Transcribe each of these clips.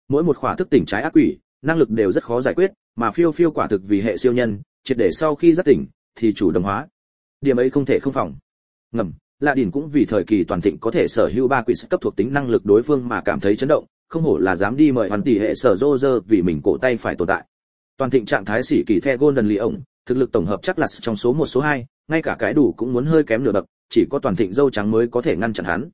Mỗi một khỏa thức tỉnh trái ác quỷ, năng lực đều rất khó giải quyết, mà phiêu phiêu quả thực vì hệ siêu nhân, triệt để sau khi giác tỉnh thì chủ đồng hóa. Điểm ấy không thể không phòng. Ngầm, Lạ Đỉnh cũng vì thời kỳ toàn thịnh có thể sở hữu 3 quỷ cấp thuộc tính năng lực đối phương mà cảm thấy chấn động, không hổ là dám đi mời hoàn tỷ hệ sở Roger vì mình cổ tay phải tồn tại. Toàn thịnh trạng thái sĩ kỳ The Golden Lion, thực lực tổng hợp chắc là trong số 1 số 2, ngay cả cái đủ cũng muốn hơi kém nửa bậc, chỉ có toàn thịnh dâu trắng mới có thể ngăn chặn hắn.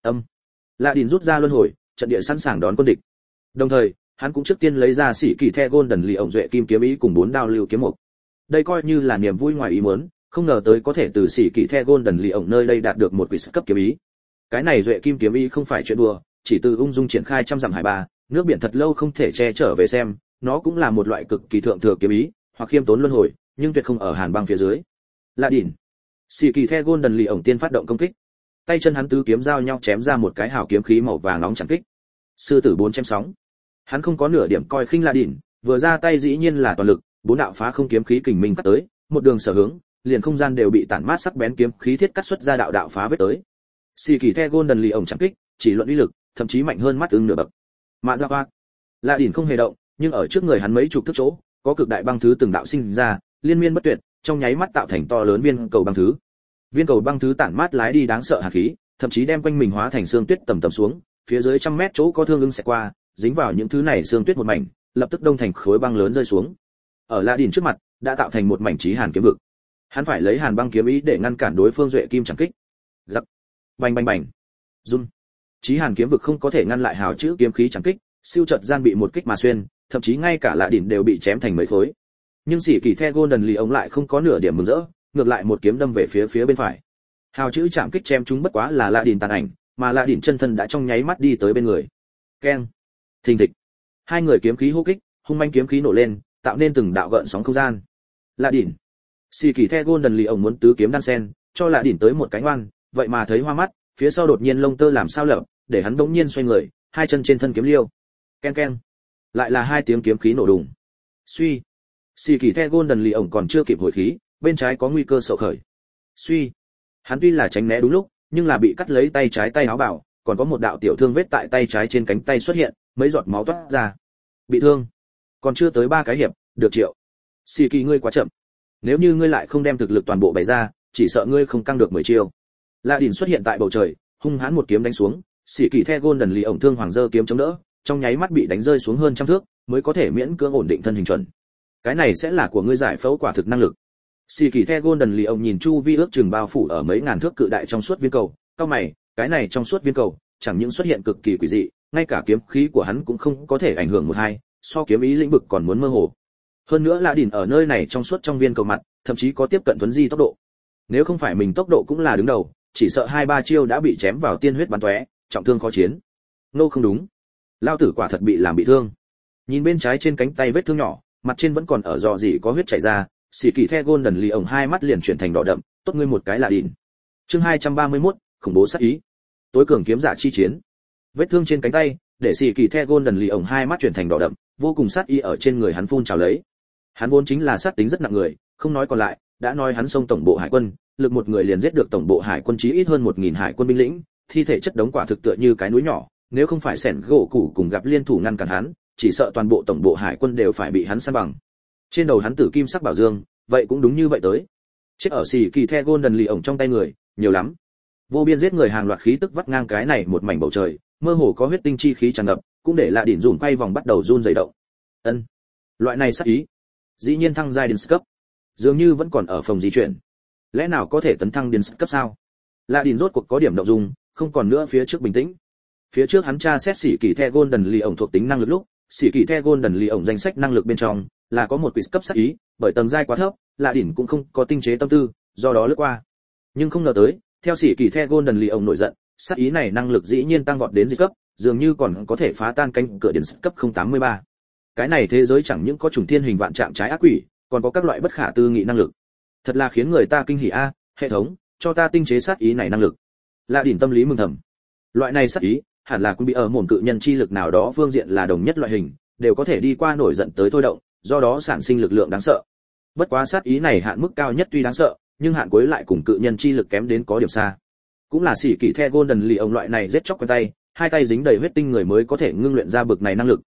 Lạ Đỉnh rút ra luân hồi, trận địa sẵn sàng đón quân địch. Đồng thời, hắn cũng trước tiên lấy ra sĩ kỳ The Golden Lion duệ kim kiếm ý cùng 4 đao lưu kiếm mục. Đây coi như là niềm vui ngoài ý muốn, không ngờ tới có thể từ sĩ kỳ The Golden Lion nơi đây đạt được một quỷ cấp kiếm ý. Cái này duệ kim kiếm ý không phải chuyện đùa, chỉ từ ung dung triển khai trăm dặm hải ba, nước biển thật lâu không thể che trở về xem, nó cũng là một loại cực kỳ thượng thừa kiếm ý, hoặc khiêm tốn luân hồi, nhưng tuyệt không ở hàn băng phía dưới. Lạ Đỉnh, sĩ kỳ The Golden Lion tiên phát động công kích. Tay chân hắn tứ kiếm giao nhau chém ra một cái hào kiếm khí màu vàng nóng chặn kích. Sư tử 4 chém sóng. Hắn không có nửa điểm coi khinh Lạ Đỉnh, vừa ra tay dĩ nhiên là toàn lực, 4 đạo phá không kiếm khí kình minh cắt tới, một đường sở hướng, liền không gian đều bị tản mát sắc bén kiếm khí thiết cắt xuất ra đạo đạo phá vết tới. Sĩ kỳ The Golden Lion chặn kích, chỉ luận uy lực, thậm chí mạnh hơn mắt ưng nửa bậc. Mạ Gia Hoa, Lạ Đỉnh không hề động, nhưng ở trước người hắn mấy chục thước chỗ, có cực đại băng thứ từng đạo sinh ra, liên miên bất tuyệt, trong nháy mắt tạo thành to lớn viên cầu băng thứ. Viên cầu băng thứ tản mát lái đi đáng sợ hàn khí, thậm chí đem quanh mình hóa thành xương tuyết tầm tầm xuống, phía dưới trăm mét chỗ có thương ưng sẽ qua, dính vào những thứ này xương tuyết một mảnh, lập tức đông thành khối băng lớn rơi xuống. Ở Lạ Đỉnh trước mặt, đã tạo thành một mảnh chí hàn kiếm vực. Hắn phải lấy hàn băng kiếm ý để ngăn cản đối phương duệ kim chẳng kích. Giặc, bành bành bành, run. Chí hàn kiếm vực không có thể ngăn lại hào chữ kiếm khí chẳng kích, siêu chợt gian bị một kích mà xuyên, thậm chí ngay cả Lạ Đỉnh đều bị chém thành mấy khối. Nhưng sĩ kỳ The Golden Lion lại không có nửa điểm mừng rỡ, ngược lại một kiếm đâm về phía bên phải. Hào chữ chạm kích chém chúng bất quá là Lạ Đỉnh tàn ảnh, mà Lạ Đỉnh chân thân đã trong nháy mắt đi tới bên người. Keng, thình thịch. Hai người kiếm khí hô kích, hung manh kiếm khí nổ lên, tạo nên từng đạo gợn sóng không gian. Lạ Đỉnh, sĩ kỳ The Golden Lion muốn tứ kiếm đan sen, cho Lạ Đỉnh tới một cái ngoan, vậy mà thấy hoa mắt, phía sau đột nhiên lông tơ làm sao lở, để hắn đống nhiên xoay người, hai chân trên thân kiếm liêu. Keng keng, lại là hai tiếng kiếm khí nổ đùng. Suy, sĩ kỳ The Golden Lion còn chưa kịp hồi khí, bên trái có nguy cơ sậu khởi. Suy, hắn tuy là tránh né đúng lúc, nhưng là bị cắt lấy tay trái tay áo bảo, còn có một đạo tiểu thương vết tại tay trái trên cánh tay xuất hiện, mấy giọt máu toát ra. Bị thương, còn chưa tới 3 cái hiệp, được triệu. Sĩ kỳ ngươi quá chậm, nếu như ngươi lại không đem thực lực toàn bộ bày ra, chỉ sợ ngươi không căng được 10 chiêu. Lạ Đỉnh xuất hiện tại bầu trời, hung hãn một kiếm đánh xuống, sĩ kỳ The Golden Lion thương hoàng giơ kiếm chống đỡ, trong nháy mắt bị đánh rơi xuống hơn trăm thước, mới có thể miễn cưỡng ổn định thân hình chuẩn. Cái này sẽ là của ngươi giải phẫu quả thực năng lực. Sĩ kỳ The Golden Lion nhìn chu vi ước chừng bao phủ ở mấy ngàn thước cự đại trong suốt viên cầu, cau mày, cái này trong suốt viên cầu, chẳng những xuất hiện cực kỳ quỷ dị, ngay cả kiếm khí của hắn cũng không có thể ảnh hưởng một hai, so kiếm ý lĩnh vực còn muốn mơ hồ. Hơn nữa Lạ Đỉnh ở nơi này trong suốt trong viên cầu mặt, thậm chí có tiếp cận thuấn di tốc độ. Nếu không phải mình tốc độ cũng là đứng đầu, chỉ sợ 2-3 chiêu đã bị chém vào tiên huyết bắn tóe, trọng thương khó chiến. Nô không đúng, lao tử quả thật bị làm bị thương. Nhìn bên trái trên cánh tay vết thương nhỏ, mặt trên vẫn còn ở dò dỉ có huyết chảy ra, sĩ kỳ The Golden Lion hai mắt liền chuyển thành đỏ đậm, tốt ngươi một cái Lạ Đỉnh. Chương 231, khủng bố sát ý. Tối cường kiếm giả chi chiến. Vết thương trên cánh tay, để sĩ kỳ The Golden Lion hai mắt chuyển thành đỏ đậm, vô cùng sát ý ở trên người hắn phun trào lấy. Hắn vốn chính là sát tính rất nặng người, không nói còn lại, đã nói hắn xông tổng bộ hải quân, lực một người liền giết được tổng bộ hải quân chí ít hơn 1000 hải quân binh lĩnh, thi thể chất đống quả thực tựa như cái núi nhỏ, nếu không phải sẻn gỗ củ cùng gặp liên thủ ngăn cản hắn, chỉ sợ toàn bộ tổng bộ hải quân đều phải bị hắn san bằng. Trên đầu hắn tử kim sắc bảo dương, vậy cũng đúng như vậy tới. Chết ở sĩ kỳ The Golden Lion trong tay người, nhiều lắm. Vô biên giết người hàng loạt khí tức vắt ngang cái này một mảnh bầu trời, mơ hồ có huyết tinh chi khí tràn ngập, cũng để Lạ Đỉnh run quay vòng bắt đầu run rẩy động. Ân, loại này sát ý, dĩ nhiên thăng giai đến cấp, dường như vẫn còn ở phòng di chuyển. Lẽ nào có thể tấn thăng đến cấp sao? Lạ Đỉnh rốt cuộc có điểm động dung, không còn nữa phía trước bình tĩnh. Phía trước hắn tra xét sĩ kỳ The Golden Lion thuộc tính năng lực lúc, sĩ kỳ The Golden Lion danh sách năng lực bên trong là có một quỷ cấp sát ý, bởi tầng giai quá thấp, Lạ Đỉnh cũng không có tinh chế tâm tư, do đó lướt qua. Nhưng không ngờ tới, theo sĩ kỳ The Golden Lion nổi giận, sát ý này năng lực dĩ nhiên tăng vọt đến dị cấp, dường như còn có thể phá tan cánh cửa đến cấp 083. Cái này thế giới chẳng những có chủng thiên hình vạn trạng trái ác quỷ, còn có các loại bất khả tư nghị năng lực. Thật là khiến người ta kinh hỉ a, hệ thống, cho ta tinh chế sát ý này năng lực. Lạ Đỉnh tâm lý mừng thầm. Loại này sát ý, hẳn là cũng bị ở mồn cự nhân chi lực nào đó phương diện là đồng nhất loại hình, đều có thể đi qua nổi giận tới thôi động, do đó sản sinh lực lượng đáng sợ. Bất quá sát ý này hạn mức cao nhất tuy đáng sợ, nhưng hạn cuối lại cùng cự nhân chi lực kém đến có điểm xa. Cũng là sĩ kỳ The Golden Lion loại này giết chóc quen tay, hai tay dính đầy huyết tinh người mới có thể ngưng luyện ra bực này năng lực,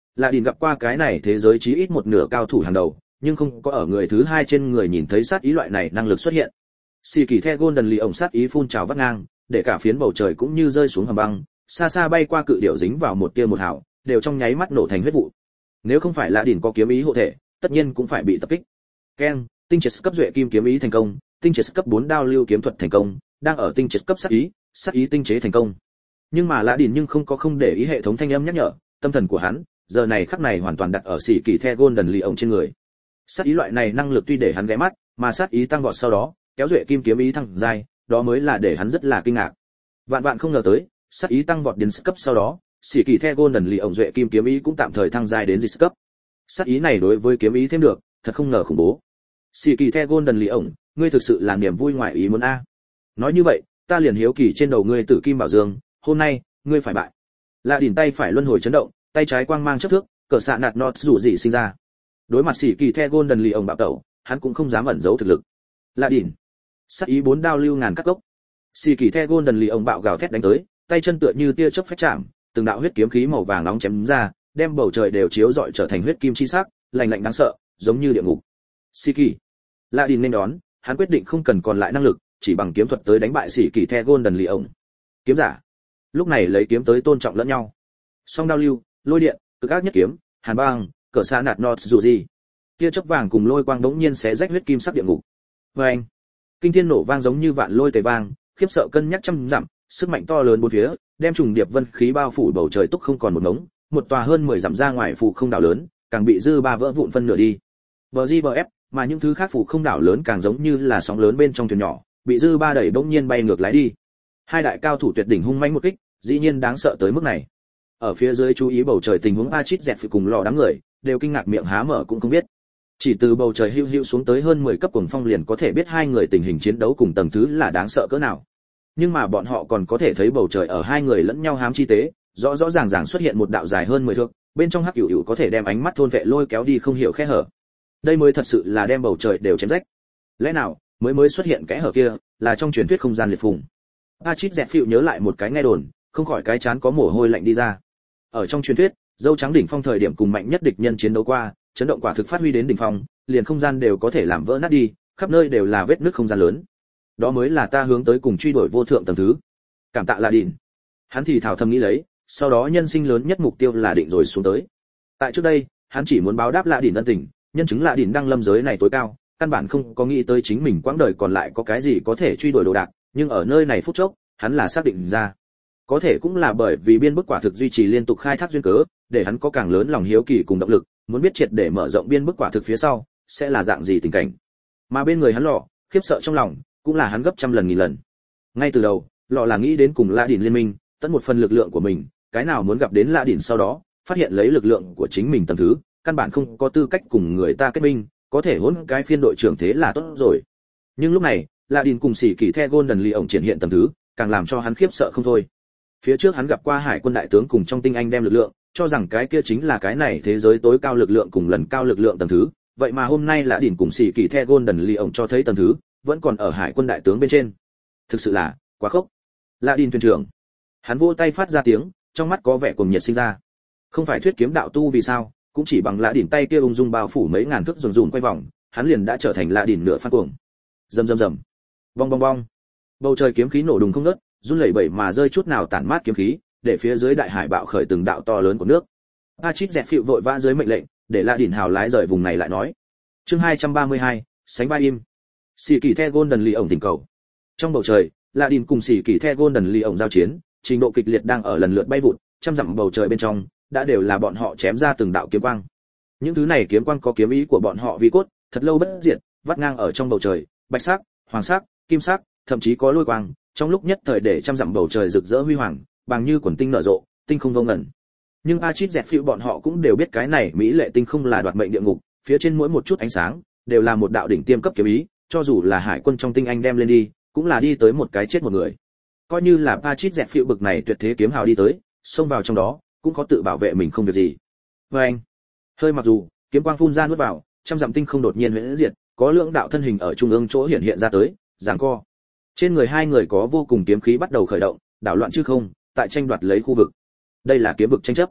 là Đỉnh gặp qua cái này thế giới chí ít một nửa cao thủ hàng đầu, nhưng không có ở người thứ hai trên người nhìn thấy sát ý loại này năng lực xuất hiện. Xì kỳ the Golden Lee ổng sát ý phun trào vắt ngang, để cả phiến bầu trời cũng như rơi xuống hầm băng, xa xa bay qua cự điểu dính vào một tia một hào, đều trong nháy mắt nổ thành huyết vụ. Nếu không phải là Đỉnh có kiếm ý hộ thể, tất nhiên cũng phải bị tập kích. Keng, tinh triệt cấp duệ kim kiếm ý thành công, tinh triệt cấp 4 đao lưu kiếm thuật thành công, đang ở tinh triệt cấp sát ý tinh chế thành công. Nhưng mà Lã Đỉnh nhưng không để ý hệ thống thanh âm nhắc nhở, tâm thần của hắn giờ này khắc này hoàn toàn đặt ở xỉ kỳ the Golden Lee ổng trên người. Sát ý loại này năng lực tuy để hắn ghé mắt, mà sát ý tăng vọt sau đó, kéo duệ kim kiếm ý thăng giai, đó mới là để hắn rất là kinh ngạc. Vạn vạn không ngờ tới, sát ý tăng vọt đến cấp sau đó, xỉ kỳ the Golden Lee ổng duệ kim kiếm ý cũng tạm thời thăng giai đến dịch cấp. Sát ý này đối với kiếm ý thêm được, thật không ngờ khủng bố. Xỉ kỳ the Golden Lee ổng, ngươi thực sự là niềm vui ngoại ý muốn a. Nói như vậy, ta liền hiếu kỳ trên đầu ngươi tử kim bảo dương, hôm nay ngươi phải bại. Lạ Đỉnh tay phải luân hồi chấn động, tay trái quang mang chớp thước, cờ xạ nạt nọt rủ gì sinh ra. Đối mặt xỉ kỳ the Golden Lee ổng bạo tẩu, hắn cũng không dám ẩn giấu thực lực. Lạ Đỉnh, sát ý 4 đao lưu ngàn cắt gốc. Xỉ kỳ the Golden Lee ổng bạo gào thét đánh tới, tay chân tựa như tia chớp phách chạm, từng đạo huyết kiếm khí màu vàng nóng chém ra, đem bầu trời đều chiếu rọi trở thành huyết kim chi sắc, lạnh lạnh đáng sợ, giống như địa ngục. Xỉ kỳ, Lạ Đỉnh nên đón, hắn quyết định không cần còn lại năng lực, chỉ bằng kiếm thuật tới đánh bại xỉ kỳ the Golden Lee ổng. Kiếm giả, lúc này lấy kiếm tới tôn trọng lẫn nhau. Song đao lưu, lôi điện, cực ác nhất kiếm, hàn băng, cờ xa nạt nọt dù gì. Tia chớp vàng cùng lôi quang đống nhiên xé rách huyết kim sắc địa ngục. Vang, kinh thiên nổ vang giống như vạn lôi tề vang, khiếp sợ cân nhắc trăm dặm, sức mạnh to lớn bốn phía, đem trùng điệp vân khí bao phủ bầu trời túc không còn một ngống, một tòa hơn 10 dặm ra ngoài phủ không đảo lớn, càng bị dư ba vỡ vụn phân nửa đi. BGBF, mà những thứ khác phủ không đảo lớn càng giống như là sóng lớn bên trong thuyền nhỏ, bị dư ba đẩy bỗng nhiên bay ngược lái đi. Hai đại cao thủ tuyệt đỉnh hung mãnh một kích, dĩ nhiên đáng sợ tới mức này. Ở phía dưới chú ý bầu trời tình huống Achit dẹt cùng lò đám người, đều kinh ngạc miệng há mở cũng không biết. Chỉ từ bầu trời hưu hưu xuống tới hơn 10 cấp cuồng phong liền có thể biết hai người tình hình chiến đấu cùng tầng thứ là đáng sợ cỡ nào. Nhưng mà bọn họ còn có thể thấy bầu trời ở hai người lẫn nhau hám chi tế, rõ rõ ràng ràng xuất hiện một đạo dài hơn 10 thước, bên trong hắc hữu hữu có thể đem ánh mắt thôn vệ lôi kéo đi không hiểu kẽ hở. Đây mới thật sự là đem bầu trời đều chém rách. Lẽ nào mới xuất hiện kẽ hở kia là trong truyền thuyết không gian liệt phùng? Achit dẹt phịu nhớ lại một cái nghe đồn, không khỏi cái chán có mồ hôi lạnh đi ra. Ở trong truyền thuyết, dâu trắng đỉnh phong thời điểm cùng mạnh nhất địch nhân chiến đấu qua, chấn động quả thực phát huy đến đỉnh phong, liền không gian đều có thể làm vỡ nát đi, khắp nơi đều là vết nứt không gian lớn. Đó mới là ta hướng tới cùng truy đuổi vô thượng tầng thứ. Cảm tạ là đỉnh. Hắn thì thào thầm nghĩ lấy, sau đó nhân sinh lớn nhất mục tiêu là định rồi xuống tới. Tại trước đây, hắn chỉ muốn báo đáp Lạ Đỉnh ân tình, nhân chứng Lạ Đỉnh đăng lâm giới này tối cao, căn bản không có nghĩ tới chính mình quãng đời còn lại có cái gì có thể truy đuổi đồ đạc, nhưng ở nơi này phút chốc, hắn là xác định ra. Có thể cũng là bởi vì biên bức quả thực duy trì liên tục khai thác duyên cớ, để hắn có càng lớn lòng hiếu kỳ cùng động lực, muốn biết triệt để mở rộng biên bức quả thực phía sau sẽ là dạng gì tình cảnh. Mà bên người hắn lọ, khiếp sợ trong lòng, cũng là hắn gấp trăm lần nghìn lần. Ngay từ đầu, lọ là nghĩ đến cùng Lạ Đỉnh liên minh, tận một phần lực lượng của mình, cái nào muốn gặp đến Lạ Đỉnh sau đó, phát hiện lấy lực lượng của chính mình tầng thứ, căn bản không có tư cách cùng người ta kết minh, có thể hỗn cái phiên đội trưởng thế là tốt rồi. Nhưng lúc này, Lạ Đỉnh cùng xỉ kỳ the Golden Lee ổng triển hiện tầng thứ, càng làm cho hắn khiếp sợ không thôi. Phía trước hắn gặp qua hải quân đại tướng cùng trong tinh anh đem lực lượng, cho rằng cái kia chính là cái này thế giới tối cao lực lượng cùng lần cao lực lượng tầng thứ, vậy mà hôm nay Lạ Đỉnh cùng xỉ kỳ the Golden Lee ổng cho thấy tầng thứ, vẫn còn ở hải quân đại tướng bên trên. Thực sự là quá khốc. Lạ Đỉnh thuyền trưởng, hắn vỗ tay phát ra tiếng, trong mắt có vẻ cuồng nhiệt sinh ra. Không phải thuyết kiếm đạo tu vì sao, cũng chỉ bằng Lạ Đỉnh tay kia ung dung bao phủ mấy ngàn thước rùn rùn quay vòng, hắn liền đã trở thành Lạ Đỉnh nửa phát cuồng. Rầm rầm rầm. Bong bong bong. Bầu trời kiếm khí nổ đùng không ngớt, run lẩy bẩy mà rơi chút nào tản mát kiếm khí, để phía dưới đại hải bạo khởi từng đạo to lớn của nước. Achit dẹt phịu vội vã dưới mệnh lệnh, để Lạ Đỉnh hào lái rời vùng này lại nói. Chương 232, sánh vai im. Xỉ kỳ the Golden Lee ổng tình cầu. Trong bầu trời, Lạ Đỉnh cùng xỉ kỳ the Golden Lee ổng giao chiến, trình độ kịch liệt đang ở lần lượt bay vụt, trăm dặm bầu trời bên trong, đã đều là bọn họ chém ra từng đạo kiếm quang. Những thứ này kiếm quang có kiếm ý của bọn họ vi cốt, thật lâu bất diệt, vắt ngang ở trong bầu trời, bạch sắc, hoàng sắc, kim sắc, thậm chí có lôi quang, trong lúc nhất thời để trăm dặm bầu trời rực rỡ huy hoàng, bằng như quần tinh nở rộ, tinh không vô ngần. Nhưng Achit dẹt phịu bọn họ cũng đều biết cái này mỹ lệ tinh không là đoạt mệnh địa ngục, phía trên mỗi một chút ánh sáng đều là một đạo đỉnh tiêm cấp kiếm ý, cho dù là hải quân trong tinh anh đem lên đi, cũng là đi tới một cái chết một người. Coi như là Achit dẹt phịu bực này tuyệt thế kiếm hào đi tới, xông vào trong đó, cũng có tự bảo vệ mình không việc gì. Và anh, hơi mặc dù kiếm quang phun ra nuốt vào, trăm dặm tinh không đột nhiên huyễn diệt, có lượng đạo thân hình ở trung ương chỗ hiện ra tới, giằng co. Trên người hai người có vô cùng kiếm khí bắt đầu khởi động, đảo loạn chứ không, tại tranh đoạt lấy khu vực. Đây là kiếm vực tranh chấp.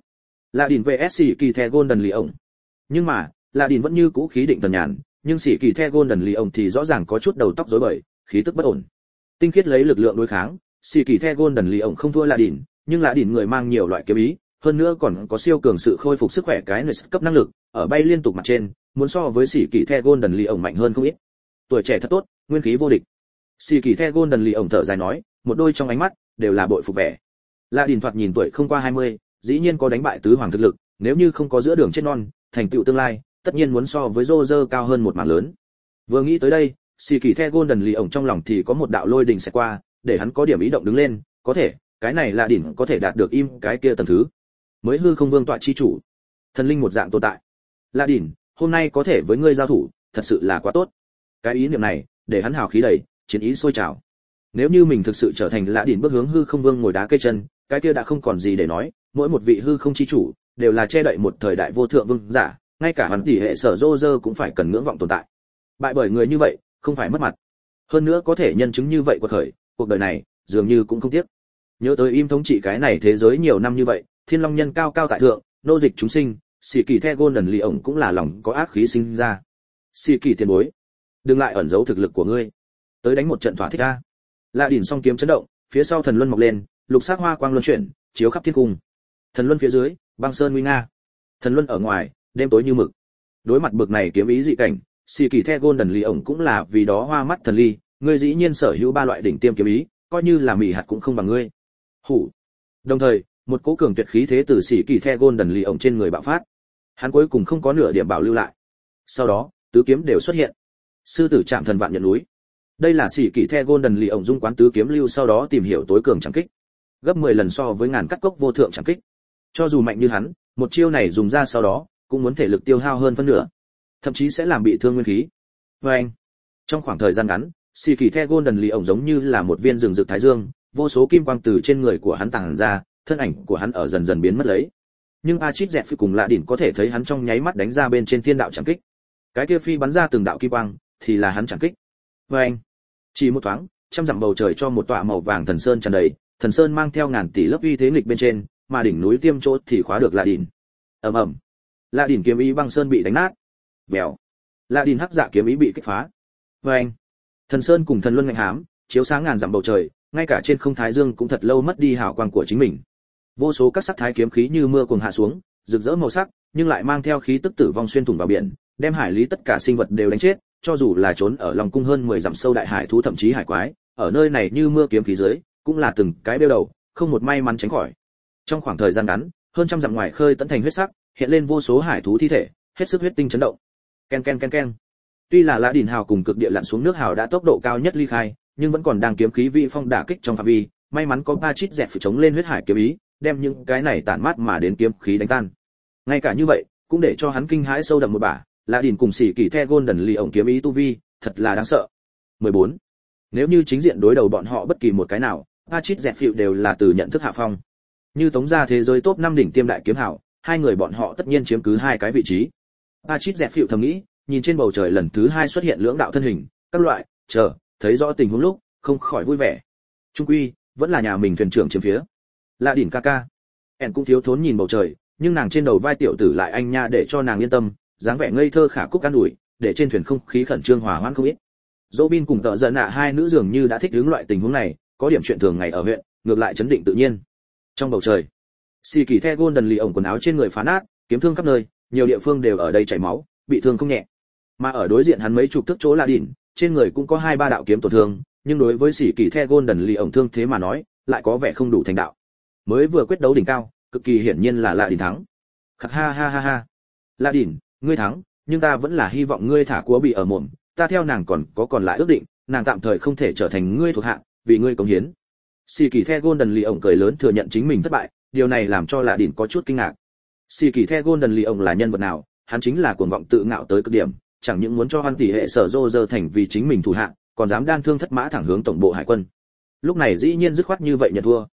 Lạ Đỉnh vs Sĩ Kỳ The Golden Lion. Nhưng mà, Lạ Đỉnh vẫn như cũ khí định tần nhàn, nhưng Sĩ Kỳ The Golden Lion thì rõ ràng có chút đầu tóc rối bời, khí tức bất ổn. Tinh khiết lấy lực lượng đối kháng, Sĩ Kỳ The Golden Lion không thua Lạ Đỉnh, nhưng Lạ Đỉnh người mang nhiều loại kiếm ý, hơn nữa còn có siêu cường sự khôi phục sức khỏe cái nơi cấp năng lực, ở bay liên tục mặt trên, muốn so với Sĩ Kỳ The Golden Lion mạnh hơn không ít. Tuổi trẻ thật tốt, nguyên khí vô địch. Sĩ Kỳ The Golden Lion thở dài nói, một đôi trong ánh mắt đều là bội phục vẻ. Lạ Đỉnh thoạt nhìn tuổi không qua 20, dĩ nhiên có đánh bại tứ hoàng thực lực, nếu như không có giữa đường chết non, thành tựu tương lai, tất nhiên muốn so với Roger cao hơn một mảng lớn. Vừa nghĩ tới đây, Sĩ Kỳ The Golden Lion trong lòng thì có một đạo lôi đình sẽ qua, để hắn có điểm ý động đứng lên, có thể, cái này Lạ Đỉnh có thể đạt được im cái kia tầng thứ. Mới hư không vương tọa chi chủ, thần linh một dạng tồn tại. Lạ Đỉnh, hôm nay có thể với ngươi giao thủ, thật sự là quá tốt. Cái ý niệm này, để hắn hào khí đầy, chiến ý sôi trào. Nếu như mình thực sự trở thành Lạ Đỉnh bước hướng hư không vương ngồi đá cây chân, cái kia đã không còn gì để nói, mỗi một vị hư không chi chủ đều là che đậy một thời đại vô thượng vương giả, ngay cả hắn tỷ hệ sở Roger cũng phải cần ngưỡng vọng tồn tại. Bại bởi người như vậy, không phải mất mặt. Hơn nữa có thể nhân chứng như vậy quật khởi, cuộc đời này dường như cũng không tiếc. Nhớ tới im thống trị cái này thế giới nhiều năm như vậy, Thiên Long nhân cao cao tại thượng, nô dịch chúng sinh, Sĩ Kỳ The Golden Lion cũng là lòng có ác khí sinh ra. Sĩ Kỳ tiền bối, đừng lại ẩn giấu thực lực của ngươi, tới đánh một trận thỏa thích a. Lạ Đỉnh song kiếm chấn động, phía sau thần luân mọc lên, lục sắc hoa quang luân chuyển, chiếu khắp thiên cung. Thần luân phía dưới, băng sơn nguy nga. Thần luân ở ngoài, đêm tối như mực. Đối mặt bực này kiếm ý dị cảnh, Sĩ Kỳ The Golden Lion cũng là vì đó hoa mắt thần ly, ngươi dĩ nhiên sở hữu ba loại đỉnh tiêm kiếm ý, coi như là mỉ hạt cũng không bằng ngươi. Hủ. Đồng thời, một cỗ cường tuyệt khí thế từ Sĩ Kỳ The Golden Lion trên người bạo phát. Hắn cuối cùng không có nửa điểm bảo lưu lại. Sau đó, tứ kiếm đều xuất hiện. Sư tử chạm thần vạn nhận núi. Đây là Sĩ Kỳ The Golden Lion dung quán tứ kiếm lưu sau đó tìm hiểu tối cường chẳng kích. Gấp 10 lần so với ngàn cắt cốc vô thượng chẳng kích. Cho dù mạnh như hắn, một chiêu này dùng ra sau đó, cũng muốn thể lực tiêu hao hơn phân nửa, thậm chí sẽ làm bị thương nguyên khí. Anh, trong khoảng thời gian ngắn, Sĩ Kỳ The Golden Lion giống như là một viên rừng rực thái dương, vô số kim quang từ trên người của hắn tàng ra, thân ảnh của hắn ở dần dần biến mất lấy. Nhưng Achit Dẹt Phi cùng Lạ Đỉnh có thể thấy hắn trong nháy mắt đánh ra bên trên thiên đạo chẳng kích. Cái kia phi bắn ra từng đạo kim quang, thì là hắn chẳng kích. Anh, chỉ một thoáng, trăm dặm bầu trời cho một tọa màu vàng thần sơn tràn đầy, thần sơn mang theo ngàn tỷ lớp uy thế nghịch bên trên, mà đỉnh núi tiêm chỗ thì khóa được Lạ Đỉnh. Ầm ầm. Lạ Đỉnh kiếm ý băng sơn bị đánh nát. Vèo. Lạ Đỉnh hắc dạ kiếm ý bị kích phá. Anh, thần sơn cùng thần luân ngạnh hám, chiếu sáng ngàn dặm bầu trời, ngay cả trên không thái dương cũng thật lâu mất đi hào quang của chính mình. Vô số các sắc thái kiếm khí như mưa cuồng hạ xuống, rực rỡ màu sắc, nhưng lại mang theo khí tức tử vong xuyên thủng vào biển, đem hải lý tất cả sinh vật đều đánh chết, cho dù là trốn ở lòng cung hơn 10 dặm sâu đại hải thú thậm chí hải quái, ở nơi này như mưa kiếm khí dưới, cũng là từng cái đeo đầu, không một may mắn tránh khỏi. Trong khoảng thời gian ngắn, hơn trăm dặm ngoài khơi tận thành huyết sắc, hiện lên vô số hải thú thi thể, hết sức huyết tinh chấn động. Ken ken ken ken. Tuy là Lạ Đỉnh hào cùng cực địa lặn xuống nước hào đã tốc độ cao nhất ly khai, nhưng vẫn còn đang kiếm khí vị phong đả kích trong phạm vi, may mắn có Achit Dẹt Phi chống lên huyết hải kiếm ý, đem những cái này tản mát mà đến kiếm khí đánh tan. Ngay cả như vậy, cũng để cho hắn kinh hãi sâu đậm một bả, Lạ Đỉnh cùng Sĩ Kỳ The Golden Lion kiếm ý tu vi, thật là đáng sợ. 14. Nếu như chính diện đối đầu bọn họ bất kỳ một cái nào, Achit Dẹt Phi đều là từ nhận thức hạ phong. Như tống ra thế giới top 5 đỉnh tiêm đại kiếm hảo, hai người bọn họ tất nhiên chiếm cứ hai cái vị trí. Achit Dẹt Phi thầm nghĩ, nhìn trên bầu trời lần thứ hai xuất hiện lưỡng đạo thân hình, các loại, chờ, thấy rõ tình huống lúc, không khỏi vui vẻ. Trung quy, vẫn là nhà mình thuyền trưởng chiếm phía. Lạ Đỉnh ca ca. En cũng thiếu thốn nhìn bầu trời, nhưng nàng trên đầu vai tiểu tử lại anh nha để cho nàng yên tâm, dáng vẻ ngây thơ khả cúc an ủi, để trên thuyền không khí khẩn trương hòa hoãn không ít. Robin cùng Tợ Giận Nạ hai nữ dường như đã thích ứng loại tình huống này, có điểm chuyện thường ngày ở huyện, ngược lại chấn định tự nhiên. Trong bầu trời, Sĩ Kỳ The Golden Lion quần áo trên người phá nát, kiếm thương khắp nơi, nhiều địa phương đều ở đây chảy máu, bị thương không nhẹ. Mà ở đối diện hắn mấy chục thước chỗ Lạ Đỉnh, trên người cũng có 2-3 đạo kiếm tổn thương, nhưng đối với Sĩ Kỳ The Golden Lion thương thế mà nói, lại có vẻ không đủ thành đạo. Mới vừa quyết đấu đỉnh cao, cực kỳ hiển nhiên là Lạ Đỉnh thắng. Khắc ha ha ha ha. Lạ Đỉnh, ngươi thắng, nhưng ta vẫn là hy vọng ngươi thả cua bị ở mồm, ta theo nàng còn lại ước định, nàng tạm thời không thể trở thành ngươi thuộc hạ, vì ngươi cống hiến. Sĩ Kỳ The Golden Lion cười lớn thừa nhận chính mình thất bại, điều này làm cho Lạ Đỉnh có chút kinh ngạc. Sĩ Kỳ The Golden Lion là nhân vật nào? Hắn chính là cuồng vọng tự ngạo tới cực điểm, chẳng những muốn cho Hoan tỷ hệ sở Roger thành vì chính mình thủ hạ, còn dám đan thương thất mã thẳng hướng tổng bộ hải quân. Lúc này dĩ nhiên dứt khoát như vậy nhận thua.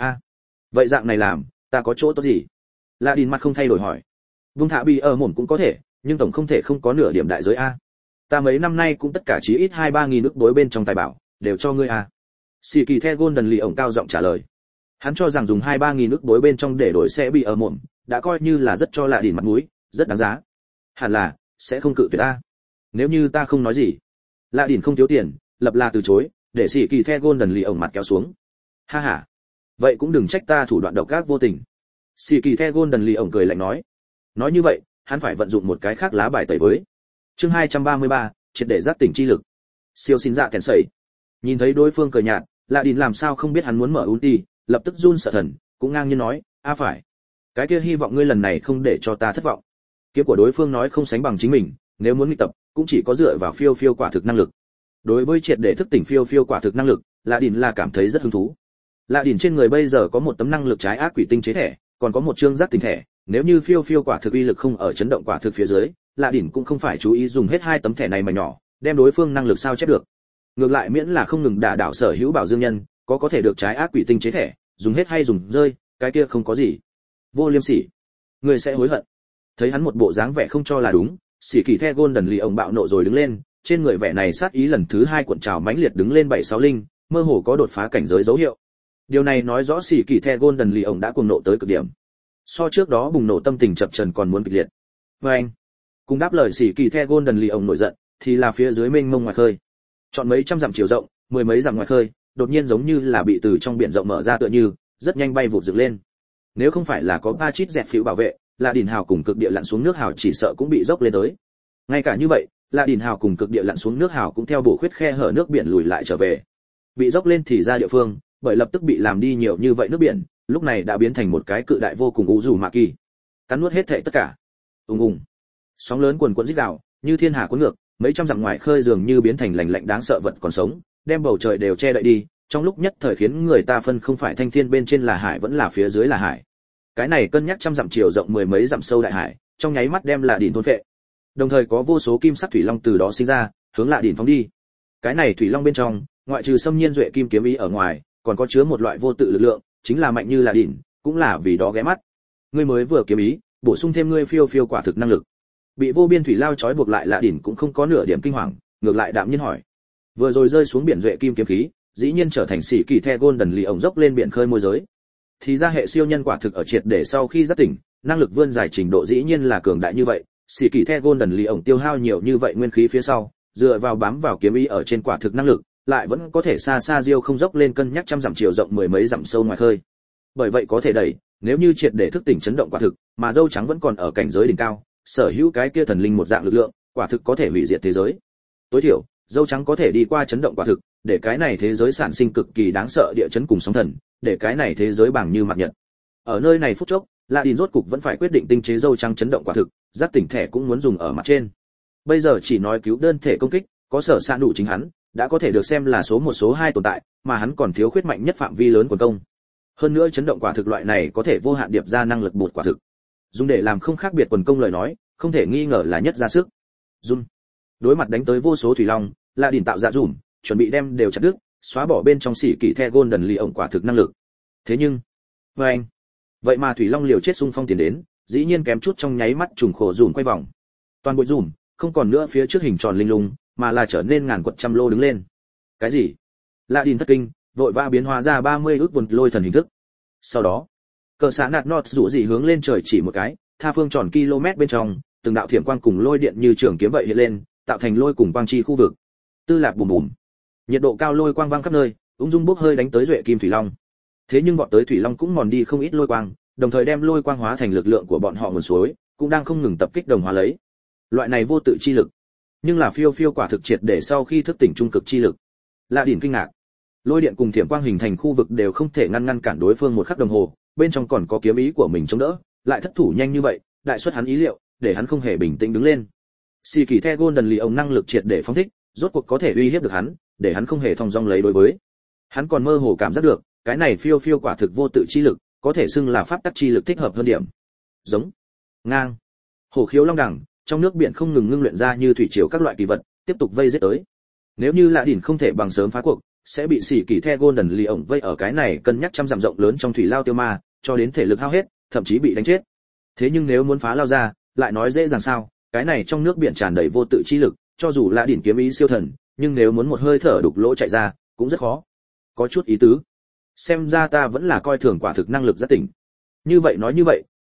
Vậy dạng này làm, ta có chỗ tốt gì? Lạ Đỉnh mặt không thay đổi hỏi. Vung thả bị ở mồm cũng có thể, nhưng tổng không thể không có nửa điểm đại giới a. Ta mấy năm nay cũng tất cả chí ít 2-3 nghìn nước đối bên trong tài bảo, đều cho ngươi a. Sĩ Kỳ The Golden Lion cao giọng trả lời. Hắn cho rằng dùng 2-3 nghìn nước đối bên trong để đổi sẽ bị ở mồm, đã coi như là rất cho lạ đỉn mặt mũi, rất đáng giá. Hẳn là sẽ không cự tuyệt ta. Nếu như ta không nói gì. Lạ đỉn không thiếu tiền, lập là từ chối, để sĩ kỳ the Golden lì ổng mặt kéo xuống. Ha ha. Vậy cũng đừng trách ta thủ đoạn độc ác vô tình. Sĩ kỳ the Golden lì ổng cười lạnh nói. Nói như vậy, hắn phải vận dụng một cái khác lá bài tẩy với. Chương 233, triệt để giác tỉnh chi lực. Siêu xin dạ kèn sẩy. Nhìn thấy đối phương cười nhạt, Lạ Đìn làm sao không biết hắn muốn mở ulti, lập tức run sợ thần, cũng ngang nhiên nói, "A phải, cái kia hy vọng ngươi lần này không để cho ta thất vọng." Kiếm của đối phương nói không sánh bằng chính mình, nếu muốn nghịch tập, cũng chỉ có dựa vào phiêu phiêu quả thực năng lực. Đối với triệt để thức tỉnh phiêu phiêu quả thực năng lực, Lạ Đìn là cảm thấy rất hứng thú. Lạ Đìn trên người bây giờ có một tấm năng lực trái ác quỷ tinh chế thẻ, còn có một chương giác tỉnh thẻ, nếu như phiêu phiêu quả thực uy lực không ở chấn động quả thực phía dưới, Lạ Đìn cũng không phải chú ý dùng hết hai tấm thẻ này mà nhỏ, đem đối phương năng lực sao chép được. Ngược lại miễn là không ngừng đả đảo sở hữu bảo dương nhân, có thể được trái ác quỷ tinh chế thẻ, dùng hết hay dùng rơi, cái kia không có gì. Vô liêm sỉ, người sẽ hối hận. Thấy hắn một bộ dáng vẻ không cho là đúng, Sĩ Kỳ The Golden lì ông bạo nộ rồi đứng lên, trên người vẻ này sát ý lần thứ hai cuộn trào mãnh liệt đứng lên 76 linh, mơ hồ có đột phá cảnh giới dấu hiệu. Điều này nói rõ Sĩ Kỳ The Golden lì ông đã cuồng nộ tới cực điểm. So trước đó bùng nổ tâm tình chập chờn còn muốn kịch liệt. Và anh, cùng đáp lời Sĩ Kỳ The Golden lì ông nổi giận, thì là phía dưới mênh mông ngoài khơi. Chọn mấy trăm dặm chiều rộng, mười mấy dặm ngoài khơi, đột nhiên giống như là bị từ trong biển rộng mở ra tựa như, rất nhanh bay vụt dựng lên. Nếu không phải là có ba chít dẹt phiếu bảo vệ, Lạ Đìn Hào cùng cực địa lặn xuống nước hào chỉ sợ cũng bị dốc lên tới. Ngay cả như vậy, Lạ Đìn Hào cùng cực địa lặn xuống nước hào cũng theo bổ khuyết khe hở nước biển lùi lại trở về. Bị dốc lên thì ra địa phương, bởi lập tức bị làm đi nhiều như vậy nước biển, lúc này đã biến thành một cái cự đại vô cùng u dù mạ kỳ, cắn nuốt hết thảy tất cả. Ùng ùng, sóng lớn cuồn cuộn rít gào, như thiên hà cuốn ngược, mấy trăm dặm ngoài khơi dường như biến thành lạnh lạnh đáng sợ vật còn sống, đem bầu trời đều che đậy đi, trong lúc nhất thời khiến người ta phân không phải thanh thiên bên trên là hải vẫn là phía dưới là hải. Cái này cân nhắc trăm dặm chiều rộng mười mấy dặm sâu đại hải, trong nháy mắt đem Lạ Đìn thôn phệ. Đồng thời có vô số kim sắc thủy long từ đó sinh ra, hướng Lạ Đìn phóng đi. Cái này thủy long bên trong, ngoại trừ xâm nhiên duệ kim kiếm ý ở ngoài, còn có chứa một loại vô tự lực lượng, chính là mạnh như Lạ Đìn, cũng là vì đó ghé mắt. Ngươi mới vừa kiếm ý, bổ sung thêm ngươi phiêu phiêu quả thực năng lực. Bị vô biên thủy lao trói buộc lại Lạ Đìn cũng không có nửa điểm kinh hoàng, ngược lại đạm nhiên hỏi. Vừa rồi rơi xuống biển duệ kim kiếm khí, dĩ nhiên trở thành Sĩ Kỳ The Golden lì ổng dốc lên biển khơi môi giới. Thì ra hệ siêu nhân quả thực ở triệt để sau khi giác tỉnh, năng lực vươn dài trình độ dĩ nhiên là cường đại như vậy. Sĩ Kỳ The Golden lì ổng tiêu hao nhiều như vậy nguyên khí phía sau, dựa vào bám vào kiếm ý ở trên quả thực năng lực, lại vẫn có thể xa xa diêu không dốc lên cân nhắc trăm dặm chiều rộng mười mấy dặm sâu ngoài khơi. Bởi vậy có thể đẩy, nếu như triệt để thức tỉnh chấn động quả thực, mà dâu trắng vẫn còn ở cảnh giới đỉnh cao, sở hữu cái kia thần linh một dạng lực lượng, quả thực có thể hủy diệt thế giới. Tối thiểu, dâu trắng có thể đi qua chấn động quả thực, để cái này thế giới sản sinh cực kỳ đáng sợ địa chấn cùng sóng thần, để cái này thế giới bằng như mặt nhật. Ở nơi này phút chốc, Lạ Đìn rốt cục vẫn phải quyết định tinh chế dâu trắng chấn động quả thực, giác tỉnh thẻ cũng muốn dùng ở mặt trên. Bây giờ chỉ nói cứu đơn thể công kích, có sở sa đủ chính hắn, đã có thể được xem là số một số hai tồn tại, mà hắn còn thiếu khuyết mạnh nhất phạm vi lớn quần công. Hơn nữa chấn động quả thực loại này có thể vô hạn điệp ra năng lực bột quả thực. Dùng để làm không khác biệt quần công lời nói, không thể nghi ngờ là nhất ra sức. Run. Đối mặt đánh tới vô số thủy long, Lạ Đìn tạo ra dùm, chuẩn bị đem đều chặt đứt, xóa bỏ bên trong Sĩ Kỳ The Golden lì ổng quả thực năng lực. Thế nhưng, vậy mà thủy long liều chết xung phong tiến đến, dĩ nhiên kém chút trong nháy mắt trùng khổ dùm quay vòng. Toàn bộ dùm, không còn nữa phía trước hình tròn linh lung, mà là trở nên ngàn quật trăm lô đứng lên. Cái gì? Lạ Đìn thất kinh, vội vã biến hóa ra 30 ước vườn lôi thần hình thức. Sau đó, cờ xã nạt nọt rủ dị hướng lên trời chỉ một cái, tha phương tròn km bên trong, từng đạo thiểm quang cùng lôi điện như trường kiếm vậy hiện lên, tạo thành lôi cùng quang chi khu vực. Tư lạc bùm bùm, nhiệt độ cao lôi quang vang khắp nơi, ung dung bốc hơi đánh tới duệ kim thủy long. Thế nhưng vọt tới thủy long cũng mòn đi không ít lôi quang, đồng thời đem lôi quang hóa thành lực lượng của bọn họ nguồn suối, cũng đang không ngừng tập kích đồng hóa lấy. Loại này vô tự chi lực, nhưng là phiêu phiêu quả thực triệt để sau khi thức tỉnh trung cực chi lực. Lạ Đìn kinh ngạc, lôi điện cùng thiểm quang hình thành khu vực đều không thể ngăn cản đối phương một khắc đồng hồ, bên trong còn có kiếm ý của mình chống đỡ, lại thất thủ nhanh như vậy, đại suất hắn ý liệu, để hắn không hề bình tĩnh đứng lên. Sĩ Kỳ The Golden lì ổng năng lực triệt để phóng thích, rốt cuộc có thể uy hiếp được hắn, để hắn không hề thong dong lấy đối với. Hắn còn mơ hồ cảm giác được, cái này phiêu phiêu quả thực vô tự chi lực, có thể xưng là pháp tắc chi lực thích hợp hơn điểm. Giống, ngang, hổ khiếu long đẳng, trong nước biển không ngừng ngưng luyện ra như thủy triều các loại kỳ vật, tiếp tục vây giết tới. Nếu như Lạ Đìn không thể bằng sớm phá cuộc, sẽ bị Sĩ Kỳ The Golden lì ổng vây ở cái này cân nhắc trăm dặm rộng lớn trong thủy lao tiêu ma, cho đến thể lực hao hết, thậm chí bị đánh chết. Thế nhưng nếu muốn phá lao ra, lại nói dễ dàng sao? Cái này trong nước biển tràn đầy vô tự chi lực, cho dù Lạ Đìn kiếm ý siêu thần, nhưng nếu muốn một hơi thở đục lỗ chạy ra, cũng rất khó. Có chút ý tứ. Xem ra ta vẫn là coi thường quả thực năng lực giác tỉnh. Như vậy nói như vậy,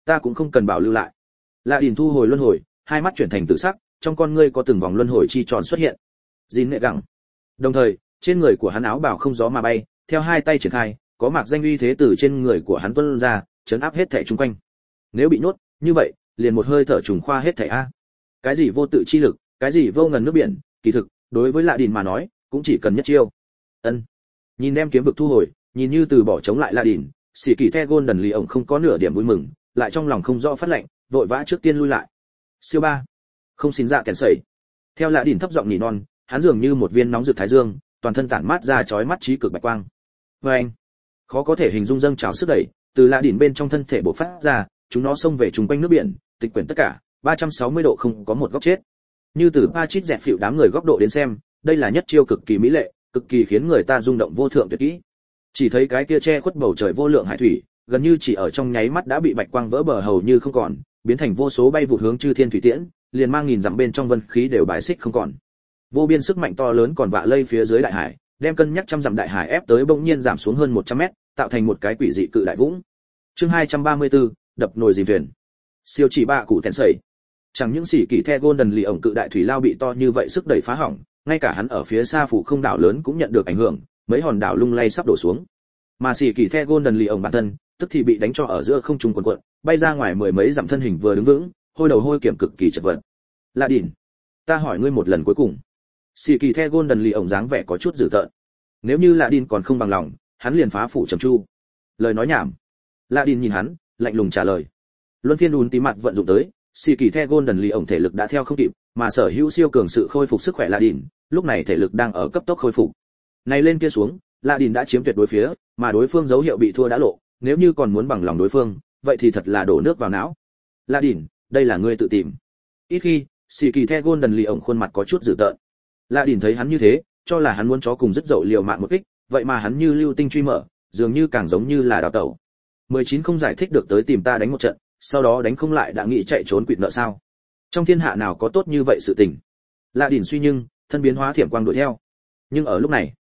ta cũng không cần bảo lưu lại. Lạ Đỉnh thu hồi luân hồi, hai mắt chuyển thành tự sắc, trong con ngươi có từng vòng luân hồi chi tròn xuất hiện. Dìn nệ gẳng. Đồng thời, trên người của hắn áo bào không gió mà bay, theo hai tay triển khai, có mạc danh uy thế từ trên người của hắn tuôn ra, chấn áp hết thảy xung quanh. Nếu bị nhốt, như vậy, liền một hơi thở trùng khoa hết thảy a. Cái gì vô tự chi lực, cái gì vô ngần nước biển, kỳ thực, đối với Lạ Đỉnh mà nói, cũng chỉ cần nhất chiêu. Ân. Nhìn đem kiếm vực thu hồi, nhìn như từ bỏ chống lại Lạ Đỉnh, Sĩ Kỳ The Golden Lì ổng không có nửa điểm vui mừng, lại trong lòng không rõ phát lệnh, vội vã trước tiên lui lại. Siêu ba, không xin dạ kèn sẩy. Theo Lạ Đỉnh thấp giọng nỉ non, hắn dường như một viên nóng rực thái dương, toàn thân tản mát ra chói mắt trí cực bạch quang. Và anh, khó có thể hình dung dâng trào sức đẩy, từ Lạ Đỉnh bên trong thân thể bộc phát ra, chúng nó xông về trùng quanh nước biển, tịch quyển tất cả, 360 độ không có một góc chết. Như từ Pachit dẹp phịu đám người góc độ đến xem, đây là nhất chiêu cực kỳ mỹ lệ, cực kỳ khiến người ta rung động vô thượng tuyệt kỹ. Chỉ thấy cái kia che khuất bầu trời vô lượng hải thủy, gần như chỉ ở trong nháy mắt đã bị bạch quang vỡ bờ hầu như không còn, biến thành vô số bay vụt hướng chư thiên thủy tiễn, liền mang nghìn dặm bên trong vân khí đều bài xích không còn. Vô biên sức mạnh to lớn còn vạ lây phía dưới đại hải, đem cân nhắc trăm dặm đại hải ép tới bỗng nhiên giảm xuống hơn 100 mét, tạo thành một cái quỷ dị cự đại vũng. Chương 234, đập nồi dìm thuyền. Siêu chỉ bạ cụ tèn sẩy. Chẳng những Sĩ Kỳ The Golden Lì ổng cự đại thủy lao bị to như vậy sức đẩy phá hỏng, ngay cả hắn ở phía xa phủ không đảo lớn cũng nhận được ảnh hưởng, mấy hòn đảo lung lay sắp đổ xuống. Mà Sĩ Kỳ The Golden Lì ổng bản thân, tức thì bị đánh cho ở giữa không trung quần quật, bay ra ngoài mười mấy dặm thân hình vừa đứng vững, hôi đầu hôi kiểm cực kỳ chật vật. Lạ Đỉnh, ta hỏi ngươi một lần cuối cùng. Sĩ Kỳ The Golden Lì ổng dáng vẻ có chút dữ tợn. Nếu như Lạ Đỉnh còn không bằng lòng, hắn liền phá phủ trầm chu. Lời nói nhảm. Lạ Đỉnh nhìn hắn, lạnh lùng trả lời. Luân phiên tí mặt vận dụng tới, Sĩ Kỳ The Golden Lì ổng thể lực đã theo không kịp, mà sở hữu siêu cường sự khôi phục sức khỏe Lạ Đỉnh, lúc này thể lực đang ở cấp tốc khôi phục. Này lên kia xuống, Lạ Đỉnh đã chiếm tuyệt đối phía, mà đối phương dấu hiệu bị thua đã lộ, nếu như còn muốn bằng lòng đối phương, vậy thì thật là đổ nước vào não. Lạ Đỉnh, đây là ngươi tự tìm. Ít khi, Sĩ Kỳ The Golden Lì ổng khuôn mặt có chút dữ tợn. Lạ Đỉnh thấy hắn như thế, cho là hắn muốn chó cùng rất dậu liều mạng một kích, vậy mà hắn như lưu tinh truy mở, dường như càng giống như là đào tẩu. 19 không giải thích được tới tìm ta đánh một trận, sau đó đánh không lại đã nghĩ chạy trốn quỵt nợ sao? Trong thiên hạ nào có tốt như vậy sự tình? Lạ Đỉnh suy nhưng, thân biến hóa thiểm quang đuổi theo. Nhưng ở lúc này,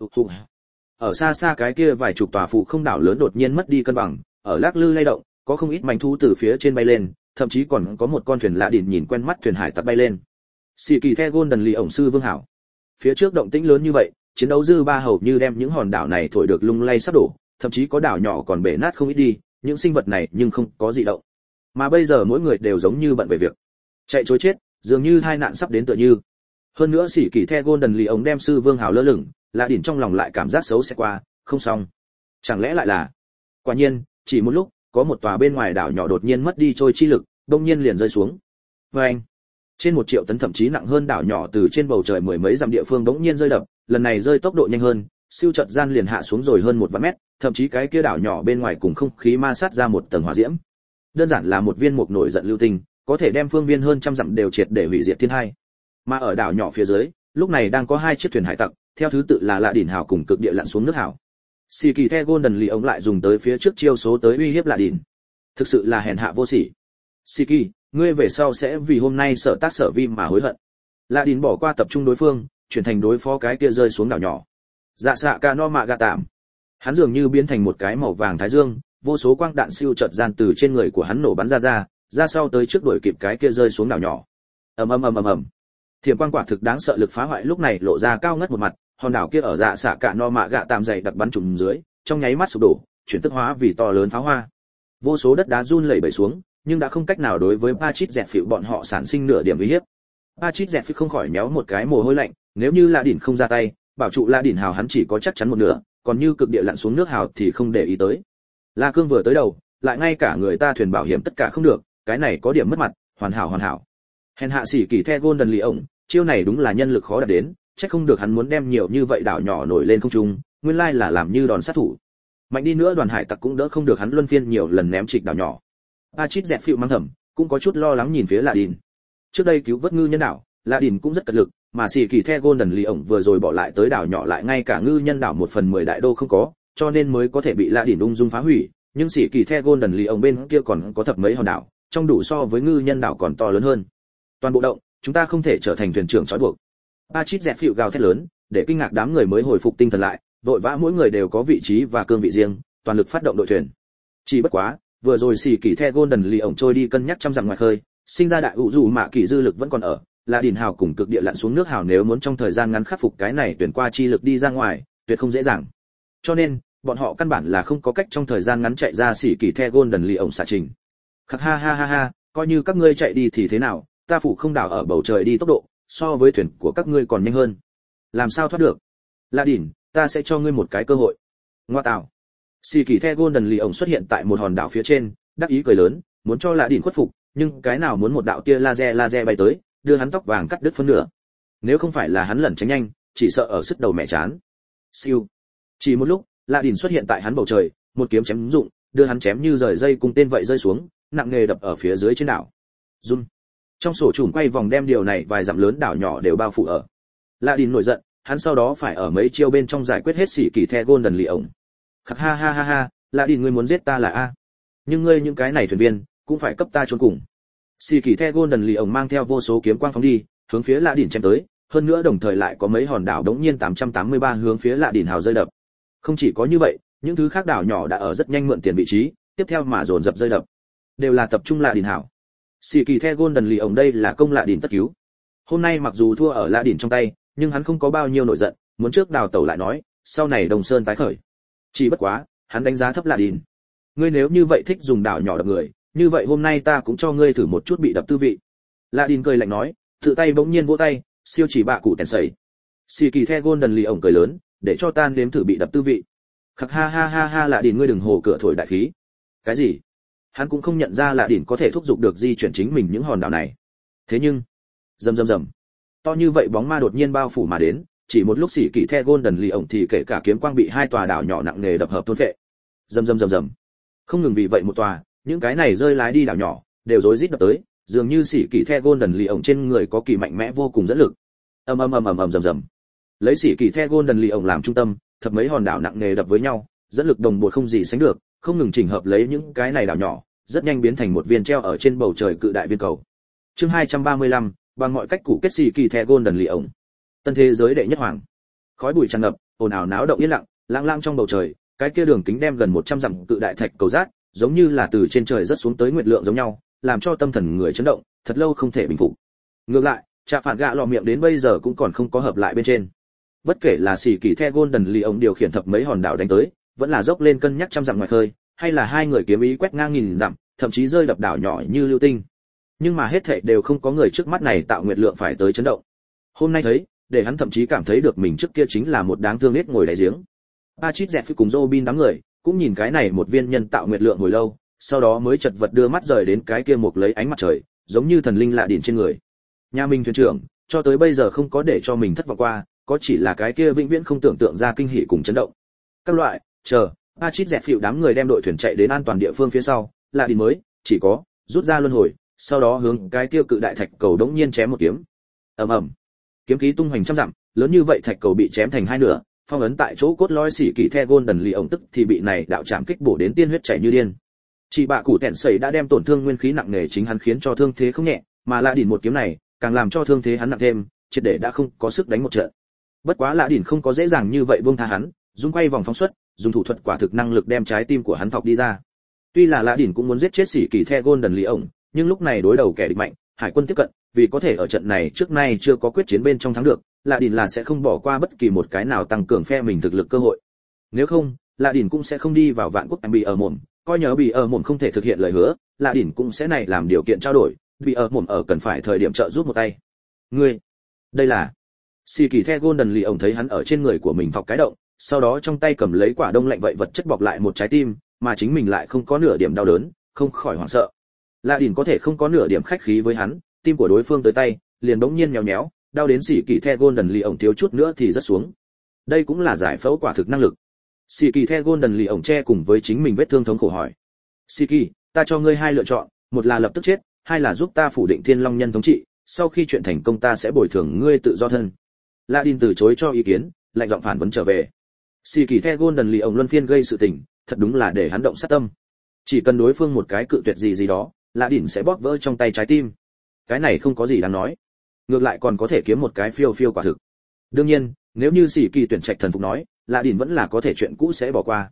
ở xa xa cái kia vài chục tòa phụ không đảo lớn đột nhiên mất đi cân bằng, ở lắc lư lay động, có không ít mảnh thú từ phía trên bay lên, thậm chí còn có một con thuyền Lạ Đỉnh nhìn quen mắt thuyền hải tặc bay lên. Sĩ Kỳ The Golden Lì ổng sư Vương Hảo. Phía trước động tĩnh lớn như vậy, chiến đấu dư ba hầu như đem những hòn đảo này thổi được lung lay sắp đổ, thậm chí có đảo nhỏ còn bể nát không ít đi, những sinh vật này nhưng không có gì động. Mà bây giờ mỗi người đều giống như bận về việc chạy trối chết, dường như tai nạn sắp đến tựa như. Hơn nữa Sĩ Kỳ The Golden Lì ổng đem sư Vương Hảo lơ lửng, Lạ Đỉnh trong lòng lại cảm giác xấu sẽ qua, không xong. Chẳng lẽ lại là? Quả nhiên, chỉ một lúc, có một tòa bên ngoài đảo nhỏ đột nhiên mất đi trôi chi lực, đột nhiên liền rơi xuống. Oeng! Trên 1 triệu tấn thậm chí nặng hơn đảo nhỏ từ trên bầu trời mười mấy dặm địa phương bỗng nhiên rơi đập, lần này rơi tốc độ nhanh hơn, siêu chợt gian liền hạ xuống rồi hơn 1 vạn mét, thậm chí cái kia đảo nhỏ bên ngoài cùng không khí ma sát ra một tầng hỏa diễm. Đơn giản là một viên mục nổi giận lưu tinh, có thể đem phương viên hơn trăm dặm đều triệt để hủy diệt thiên hai. Mà ở đảo nhỏ phía dưới, lúc này đang có 2 chiếc thuyền hải tặc, theo thứ tự là Lạ Đỉnh Hảo cùng cực địa lặn xuống nước hảo. Sĩ Kỳ The Golden Lì ổng lại dùng tới phía trước chiêu số tới uy hiếp Lạ Đỉnh. Thực sự là hèn hạ vô sỉ. Sĩ Kỳ, ngươi về sau sẽ vì hôm nay sở tác sở vi mà hối hận. Lạ Đỉnh bỏ qua tập trung đối phương, chuyển thành đối phó cái kia rơi xuống đảo nhỏ. Dạ xạ ca no mạ gà tạm. Hắn dường như biến thành một cái màu vàng thái dương, vô số quang đạn siêu chợt gian từ trên người của hắn nổ bắn ra sau tới trước đuổi kịp cái kia rơi xuống đảo nhỏ. Ầm ầm ầm ầm ầm. Thiểm quang quả thực đáng sợ lực phá hoại lúc này lộ ra cao ngất một mặt, hòn đảo kia ở dạ xạ cả no mạ gạ tạm dày đặc bắn trùm dưới, trong nháy mắt sụp đổ, chuyển tức hóa vì to lớn pháo hoa. Vô số đất đá run lẩy bẩy xuống, nhưng đã không cách nào đối với Pachit dẹp phịu bọn họ sản sinh nửa điểm uy hiếp. Pachit dẹp phịu không khỏi méo một cái mồ hôi lạnh, nếu như Lạ Đỉnh không ra tay, bảo trụ Lạ Đỉnh Hào hắn chỉ có chắc chắn một nửa, còn như cực địa lặn xuống nước hào thì không để ý tới. La Cương vừa tới đầu, lại ngay cả người ta thuyền bảo hiểm tất cả không được, cái này có điểm mất mặt, hoàn hảo. Hèn hạ Sĩ Kỳ The Golden Lì ổng, chiêu này đúng là nhân lực khó đạt đến, chắc không được hắn muốn đem nhiều như vậy đảo nhỏ nổi lên không trung, nguyên lai là làm như đòn sát thủ. Mạnh đi nữa đoàn hải tặc cũng đỡ không được hắn luân phiên nhiều lần ném trịch đảo nhỏ. Pachit dẹp phịu mang thầm, cũng có chút lo lắng nhìn phía Lạ Đỉnh. Trước đây cứu vớt ngư nhân đảo, Lạ Đỉnh cũng rất cật lực, mà Sĩ Kỳ The Golden Lì ổng vừa rồi bỏ lại tới đảo nhỏ lại ngay cả ngư nhân đảo 1/10 đại đô không có, cho nên mới có thể bị Lạ Đỉnh ung dung phá hủy. Nhưng Sĩ Kỳ The Golden Lì ổng bên kia còn có thập mấy hòn đảo, trong đủ so với ngư nhân đảo còn to lớn hơn. Toàn bộ động, chúng ta không thể trở thành thuyền trưởng trói buộc. Pachit dẹp phịu gào thét lớn, để kinh ngạc đám người mới hồi phục tinh thần lại, vội vã mỗi người đều có vị trí và cương vị riêng, toàn lực phát động đội thuyền. Chỉ bất quá, vừa rồi xì kỳ the golden lì ổng trôi đi cân nhắc trăm dặm ngoài khơi, sinh ra đại vũ dù mạ kỳ dư lực vẫn còn ở, là đỉnh hào cùng cực địa lặn xuống nước hào nếu muốn trong thời gian ngắn khắc phục cái này tuyển qua chi lực đi ra ngoài, tuyệt không dễ dàng. Cho nên, bọn họ căn bản là không có cách trong thời gian ngắn chạy ra xỉ kỳ the golden lì ổng xả trình. Khắc ha ha ha ha, coi như các ngươi chạy đi thì thế nào, ta phủ không đảo ở bầu trời đi tốc độ, so với thuyền của các ngươi còn nhanh hơn. Làm sao thoát được? La đỉnh, ta sẽ cho ngươi một cái cơ hội. Ngoa tạo. Xỉ kỳ the golden lì ổng xuất hiện tại một hòn đảo phía trên, đắc ý cười lớn, muốn cho La đỉnh khuất phục, nhưng cái nào muốn một đạo tia laser bay tới, đưa hắn tóc vàng cắt đứt phân nửa. Nếu không phải là hắn lẩn tránh nhanh, chỉ sợ ở sức đầu mẹ chán. Siêu. Chỉ một lúc, La Đỉnh xuất hiện tại hắn bầu trời, một kiếm chém dụng, đưa hắn chém như rời dây cùng tên vậy rơi xuống, nặng nề đập ở phía dưới trên đảo. Run. Trong sổ trùm quay vòng đem điều này vài dặm lớn đảo nhỏ đều bao phủ ở. La Đỉnh nổi giận, hắn sau đó phải ở mấy chiêu bên trong giải quyết hết xỉ kỳ the golden lì ổng. Khắc ha ha ha ha, La Đỉnh ngươi muốn giết ta là a? Nhưng ngươi những cái này thuyền viên cũng phải cấp ta chôn cùng. Xỉ kỳ the golden lì ổng mang theo vô số kiếm quang phóng đi, hướng phía La Đỉnh chém tới, hơn nữa đồng thời lại có mấy hòn đảo đống nhiên 883 hướng phía La Đỉnh hào rơi đập. Không chỉ có như vậy, những thứ khác đảo nhỏ đã ở rất nhanh mượn tiền vị trí, tiếp theo mà dồn dập rơi đập. Đều là tập trung La Đỉnh hảo. Xỉ kỳ the golden lì ổng đây là công La Đỉnh tất cứu. Hôm nay mặc dù thua ở La Đỉnh trong tay, nhưng hắn không có bao nhiêu nổi giận, muốn trước đào tẩu lại nói, sau này Đồng Sơn tái khởi. Chỉ bất quá, hắn đánh giá thấp La Đỉnh. Ngươi nếu như vậy thích dùng đảo nhỏ đập người, như vậy hôm nay ta cũng cho ngươi thử một chút bị đập tư vị. La Đỉnh cười lạnh nói, tự tay bỗng nhiên vỗ tay, siêu chỉ bạ cụ tèn sẩy. Xỉ kỳ the golden lì ổng cười lớn, để cho tan đếm thử bị đập tư vị. Khắc ha ha ha ha, La Đỉnh ngươi đừng hồ cửa thổi đại khí. Cái gì? Hắn cũng không nhận ra La Đỉnh có thể thúc giục được di chuyển chính mình những hòn đảo này. Thế nhưng, rầm rầm rầm, to như vậy bóng ma đột nhiên bao phủ mà đến, chỉ một lúc xỉ kỳ the golden lì ổng thì kể cả kiếm quang bị hai tòa đảo nhỏ nặng nề đập hợp thôn phệ. Rầm rầm rầm rầm. Không ngừng vì vậy một tòa, những cái này rơi lái đi đảo nhỏ, đều rối rít đập tới, dường như xỉ kỳ the golden lì ổng trên người có kỳ mạnh mẽ vô cùng dẫn lực. Ầm ầm ầm ầm ầm rầm rầm. Lấy xỉ kỳ the golden lì ổng làm trung tâm, thập mấy hòn đảo nặng nề đập với nhau, dẫn lực đồng bộ không gì sánh được, không ngừng chỉnh hợp lấy những cái này đảo nhỏ, rất nhanh biến thành một viên treo ở trên bầu trời cự đại viên cầu. Chương 235, bằng mọi cách cụ kết xỉ kỳ the golden lì ổng. Tân thế giới đệ nhất hoàng. Khói bụi tràn ngập, ồn ào náo động yên lặng, lãng lãng trong bầu trời, cái kia đường kính đem gần 100 dặm cự đại thạch cầu rát, giống như là từ trên trời rất xuống tới nguyệt lượng giống nhau, làm cho tâm thần người chấn động, thật lâu không thể bình phục. Ngược lại, Trạ Phản Gạ lọ miệng đến bây giờ cũng còn không có hợp lại bên trên. Bất kể là xỉ kỳ the golden lì ổng điều khiển thập mấy hòn đảo đánh tới, vẫn là dốc lên cân nhắc trăm dặm ngoài khơi, hay là hai người kiếm ý quét ngang nghìn dặm, thậm chí rơi đập đảo nhỏ như lưu tinh. Nhưng mà hết thảy đều không có người trước mắt này tạo nguyệt lượng phải tới chấn động. Hôm nay thấy, để hắn thậm chí cảm thấy được mình trước kia chính là một đáng thương nết ngồi đáy giếng. Pachit dẹp phi cùng Robin đám người, cũng nhìn cái này một viên nhân tạo nguyệt lượng hồi lâu, sau đó mới chật vật đưa mắt rời đến cái kia một lấy ánh mặt trời, giống như thần linh lạ đỉnh trên người. Nhà mình thuyền trưởng, cho tới bây giờ không có để cho mình thất vọng qua, có chỉ là cái kia vĩnh viễn không tưởng tượng ra kinh hỉ cùng chấn động. Các loại, chờ, Pachit dẹp phiệu đám người đem đội thuyền chạy đến an toàn địa phương phía sau, lạ đỉnh mới, chỉ có, rút ra luân hồi, sau đó hướng cái tiêu cự đại thạch cầu đống nhiên chém một kiếm. Ầm ầm. Kiếm khí tung hoành trăm dặm, lớn như vậy thạch cầu bị chém thành hai nửa, phong ấn tại chỗ cốt lõi xỉ kỳ the golden lì ổng tức thì bị này đạo chạm kích bổ đến tiên huyết chảy như điên. Chỉ bạ cụ tẹn sẩy đã đem tổn thương nguyên khí nặng nề chính hắn khiến cho thương thế không nhẹ, mà lạ đỉnh một kiếm này càng làm cho thương thế hắn nặng thêm, triệt để đã không có sức đánh một trận. Bất quá lạ đỉnh không có dễ dàng như vậy buông tha hắn, dung quay vòng phóng xuất, dùng thủ thuật quả thực năng lực đem trái tim của hắn thọc đi ra. Tuy là lạ đỉnh cũng muốn giết chết xỉ kỳ the golden lì ổng, nhưng lúc này đối đầu kẻ địch mạnh, hải quân tiếp cận, vì có thể ở trận này trước nay chưa có quyết chiến bên trong thắng được, lạ đỉnh là sẽ không bỏ qua bất kỳ một cái nào tăng cường phe mình thực lực cơ hội. Nếu không, lạ đỉnh cũng sẽ không đi vào vạn quốc bị ở mồm, coi nhớ bị ở mồm không thể thực hiện lời hứa, lạ đỉnh cũng sẽ này làm điều kiện trao đổi, bị ở mồm ở cần phải thời điểm trợ giúp một tay. Ngươi, đây là xì kỳ the golden lì ổng thấy hắn ở trên người của mình thọc cái động, sau đó trong tay cầm lấy quả đông lạnh vậy vật chất bọc lại một trái tim, mà chính mình lại không có nửa điểm đau đớn, không khỏi hoảng sợ. Lạ đỉnh có thể không có nửa điểm khách khí với hắn, tim của đối phương tới tay, liền bỗng nhiên nhéo nhéo, đau đến xỉ kỳ the golden lì ổng thiếu chút nữa thì rất xuống. Đây cũng là giải phẫu quả thực năng lực. Xỉ kỳ the golden lì ổng che cùng với chính mình vết thương thống khổ hỏi: "Xỉ kỳ, ta cho ngươi hai lựa chọn, một là lập tức chết, hai là giúp ta phủ định Thiên Long nhân thống trị, sau khi chuyện thành công ta sẽ bồi thường ngươi tự do thân." La Đin từ chối cho ý kiến, lạnh giọng phản vấn trở về. Xỉ kỳ the golden lì ổng luân phiên gây sự tình, thật đúng là để hắn động sát tâm. Chỉ cần đối phương một cái cự tuyệt gì gì đó, La Đin sẽ bóp vỡ trong tay trái tim. Cái này không có gì đáng nói, ngược lại còn có thể kiếm một cái phiêu phiêu quả thực. Đương nhiên, nếu như Sĩ Kỳ tuyển trạch thần phục nói, Lạ Đỉnh vẫn là có thể chuyện cũ sẽ bỏ qua.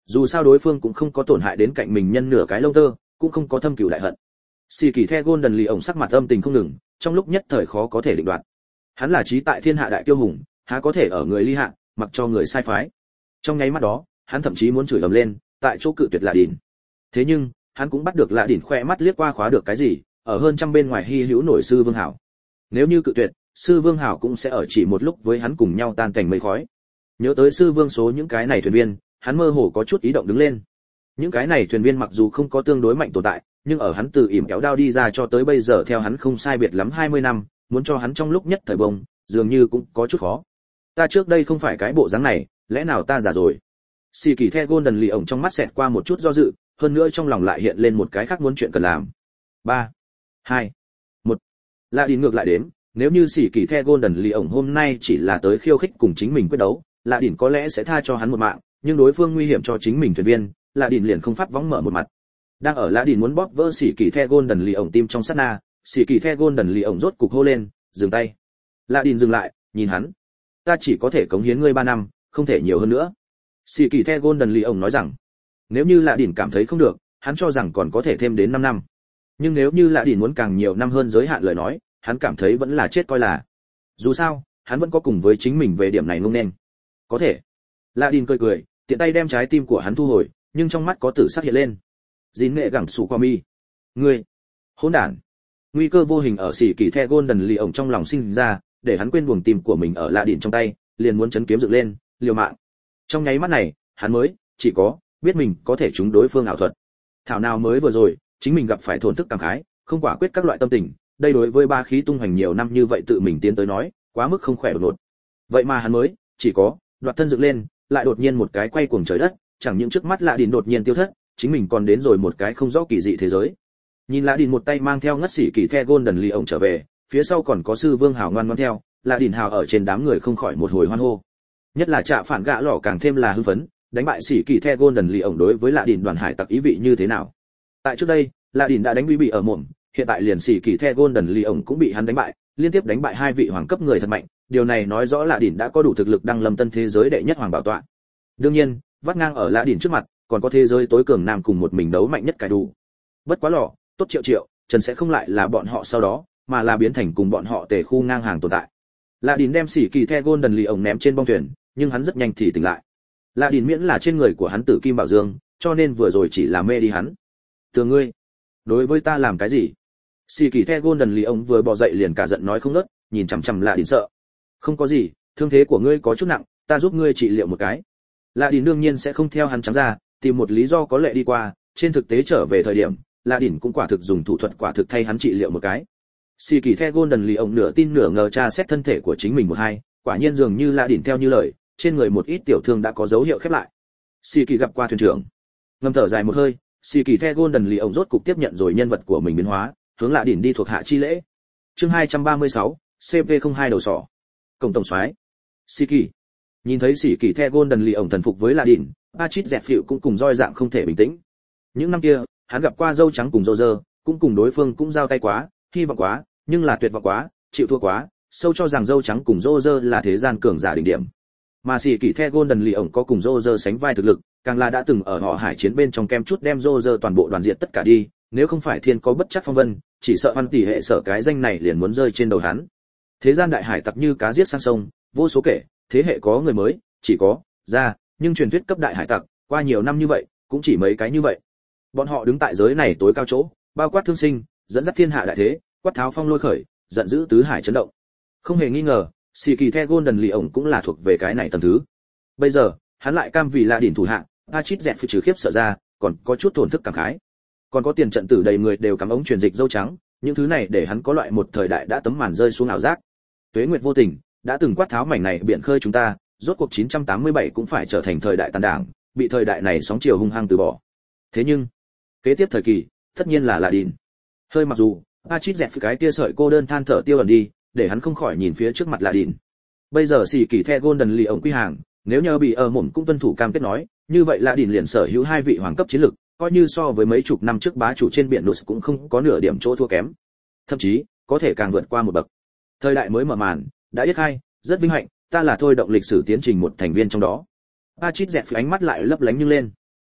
dù sao đối phương cũng không có tổn hại đến cạnh mình nhân nửa cái lông tơ, cũng không có thâm cừu đại hận. Xì kỳ the Golden lì ổng sắc mặt âm tình không ngừng, trong lúc nhất thời khó có thể định đoạt. Hắn là trí tại thiên hạ đại kiêu hùng, há có thể ở người ly hạ, mặc cho người sai phái. Trong nháy mắt đó, hắn thậm chí muốn chửi ầm lên, tại chỗ cự tuyệt Lạ Đỉnh. Thế nhưng, hắn cũng bắt được Lạ Đỉnh khoe mắt liếc qua khóa được cái gì, ở hơn trăm bên ngoài hy hữu nổi sư Vương Hảo. Nếu như cự tuyệt, sư Vương Hảo cũng sẽ ở chỉ một lúc với hắn cùng nhau tan cảnh mây khói. Nhớ tới sư Vương số những cái này thuyền viên, hắn mơ hồ có chút ý động đứng lên. Những cái này thuyền viên mặc dù không có tương đối mạnh tồn tại, nhưng ở hắn từ ỉm kéo đao đi ra cho tới bây giờ theo hắn không sai biệt lắm 20 năm, muốn cho hắn trong lúc nhất thời bông, dường như cũng có chút khó. Ta trước đây không phải cái bộ dáng này, lẽ nào ta già rồi? Xì kỳ the Golden lì ổng trong mắt xẹt qua một chút do dự, hơn nữa trong lòng lại hiện lên một cái khác muốn chuyện cần làm. 3, 2, 1. Lạ Đỉnh ngược lại đến, nếu như xì kỳ the Golden lì ổng hôm nay chỉ là tới khiêu khích cùng chính mình quyết đấu, Lạ Đỉnh có lẽ sẽ tha cho hắn một mạng, nhưng đối phương nguy hiểm cho chính mình thuyền viên, Lạ Đỉnh liền không pháp võng mở một mặt. Đang ở Lạ Đỉnh muốn bóp vỡ xì kỳ the Golden lì ổng tim trong sát na, xì kỳ the Golden lì ổng rốt cục hô lên, dừng tay. Lạ Đỉnh dừng lại, nhìn hắn. Ta chỉ có thể cống hiến ngươi 3 năm, không thể nhiều hơn nữa. Xì kỳ the Golden lì ổng nói rằng, nếu như Lạ Đỉnh cảm thấy không được, hắn cho rằng còn có thể thêm đến 5 năm. Nhưng nếu như Lạ Đỉnh muốn càng nhiều năm hơn giới hạn lời nói, hắn cảm thấy vẫn là chết coi là. Dù sao, hắn vẫn có cùng với chính mình về điểm này ngông nên. Có thể. Lạ Đỉnh cười cười, tiện tay đem trái tim của hắn thu hồi, nhưng trong mắt có tử sắc hiện lên. Dín nghệ gẳng sủ qua mi. Ngươi, hỗn đản. Nguy cơ vô hình ở xỉ kỳ the Golden lì ổng trong lòng sinh ra, để hắn quên buồng tim của mình ở Lạ Đỉnh trong tay, liền muốn chấn kiếm dựng lên, liều mạng. Trong nháy mắt này, hắn mới chỉ có biết mình có thể trúng đối phương ảo thuật. Thảo nào mới vừa rồi, chính mình gặp phải thổn thức cảm khái, không quả quyết các loại tâm tình, đây đối với ba khí tung hoành nhiều năm như vậy tự mình tiến tới nói, quá mức không khỏe đột ngột. Vậy mà hắn mới chỉ có đoạt thân dựng lên, lại đột nhiên một cái quay cuồng trời đất, chẳng những trước mắt Lạ Đỉnh đột nhiên tiêu thất, chính mình còn đến rồi một cái không rõ kỳ dị thế giới. Nhìn Lạ Đỉnh một tay mang theo ngất xỉ kỳ the Golden lì ổng trở về, phía sau còn có sư Vương Hào ngoan ngoãn theo, Lạ Đỉnh Hào ở trên đám người không khỏi một hồi hoan hô. Nhất là Trạ Phản Gã Lọ càng thêm là hưng phấn, đánh bại xỉ kỳ the Golden lì ổng đối với Lạ Đỉnh đoàn hải tặc ý vị như thế nào? Tại trước đây, Lạ Đỉnh đã đánh bị ở mồm, hiện tại liền xỉ kỳ the Golden lì ổng cũng bị hắn đánh bại, liên tiếp đánh bại 2 vị hoàng cấp người thật mạnh, điều này nói rõ Lạ Đỉnh đã có đủ thực lực đăng lâm tân thế giới đệ nhất hoàng bảo tọa. Đương nhiên, vắt ngang ở Lạ Đỉnh trước mặt, còn có thế giới tối cường nam cùng một mình đấu mạnh nhất cải đủ. Bất quá lọ, tốt triệu, Trần sẽ không lại là bọn họ sau đó, mà là biến thành cùng bọn họ tề khu ngang hàng tồn tại. Lạ Đỉnh đem xỉ kỳ the Golden lì ổng ném trên bong thuyền, nhưng hắn rất nhanh thì tỉnh lại. Lạ Đỉnh miễn là trên người của hắn tử kim bảo dương, cho nên vừa rồi chỉ là mê đi hắn. Từ ngươi, đối với ta làm cái gì? Xỉ kỳ the Golden lì ổng vừa bò dậy liền cả giận nói không ngớt, nhìn chằm chằm Lạ Đỉnh sợ. Không có gì, thương thế của ngươi có chút nặng, ta giúp ngươi trị liệu một cái. Lạ Đỉnh đương nhiên sẽ không theo hắn trắng ra, tìm một lý do có lệ đi qua, trên thực tế trở về thời điểm, Lạ Đỉnh cũng quả thực dùng thủ thuật quả thực thay hắn trị liệu một cái. Xì kỳ the Golden lì ổng nửa tin nửa ngờ tra xét thân thể của chính mình một hai, quả nhiên dường như Lạ Đỉnh theo như lời, trên người một ít tiểu thương đã có dấu hiệu khép lại. Xì kỳ gặp qua thuyền trưởng, ngâm thở dài một hơi, xì kỳ the Golden lì ổng rốt cục tiếp nhận rồi nhân vật của mình biến hóa, hướng Lạ Đỉnh đi thuộc hạ chi lễ. Chương 236, CV02 đầu sỏ. Cổng tổng soái. Xì kỳ. Nhìn thấy xì kỳ the Golden lì ổng thần phục với Lạ Đỉnh, Pachit dẹt phịu cũng cùng roi dạng không thể bình tĩnh. Những năm kia, hắn gặp qua dâu trắng cùng Roger, cũng cùng đối phương cũng giao tay quá, hy vọng quá, nhưng là tuyệt vọng quá, chịu thua quá, sâu cho rằng dâu trắng cùng Roger là thế gian cường giả đỉnh điểm. Mà xỉ kỳ the Golden lì ổng có cùng Roger sánh vai thực lực, càng là đã từng ở họ hải chiến bên trong kem chút đem Roger toàn bộ đoàn diệt tất cả đi, nếu không phải thiên có bất chắc phong vân, chỉ sợ Văn tỷ hệ sở cái danh này liền muốn rơi trên đầu hắn. Thế gian đại hải tặc như cá giết sang sông, vô số kể, thế hệ có người mới, chỉ có ra, nhưng truyền thuyết cấp đại hải tặc, qua nhiều năm như vậy, cũng chỉ mấy cái như vậy. Bọn họ đứng tại giới này tối cao chỗ, bao quát thương sinh, dẫn dắt thiên hạ đại thế, quát tháo phong lôi khởi, giận dữ tứ hải chấn động. Không hề nghi ngờ, xì kỳ the Golden lì ổng cũng là thuộc về cái này tầng thứ. Bây giờ, hắn lại cam vì Lạ Đỉnh thủ hạ, Pachit dẹt phi trừ khiếp sợ ra, còn có chút thổn thức cảm khái. Còn có tiền trận tử đầy người đều cắm ống truyền dịch dâu trắng, những thứ này để hắn có loại một thời đại đã tấm màn rơi xuống ảo giác. Tuế nguyệt vô tình, đã từng quát tháo mảnh này biển khơi chúng ta, rốt cuộc 987 cũng phải trở thành thời đại tàn đảng, bị thời đại này sóng chiều hung hăng từ bỏ. Thế nhưng, kế tiếp thời kỳ, tất nhiên là Lạ Đỉnh. Hơi mặc dù, Pachit dẹt cái kia sợi cô đơn than thở tiêu ẩn đi, để hắn không khỏi nhìn phía trước mặt Lạ Đỉnh. Bây giờ xỉ kỳ the Golden lì ổng quy hàng, nếu nhờ bị ở mồm cũng tuân thủ cam kết nói, như vậy Lạ Đỉnh liền sở hữu 2 vị hoàng cấp chiến lực, coi như so với mấy chục năm trước bá chủ trên biển Nus cũng không có nửa điểm chỗ thua kém. Thậm chí, có thể càng vượt qua một bậc. Thời đại mới mở màn, đã yết khai, rất vinh hạnh, ta là thôi động lịch sử tiến trình một thành viên trong đó. Pachit dẹt ánh mắt lại lấp lánh nhưng lên.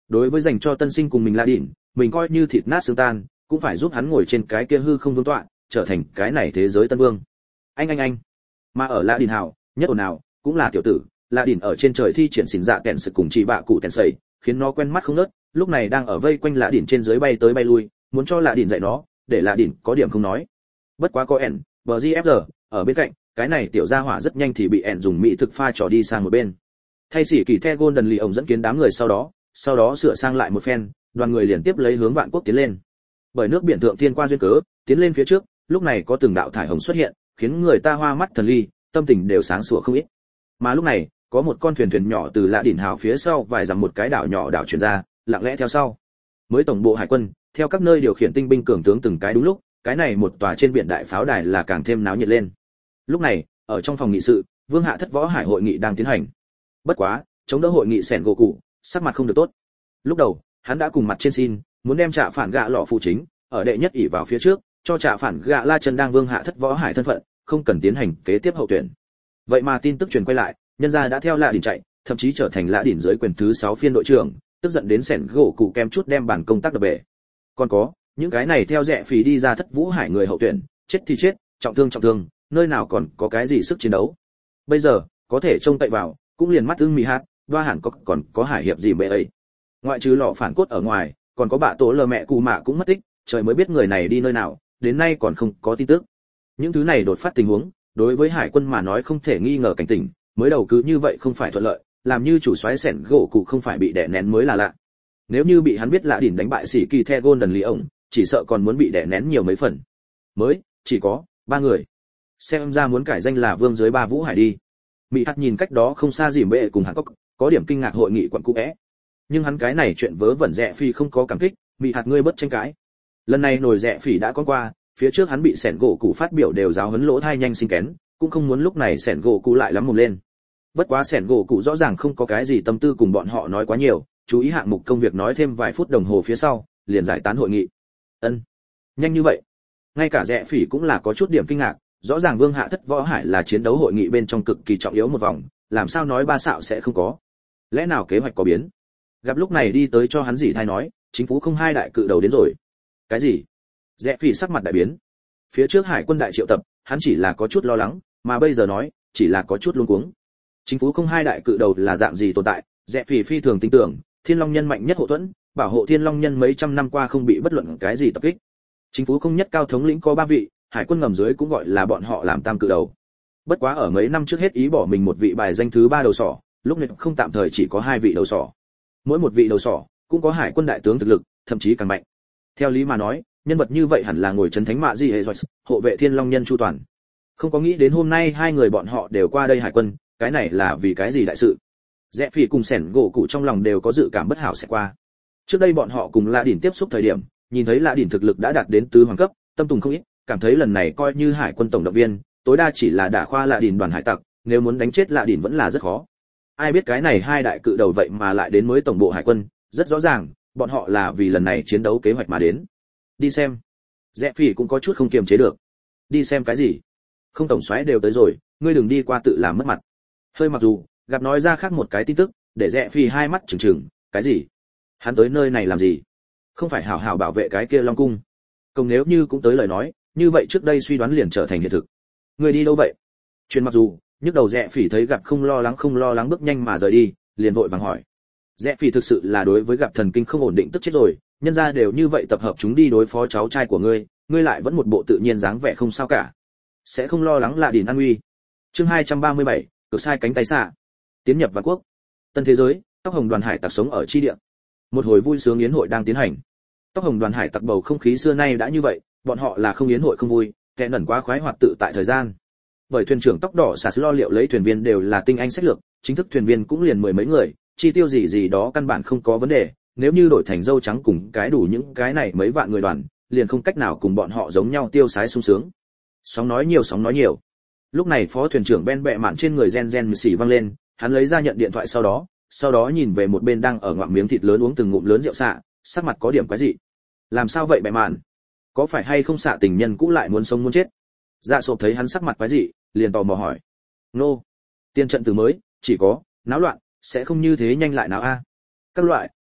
Đối với dành cho tân sinh cùng mình là đỉnh, mình coi như thịt nát xương tan, cũng phải giúp hắn ngồi trên cái kia hư không vương tọa, trở thành cái này thế giới tân vương. Anh. Mà ở Lạ Đỉnh hào, nhất ồn nào, cũng là tiểu tử, Lạ Đỉnh ở trên trời thi triển xỉn dạ kẹn sự cùng chỉ bạ cụ kẹn sẩy, khiến nó quen mắt không ngớt, lúc này đang ở vây quanh Lạ Đỉnh trên dưới bay tới bay lui, muốn cho Lạ Đỉnh dạy nó, để Lạ Đỉnh có điểm không nói. Bất quá có ẻn, BGFR ở bên cạnh, cái này tiểu gia hỏa rất nhanh thì bị ẻn dùng mỹ thực pha trò đi sang một bên. Thay sĩ kỳ the Golden Lee ổng dẫn kiến đám người sau đó sửa sang lại một phen, đoàn người liền tiếp lấy hướng Vạn Quốc tiến lên. Bởi nước biển thượng thiên qua duyên cớ, tiến lên phía trước, lúc này có từng đạo thải hồng xuất hiện, khiến người ta hoa mắt thần ly, tâm tình đều sáng sủa không ít. Mà lúc này, có một con thuyền nhỏ từ Lạ Đỉnh hào phía sau vài dặm một cái đảo nhỏ đảo chuyển ra, lặng lẽ theo sau. Mới tổng bộ hải quân, theo các nơi điều khiển tinh binh cường tướng từng cái đúng lúc, cái này một tòa trên biển đại pháo đài là càng thêm náo nhiệt lên. Lúc này, ở trong phòng nghị sự, Vương Hạ Thất Võ Hải hội nghị đang tiến hành. Bất quá, chống đỡ hội nghị sẻn gỗ cụ, sắc mặt không được tốt. Lúc đầu, hắn đã cùng mặt trên xin, muốn đem Trạ Phản Gạ lọ phụ chính, ở đệ nhất ỷ vào phía trước, cho Trạ Phản Gạ La Chân đang Vương Hạ Thất Võ Hải thân phận, không cần tiến hành kế tiếp hậu tuyển. Vậy mà tin tức truyền quay lại, nhân gia đã theo Lạ Đỉnh chạy, thậm chí trở thành Lạ Đỉnh dưới quyền thứ 6 phiên đội trưởng, tức giận đến sẻn gỗ cụ kem chút đem bản công tác đập bể. Còn có, những cái này theo rẻ phí đi ra Thất Vũ Hải người hậu tuyển, chết thì chết, trọng thương, nơi nào còn có cái gì sức chiến đấu. Bây giờ, có thể trông cậy vào, cũng liền mắt ưng mì hát, đoa hẳn còn có hải hiệp gì bệ ấy. Ngoại trừ lọ phản cốt ở ngoài, còn có bạ tổ lờ mẹ cụ mạ cũng mất tích, trời mới biết người này đi nơi nào, đến nay còn không có tin tức. Những thứ này đột phát tình huống, đối với hải quân mà nói không thể nghi ngờ cảnh tỉnh, mới đầu cứ như vậy không phải thuận lợi, làm như chủ soái sẻn gỗ cụ không phải bị đè nén mới là lạ. Nếu như bị hắn biết Lạ Đỉnh đánh bại sĩ kỳ the Golden Lee ổng, chỉ sợ còn muốn bị đè nén nhiều mấy phần. Mới chỉ có 3 người. Xem ra muốn cải danh là vương dưới 3 vũ hải đi. Mị Hạt nhìn cách đó không xa Dìm Bệ cùng Hàn Cốc, có điểm kinh ngạc hội nghị quận cũ é. Nhưng hắn cái này chuyện vớ vẩn rẻ phi không có cảm kích, Mị Hạt ngươi bất tranh cãi. Lần này nổi rẻ phỉ đã có qua, phía trước hắn bị sẻn gỗ cụ phát biểu đều giáo huấn lỗ thai nhanh sinh kén, cũng không muốn lúc này sẻn gỗ cụ lại lắm mồm lên. Bất quá sẻn gỗ cụ rõ ràng không có cái gì tâm tư cùng bọn họ nói quá nhiều, chú ý hạng mục công việc nói thêm vài phút đồng hồ phía sau, liền giải tán hội nghị. Ân, nhanh như vậy? Ngay cả rẻ phỉ cũng là có chút điểm kinh ngạc, rõ ràng Vương Hạ Thất Võ Hải là chiến đấu hội nghị bên trong cực kỳ trọng yếu một vòng, làm sao nói ba xạo sẽ không có? Lẽ nào kế hoạch có biến? Gặp lúc này đi tới cho hắn gì thay nói, chính phủ không hai đại cự đầu đến rồi. Cái gì? Rẽ phỉ sắc mặt đại biến. Phía trước hải quân đại triệu tập, hắn chỉ là có chút lo lắng, mà bây giờ nói, chỉ là có chút luống cuống. Chính phủ không hai đại cự đầu là dạng gì tồn tại, Rẽ phỉ phi thường tin tưởng, Thiên Long Nhân mạnh nhất hộ thuẫn, bảo hộ Thiên Long Nhân mấy trăm năm qua không bị bất luận cái gì tập kích. Chính phủ không nhất cao thống lĩnh có 3 vị, hải quân ngầm dưới cũng gọi là bọn họ làm tam cự đầu. Bất quá ở mấy năm trước hết ý bỏ mình một vị bài danh thứ 3 đầu sỏ, lúc này không tạm thời chỉ có 2 vị đầu sỏ. Mỗi một vị đầu sỏ cũng có hải quân đại tướng thực lực, thậm chí càng mạnh. Theo lý mà nói, nhân vật như vậy hẳn là ngồi trấn thánh mạ di hệ rồi, hộ vệ Thiên Long Nhân chu toàn. Không có nghĩ đến hôm nay 2 người bọn họ đều qua đây hải quân, cái này là vì cái gì đại sự? Rẽ phỉ cùng sẻn gỗ cụ trong lòng đều có dự cảm bất hảo sẽ qua. Trước đây bọn họ cùng Lạ Đỉnh tiếp xúc thời điểm, nhìn thấy Lạ Đỉnh thực lực đã đạt đến tứ hoàng cấp, tâm tùng không ít, cảm thấy lần này coi như hải quân tổng động viên, tối đa chỉ là đả khoa Lạ Đỉnh đoàn hải tặc, nếu muốn đánh chết Lạ Đỉnh vẫn là rất khó. Ai biết cái này 2 đại cự đầu vậy mà lại đến mới tổng bộ hải quân, rất rõ ràng, bọn họ là vì lần này chiến đấu kế hoạch mà đến. Đi xem. Rẽ phỉ cũng có chút không kiềm chế được. Đi xem cái gì? Không tổng soái đều tới rồi, ngươi đừng đi qua tự làm mất mặt. Hơi mặc dù, gặp nói ra khác một cái tin tức, để Rẽ phỉ hai mắt trừng trừng, cái gì? Hắn tới nơi này làm gì? Không phải hảo hảo bảo vệ cái kia Long cung. Công nếu như cũng tới lời nói, như vậy trước đây suy đoán liền trở thành hiện thực. Ngươi đi đâu vậy? Truyền mặc dù, nhức đầu Rẽ phỉ thấy gặp không lo lắng bước nhanh mà rời đi, liền vội vàng hỏi. Rẽ phỉ thực sự là đối với gặp thần kinh không ổn định tức chết rồi, nhân gia đều như vậy tập hợp chúng đi đối phó cháu trai của ngươi, ngươi lại vẫn một bộ tự nhiên dáng vẻ không sao cả. Sẽ không lo lắng Lạ Đỉnh an nguy. Chương 237, cực sai cánh tay xạ. Tiến nhập Vạn Quốc. Tân thế giới, tóc hồng đoàn hải tặc sống ở chi địa. Một hồi vui sướng yến hội đang tiến hành. Tóc hồng đoàn hải tặc bầu không khí xưa nay đã như vậy, bọn họ là không yến hội không vui, kẻ nẩn quá khoái hoạt tự tại thời gian. Bởi thuyền trưởng tóc đỏ sạt lo liệu lấy thuyền viên đều là tinh anh sách lược, chính thức thuyền viên cũng liền mười mấy người, chi tiêu gì đó căn bản không có vấn đề, nếu như đổi thành dâu trắng cùng cái đủ những cái này mấy vạn người đoàn, liền không cách nào cùng bọn họ giống nhau tiêu sái sung sướng. Sóng nói nhiều. Lúc này phó thuyền trưởng Ben bẹ mạn trên người gen xỉ vang lên, hắn lấy ra nhận điện thoại sau đó nhìn về một bên đang ở ngoạm miếng thịt lớn uống từng ngụm lớn rượu xạ, sắc mặt có điểm quái dị. Làm sao vậy bẹ mạn? Có phải hay không xạ tình nhân cũ lại muốn sống muốn chết? Dạ sộp thấy hắn sắc mặt quái dị, liền tò mò hỏi. Nô, tiên trận từ mới, chỉ có náo loạn, sẽ không như thế nhanh lại nào a? Các loại,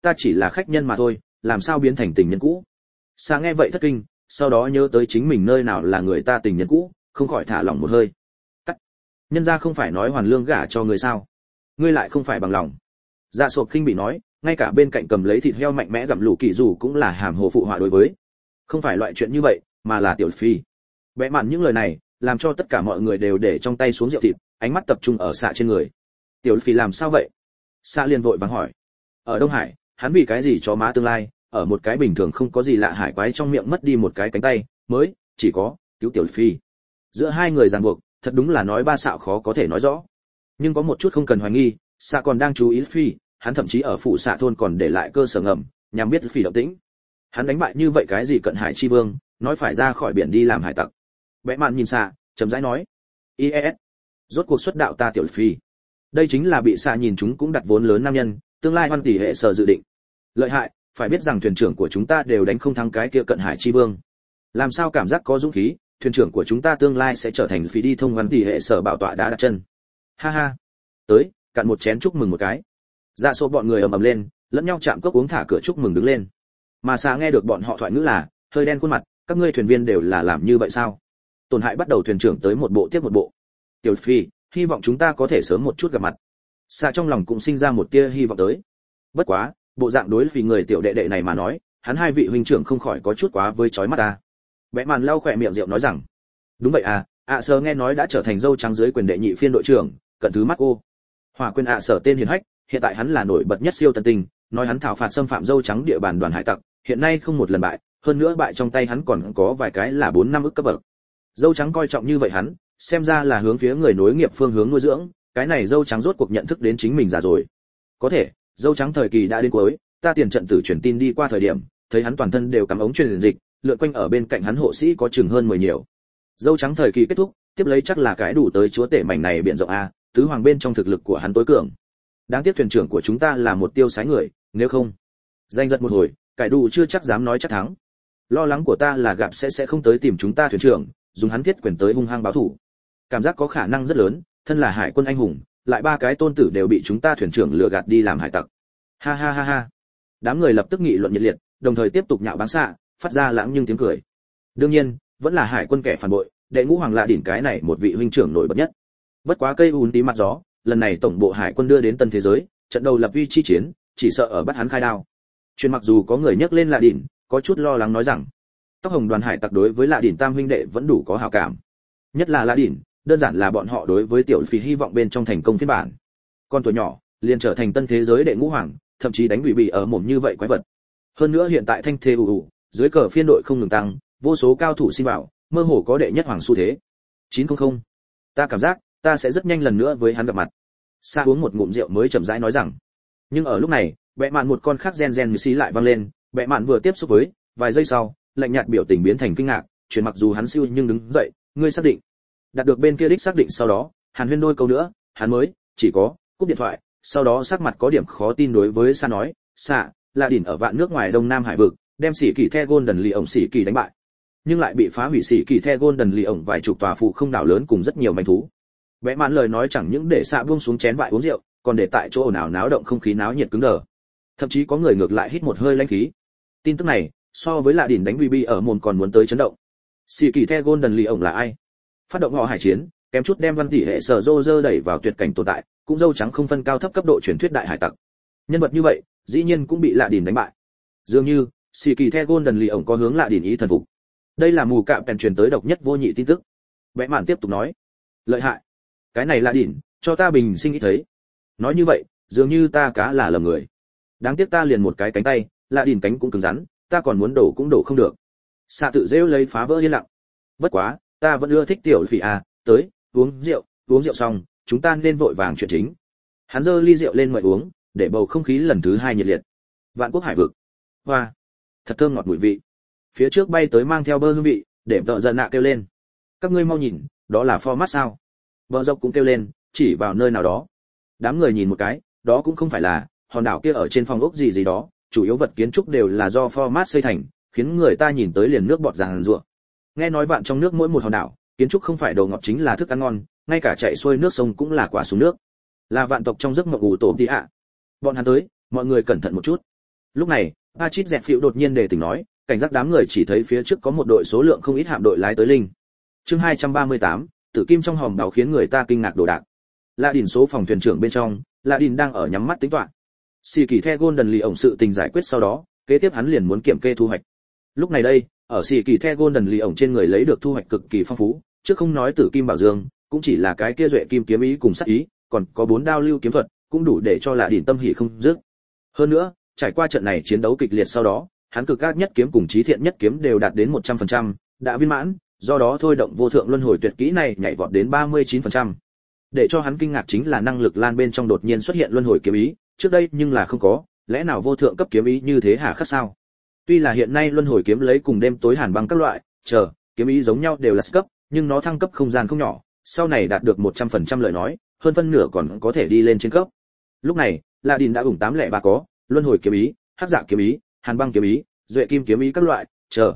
ta chỉ là khách nhân mà thôi, làm sao biến thành tình nhân cũ? Sa nghe vậy thất kinh, sau đó nhớ tới chính mình nơi nào là người ta tình nhân cũ, không khỏi thả lỏng một hơi. Cắt. Nhân gia không phải nói hoàn lương gả cho người sao? Ngươi lại không phải bằng lòng. Dạ Sộp khinh bị nói, ngay cả bên cạnh cầm lấy thịt heo mạnh mẽ gặm lũ kỳ dù cũng là hàm hồ phụ họa đối với. Không phải loại chuyện như vậy, mà là tiểu phi. Bẽ mạn những lời này, làm cho tất cả mọi người đều để trong tay xuống rượu thịt, ánh mắt tập trung ở xạ trên người. Tiểu phi làm sao vậy? Xạ liền vội vàng hỏi. Ở Đông Hải, hắn vì cái gì chó má tương lai, ở một cái bình thường không có gì lạ hải quái trong miệng mất đi một cái cánh tay, mới chỉ có cứu tiểu phi. Giữa hai người ràng buộc, thật đúng là nói ba xạo khó có thể nói rõ. Nhưng có một chút không cần hoài nghi, xạ còn đang chú ý phi, hắn thậm chí ở phụ xạ thôn còn để lại cơ sở ngầm, nhằm biết phi động tĩnh. Hắn đánh bại như vậy cái gì cận hải chi vương, nói phải ra khỏi biển đi làm hải tặc. Bẽ mạn nhìn xạ, chậm rãi nói, IES, rốt cuộc xuất đạo ta tiểu phi. Đây chính là bị xạ nhìn chúng cũng đặt vốn lớn nam nhân, tương lai hoan tỷ hệ sở dự định. Lợi hại, phải biết rằng thuyền trưởng của chúng ta đều đánh không thắng cái kia cận hải chi vương. Làm sao cảm giác có dũng khí, thuyền trưởng của chúng ta tương lai sẽ trở thành phi đi thông hoan tỷ hệ sở bảo tọa đã đặt chân. Ha ha. Tới, cạn một chén chúc mừng một cái. Dạ số bọn người ầm ầm lên, lẫn nhau chạm cốc uống thả cửa chúc mừng đứng lên. Mà xạ nghe được bọn họ thoại ngữ là, hơi đen khuôn mặt, các ngươi thuyền viên đều là làm như vậy sao? Tổn hại bắt đầu thuyền trưởng tới một bộ tiếp một bộ. Tiểu phi, hy vọng chúng ta có thể sớm một chút gặp mặt. Xạ trong lòng cũng sinh ra một tia hy vọng tới. Bất quá, bộ dạng đối vì người tiểu đệ đệ này mà nói, hắn hai vị huynh trưởng không khỏi có chút quá với chói mắt ta. Bẽ màn lau khỏe miệng rượu nói rằng, đúng vậy à, sơ nghe nói đã trở thành dâu trắng dưới quyền đệ nhị phiên đội trưởng, cận thứ mắt cô. Hỏa quyền sở tên hiền hách, hiện tại hắn là nổi bật nhất siêu tân tinh, nói hắn thảo phạt xâm phạm dâu trắng địa bàn đoàn hải tặc, hiện nay không một lần bại, hơn nữa bại trong tay hắn còn có vài cái là 4-5 ức cấp bậc. Dâu trắng coi trọng như vậy hắn, xem ra là hướng phía người nối nghiệp phương hướng nuôi dưỡng, cái này dâu trắng rốt cuộc nhận thức đến chính mình già rồi. Có thể, dâu trắng thời kỳ đã đến cuối, ta tiền trận tử truyền tin đi qua thời điểm, thấy hắn toàn thân đều cắm ống truyền dịch, lượn quanh ở bên cạnh hắn hộ sĩ có chừng hơn 10 nhiều. Dâu trắng thời kỳ kết thúc, tiếp lấy chắc là cái đủ tới chúa tể mảnh này biển rộng a, tứ hoàng bên trong thực lực của hắn tối cường. Đáng tiếc thuyền trưởng của chúng ta là một tiêu sái người, nếu không, danh giật một hồi, cải đủ chưa chắc dám nói chắc thắng. Lo lắng của ta là gặp sẽ không tới tìm chúng ta thuyền trưởng, dùng hắn thiết quyền tới hung hăng báo thủ. Cảm giác có khả năng rất lớn, thân là hải quân anh hùng, lại ba cái tôn tử đều bị chúng ta thuyền trưởng lừa gạt đi làm hải tặc. Ha ha ha ha. Đám người lập tức nghị luận nhiệt liệt, đồng thời tiếp tục nhạo báng xạ, phát ra lãng nhưng tiếng cười. Đương nhiên, vẫn là hải quân kẻ phản bội, đệ ngũ hoàng lạ đỉnh cái này một vị huynh trưởng nổi bật nhất. Bất quá cây ùn tí mặt gió, lần này tổng bộ hải quân đưa đến tân thế giới, trận đầu lập uy chi chiến, chỉ sợ ở bắt hắn khai đao. Chuyên mặc dù có người nhắc lên lạ đỉnh, có chút lo lắng nói rằng, tóc hồng đoàn hải tặc đối với lạ đỉnh tam huynh đệ vẫn đủ có hảo cảm. Nhất là lạ đỉnh, đơn giản là bọn họ đối với tiểu phi hy vọng bên trong thành công phiên bản. Con tuổi nhỏ, liền trở thành tân thế giới đệ ngũ hoàng, thậm chí đánh bị ở mồm như vậy quái vật. Hơn nữa hiện tại thanh thế ủ dưới cờ phiên đội không ngừng tăng, vô số cao thủ xin vào, mơ hồ có đệ nhất hoàng xu thế. 900, ta cảm giác ta sẽ rất nhanh lần nữa với hắn gặp mặt. Sa uống một ngụm rượu mới chậm rãi nói rằng. Nhưng ở lúc này, bẽ mạn một con khác gen như xí lại vang lên, bẽ mạn vừa tiếp xúc với, vài giây sau, lạnh nhạt biểu tình biến thành kinh ngạc, chuyển mặc dù hắn siêu nhưng đứng dậy, ngươi xác định. Đạt được bên kia đích xác định sau đó, Hàn Huyên đôi câu nữa, hắn mới chỉ có cúp điện thoại, sau đó sắc mặt có điểm khó tin đối với Sa nói, "Sa, là đỉnh ở vạn nước ngoài Đông Nam Hải vực, đem sĩ kỳ The Golden Lee ổng sĩ kỳ đánh bại, nhưng lại bị phá hủy sĩ kỳ The Golden Lee ổng vài chục tòa phụ không đảo lớn cùng rất nhiều manh thú." Bẽ mạn lời nói chẳng những để Sa buông xuống chén vại uống rượu, còn để tại chỗ ồn ào náo động không khí náo nhiệt cứng đờ. Thậm chí có người ngược lại hít một hơi lãnh khí. Tin tức này, so với lạ đỉnh đánh BB ở mồm còn muốn tới chấn động. Sĩ kỳ The Golden Lee ổng là ai? Phát động họ hải chiến, kém chút đem văn tỷ hệ sở Roger đẩy vào tuyệt cảnh tồn tại, cũng dâu trắng không phân cao thấp cấp độ truyền thuyết đại hải tặc. Nhân vật như vậy, dĩ nhiên cũng bị lạ đỉnh đánh bại. Dường như, sĩ kỳ The Golden Lee ổng có hướng lạ đỉnh ý thần phục. Đây là mù cạm bèn truyền tới độc nhất vô nhị tin tức. Bẽ mạn tiếp tục nói, lợi hại, cái này lạ đỉnh, cho ta bình sinh nghĩ thấy. Nói như vậy, dường như ta cá là lầm người. Đáng tiếc ta liền một cái cánh tay, lạ đỉnh cánh cũng cứng rắn, ta còn muốn đổ cũng đổ không được. Xạ tự rêu lấy phá vỡ yên lặng. Bất quá, ta vẫn ưa thích tiểu phỉ à, tới, uống rượu xong, chúng ta nên vội vàng chuyện chính. Hắn giơ ly rượu lên mời uống, để bầu không khí lần thứ hai nhiệt liệt. Vạn quốc hải vực. Hoa, thật thơm ngọt mùi vị. Phía trước bay tới mang theo bơ hương vị, để vợ giận nạ kêu lên. Các ngươi mau nhìn, đó là format sao? Vợ dọc cũng kêu lên, chỉ vào nơi nào đó. Đám người nhìn một cái, đó cũng không phải là hòn đảo kia ở trên phòng ốc gì đó, chủ yếu vật kiến trúc đều là do format xây thành, khiến người ta nhìn tới liền nước bọt giàn rủa. Nghe nói vạn trong nước mỗi một hòn đảo, kiến trúc không phải đồ ngọt chính là thức ăn ngon, ngay cả chạy xuôi nước sông cũng là quả xuống nước. Là vạn tộc trong giấc mộng ngủ tổ tí ạ. Bọn hắn tới, mọi người cẩn thận một chút. Lúc này Patrick dẹt phiệu đột nhiên đề tỉnh nói, cảnh giác đám người chỉ thấy phía trước có một đội số lượng không ít hạm đội lái tới linh. Chương 238, tử kim trong hòm đáo khiến người ta kinh ngạc đồ đạc. Lạ Đỉnh số phòng thuyền trưởng bên trong, Lạ Đỉnh đang ở nhắm mắt tính toán. Xì kỳ the Golden Lee ổng sự tình giải quyết sau đó, kế tiếp hắn liền muốn kiểm kê thu hoạch. Lúc này đây, ở xì kỳ the Golden Lee ổng trên người lấy được thu hoạch cực kỳ phong phú, chứ không nói tử kim bảo dương, cũng chỉ là cái kia duệ kim kiếm ý cùng sát ý, còn có 4 đao lưu kiếm thuật, cũng đủ để cho Lạ Đỉnh tâm hỉ không dứt. Hơn nữa, trải qua trận này chiến đấu kịch liệt sau đó, hắn cực ác nhất kiếm cùng chí thiện nhất kiếm đều đạt đến 100%, đã viên mãn, do đó thôi động vô thượng luân hồi tuyệt kỹ này nhảy vọt đến 39%. Để cho hắn kinh ngạc chính là năng lực lan bên trong đột nhiên xuất hiện luân hồi kiếm ý, trước đây nhưng là không có, lẽ nào vô thượng cấp kiếm ý như thế hà khắc sao? Tuy là hiện nay luân hồi kiếm lấy cùng đêm tối hàn băng các loại, kiếm ý giống nhau đều là cấp, nhưng nó thăng cấp không gian không nhỏ, sau này đạt được 100% lời nói, hơn phân nửa còn có thể đi lên trên cấp. Lúc này, Lạ Đỉnh đã ủng 803 có, luân hồi kiếm ý, hắc dạ kiếm ý, hàn băng kiếm ý, duệ kim kiếm ý các loại,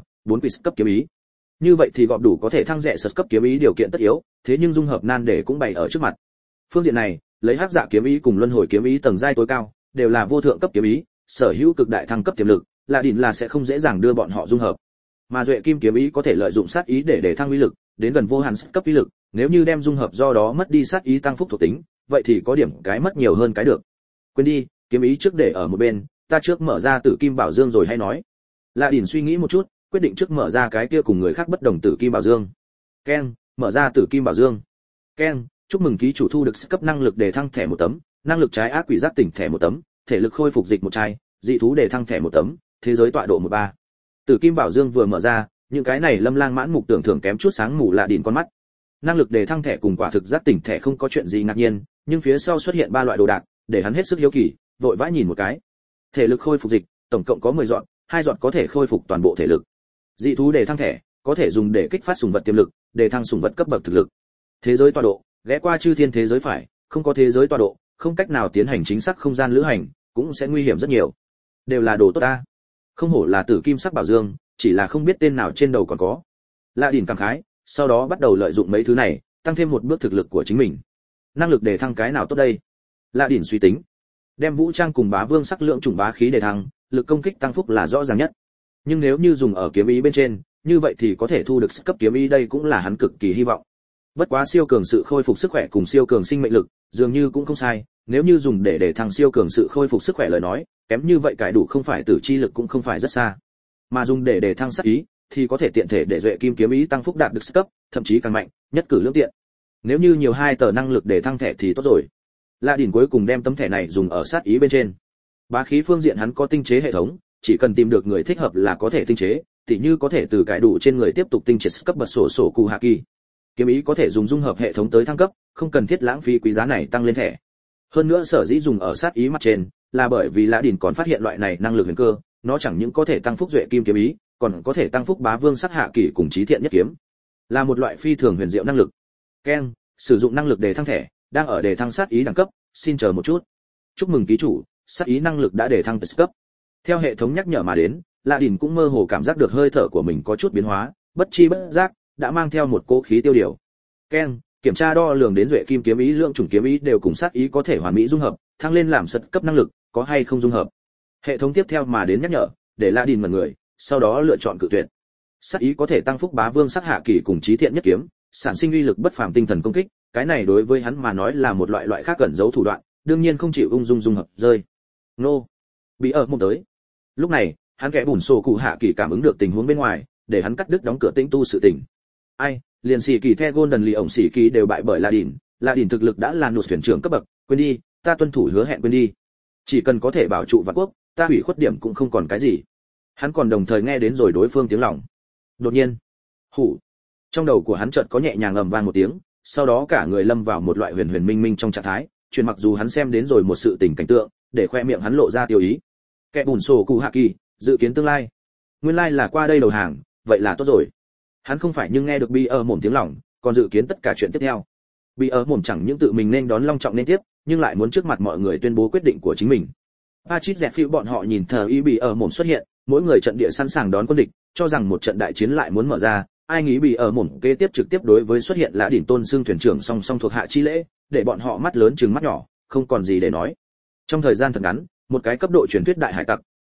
4 quiz cấp kiếm ý. Như vậy thì gọp đủ có thể thăng rẻ sật cấp kiếm ý điều kiện tất yếu, thế nhưng dung hợp nan để cũng bày ở trước mặt. Phương diện này, lấy hắc dạ kiếm ý cùng luân hồi kiếm ý tầng giai tối cao, đều là vô thượng cấp kiếm ý, sở hữu cực đại thăng cấp tiềm lực, Lạ Đỉnh là sẽ không dễ dàng đưa bọn họ dung hợp. Mà duệ kim kiếm ý có thể lợi dụng sát ý để thăng uy lực, đến gần vô hạn cấp uy lực, nếu như đem dung hợp do đó mất đi sát ý tăng phúc thuộc tính, vậy thì có điểm cái mất nhiều hơn cái được. Quên đi, kiếm ý trước để ở một bên, ta trước mở ra tử kim bảo dương rồi hay nói. Lạ Đỉnh suy nghĩ một chút, quyết định trước mở ra cái kia cùng người khác bất đồng tử kim bảo dương. Keng, mở ra tử kim bảo dương. Keng, chúc mừng ký chủ thu được cấp năng lực để thăng thẻ một tấm, năng lực trái ác quỷ giác tỉnh thẻ một tấm, thể lực khôi phục dịch một chai, dị thú để thăng thẻ một tấm, thế giới tọa độ 13. Tử kim bảo dương vừa mở ra, những cái này lâm lang mãn mục tưởng thưởng kém chút sáng mù Lạ Đỉnh con mắt. Năng lực để thăng thẻ cùng quả thực giác tỉnh thẻ không có chuyện gì ngạc nhiên, nhưng phía sau xuất hiện 3 loại đồ đạc, để hắn hết sức hiếu kỳ, vội vã nhìn một cái. Thể lực khôi phục dịch, tổng cộng có 10 giọt, 2 giọt có thể khôi phục toàn bộ thể lực. Dị thú để thăng thẻ, có thể dùng để kích phát sủng vật tiềm lực, để thăng sủng vật cấp bậc thực lực. Thế giới tọa độ, ghé qua chư thiên thế giới phải, không có thế giới tọa độ, không cách nào tiến hành chính xác không gian lữ hành, cũng sẽ nguy hiểm rất nhiều. Đều là đồ tốt ta. Không hổ là tử kim sắc bảo dương, chỉ là không biết tên nào trên đầu còn có. Lạ Đỉnh cảm khái, sau đó bắt đầu lợi dụng mấy thứ này, tăng thêm một bước thực lực của chính mình. Năng lực để thăng cái nào tốt đây? Lạ Đỉnh suy tính. Đem vũ trang cùng bá vương sắc lượng chủng bá khí để thăng, lực công kích tăng phúc là rõ ràng nhất. Nhưng nếu như dùng ở kiếm ý bên trên, như vậy thì có thể thu được cấp kiếm ý, đây cũng là hắn cực kỳ hy vọng. Bất quá siêu cường sự khôi phục sức khỏe cùng siêu cường sinh mệnh lực, dường như cũng không sai, nếu như dùng để thăng siêu cường sự khôi phục sức khỏe lời nói, kém như vậy cải đủ không phải tử chi lực cũng không phải rất xa. Mà dùng để thăng sát ý, thì có thể tiện thể để duệ kim kiếm ý tăng phúc đạt được cấp, thậm chí càng mạnh, nhất cử lưỡng tiện. Nếu như nhiều 2 tờ năng lực để thăng thẻ thì tốt rồi. Lạ Đỉnh cuối cùng đem tấm thẻ này dùng ở sát ý bên trên. Bá khí phương diện hắn có tinh chế hệ thống, chỉ cần tìm được người thích hợp là có thể tinh chế, tỉ như có thể từ cải đủ trên người tiếp tục tinh chế cấp bật sổ cụ hạ kỳ. Kiếm ý có thể dùng dung hợp hệ thống tới thăng cấp, không cần thiết lãng phí quý giá này tăng lên thẻ. Hơn nữa sở dĩ dùng ở sát ý mặt trên, là bởi vì Lạ Đỉnh còn phát hiện loại này năng lực huyền cơ, nó chẳng những có thể tăng phúc duệ kim kiếm ý, còn có thể tăng phúc bá vương sắc hạ kỳ cùng chí thiện nhất kiếm, là một loại phi thường huyền diệu năng lực. Keng, sử dụng năng lực để thăng thẻ, đang ở để thăng sát ý đẳng cấp, xin chờ một chút. Chúc mừng ký chủ, sát ý năng lực đã để thăng cấp. Theo hệ thống nhắc nhở mà đến, Lạ Đỉnh cũng mơ hồ cảm giác được hơi thở của mình có chút biến hóa, bất chi bất giác đã mang theo một cỗ khí tiêu điều. Keng, kiểm tra đo lường đến duệ kim kiếm ý lượng chủng kiếm ý đều cùng sát ý có thể hoàn mỹ dung hợp, thăng lên làm sật cấp năng lực, có hay không dung hợp. Hệ thống tiếp theo mà đến nhắc nhở, để Lạ Đỉnh mẩn người, sau đó lựa chọn cự tuyệt. Sát ý có thể tăng phúc bá vương sắc hạ kỳ cùng chí thiện nhất kiếm, sản sinh uy lực bất phàm tinh thần công kích, cái này đối với hắn mà nói là một loại khác gần giấu thủ đoạn, đương nhiên không chịu ung dung dung hợp rơi. Nô, bị ở một tới. Lúc này, hắn kẻ bùn sổ cụ hạ kỳ cảm ứng được tình huống bên ngoài, để hắn cắt đứt đóng cửa tĩnh tu sự tình. Ai, liền xì kỳ the Golden Lee ổng xì kỳ đều bại bởi Lạ Đỉnh thực lực đã là nụt thuyền trưởng cấp bậc, quên đi, ta tuân thủ hứa hẹn quên đi. Chỉ cần có thể bảo trụ vạn quốc, ta hủy khuất điểm cũng không còn cái gì. Hắn còn đồng thời nghe đến rồi đối phương tiếng lòng. Đột nhiên, hủ, trong đầu của hắn chợt có nhẹ nhàng ầm vang một tiếng, sau đó cả người lâm vào một loại huyền huyền minh minh trong trạng thái, chuyện mặc dù hắn xem đến rồi một sự tình cảnh tượng, để khoe miệng hắn lộ ra tiêu ý. Kẻ bùn sổ cụ hạ kỳ, dự kiến tương lai. Nguyên lai là qua đây đầu hàng, vậy là tốt rồi. Hắn không phải nhưng nghe được bi ở mồm tiếng lòng, còn dự kiến tất cả chuyện tiếp theo. Bi ở mồm chẳng những tự mình nên đón long trọng nên tiếp, nhưng lại muốn trước mặt mọi người tuyên bố quyết định của chính mình. Patrick dẹt phiêu bọn họ nhìn thờ y bị ở mồm xuất hiện, mỗi người trận địa sẵn sàng đón quân địch, cho rằng một trận đại chiến lại muốn mở ra, ai nghĩ bị ở mồm kế tiếp trực tiếp đối với xuất hiện Lạ Đỉnh tôn xưng thuyền trưởng song song thuộc hạ chi lễ, để bọn họ mắt lớn trừng mắt nhỏ, không còn gì để nói. Trong thời gian thật ngắn, một cái cấp độ truyền thuyết đại hải tặc,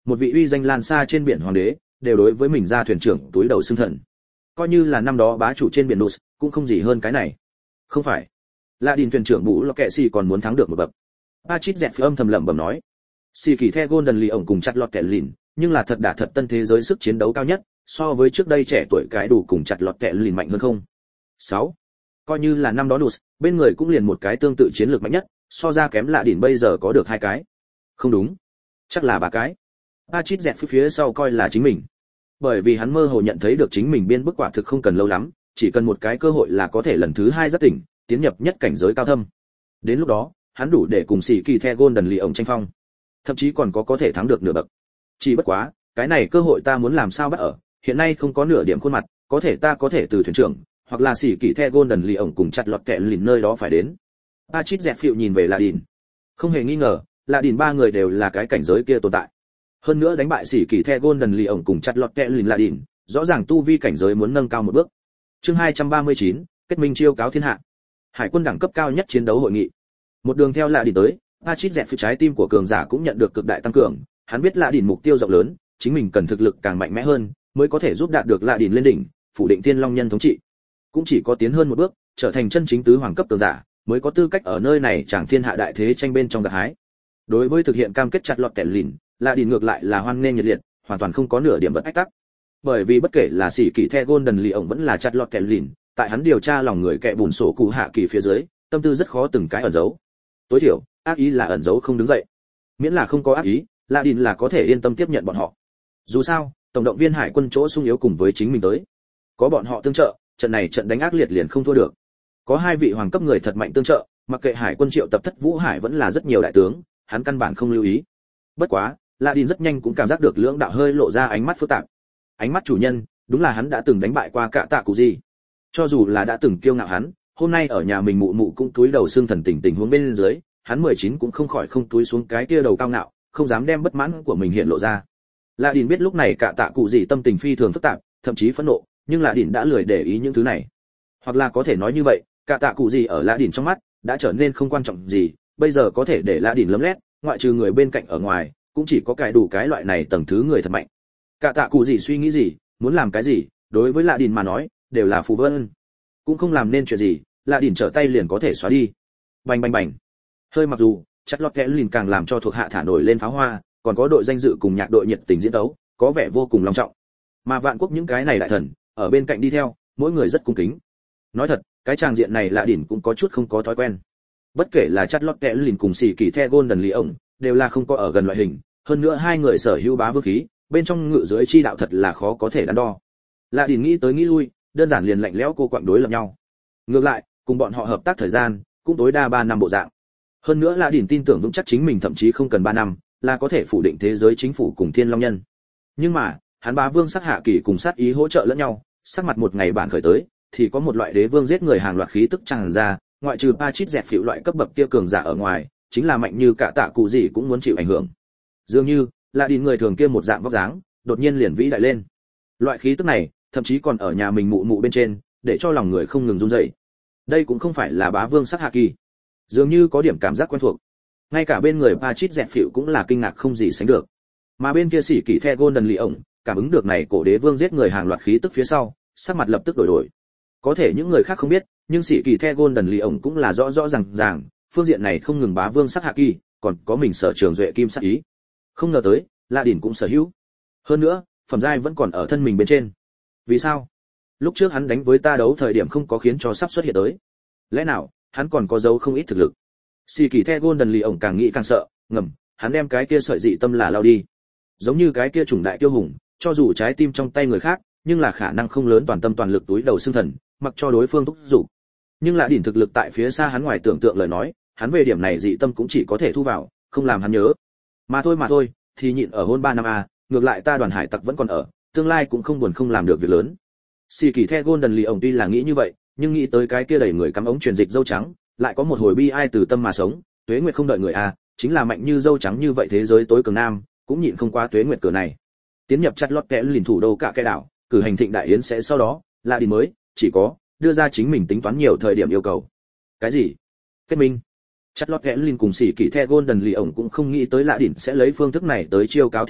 một vị uy danh lan xa trên biển hoàng đế đều đối với mình ra thuyền trưởng túi đầu xưng thần. Coi như là năm đó bá chủ trên biển Nus cũng không gì hơn cái này. Không phải, là đình thuyền trưởng Bú Lọ Kệ Xì còn muốn thắng được một bậc. Patrick dẹt phía âm thầm lẩm bẩm nói, xì kỳ the Golden Lion cùng chặt lọt kẻ lìn, nhưng là thật đả thật tân thế giới sức chiến đấu cao nhất, so với trước đây trẻ tuổi cái đủ cùng chặt lọt kẻ lìn mạnh hơn không. 6. Coi như là năm đó Nus, bên người cũng liền một cái tương tự chiến lược mạnh nhất, so ra kém lạ đỉnh bây giờ có được 2 cái. Không đúng, chắc là 3 cái. Patrick dẹt phía sau coi là chính mình. Bởi vì hắn mơ hồ nhận thấy được chính mình biên bức quả thực không cần lâu lắm, chỉ cần một cái cơ hội là có thể lần thứ 2 giác tỉnh, tiến nhập nhất cảnh giới cao thâm. Đến lúc đó, hắn đủ để cùng xì kỳ the Golden Lion tranh phong, thậm chí còn có thể thắng được nửa bậc. Chỉ bất quá, cái này cơ hội ta muốn làm sao bắt ở, hiện nay không có nửa điểm khuôn mặt, có thể ta có thể từ thuyền trưởng, hoặc là xì kỳ the Golden Lion cùng chặt lọt kẻ lìn nơi đó phải đến. Patrick dẹt phiệu nhìn về La Đìn. Không hề nghi ngờ, La Đìn 3 người đều là cái cảnh giới kia tồn tại. Hơn nữa đánh bại xỉ kỳ the Golden Lion cùng chặt lọt kẹ lìn La Đìn, rõ ràng tu vi cảnh giới muốn nâng cao một bước. Chương 239, kết minh chiêu cáo thiên hạ. Hải quân đẳng cấp cao nhất chiến đấu hội nghị. Một đường theo La Đìn tới, Patrick dẹt phía trái tim của cường giả cũng nhận được cực đại tăng cường, hắn biết La Đìn mục tiêu rộng lớn, chính mình cần thực lực càng mạnh mẽ hơn, mới có thể giúp đạt được La Đìn lên đỉnh, phủ định Thiên Long nhân thống trị. Cũng chỉ có tiến hơn một bước, trở thành chân chính tứ hoàng cấp cường giả, mới có tư cách ở nơi này chẳng thiên hạ đại thế tranh bên trong gặt hái. Đối với thực hiện cam kết chặt lọt kẻ lìn, La Đìn ngược lại là hoan nghênh nhiệt liệt, hoàn toàn không có nửa điểm bất ách tắc. Bởi vì bất kể là sĩ kỳ the Golden Lion vẫn là chặt lọt kẻ lìn, tại hắn điều tra lòng người kẻ bùn sổ cụ hạ kỳ phía dưới, tâm tư rất khó từng cái ẩn giấu. Tối thiểu, ác ý là ẩn giấu không đứng dậy. Miễn là không có ác ý, La Đìn là có thể yên tâm tiếp nhận bọn họ. Dù sao, tổng động viên hải quân chỗ sung yếu cùng với chính mình tới, có bọn họ tương trợ, trận này trận đánh ác liệt liền không thua được. Có 2 vị hoàng cấp người thật mạnh tương trợ, mặc kệ hải quân triệu tập Thất Vũ Hải vẫn là rất nhiều đại tướng, hắn căn bản không lưu ý. Bất quá, La Đìn rất nhanh cũng cảm giác được lưỡng đạo hơi lộ ra ánh mắt phức tạp. Ánh mắt chủ nhân, đúng là hắn đã từng đánh bại qua Cạ Tạ Cụ Gì. Cho dù là đã từng kiêu ngạo hắn, hôm nay ở nhà mình mụ mụ cũng túi đầu xương thần tình huống bên dưới, hắn 19 cũng không khỏi không túi xuống cái kia đầu cao ngạo, không dám đem bất mãn của mình hiện lộ ra. La Đìn biết lúc này Cạ Tạ Cụ Gì tâm tình phi thường phức tạp, thậm chí phẫn nộ, nhưng La Đìn đã lười để ý những thứ này. Hoặc là có thể nói như vậy, Cạ Tạ Cụ Gì ở La Đìn trong mắt đã trở nên không quan trọng gì, bây giờ có thể để La Đìn lấm lét, ngoại trừ người bên cạnh ở ngoài, cũng chỉ có cái đủ cái loại này tầng thứ người thật mạnh. Cạ Tạ Cụ Gì suy nghĩ gì, muốn làm cái gì, đối với La Đìn mà nói, đều là phù vân. Cũng không làm nên chuyện gì, La Đìn trở tay liền có thể xóa đi. Bành bành bành. Hơi mặc dù, chặt lọt kẽ lìn càng làm cho thuộc hạ thả nổi lên pháo hoa, còn có đội danh dự cùng nhạc đội nhiệt tình diễn đấu, có vẻ vô cùng long trọng. Mà vạn quốc những cái này đại thần, ở bên cạnh đi theo, mỗi người rất cung kính. Nói thật, cái tràng diện này La Đìn cũng có chút không có thói quen. Bất kể là chặt lọt kẽ lìn cùng xì kỳ the Golden Lion, đều là không có ở gần loại hình, hơn nữa 2 người sở hữu bá vương khí, bên trong ngự dưới chi đạo thật là khó có thể đắn đo. La Đìn nghĩ tới nghĩ lui, đơn giản liền lạnh lẽo cô quạng đối lập nhau. Ngược lại, cùng bọn họ hợp tác thời gian, cũng tối đa 3 năm bộ dạng. Hơn nữa La Đìn tin tưởng vững chắc chính mình thậm chí không cần 3 năm, là có thể phủ định thế giới chính phủ cùng Thiên Long nhân. Nhưng mà, hắn bá vương sắc hạ kỳ cùng sát ý hỗ trợ lẫn nhau, sắc mặt một ngày bản khởi tới, thì có một loại đế vương giết người hàng loạt khí tức tràn ra, ngoại trừ Patrick dẹt phiểu loại cấp bậc kia cường giả ở ngoài, chính là mạnh như Cạ Tạ Cụ Gì cũng muốn chịu ảnh hưởng. Dường như, La Đìn người thường kia một dạng vóc dáng, đột nhiên liền vĩ đại lên. Loại khí tức này, thậm chí còn ở nhà mình mụ mụ bên trên, để cho lòng người không ngừng run rẩy. Đây cũng không phải là bá vương sắc hạ kỳ, dường như có điểm cảm giác quen thuộc. Ngay cả bên người Patrick dẹt phiểu cũng là kinh ngạc không gì sánh được. Mà bên kia sĩ kỳ the Golden Lion, cảm ứng được này cổ đế vương giết người hàng loạt khí tức phía sau, sắc mặt lập tức đổi đổi. Có thể những người khác không biết, nhưng sĩ kỳ the Golden Lion cũng là rõ rõ ràng, phương diện này không ngừng bá vương sắc hạ kỳ, còn có mình sở trường duệ kim sắc ý. Không ngờ tới, La Đìn cũng sở hữu. Hơn nữa, phẩm giai vẫn còn ở thân mình bên trên. Vì sao? Lúc trước hắn đánh với ta đấu thời điểm không có khiến cho sắp xuất hiện tới. Lẽ nào, hắn còn có dấu không ít thực lực. Sĩ kỳ the Golden Lion càng nghĩ càng sợ, ngầm, hắn đem cái kia sợi dị tâm là lao đi. Giống như cái kia chủng đại kiêu hùng, cho dù trái tim trong tay người khác, nhưng là khả năng không lớn toàn tâm toàn lực túi đầu xương thần, mặc cho đối phương thúc giục. Nhưng La Đìn thực lực tại phía xa hắn ngoài tưởng tượng lời nói, hắn về điểm này dị tâm cũng chỉ có thể thu vào, không làm hắn nhớ. Mà thôi, thì nhịn ở hôn 3 năm a, ngược lại ta đoàn hải tặc vẫn còn ở, tương lai cũng không buồn không làm được việc lớn. Sĩ kỳ the Golden Lion tuy là nghĩ như vậy, nhưng nghĩ tới cái kia đẩy người cắm ống truyền dịch dâu trắng, lại có một hồi bi ai từ tâm mà sống, tuế nguyệt không đợi người a, chính là mạnh như dâu trắng như vậy thế giới tối cường nam, cũng nhịn không qua tuế nguyệt cửa này. Tiến nhập chặt lót kẽ lìn thủ đô cả cái đảo, cử hành thịnh đại yến sẽ sau đó, La Đìn mới chỉ có đưa ra chính mình tính toán nhiều thời điểm yêu cầu. Cái gì? Kết minh? Chặt lót kẽ lìn cùng sĩ kỳ the Golden Lion cũng không nghĩ tới La Đìn sẽ lấy phương thức này tới chiêu cáo thiên hạ,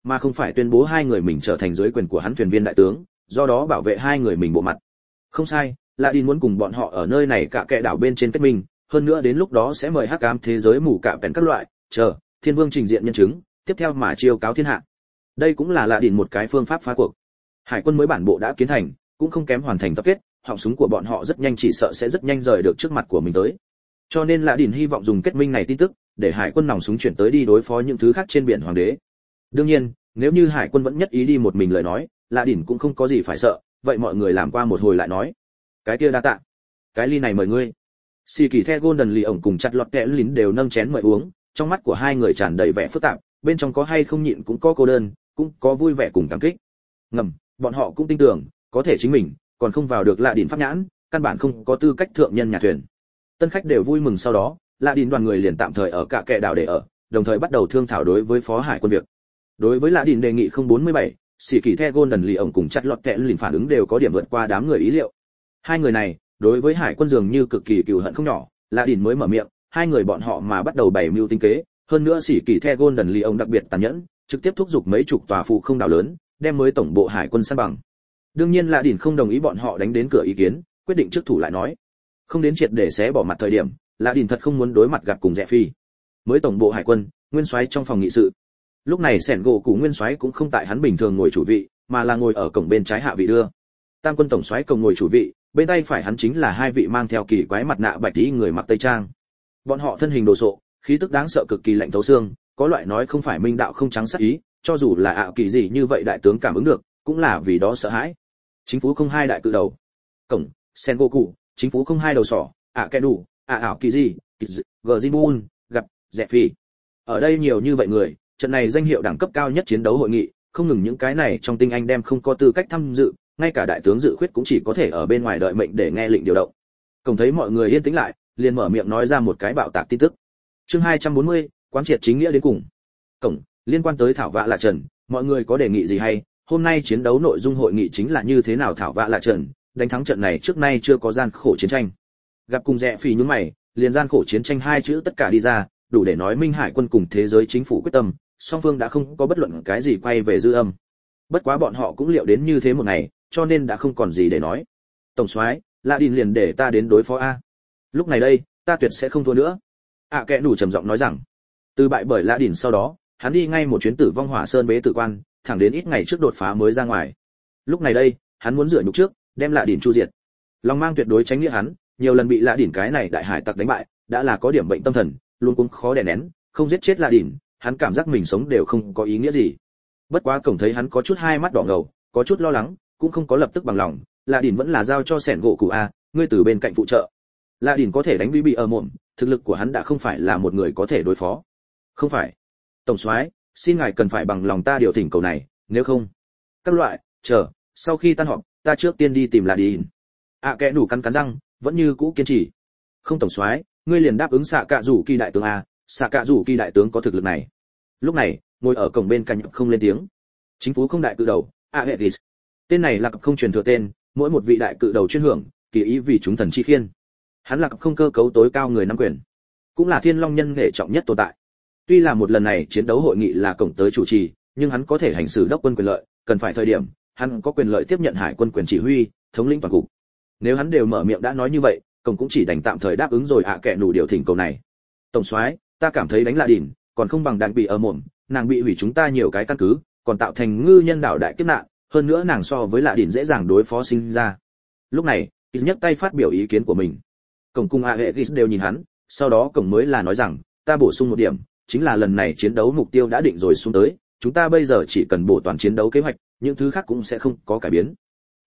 mà không phải tuyên bố hai người mình trở thành dưới quyền của hắn thuyền viên đại tướng, do đó bảo vệ hai người mình bộ mặt. Không sai, là đi muốn cùng bọn họ ở nơi này cả kệ đảo bên trên kết minh, hơn nữa đến lúc đó sẽ mời hắc ám thế giới mù cạ bèn các loại, chờ thiên vương trình diện nhân chứng, tiếp theo mà chiêu cáo thiên hạ. Đây cũng là đỉnh một cái phương pháp phá cuộc. Hải quân mới bản bộ đã kiến thành, cũng không kém hoàn thành tập kết, họng súng của bọn họ rất nhanh chỉ sợ sẽ rất nhanh rời được trước mặt của mình tới. Cho nên Lạ Đỉnh hy vọng dùng kết minh này tin tức, để hải quân nòng súng chuyển tới đi đối phó những thứ khác trên biển hoàng đế. Đương nhiên, nếu như hải quân vẫn nhất ý đi một mình lời nói, Lạ Đỉnh cũng không có gì phải sợ, vậy mọi người làm qua một hồi lại nói. Cái kia đa tạ. Cái ly này mời ngươi. Xì Kỳ The Golden Lee ổng cùng chặt lọt kẽ lín đều nâng chén mời uống, trong mắt của hai người tràn đầy vẻ phức tạp, bên trong có hay không nhịn cũng có cô đơn, cũng có vui vẻ cùng cảm kích. Ngầm, bọn họ cũng tin tưởng, có thể chính mình còn không vào được Lạ Đỉnh pháp nhãn, căn bản không có tư cách thượng nhân nhà thuyền. Tân khách đều vui mừng, sau đó Lạ Đỉnh đoàn người liền tạm thời ở cả kệ đảo để ở, đồng thời bắt đầu thương thảo đối với phó hải quân việc. Đối với Lạ Đỉnh đề nghị 047, Sĩ Kỳ The Golden Lee ổng cùng chặt lọt kẽ lín phản ứng đều có điểm vượt qua đám người ý liệu. Hai người này đối với hải quân dường như cực kỳ cừu hận không nhỏ. Lạ Đỉnh mới mở miệng, hai người bọn họ mà bắt đầu bày mưu tính kế, hơn nữa Sĩ Kỳ The Golden Lee ổng đặc biệt tàn nhẫn, trực tiếp thúc giục mấy chục tòa phụ không đảo lớn, đem mới tổng bộ hải quân san bằng. Đương nhiên Lạ Đỉnh không đồng ý bọn họ đánh đến cửa ý kiến, quyết định trước thủ lại nói. Không đến triệt để xé bỏ mặt thời điểm, Lạ Đỉnh thật không muốn đối mặt gặp cùng Rẽ Phi. Mới tổng bộ hải quân, nguyên soái trong phòng nghị sự. Lúc này Sẻn gỗ cụ nguyên soái cũng không tại hắn bình thường ngồi chủ vị, mà là ngồi ở cổng bên trái hạ vị đưa. Tam quân tổng soái cùng ngồi chủ vị, bên tay phải hắn chính là hai vị mang theo kỳ quái mặt nạ bạch tí người mặc tây trang. Bọn họ thân hình đồ sộ, khí tức đáng sợ cực kỳ lạnh thấu xương, có loại nói không phải minh đạo không trắng sắc ý, cho dù là ảo kỳ gì như vậy đại tướng cảm ứng được, cũng là vì đó sợ hãi. Chính phủ không hai đại cự đầu. Cổng, Sen Goku, chính phủ không hai đầu sỏ, kẻ đủ, ảo kỳ gì, Gzibun, gặp, Dẹp Phi. Ở đây nhiều như vậy người, trận này danh hiệu đẳng cấp cao nhất chiến đấu hội nghị, không ngừng những cái này trong tinh anh đem không có tư cách tham dự, ngay cả đại tướng Dự Khuyết cũng chỉ có thể ở bên ngoài đợi mệnh để nghe lệnh điều động. Cổng thấy mọi người yên tĩnh lại, liền mở miệng nói ra một cái bạo tạc tin tức. Chương 240, quán triệt chính nghĩa đến cùng. Cổng, liên quan tới thảo vạ lạ trần, mọi người có đề nghị gì hay? Hôm nay chiến đấu nội dung hội nghị chính là như thế nào thảo vạ lạ trần, đánh thắng trận này trước nay chưa có gian khổ chiến tranh. Gặp cùng Rẽ Phi nhướng mày, liền gian khổ chiến tranh hai chữ tất cả đi ra, đủ để nói minh hải quân cùng thế giới chính phủ quyết tâm, song phương đã không có bất luận cái gì quay về dư âm. Bất quá bọn họ cũng liệu đến như thế một ngày, cho nên đã không còn gì để nói. Tổng soái, Lạ Đỉnh liền để ta đến đối phó a. Lúc này đây, ta tuyệt sẽ không thua nữa. Kẻ đủ trầm giọng nói rằng, từ bại bởi Lạ Đỉnh sau đó, hắn đi ngay một chuyến Tử Vong Hỏa Sơn bế tử quan, thẳng đến ít ngày trước đột phá mới ra ngoài. Lúc này đây, hắn muốn rửa nhục trước, đem Lạ Đỉnh chu diệt. Lòng mang tuyệt đối tránh nghĩa hắn, nhiều lần bị Lạ Đỉnh cái này đại hải tặc đánh bại, đã là có điểm bệnh tâm thần, luôn cũng khó đè nén, không giết chết Lạ Đỉnh, hắn cảm giác mình sống đều không có ý nghĩa gì. Bất quá cổng thấy hắn có chút hai mắt đỏ ngầu, có chút lo lắng, cũng không có lập tức bằng lòng, Lạ Đỉnh vẫn là giao cho Sẻn gỗ cụ a, ngươi từ bên cạnh phụ trợ. Lạ Đỉnh có thể đánh bị ở mồm, thực lực của hắn đã không phải là một người có thể đối phó. Không phải. Tổng soái, xin ngài cần phải bằng lòng ta điều thỉnh cầu này, nếu không, các loại, chờ, sau khi tan họp, ta trước tiên đi tìm Lạ Đỉnh. Kẻ đủ cắn răng, vẫn như cũ kiên trì. Không tổng soái, ngươi liền đáp ứng xạ cạ rủ kỳ đại tướng a, xạ cạ rủ kỳ đại tướng có thực lực này. Lúc này, ngồi ở cổng bên cạnh không lên tiếng. Chính phủ không đại cự đầu, Aegis. Tên này là không truyền thừa tên, mỗi một vị đại cự đầu chuyên hưởng, kỳ ý vì chúng thần chi khiên. Hắn là không cơ cấu tối cao người nắm quyền, cũng là thiên long nhân nghệ trọng nhất tồn tại. Tuy là một lần này chiến đấu hội nghị là cổng tới chủ trì, nhưng hắn có thể hành xử đốc quân quyền lợi, cần phải thời điểm, hắn có quyền lợi tiếp nhận hải quân quyền chỉ huy, thống lĩnh toàn cục. Nếu hắn đều mở miệng đã nói như vậy, cổng cũng chỉ đành tạm thời đáp ứng rồi kẻ đủ điều thỉnh cầu này. Tổng soái, ta cảm thấy đánh Lạ Đỉnh, còn không bằng đạn bị ở mồm, nàng bị hủy chúng ta nhiều cái căn cứ, còn tạo thành ngư nhân đảo đại kiếp nạn, hơn nữa nàng so với Lạ Đỉnh dễ dàng đối phó sinh ra. Lúc này, ít nhất tay phát biểu ý kiến của mình. Cổng cùng Aegis đều nhìn hắn, sau đó cổng mới là nói rằng, ta bổ sung một điểm, chính là lần này chiến đấu mục tiêu đã định rồi xuống tới, chúng ta bây giờ chỉ cần bổ toàn chiến đấu kế hoạch, những thứ khác cũng sẽ không có cải biến.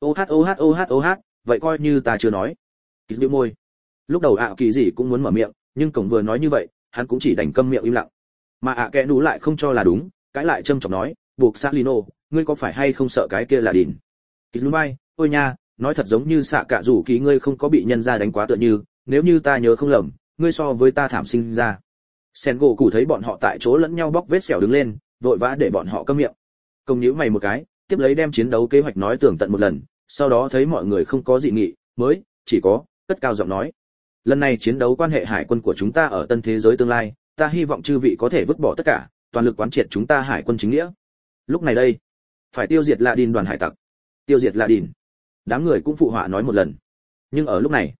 Vậy coi như ta chưa nói. Ít nhếch môi. Lúc đầu kỳ gì cũng muốn mở miệng, nhưng cổng vừa nói như vậy, hắn cũng chỉ đành câm miệng im lặng. Mà kẻ đủ lại không cho là đúng, cãi lại châm chọc nói, buộc Salino, ngươi có phải hay không sợ cái kia là Đỉnh? Ít nhếch vai, ôi nha, nói thật giống như xạ cạ rủ kỳ ngươi không có bị nhân gia đánh quá tựa như, nếu như ta nhớ không lầm, ngươi so với ta thảm sinh ra. Sen gỗ cụ thấy bọn họ tại chỗ lẫn nhau bóc vết sẹo đứng lên, vội vã để bọn họ câm miệng. Công nhíu mày một cái, tiếp lấy đem chiến đấu kế hoạch nói tường tận một lần, sau đó thấy mọi người không có dị nghị, mới chỉ có cất cao giọng nói: lần này chiến đấu quan hệ hải quân của chúng ta ở tân thế giới tương lai, ta hy vọng chư vị có thể vứt bỏ tất cả, toàn lực quán triệt chúng ta hải quân chính nghĩa. Lúc này đây, phải tiêu diệt La Đin đoàn hải tặc. Tiêu diệt La Đin. Đám người cũng phụ họa nói một lần. Nhưng ở lúc này,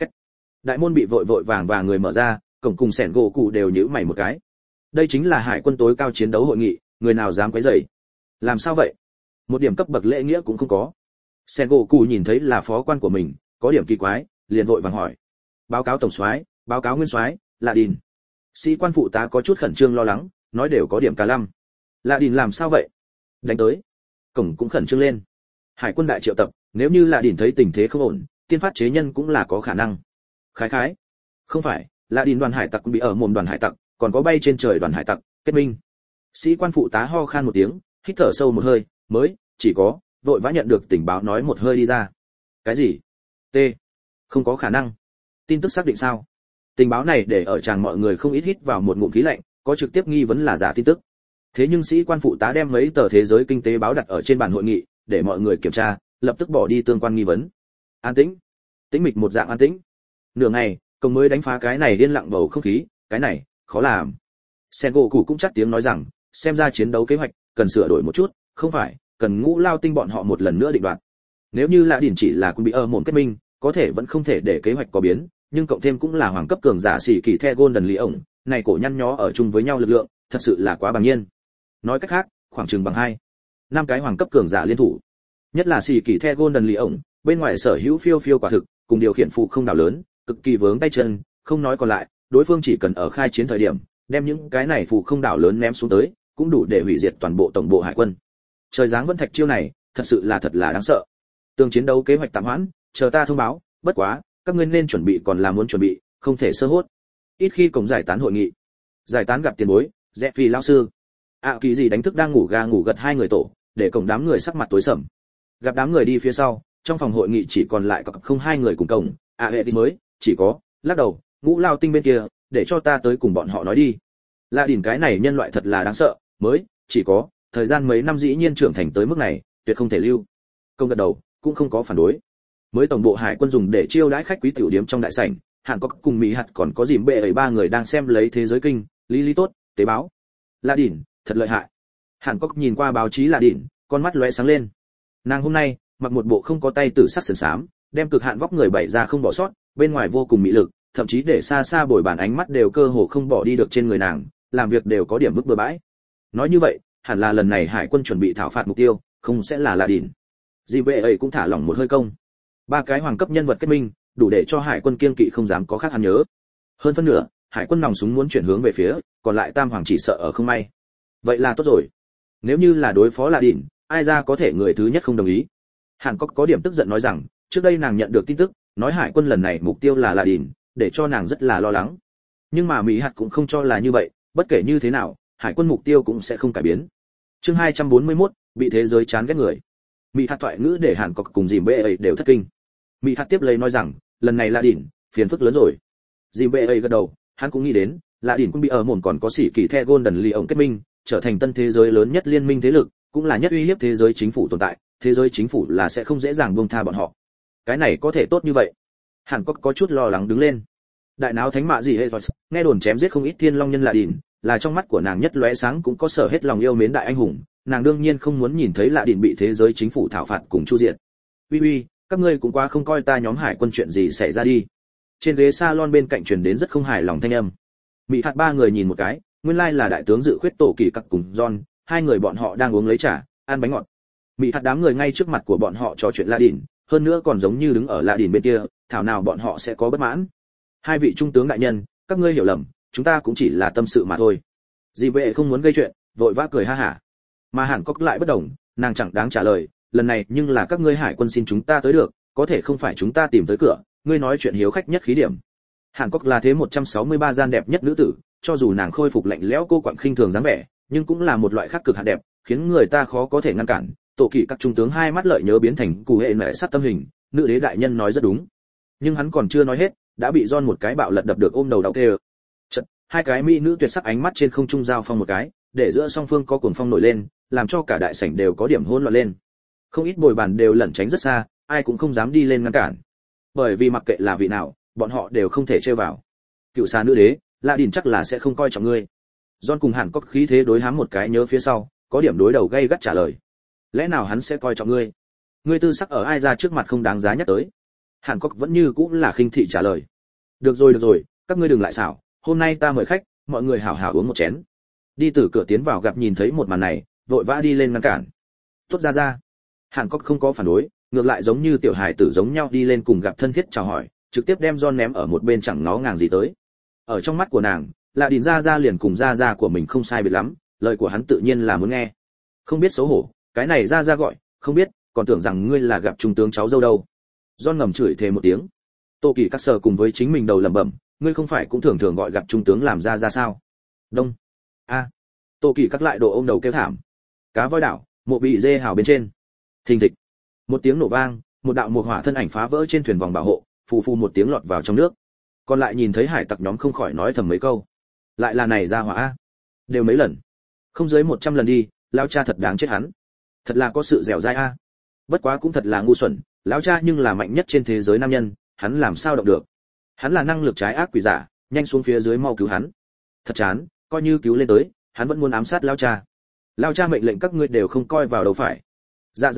đại môn bị vội vội vàng vàng người mở ra, cổng cùng sẻn gỗ cụ đều nhíu mày một cái. Đây chính là hải quân tối cao chiến đấu hội nghị, người nào dám quấy rầy? Làm sao vậy? Một điểm cấp bậc lễ nghĩa cũng không có. Sẻn gỗ cụ nhìn thấy là phó quan của mình, có điểm kỳ quái, liền vội vàng hỏi: báo cáo tổng soái, báo cáo nguyên soái, La Đin. Sĩ quan phụ tá có chút khẩn trương lo lắng, nói đều có điểm cả lăm. La Đin làm sao vậy? Đánh tới. Cổng cũng khẩn trương lên. Hải quân đại triệu tập, nếu như La Đin thấy tình thế không ổn, tiên phát chế nhân cũng là có khả năng. Khái khái. Không phải, La Đin đoàn hải tặc bị ở mồm đoàn hải tặc, còn có bay trên trời đoàn hải tặc, kết minh. Sĩ quan phụ tá ho khan một tiếng, hít thở sâu một hơi, mới chỉ có vội vã nhận được tình báo nói một hơi đi ra. Cái gì? T. Không có khả năng. Tin tức xác định sao? Tình báo này để ở tràng mọi người không ít hít vào một ngụm khí lạnh, có trực tiếp nghi vấn là giả tin tức. Thế nhưng sĩ quan phụ tá đem mấy tờ thế giới kinh tế báo đặt ở trên bàn hội nghị, để mọi người kiểm tra, lập tức bỏ đi tương quan nghi vấn. An tĩnh. Tĩnh mịch một dạng an tĩnh. Nửa ngày, công mới đánh phá cái này yên lặng bầu không khí, cái này khó làm. Sengoku cũng chắc tiếng nói rằng, xem ra chiến đấu kế hoạch cần sửa đổi một chút, không phải, cần Ngũ Lao Tinh bọn họ một lần nữa định đoạt. Nếu như La Đin chỉ là quân bị ở mồm kết minh, có thể vẫn không thể để kế hoạch có biến, nhưng cộng thêm cũng là hoàng cấp cường giả sĩ kỳ the Golden Lý ổng, này cổ nhăn nhó ở chung với nhau lực lượng, thật sự là quá bằng nhiên. Nói cách khác, khoảng chừng bằng 5 cái hoàng cấp cường giả liên thủ. Nhất là sĩ kỳ the Golden Lý ổng, bên ngoài sở hữu phiêu phiêu quả thực, cùng điều khiển phụ không đảo lớn, cực kỳ vướng tay chân, không nói còn lại, đối phương chỉ cần ở khai chiến thời điểm, đem những cái này phụ không đảo lớn ném xuống tới, cũng đủ để hủy diệt toàn bộ tổng bộ hải quân. Trời giáng vân thạch chiêu này, thật sự là thật là đáng sợ. Tương chiến đấu kế hoạch tạm hoãn, chờ ta thông báo, bất quá, các ngươi nên chuẩn bị còn là muốn chuẩn bị, không thể sơ hốt. Ít khi cổng giải tán hội nghị. Giải tán gặp tiền bối, Rẽ Phi lão sư. Kỳ gì đánh thức đang ngủ gà ngủ gật hai người tổ, để cổng đám người sắc mặt tối sầm. Gặp đám người đi phía sau, trong phòng hội nghị chỉ còn lại có không hai người cùng cổng, hệ đi mới, chỉ có, lắc đầu, Ngũ Lao Tinh bên kia, để cho ta tới cùng bọn họ nói đi. La Đin cái này nhân loại thật là đáng sợ, mới, chỉ có, thời gian mấy năm dĩ nhiên trưởng thành tới mức này, tuyệt không thể lưu. Công gật đầu, cũng không có phản đối. Mới tổng bộ hải quân dùng để chiêu đãi khách quý tiểu điếm trong đại sảnh, Hàn Quốc cùng Mỹ Hạt còn có dìm bệ ấy ba người đang xem lấy thế giới kinh, lý lý tốt, tế báo. La Đin, thật lợi hại. Hàn Quốc nhìn qua báo chí La Đin, con mắt lóe sáng lên. Nàng hôm nay mặc một bộ không có tay tử sắc sườn xám, đem cực hạn vóc người bày ra không bỏ sót, bên ngoài vô cùng mỹ lực, thậm chí để xa xa bồi bàn ánh mắt đều cơ hồ không bỏ đi được trên người nàng, làm việc đều có điểm vứt bừa bãi. Nói như vậy, hẳn là lần này hải quân chuẩn bị thảo phạt mục tiêu, không sẽ là La Đin. Dìm bệ ấy cũng thả lỏng một hơi công. Ba cái hoàng cấp nhân vật kết minh, đủ để cho hải quân kiên kỵ không dám có khác hắn nhớ. Hơn phân nửa, hải quân nòng súng muốn chuyển hướng về phía, còn lại tam hoàng chỉ sợ ở không may. Vậy là tốt rồi. Nếu như là đối phó La Đin, ai ra có thể người thứ nhất không đồng ý. Hàn Quốc có điểm tức giận nói rằng, trước đây nàng nhận được tin tức, nói hải quân lần này mục tiêu là La Đin, để cho nàng rất là lo lắng. Nhưng mà Mỹ Hạt cũng không cho là như vậy, bất kể như thế nào, hải quân mục tiêu cũng sẽ không cải biến. Chương 241, bị thế giới chán ghét người. Mỹ Hạt thoại ngữ để Hàn Quốc cùng dìm bệ ấy đều thất kinh. Mỹ Hạt tiếp lấy nói rằng, lần này La Đin, phiền phức lớn rồi. Dìm bệ ấy gật đầu, hắn cũng nghĩ đến, La Đin cũng bị ở mồn còn có sĩ kỳ the Golden Lý ổng kết minh, trở thành tân thế giới lớn nhất liên minh thế lực, cũng là nhất uy hiếp thế giới chính phủ tồn tại, thế giới chính phủ là sẽ không dễ dàng buông tha bọn họ. Cái này có thể tốt như vậy? Hàn Quốc có chút lo lắng đứng lên. Đại náo thánh mạ gì hết rồi, nghe đồn chém giết không ít thiên long nhân La Đin, là trong mắt của nàng nhất lóe sáng cũng có sở hết lòng yêu mến đại anh hùng, nàng đương nhiên không muốn nhìn thấy La Đin bị thế giới chính phủ thảo phạt cùng chu diệt. Uy, các ngươi cũng quá không coi ta nhóm hải quân chuyện gì xảy ra đi. Trên ghế salon bên cạnh truyền đến rất không hài lòng thanh âm. Mỹ Hạt ba người nhìn một cái, nguyên lai là đại tướng Dự Khuyết tổ kỳ cặc cùng John, hai người bọn họ đang uống lấy trà, ăn bánh ngọt. Mỹ Hạt đám người ngay trước mặt của bọn họ trò chuyện La Đin, hơn nữa còn giống như đứng ở La Đin bên kia, thảo nào bọn họ sẽ có bất mãn. Hai vị trung tướng đại nhân, các ngươi hiểu lầm, chúng ta cũng chỉ là tâm sự mà thôi. Dì vệ không muốn gây chuyện, vội vã cười ha hả. Mà Hàn Quốc lại bất đồng, nàng chẳng đáng trả lời, lần này nhưng là các ngươi hải quân xin chúng ta tới được, có thể không phải chúng ta tìm tới cửa, ngươi nói chuyện hiếu khách nhất khí điểm. Hàn Quốc là thế 163 gian đẹp nhất nữ tử, cho dù nàng khôi phục lạnh lẽo cô quạnh khinh thường dáng vẻ, nhưng cũng là một loại khác cực hạn đẹp, khiến người ta khó có thể ngăn cản. Tổ kỵ các trung tướng hai mắt lợi nhớ biến thành cù hệ mẹ sát tâm hình, nữ đế đại nhân nói rất đúng. Nhưng hắn còn chưa nói hết, đã bị John một cái bạo lật đập được ôm đầu đau tê. Chợt, hai cái mỹ nữ tuyệt sắc ánh mắt trên không trung giao phong một cái, để giữa song phương có cuồng phong nổi lên, làm cho cả đại sảnh đều có điểm hỗn loạn lên. Không ít bồi bàn đều lẩn tránh rất xa, ai cũng không dám đi lên ngăn cản. Bởi vì mặc kệ là vị nào, bọn họ đều không thể trêu vào. Cựu xà nữ đế, La Đin chắc là sẽ không coi trọng ngươi. John cùng Hàn Quốc khí thế đối hám một cái nhớ phía sau, có điểm đối đầu gay gắt trả lời. Lẽ nào hắn sẽ coi trọng ngươi? Ngươi tư sắc ở ai ra trước mặt không đáng giá nhắc tới. Hàn Cốc vẫn như cũng là khinh thị trả lời. Được rồi, các ngươi đừng lại xảo, hôm nay ta mời khách, mọi người hảo hảo uống một chén. Đi từ cửa tiến vào gặp nhìn thấy một màn này, vội vã đi lên ngăn cản. Tốt ra. Hàn Cốc không có phản đối, ngược lại giống như tiểu hài tử giống nhau đi lên cùng gặp thân thiết chào hỏi, trực tiếp đem John ném ở một bên chẳng ngó ngàng gì tới. Ở trong mắt của nàng, Lạ Đỉnh ra liền cùng ra của mình không sai biệt lắm, lời của hắn tự nhiên là muốn nghe. Không biết xấu hổ, cái này ra gọi, không biết, còn tưởng rằng ngươi là gặp trung tướng cháu dâu đâu. John ngầm chửi thề một tiếng. Tô Kỳ Cát Sở cùng với chính mình đầu lẩm bẩm, ngươi không phải cũng thường thường gọi gặp trung tướng làm ra sao? Đông. A. Tô Kỳ Cát lại độ ôm đầu kêu thảm. Cá voi đảo, mộ bị dê hào bên trên. Thình thịch. Một tiếng nổ vang, một đạo mộc hỏa thân ảnh phá vỡ trên thuyền vòng bảo hộ, phù một tiếng lọt vào trong nước. Còn lại nhìn thấy hải tặc nhóm không khỏi nói thầm mấy câu. Lại là này ra hỏa a. Đều mấy lần. Không dưới 100 lần đi, lão cha thật đáng chết hắn. Thật là có sự dẻo dai a. Bất quá cũng thật là ngu xuẩn, lão cha nhưng là mạnh nhất trên thế giới nam nhân, hắn làm sao động được? Hắn là năng lực trái ác quỷ giả, nhanh xuống phía dưới mau cứu hắn. Thật chán, coi như cứu lên tới, hắn vẫn muốn ám sát lão cha. Lão cha mệnh lệnh các ngươi đều không coi vào đâu phải. Dạ.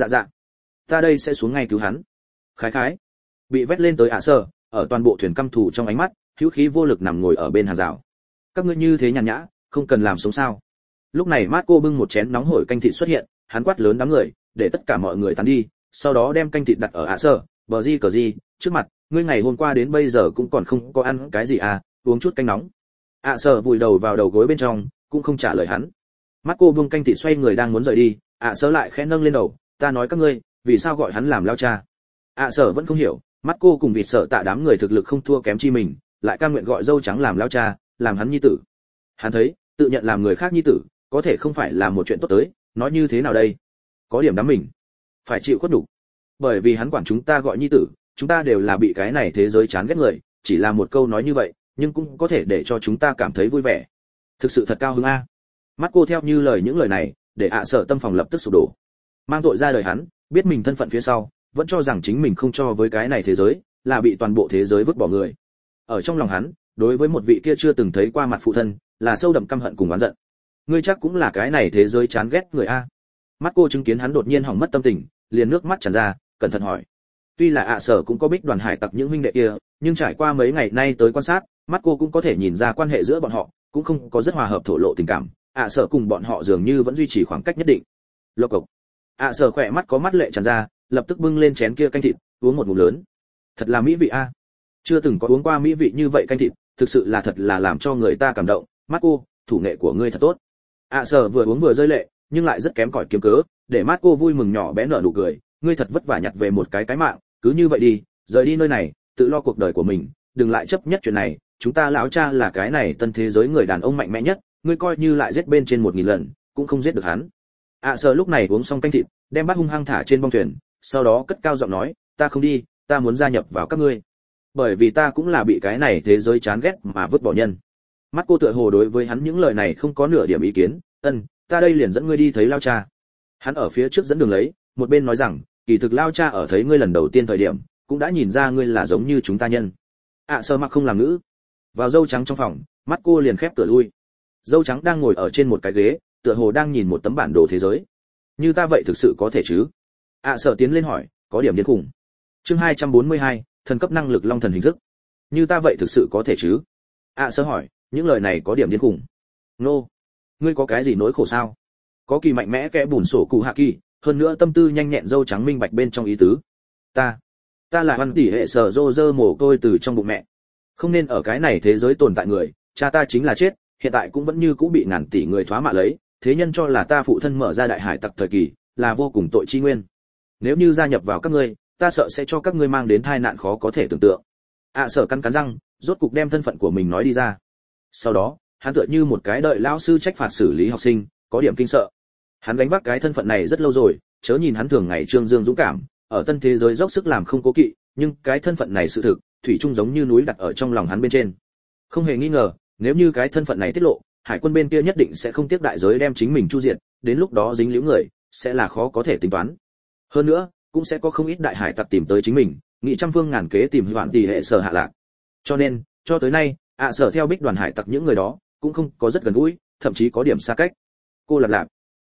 Ta đây sẽ xuống ngay cứu hắn. Khái. Bị vét lên tới Sở, ở toàn bộ thuyền căm thù trong ánh mắt, hữu khí vô lực nằm ngồi ở bên hàng rào. Các ngươi như thế nhàn nhã, không cần làm sống sao? Lúc này Marco bưng một chén nóng hổi canh thịt xuất hiện, hắn quát lớn đám người, để tất cả mọi người tán đi, sau đó đem canh thịt đặt ở Sở, bờ di cờ di, trước mặt, ngươi ngày hôm qua đến bây giờ cũng còn không có ăn cái gì à, uống chút canh nóng. Sở vùi đầu vào đầu gối bên trong, cũng không trả lời hắn. Marco bưng canh thịt xoay người đang muốn rời đi, Sở lại khẽ nâng lên đầu, ta nói các ngươi, vì sao gọi hắn làm lao cha? Sở vẫn không hiểu, Marco cùng Vịt Sợ Tạ đám người thực lực không thua kém chi mình, lại cam nguyện gọi dâu trắng làm lao cha, làm hắn nhi tử. Hắn thấy, tự nhận làm người khác nhi tử, có thể không phải là một chuyện tốt tới, nói như thế nào đây? Có điểm đắm mình, phải chịu khuất nhục. Bởi vì hắn quản chúng ta gọi nhi tử, chúng ta đều là bị cái này thế giới chán ghét người, chỉ là một câu nói như vậy, nhưng cũng có thể để cho chúng ta cảm thấy vui vẻ. Thực sự thật cao hứng a. Marco theo như lời những lời này, để Sở tâm phòng lập tức sụp đổ. Mang tội ra đời hắn, biết mình thân phận phía sau, vẫn cho rằng chính mình không cho với cái này thế giới, là bị toàn bộ thế giới vứt bỏ người. Ở trong lòng hắn, đối với một vị kia chưa từng thấy qua mặt phụ thân, là sâu đậm căm hận cùng oán giận. Ngươi chắc cũng là cái này thế giới chán ghét người a. Marco chứng kiến hắn đột nhiên hỏng mất tâm tình, liền nước mắt tràn ra, cẩn thận hỏi. Tuy là Sở cũng có Bích đoàn hải tặc những huynh đệ kia, nhưng trải qua mấy ngày nay tới quan sát, Marco cũng có thể nhìn ra quan hệ giữa bọn họ cũng không có rất hòa hợp thổ lộ tình cảm. Sở cùng bọn họ dường như vẫn duy trì khoảng cách nhất định. Lộc cộc. Sở khỏe mắt có mắt lệ tràn ra, lập tức bưng lên chén kia canh thịt, uống một ngụm lớn. Thật là mỹ vị a. Chưa từng có uống qua mỹ vị như vậy canh thịt, thực sự là thật là làm cho người ta cảm động. Marco, thủ nghệ của ngươi thật tốt. Sở vừa uống vừa rơi lệ, nhưng lại rất kém cỏi kiếm cớ, để Marco vui mừng nhỏ bé nở nụ cười. Ngươi thật vất vả nhặt về một cái mạng, cứ như vậy đi, rời đi nơi này, tự lo cuộc đời của mình, đừng lại chấp nhất chuyện này. Chúng ta lão cha là cái này tân thế giới người đàn ông mạnh mẽ nhất, ngươi coi như lại giết bên trên 1000 lần, cũng không giết được hắn. Sở lúc này uống xong canh thịt, đem bát hung hăng thả trên bong thuyền, sau đó cất cao giọng nói, ta không đi, ta muốn gia nhập vào các ngươi, bởi vì ta cũng là bị cái này thế giới chán ghét mà vứt bỏ nhân. Marco tựa hồ đối với hắn những lời này không có nửa điểm ý kiến, ta đây liền dẫn ngươi đi thấy lao cha. Hắn ở phía trước dẫn đường lấy, một bên nói rằng, kỳ thực lao cha ở thấy ngươi lần đầu tiên thời điểm, cũng đã nhìn ra ngươi là giống như chúng ta nhân. Sở mặc không làm ngữ. Vào dâu trắng trong phòng, Marco liền khép cửa lui. Dâu trắng đang ngồi ở trên một cái ghế, tựa hồ đang nhìn một tấm bản đồ thế giới. Như ta vậy thực sự có thể chứ? Sở tiến lên hỏi, có điểm điên khủng. Chương 242, thần cấp năng lực long thần hình thức. Như ta vậy thực sự có thể chứ? Sở hỏi, những lời này có điểm điên khủng. Nô, ngươi có cái gì nỗi khổ sao? Có kỳ mạnh mẽ kẽ bùn sổ cụ hạ kỳ, hơn nữa tâm tư nhanh nhẹn dâu trắng minh bạch bên trong ý tứ. Ta là văn tỷ hệ sở rô rơ mồ côi từ trong bụng mẹ. Không nên ở cái này thế giới tồn tại người, cha ta chính là chết, hiện tại cũng vẫn như cũ bị ngàn tỷ người thoá mạ lấy, thế nhân cho là ta phụ thân mở ra đại hải tặc thời kỳ, là vô cùng tội chi nguyên. Nếu như gia nhập vào các ngươi, ta sợ sẽ cho các ngươi mang đến tai nạn khó có thể tưởng tượng. Sở cắn cắn răng, rốt cục đem thân phận của mình nói đi ra. Sau đó, hắn tựa như một cái đợi lão sư trách phạt xử lý học sinh, có điểm kinh sợ. Hắn gánh vác cái thân phận này rất lâu rồi, chớ nhìn hắn thường ngày trương dương dũng cảm, ở tân thế giới dốc sức làm không cố kỵ, nhưng cái thân phận này sự thực, thủy chung giống như núi đặt ở trong lòng hắn bên trên. Không hề nghi ngờ, nếu như cái thân phận này tiết lộ, hải quân bên kia nhất định sẽ không tiếc đại giới đem chính mình chu diệt, đến lúc đó dính líu người sẽ là khó có thể tính toán. Hơn nữa, cũng sẽ có không ít đại hải tặc tìm tới chính mình, nghị trăm phương ngàn kế tìm Hoạn tỷ hệ sở hạ lạc. Cho nên, cho tới nay, Sở theo Bích đoàn hải tặc những người đó cũng không có rất gần gũi, thậm chí có điểm xa cách. Cô Lạp Lạp,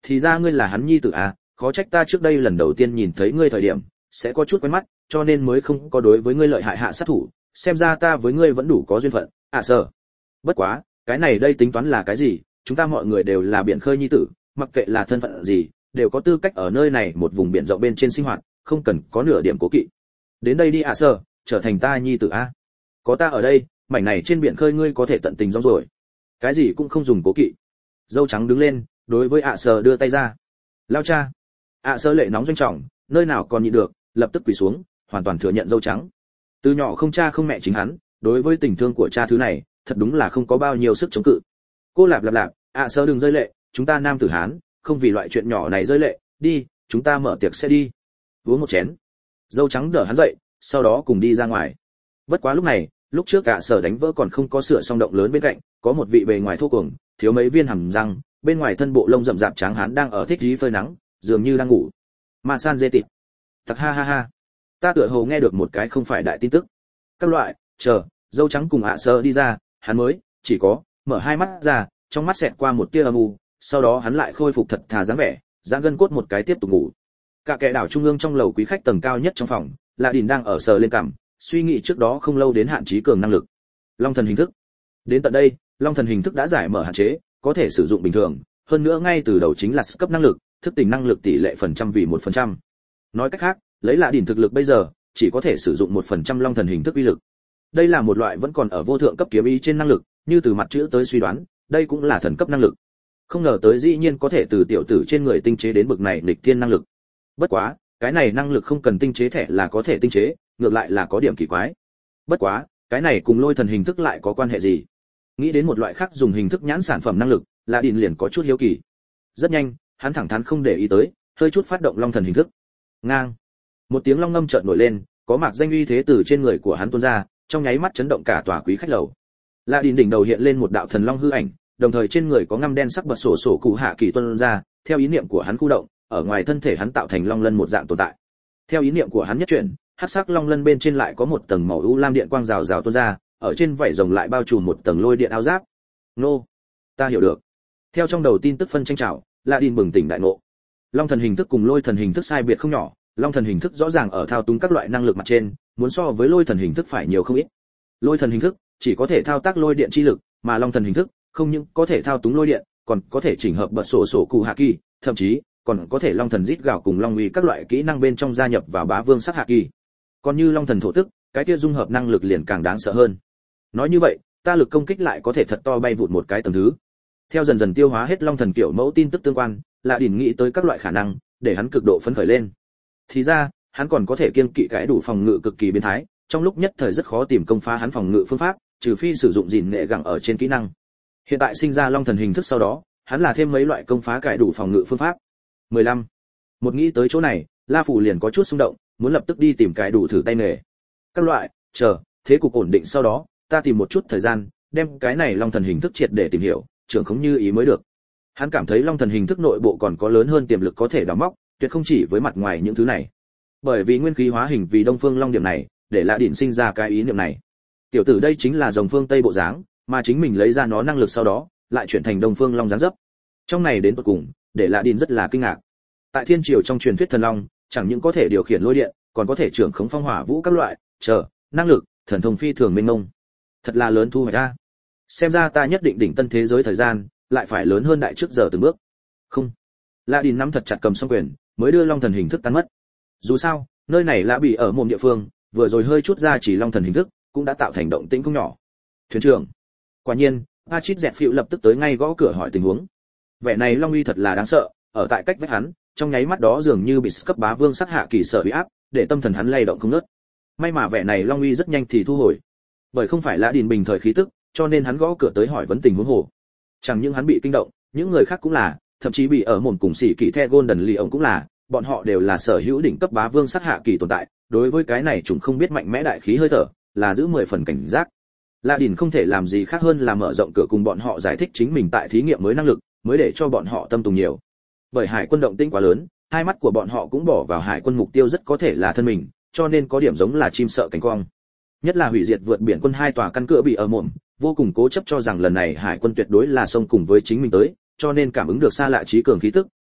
Thì ra ngươi là hắn nhi tử à, khó trách ta trước đây lần đầu tiên nhìn thấy ngươi thời điểm sẽ có chút quen mắt, cho nên mới không có đối với ngươi lợi hại hạ sát thủ, xem ra ta với ngươi vẫn đủ có duyên phận. Sở. Bất quá, cái này đây tính toán là cái gì, chúng ta mọi người đều là biển khơi nhi tử, mặc kệ là thân phận gì, đều có tư cách ở nơi này một vùng biển rộng bên trên sinh hoạt, không cần có nửa điểm cố kỵ. Đến đây đi Sở, trở thành ta nhi tử a. Có ta ở đây, mảnh này trên biển khơi ngươi có thể tận tình rong rồi. Cái gì cũng không dùng cố kỵ. Dâu trắng đứng lên, đối với Sở đưa tay ra. Lao cha. Sở lệ nóng doanh trọng, nơi nào còn nhịn được, lập tức quỳ xuống, hoàn toàn thừa nhận dâu trắng. Từ nhỏ không cha không mẹ chính hắn, đối với tình thương của cha thứ này, thật đúng là không có bao nhiêu sức chống cự. Cô lạp, Sở đừng rơi lệ, chúng ta nam tử Hán, không vì loại chuyện nhỏ này rơi lệ, đi, chúng ta mở tiệc sẽ đi. Uống một chén. Dâu trắng đỡ hắn dậy, sau đó cùng đi ra ngoài. Bất quá lúc này, lúc trước Sở đánh vỡ còn không có sửa xong động lớn bên cạnh, có một vị bề ngoài thô cuồng, thiếu mấy viên hàm răng, bên ngoài thân bộ lông rậm rạp trắng hán đang ở thích trí phơi nắng, dường như đang ngủ. Ma san dê tịt. Thật ha. Ta tựa hồ nghe được một cái không phải đại tin tức. Các loại, chờ, dâu trắng cùng Sở đi ra, hắn mới chỉ có mở hai mắt ra, trong mắt xẹt qua một tia âm u, sau đó hắn lại khôi phục thật thà dáng vẻ, giãn gân cốt một cái tiếp tục ngủ. Cả kẻ đảo trung ương trong lầu quý khách tầng cao nhất trong phòng, Lạ Đỉnh đang ở sờ lên cằm, suy nghĩ trước đó không lâu đến hạn chí cường năng lực. Long thần hình thức. Đến tận đây, Long thần hình thức đã giải mở hạn chế, có thể sử dụng bình thường, hơn nữa ngay từ đầu chính là cấp năng lực, thức tỉnh năng lực tỷ lệ phần trăm vì 1%. Nói cách khác, lấy Lạ Đỉnh thực lực bây giờ, chỉ có thể sử dụng 1% Long thần hình thức uy lực. Đây là một loại vẫn còn ở vô thượng cấp kiếm ý trên năng lực, như từ mặt chữ tới suy đoán, đây cũng là thần cấp năng lực. Không ngờ tới dĩ nhiên có thể từ tiểu tử trên người tinh chế đến bậc này nghịch thiên năng lực. Bất quá, cái này năng lực không cần tinh chế thẻ là có thể tinh chế, ngược lại là có điểm kỳ quái. Bất quá, cái này cùng lôi thần hình thức lại có quan hệ gì? Nghĩ đến một loại khác dùng hình thức nhãn sản phẩm năng lực, Lạ Đỉnh liền có chút hiếu kỳ. Rất nhanh, hắn thẳng thắn không để ý tới, hơi chút phát động long thần hình thức. Ngang. Một tiếng long ngâm chợt nổi lên, có mạc danh uy thế từ trên người của hắn tuôn ra, trong nháy mắt chấn động cả tòa quý khách lầu. Lạ Đỉnh đỉnh đầu hiện lên một đạo thần long hư ảnh, đồng thời trên người có ngăm đen sắc bật sổ cụ hạ kỳ tuôn ra, theo ý niệm của hắn khu động, ở ngoài thân thể hắn tạo thành long lân một dạng tồn tại. Theo ý niệm của hắn nhất chuyển, hắc sắc long lân bên trên lại có một tầng màu u lam điện quang rào rào tuôn ra, ở trên vảy rồng lại bao trùm một tầng lôi điện áo giáp. Nô, ta hiểu được. Theo trong đầu tin tức phân tranh trào, Lạ Đỉnh bừng tỉnh đại ngộ. Long thần hình thức cùng lôi thần hình thức sai biệt không nhỏ, long thần hình thức rõ ràng ở thao túng các loại năng lực mặt trên, muốn so với lôi thần hình thức phải nhiều không ít. Lôi thần hình thức chỉ có thể thao tác lôi điện chi lực, mà long thần hình thức không những có thể thao túng lôi điện, còn có thể chỉnh hợp bật sổ cụ hạ kỳ, thậm chí còn có thể long thần rít gào cùng long uy các loại kỹ năng bên trong gia nhập vào bá vương sắc hạ kỳ. Còn như long thần thổ tức, cái kia dung hợp năng lực liền càng đáng sợ hơn. Nói như vậy, ta lực công kích lại có thể thật to bay vụt một cái tầng thứ. Theo dần dần tiêu hóa hết long thần kiểu mẫu tin tức tương quan, Lạ Đỉnh nghĩ tới các loại khả năng, để hắn cực độ phấn khởi lên. Thì ra, hắn còn có thể kiêng kỵ cái đủ phòng ngự cực kỳ biến thái, trong lúc nhất thời rất khó tìm công phá hắn phòng ngự phương pháp, trừ phi sử dụng gìn nghệ gẳng ở trên kỹ năng. Hiện tại sinh ra long thần hình thức sau đó, hắn là thêm mấy loại công phá cải đủ phòng ngự phương pháp. 15. Một nghĩ tới chỗ này, La Phủ liền có chút xung động, muốn lập tức đi tìm cải đủ thử tay nghề. Các loại, chờ, thế cục ổn định sau đó, ta tìm một chút thời gian, đem cái này long thần hình thức triệt để tìm hiểu, trưởng không như ý mới được. Hắn cảm thấy long thần hình thức nội bộ còn có lớn hơn tiềm lực có thể đào móc, tuyệt không chỉ với mặt ngoài những thứ này. Bởi vì nguyên khí hóa hình vì Đông Phương Long điểm này, để Lạ Đỉnh sinh ra cái ý niệm này. Tiểu tử đây chính là dòng phương Tây bộ dáng, mà chính mình lấy ra nó năng lực sau đó, lại chuyển thành Đông Phương Long dáng dấp. Trong này đến tận cùng, để Lạ Đỉnh rất là kinh ngạc. Tại thiên triều trong truyền thuyết thần long, chẳng những có thể điều khiển lôi điện, còn có thể trưởng khống phong hỏa vũ các loại, năng lực, thần thông phi thường mênh mông. Thật là lớn thu hoạch a. Xem ra ta nhất định đỉnh tân thế giới thời gian, lại phải lớn hơn đại trước giờ từng bước. Không. Lạ Đỉnh nắm thật chặt cầm song quyền, mới đưa long thần hình thức tan mất. Dù sao, nơi này Lạ bị ở mồm địa phương, vừa rồi hơi chút ra chỉ long thần hình thức, cũng đã tạo thành động tĩnh không nhỏ. Thuyền trưởng. Quả nhiên, Pachit dẹt phiệu lập tức tới ngay gõ cửa hỏi tình huống. Vẻ này long uy thật là đáng sợ, ở tại cách vách hắn, trong nháy mắt đó dường như bị cấp bá vương sắc hạ kỳ sở uy áp, để tâm thần hắn lay động không ngớt. May mà vẻ này long uy rất nhanh thì thu hồi, bởi không phải Lạ Đỉnh bình thời khí tức, cho nên hắn gõ cửa tới hỏi vấn tình huống hồ. Chẳng những hắn bị kinh động, những người khác cũng là, thậm chí bị ở mồm cùng sĩ kỳ the Golden Lion cũng là, bọn họ đều là sở hữu đỉnh cấp bá vương sắc hạ kỳ tồn tại, đối với cái này chúng không biết mạnh mẽ đại khí hơi thở, là giữ 10 phần cảnh giác. Lạ Đỉnh không thể làm gì khác hơn là mở rộng cửa cùng bọn họ giải thích chính mình tại thí nghiệm mới năng lực, mới để cho bọn họ tâm tùng nhiều. Bởi hải quân động tĩnh quá lớn, hai mắt của bọn họ cũng bỏ vào hải quân mục tiêu rất có thể là thân mình, cho nên có điểm giống là chim sợ cánh quang. Nhất là hủy diệt vượt biển quân hai tòa căn cứ bị ở mồm, vô cùng cố chấp cho rằng lần này hải quân tuyệt đối là xông cùng với chính mình tới, cho nên cảm ứng được xa lạ trí cường khí tức,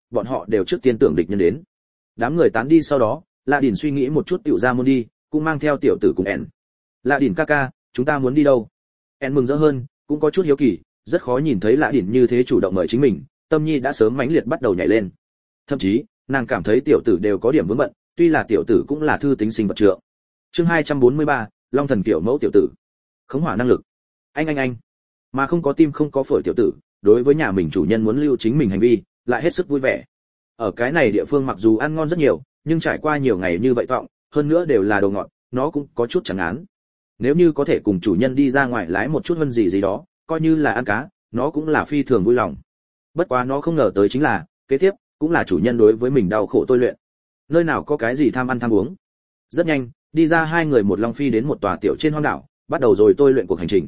bọn họ đều trước tiên tưởng địch nhân đến. Đám người tán đi sau đó, Lạ Đỉnh suy nghĩ một chút tiểu ra môn đi, cũng mang theo tiểu tử cùng En. Lạ Đỉnh ca ca, chúng ta muốn đi đâu? En mừng rỡ hơn, cũng có chút hiếu kỳ, rất khó nhìn thấy Lạ Đỉnh như thế chủ động mời chính mình, tâm nhi đã sớm mãnh liệt bắt đầu nhảy lên. Thậm chí, nàng cảm thấy tiểu tử đều có điểm vướng bận, tuy là tiểu tử cũng là thư tính sinh vật trượng. Chương 243, Long thần kiểu mẫu tiểu tử. Khống hỏa năng lực. Anh. Mà không có tim không có phổi tiểu tử, đối với nhà mình chủ nhân muốn lưu chính mình hành vi, lại hết sức vui vẻ. Ở cái này địa phương mặc dù ăn ngon rất nhiều, nhưng trải qua nhiều ngày như vậy tọng, hơn nữa đều là đồ ngọt, nó cũng có chút chẳng án. Nếu như có thể cùng chủ nhân đi ra ngoài lái một chút vân gì đó, coi như là ăn cá, nó cũng là phi thường vui lòng. Bất quá nó không ngờ tới chính là, kế tiếp cũng là chủ nhân đối với mình đau khổ tôi luyện. Nơi nào có cái gì tham ăn tham uống. Rất nhanh, đi ra hai người một long phi đến một tòa tiểu trên hoang đảo, bắt đầu rồi tôi luyện cuộc hành trình.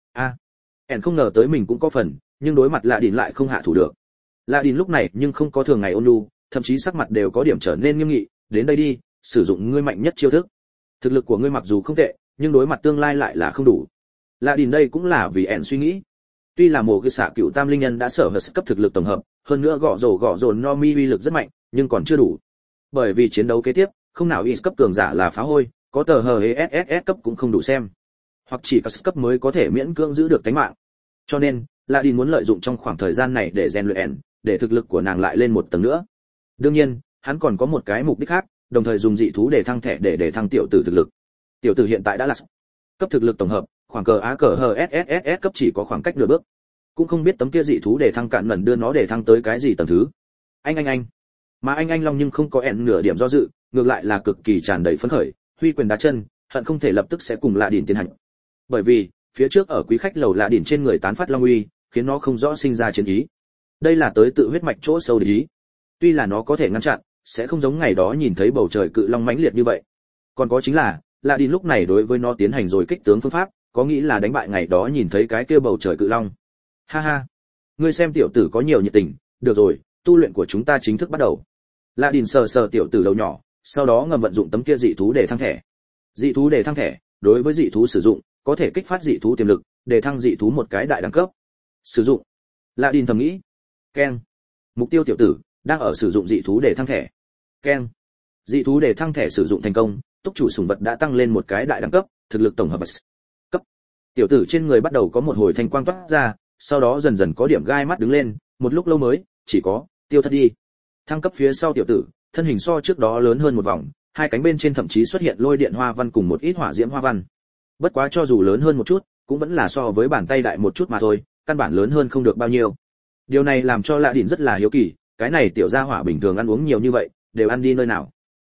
Ẻn không ngờ tới mình cũng có phần, nhưng đối mặt Lạ Đỉnh lại không hạ thủ được. Lạ Đỉnh lúc này nhưng không có thường ngày ôn nhu, thậm chí sắc mặt đều có điểm trở nên nghiêm nghị, đến đây đi, sử dụng ngươi mạnh nhất chiêu thức. Thực lực của ngươi mặc dù không tệ, nhưng đối mặt tương lai lại là không đủ. Lạ Đỉnh đây cũng là vì Ẻn suy nghĩ. Tuy là một cái xạ cựu tam linh nhân đã sở hữu cấp thực lực tổng hợp, hơn nữa gõ rổ no mi uy lực rất mạnh, nhưng còn chưa đủ. Bởi vì chiến đấu kế tiếp, không nào is cấp cường giả là phá hôi, có tờ hờ SSS cấp cũng không đủ xem, hoặc chỉ có cấp mới có thể miễn cưỡng giữ được tính mạng. Cho nên, Lạ Đỉnh muốn lợi dụng trong khoảng thời gian này để rèn luyện Ẻn, để thực lực của nàng lại lên một tầng nữa. Đương nhiên, hắn còn có một cái mục đích khác, đồng thời dùng dị thú để thăng thẻ để thăng tiểu tử thực lực. Tiểu tử hiện tại đã là cấp thực lực tổng hợp, khoảng cờ á cờ hờ SSS cấp chỉ có khoảng cách nửa bước. Cũng không biết tấm kia dị thú để thăng cạn mẩn đưa nó để thăng tới cái gì tầng thứ. Anh. Mà anh Long nhưng không có Ẻn nửa điểm do dự, ngược lại là cực kỳ tràn đầy phấn khởi, huy quyền đá chân, hận không thể lập tức sẽ cùng Lạ Đỉnh tiến hành. Bởi vì, phía trước ở quý khách lầu Lạ Đỉnh trên người tán phát long uy, khiến nó không rõ sinh ra chiến ý. Đây là tới tự huyết mạch chỗ sâu ý. Tuy là nó có thể ngăn chặn, sẽ không giống ngày đó nhìn thấy bầu trời cự long mãnh liệt như vậy. Còn có chính là, Lạ Đỉnh lúc này đối với nó tiến hành rồi kích tướng phương pháp, có nghĩ là đánh bại ngày đó nhìn thấy cái kia bầu trời cự long. Ha, ngươi xem tiểu tử có nhiều nhiệt tình, được rồi, tu luyện của chúng ta chính thức bắt đầu. Lạ Đỉnh sờ tiểu tử đầu nhỏ, sau đó ngầm vận dụng tấm kia dị thú để thăng thẻ. Dị thú để thăng thẻ, đối với dị thú sử dụng, có thể kích phát dị thú tiềm lực, để thăng dị thú một cái đại đẳng cấp. Sử dụng. Lạ Đỉnh thầm nghĩ. Keng. Mục tiêu tiểu tử đang ở sử dụng dị thú để thăng thẻ. Keng. Dị thú để thăng thẻ sử dụng thành công, túc chủ sủng vật đã tăng lên một cái đại đẳng cấp, thực lực tổng hợp cấp. Tiểu tử trên người bắt đầu có một hồi thanh quang toát ra, sau đó dần dần có điểm gai mắt đứng lên, một lúc lâu mới chỉ có tiêu thất đi. Thăng cấp phía sau tiểu tử, thân hình so trước đó lớn hơn một vòng, hai cánh bên trên thậm chí xuất hiện lôi điện hoa văn cùng một ít hỏa diễm hoa văn. Bất quá cho dù lớn hơn một chút, cũng vẫn là so với bàn tay đại một chút mà thôi, căn bản lớn hơn không được bao nhiêu. Điều này làm cho Lạ Đỉnh rất là hiếu kỳ, cái này tiểu gia hỏa bình thường ăn uống nhiều như vậy, đều ăn đi nơi nào?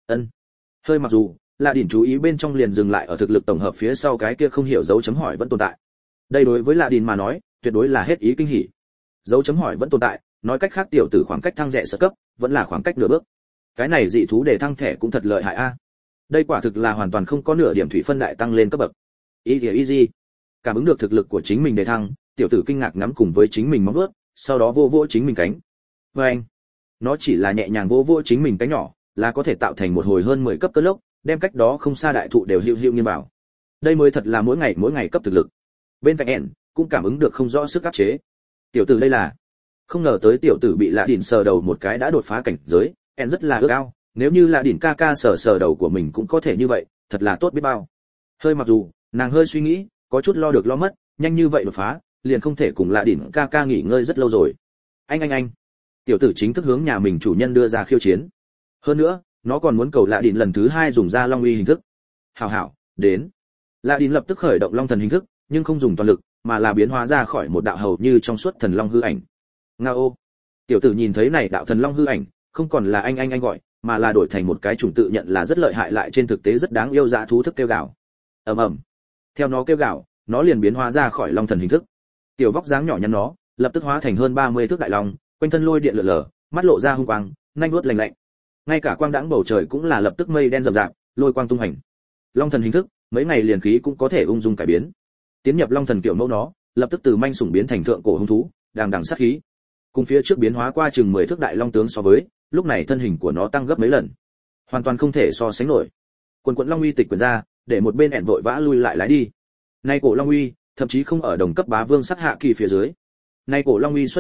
Hơi mặc dù, Lạ Đỉnh chú ý bên trong liền dừng lại ở thực lực tổng hợp phía sau cái kia không hiểu dấu chấm hỏi vẫn tồn tại. Đây đối với Lạ Đỉnh mà nói, tuyệt đối là hết ý kinh hỉ. Dấu chấm hỏi vẫn tồn tại, nói cách khác tiểu tử khoảng cách thăng rẻ sở cấp, vẫn là khoảng cách nửa bước. Cái này dị thú để thăng thẻ cũng thật lợi hại a. Đây quả thực là hoàn toàn không có nửa điểm thủy phân đại tăng lên cấp bậc. Easy. Cảm ứng được thực lực của chính mình để thăng, tiểu tử kinh ngạc nắm cùng với chính mình móng vuốt, sau đó vô chính mình cánh. Anh, nó chỉ là nhẹ nhàng vô chính mình cánh nhỏ, là có thể tạo thành một hồi hơn 10 cấp cơn lốc, đem cách đó không xa đại thụ đều hiu nghiêng vào. Đây mới thật là mỗi ngày cấp thực lực. Bên cạnh En cũng cảm ứng được không rõ sức áp chế. Tiểu tử đây là, không ngờ tới tiểu tử bị Lạ Đỉnh sờ đầu một cái đã đột phá cảnh giới, En rất là ước ao, nếu như Lạ Đỉnh ca sờ đầu của mình cũng có thể như vậy, thật là tốt biết bao. Hơi mặc dù, nàng hơi suy nghĩ, có chút lo được lo mất, nhanh như vậy đột phá, liền không thể cùng Lạ Đỉnh ca nghỉ ngơi rất lâu rồi. Anh. Tiểu tử chính thức hướng nhà mình chủ nhân đưa ra khiêu chiến. Hơn nữa, nó còn muốn cầu Lạ Đỉnh lần thứ 2 dùng ra Long uy hình thức. Hảo, đến. Lạ Đỉnh lập tức khởi động Long thần hình thức, nhưng không dùng toàn lực, mà là biến hóa ra khỏi một đạo hầu như trong suốt thần long hư ảnh. Ngao. Tiểu tử nhìn thấy này đạo thần long hư ảnh, không còn là anh gọi, mà là đổi thành một cái chủng tự nhận là rất lợi hại lại trên thực tế rất đáng yêu dã thú thức kêu gào. Ầm. Theo nó kêu gào, nó liền biến hóa ra khỏi long thần hình thức. Tiểu vóc dáng nhỏ nhắn nó, lập tức hóa thành hơn 30 thước đại long, quanh thân lôi điện lượn lờ, mắt lộ ra hung quang, nhanh vuốt lạnh lạnh. Ngay cả quang đãng bầu trời cũng là lập tức mây đen rậm rạp, lôi quang tung hành. Long thần hình thức, mấy ngày liền khí cũng có thể ung dung cải biến. Tiến nhập long thần kiểu mẫu nó, lập tức từ manh sủng biến thành thượng cổ hung thú, đằng sát khí. Cùng phía trước biến hóa qua chừng 10 thước đại long tướng so với, lúc này thân hình của nó tăng gấp mấy lần, hoàn toàn không thể so sánh nổi. Quần long uy tịch quyển ra, để một bên ẹn vội vã lui lại lái đi. Nay cổ long uy, thậm chí không ở đồng cấp bá vương sắc hạ kỳ phía dưới. Nay cổ long uy xuất hiện,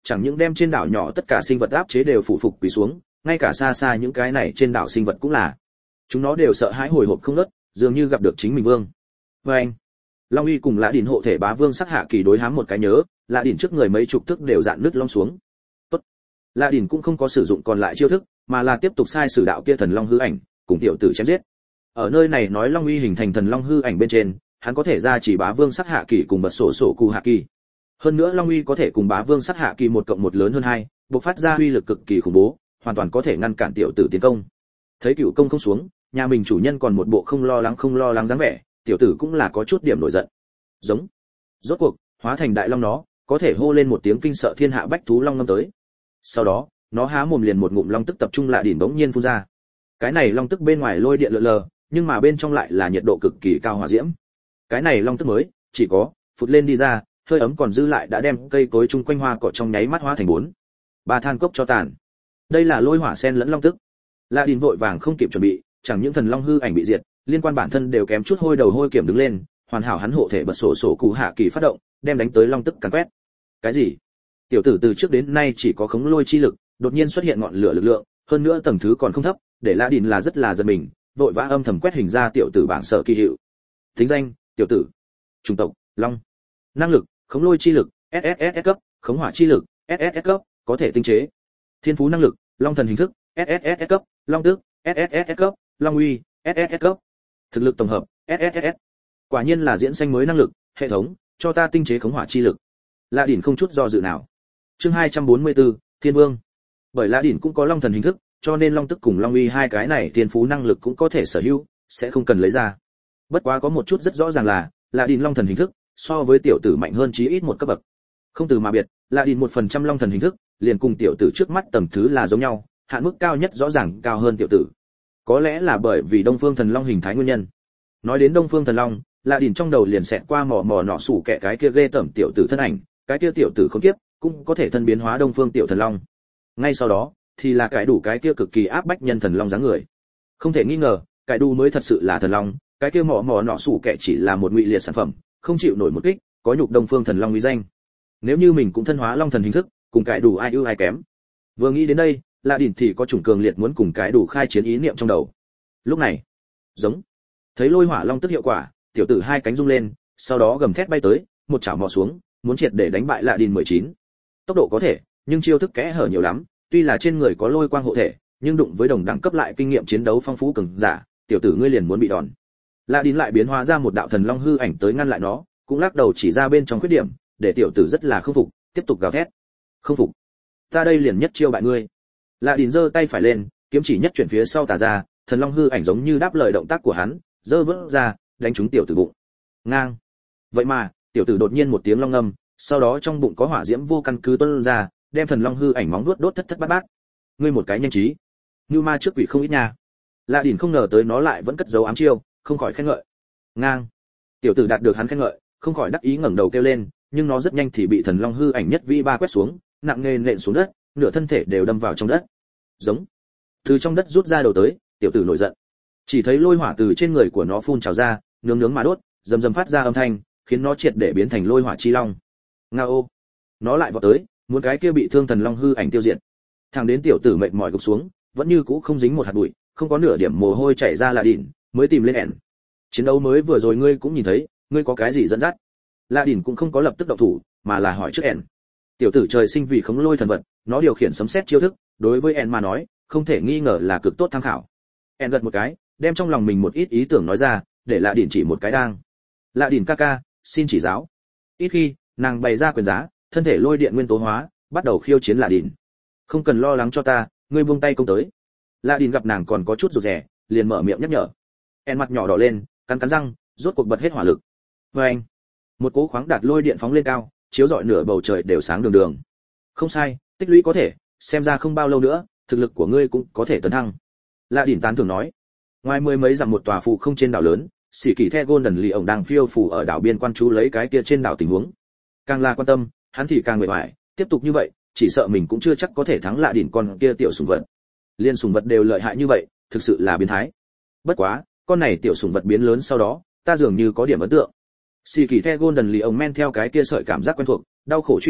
chẳng những đem trên đảo nhỏ tất cả sinh vật áp chế đều phủ phục quỳ xuống, ngay cả xa xa những cái này trên đảo sinh vật cũng là. Chúng nó đều sợ hãi hồi hộp không ngớt, dường như gặp được chính mình vương. Và anh, Long Uy cùng Lã Đỉnh hộ thể bá vương sắc hạ kỳ đối hám một cái nhớ, Lã Đỉnh trước người mấy chục thức đều dạn nứt long xuống. Tốt. Lã Đỉnh cũng không có sử dụng còn lại chiêu thức, mà là tiếp tục sai sử đạo kia thần long hư ảnh, cùng tiểu tử chém giết. Ở nơi này nói Long Uy hình thành thần long hư ảnh bên trên, hắn có thể ra chỉ bá vương sắc hạ kỳ cùng bật sổ sổ cụ hạ kỳ. Hơn nữa Long Uy có thể cùng bá vương sắc hạ kỳ 1+1 lớn hơn 2, bộc phát ra uy lực cực kỳ khủng bố, hoàn toàn có thể ngăn cản tiểu tử tiến công. Thấy cựu công không xuống, nhà mình chủ nhân còn một bộ không lo lắng dáng vẻ, tiểu tử cũng là có chút điểm nổi giận. Giống. Rốt cuộc, hóa thành đại long nó, có thể hô lên một tiếng kinh sợ thiên hạ bách thú long ngâm tới. Sau đó, nó há mồm liền một ngụm long tức tập trung lạ đỉnh bỗng nhiên phun ra. Cái này long tức bên ngoài lôi điện lượn lờ, nhưng mà bên trong lại là nhiệt độ cực kỳ cao hỏa diễm. Cái này long tức mới, chỉ có phụt lên đi ra, hơi ấm còn dư lại đã đem cây cối chung quanh hoa cỏ trong nháy mắt hóa thành 4-3 than cốc cho tàn. Đây là lôi hỏa sen lẫn long tức. Lạ đỉnh vội vàng không kịp chuẩn bị, chẳng những thần long hư ảnh bị diệt, liên quan bản thân đều kém chút hôi đầu hôi kiểm đứng lên, hoàn hảo hắn hộ thể bật sổ sổ cụ hạ kỳ phát động, đem đánh tới long tức càn quét. Cái gì? Tiểu tử từ trước đến nay chỉ có khống lôi chi lực, đột nhiên xuất hiện ngọn lửa lực lượng, hơn nữa tầng thứ còn không thấp, để Lã Đỉnh là rất là giật mình, vội vã âm thầm quét hình ra tiểu tử bảng sở kỳ hiệu. Tính danh: tiểu tử, chủng tộc: long, năng lực: khống lôi chi lực SSS cấp, khống hỏa chi lực SSS cấp, có thể tinh chế. Thiên phú năng lực: long thần hình thức SSS cấp, long tước SSS cấp, long uy SSS cấp. Thực lực tổng hợp SSS. Quả nhiên là diễn sinh mới năng lực, hệ thống, cho ta tinh chế khống hỏa chi lực. Lã Đỉnh không chút do dự nào. Chương 244, Thiên Vương. Bởi Lã Đỉnh cũng có long thần hình thức, cho nên long tức cùng long uy hai cái này thiên phú năng lực cũng có thể sở hữu, sẽ không cần lấy ra. Bất quá có một chút rất rõ ràng là, Lã Đỉnh long thần hình thức so với tiểu tử mạnh hơn chí ít một cấp bậc. Không từ mà biệt, Lã Đỉnh 1% long thần hình thức, liền cùng tiểu tử trước mắt tầng thứ là giống nhau, hạn mức cao nhất rõ ràng cao hơn tiểu tử. Có lẽ là bởi vì Đông Phương Thần Long hình thái nguyên nhân. Nói đến Đông Phương Thần Long, Lạ Đỉnh trong đầu liền xẹt qua mò nọ sủ kẻ cái kia ghê tởm tiểu tử thân ảnh, cái kia tiểu tử không tiếp, cũng có thể thân biến hóa Đông Phương Tiểu Thần Long. Ngay sau đó, thì là cái đủ cái kia cực kỳ áp bách nhân thần long dáng người. Không thể nghi ngờ, cái đủ mới thật sự là thần long, cái kia mò nọ sủ kẻ chỉ là một ngụy liệt sản phẩm, không chịu nổi một kích, có nhục Đông Phương Thần Long uy danh. Nếu như mình cũng thân hóa long thần hình thức, cùng cái đủ ai ưu ai kém. Vừa nghĩ đến đây, Lạ Đỉnh thì có chủng cường liệt muốn cùng cái đủ khai chiến ý niệm trong đầu. Lúc này, giống, thấy lôi hỏa long tức hiệu quả, tiểu tử hai cánh rung lên, sau đó gầm thét bay tới, một chảo mò xuống, muốn triệt để đánh bại Lạ Đỉnh 19. Tốc độ có thể, nhưng chiêu thức kẽ hở nhiều lắm, tuy là trên người có lôi quang hộ thể, nhưng đụng với đồng đẳng cấp lại kinh nghiệm chiến đấu phong phú cường giả, tiểu tử ngươi liền muốn bị đòn. Lạ Đỉnh lại biến hóa ra một đạo thần long hư ảnh tới ngăn lại nó, cũng lắc đầu chỉ ra bên trong khuyết điểm, để tiểu tử rất là không phục, tiếp tục gào thét. Không phục, ta đây liền nhất chiêu bại ngươi. Lạ Đỉnh giơ tay phải lên, kiếm chỉ nhất chuyển phía sau tả ra, thần long hư ảnh giống như đáp lời động tác của hắn, giơ vớt ra, đánh trúng tiểu tử bụng. Ngang. Vậy mà, tiểu tử đột nhiên một tiếng long ngâm, sau đó trong bụng có hỏa diễm vô căn cứ tuôn ra, đem thần long hư ảnh móng vuốt đốt thất thất bát bát. Ngươi một cái nhanh trí, như ma trước quỷ không ít nha. Lạ Đỉnh không ngờ tới nó lại vẫn cất giấu ám chiêu, không khỏi khen ngợi. Ngang. Tiểu tử đạt được hắn khen ngợi, không khỏi đắc ý ngẩng đầu kêu lên, nhưng nó rất nhanh thì bị thần long hư ảnh nhất vi ba quét xuống, nặng nề nện xuống đất, nửa thân thể đều đâm vào trong đất. Giống. Từ trong đất rút ra đầu tới, tiểu tử nổi giận. Chỉ thấy lôi hỏa từ trên người của nó phun trào ra, nướng mà đốt, rầm rầm phát ra âm thanh, khiến nó triệt để biến thành lôi hỏa chi long. Ngao. Nó lại vọt tới, muốn cái kia bị thương thần long hư ảnh tiêu diệt. Thằng đến tiểu tử mệt mỏi gục xuống, vẫn như cũ không dính một hạt bụi, không có nửa điểm mồ hôi chảy ra Lạ Đỉnh, mới tìm lên ẻn. Chiến đấu mới vừa rồi ngươi cũng nhìn thấy, ngươi có cái gì dẫn dắt? Lạ Đỉnh cũng không có lập tức động thủ, mà là hỏi trước ẻn. Tiểu tử trời sinh vì khống lôi thần vật, nó điều khiển sấm sét chiêu thức, đối với ẻn mà nói, không thể nghi ngờ là cực tốt tham khảo. ẻn gật một cái, đem trong lòng mình một ít ý tưởng nói ra, để Lạ Đỉnh chỉ một cái đang. Lạ Đỉnh ca ca, xin chỉ giáo. Ít khi, nàng bày ra quyền giá, thân thể lôi điện nguyên tố hóa, bắt đầu khiêu chiến Lạ Đỉnh. Không cần lo lắng cho ta, ngươi buông tay công tới. Lạ Đỉnh gặp nàng còn có chút rụt rè, liền mở miệng nhắc nhở. ẻn mặt nhỏ đỏ lên, cắn răng, rốt cuộc bật hết hỏa lực. Anh, một cỗ khoáng đạt lôi điện phóng lên cao, chiếu rọi nửa bầu trời đều sáng đường đường. Không sai, tích lũy có thể, xem ra không bao lâu nữa, thực lực của ngươi cũng có thể tấn thăng. Lạ Đỉnh tán thưởng nói. Ngoài mười mấy dặm một tòa phụ không trên đảo lớn, Sĩ Kỳ The Golden Lily ổng đang phiêu phù ở đảo biên quan chú lấy cái kia trên đảo tình huống. Càng là quan tâm, hắn thì càng mệt mỏi, tiếp tục như vậy, chỉ sợ mình cũng chưa chắc có thể thắng Lạ Đỉnh con kia tiểu sủng vật. Liên sủng vật đều lợi hại như vậy, thực sự là biến thái. Bất quá, con này tiểu sủng vật biến lớn sau đó, ta dường như có điểm ấn tượng. Sĩ Kỳ The Golden Lily ổng men theo cái kia sợi cảm giác quen thuộc, đau khổ truy tác,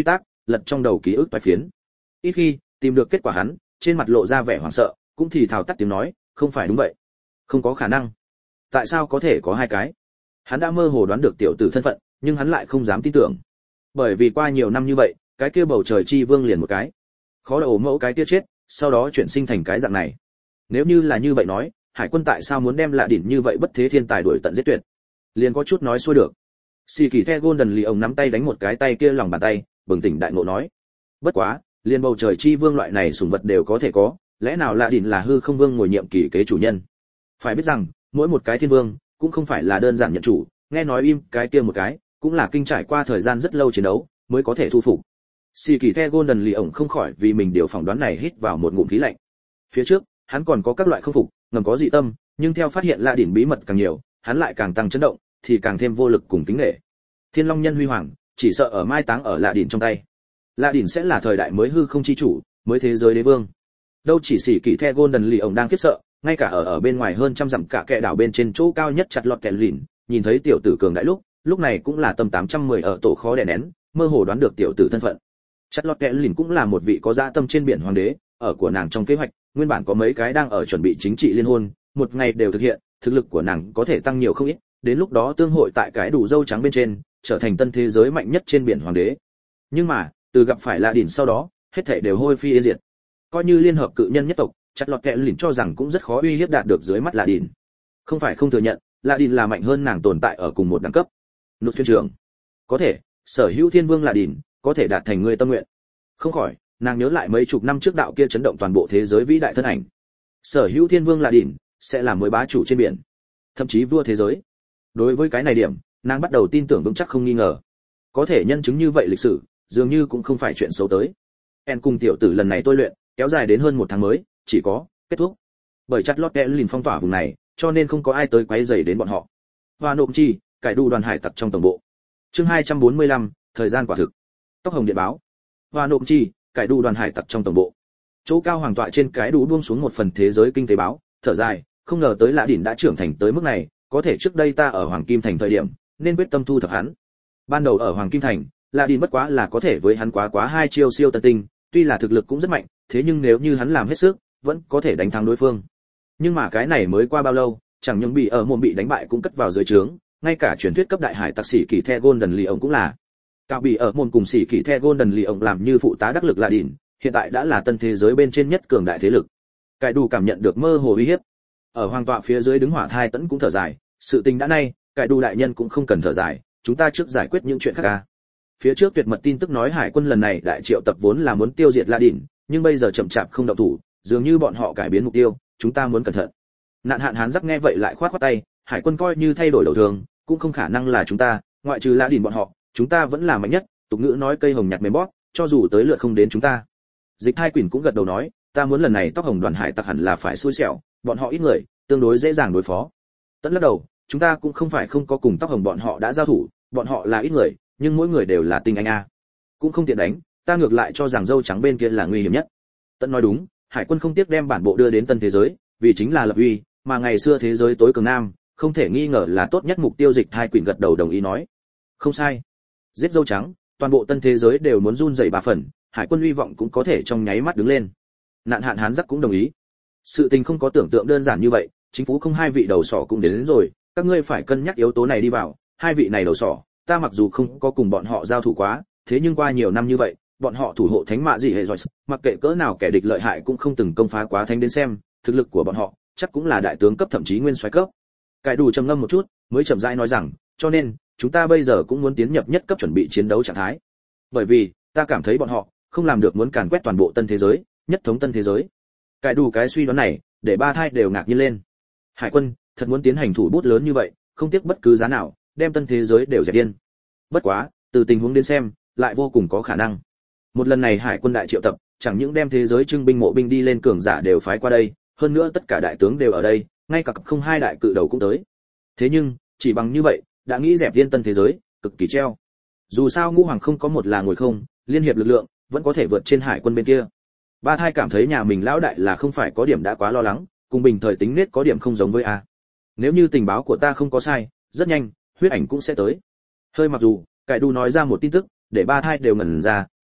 lật trong đầu ký ức toái phiến. Ít khi tìm được kết quả hắn, trên mặt lộ ra vẻ hoảng sợ, cũng thì thào tắt tiếng nói, không phải đúng vậy, không có khả năng. Tại sao có thể có hai cái? Hắn đã mơ hồ đoán được tiểu tử thân phận, nhưng hắn lại không dám tin tưởng. Bởi vì qua nhiều năm như vậy, cái kia bầu trời chi vương liền một cái, khó đầu mẫu cái kia chết, sau đó chuyển sinh thành cái dạng này. Nếu như là như vậy nói, Hải quân tại sao muốn đem Lạ Đỉnh như vậy bất thế thiên tài đuổi tận giết tuyệt? Liền có chút nói xuôi được. Sĩ Kỳ The Golden Lion nắm tay đánh một cái tay kia lòng bàn tay, bừng tỉnh đại ngộ nói: "Bất quá, liền bầu trời chi vương loại này sủng vật đều có thể có, lẽ nào Lạ Đỉnh là hư không vương ngồi nhiệm kỳ kế chủ nhân? Phải biết rằng, mỗi một cái thiên vương cũng không phải là đơn giản nhận chủ, nghe nói im cái kia một cái, cũng là kinh trải qua thời gian rất lâu chiến đấu mới có thể thu phục." Sĩ Kỳ The Golden Lion không khỏi vì mình điều phỏng đoán này hít vào một ngụm khí lạnh. Phía trước, hắn còn có các loại không phục, ngầm có dị tâm, nhưng theo phát hiện Lạ Đỉnh bí mật càng nhiều, hắn lại càng tăng chấn động, thì càng thêm vô lực cùng kính nể. Thiên Long Nhân huy hoàng, chỉ sợ ở mai táng ở Lạ Đỉnh trong tay. Lạ Đỉnh sẽ là thời đại mới hư không chi chủ, mới thế giới đế vương. Đâu chỉ Sĩ Kỳ The Golden Lion đang khiếp sợ, ngay cả ở bên ngoài hơn trăm dặm cả kệ đảo bên trên chỗ cao nhất chặt lọt kẻ lìn, nhìn thấy tiểu tử cường đại lúc này cũng là tâm 810 ở tổ khó đè nén, mơ hồ đoán được tiểu tử thân phận. Chặt lọt kẻ lìn cũng là một vị có dã tâm trên biển hoàng đế, ở của nàng trong kế hoạch, nguyên bản có mấy cái đang ở chuẩn bị chính trị liên hôn, một ngày đều thực hiện, thực lực của nàng có thể tăng nhiều không ít, đến lúc đó tương hội tại cái đủ dâu trắng bên trên, trở thành tân thế giới mạnh nhất trên biển hoàng đế. Nhưng mà, từ gặp phải Lạ Đỉnh sau đó, hết thảy đều hôi phi yên diệt. Coi như liên hợp cự nhân nhất tộc, chặt lọt kẻ lìn cho rằng cũng rất khó uy hiếp đạt được dưới mắt Lạ Đỉnh. Không phải không thừa nhận, Lạ Đỉnh là mạnh hơn nàng tồn tại ở cùng một đẳng cấp. Nút thuyền trưởng, có thể, sở hữu thiên vương Lạ Đỉnh, có thể đạt thành người tâm nguyện. Không khỏi, nàng nhớ lại mấy chục năm trước đạo kia chấn động toàn bộ thế giới vĩ đại thân ảnh. Sở hữu thiên vương Lạ Đỉnh sẽ là mới bá chủ trên biển, thậm chí vua thế giới. Đối với cái này điểm, nàng bắt đầu tin tưởng vững chắc không nghi ngờ. Có thể nhân chứng như vậy lịch sử, dường như cũng không phải chuyện xấu tới. En cùng tiểu tử lần này tôi luyện, kéo dài đến hơn một tháng mới, chỉ có kết thúc. Bởi chặt lót kẽ lìn phong tỏa vùng này, cho nên không có ai tới quấy rầy đến bọn họ. Hoa nộm chi, cải đủ đoàn hải tặc trong tổng bộ. Chương 245, thời gian quả thực. Tóc hồng điện báo. Hoa nộm chi, cải đủ đoàn hải tặc trong tổng bộ. Chỗ cao hoàng tọa trên cái đủ buông xuống một phần thế giới kinh tế báo, thở dài, không ngờ tới Lạ Đỉnh đã trưởng thành tới mức này, có thể trước đây ta ở Hoàng Kim Thành thời điểm, nên quyết tâm thu thập hắn. Ban đầu ở Hoàng Kim Thành, Lạ Đỉnh bất quá là có thể với hắn quá hai chiêu siêu tân tinh, tuy là thực lực cũng rất mạnh, thế nhưng nếu như hắn làm hết sức, vẫn có thể đánh thắng đối phương. Nhưng mà cái này mới qua bao lâu, chẳng những bị ở mồm bị đánh bại cũng cất vào dưới trướng, ngay cả truyền thuyết cấp đại hải tặc sĩ Kỳ The Golden Lion cũng là. Cao bị ở môn cùng sĩ Kỳ The Golden Lion làm như phụ tá đắc lực Lạ Đỉnh, hiện tại đã là tân thế giới bên trên nhất cường đại thế lực. Cái đủ cảm nhận được mơ hồ uy hiếp. Ở hoàng tọa phía dưới đứng Hỏa Thai Tẫn cũng thở dài, sự tình đã nay, cái đủ đại nhân cũng không cần thở dài, chúng ta trước giải quyết những chuyện khác ca. Phía trước tuyệt mật tin tức nói hải quân lần này đại triệu tập vốn là muốn tiêu diệt Lạ Đỉnh, nhưng bây giờ chậm chạp không động thủ, dường như bọn họ cải biến mục tiêu, chúng ta muốn cẩn thận. Nạn Hạn Hán Giáp nghe vậy lại khoát khoát tay, hải quân coi như thay đổi đầu thường, cũng không khả năng là chúng ta, ngoại trừ Lạ Đỉnh bọn họ, chúng ta vẫn là mạnh nhất, tục ngữ nói cây hồng nhặt mềm bóp, cho dù tới lượt không đến chúng ta. Dịch Thai Quỷ cũng gật đầu nói, ta muốn lần này tóc hồng đoàn hải tặc hẳn là phải xui xẻo, bọn họ ít người, tương đối dễ dàng đối phó. Tẫn lắc đầu, chúng ta cũng không phải không có cùng tóc hồng bọn họ đã giao thủ, bọn họ là ít người, nhưng mỗi người đều là tinh anh a, cũng không tiện đánh, ta ngược lại cho rằng dâu trắng bên kia là nguy hiểm nhất. Tẫn nói đúng, hải quân không tiếc đem bản bộ đưa đến tân thế giới, vì chính là lập uy, mà ngày xưa thế giới tối cường nam, không thể nghi ngờ là tốt nhất mục tiêu. Dịch Thai Quỷ gật đầu đồng ý nói, không sai, giết dâu trắng, toàn bộ tân thế giới đều muốn run rẩy ba phần, hải quân hy vọng cũng có thể trong nháy mắt đứng lên. Nạn Hạn Hán Giáp cũng đồng ý, sự tình không có tưởng tượng đơn giản như vậy, chính phủ không hai vị đầu sỏ cũng đến rồi, các ngươi phải cân nhắc yếu tố này đi vào. Hai vị này đầu sỏ, ta mặc dù không có cùng bọn họ giao thủ quá, thế nhưng qua nhiều năm như vậy, bọn họ thủ hộ thánh mạ gì hệ rồi, mặc kệ cỡ nào kẻ địch lợi hại cũng không từng công phá quá thánh đến xem, thực lực của bọn họ chắc cũng là đại tướng cấp thậm chí nguyên soái cấp. Cải đủ trầm ngâm một chút, mới chậm rãi nói rằng, cho nên chúng ta bây giờ cũng muốn tiến nhập nhất cấp chuẩn bị chiến đấu trạng thái. Bởi vì ta cảm thấy bọn họ không làm được muốn càn quét toàn bộ tân thế giới, nhất thống tân thế giới. Cải đủ cái suy đoán này, để ba thai đều ngạc nhiên lên. Hải quân thật muốn tiến hành thủ bút lớn như vậy, không tiếc bất cứ giá nào, đem tân thế giới đều dẹp điên. Bất quá, từ tình huống đến xem, lại vô cùng có khả năng. Một lần này hải quân đại triệu tập, chẳng những đem thế giới trưng binh mộ binh đi lên cường giả đều phái qua đây, hơn nữa tất cả đại tướng đều ở đây, ngay cả không hai đại cự đầu cũng tới. Thế nhưng, chỉ bằng như vậy, đã nghĩ dẹp điên tân thế giới, cực kỳ treo. Dù sao ngũ hoàng không có một là ngồi không, liên hiệp lực lượng vẫn có thể vượt trên hải quân bên kia. Ba thai cảm thấy nhà mình lão đại là không phải có điểm đã quá lo lắng, cùng bình thời tính nết có điểm không giống với a. Nếu như tình báo của ta không có sai, rất nhanh huyết ảnh cũng sẽ tới. Hơi mặc dù cải đủ nói ra một tin tức để ba thai đều ngẩn ra,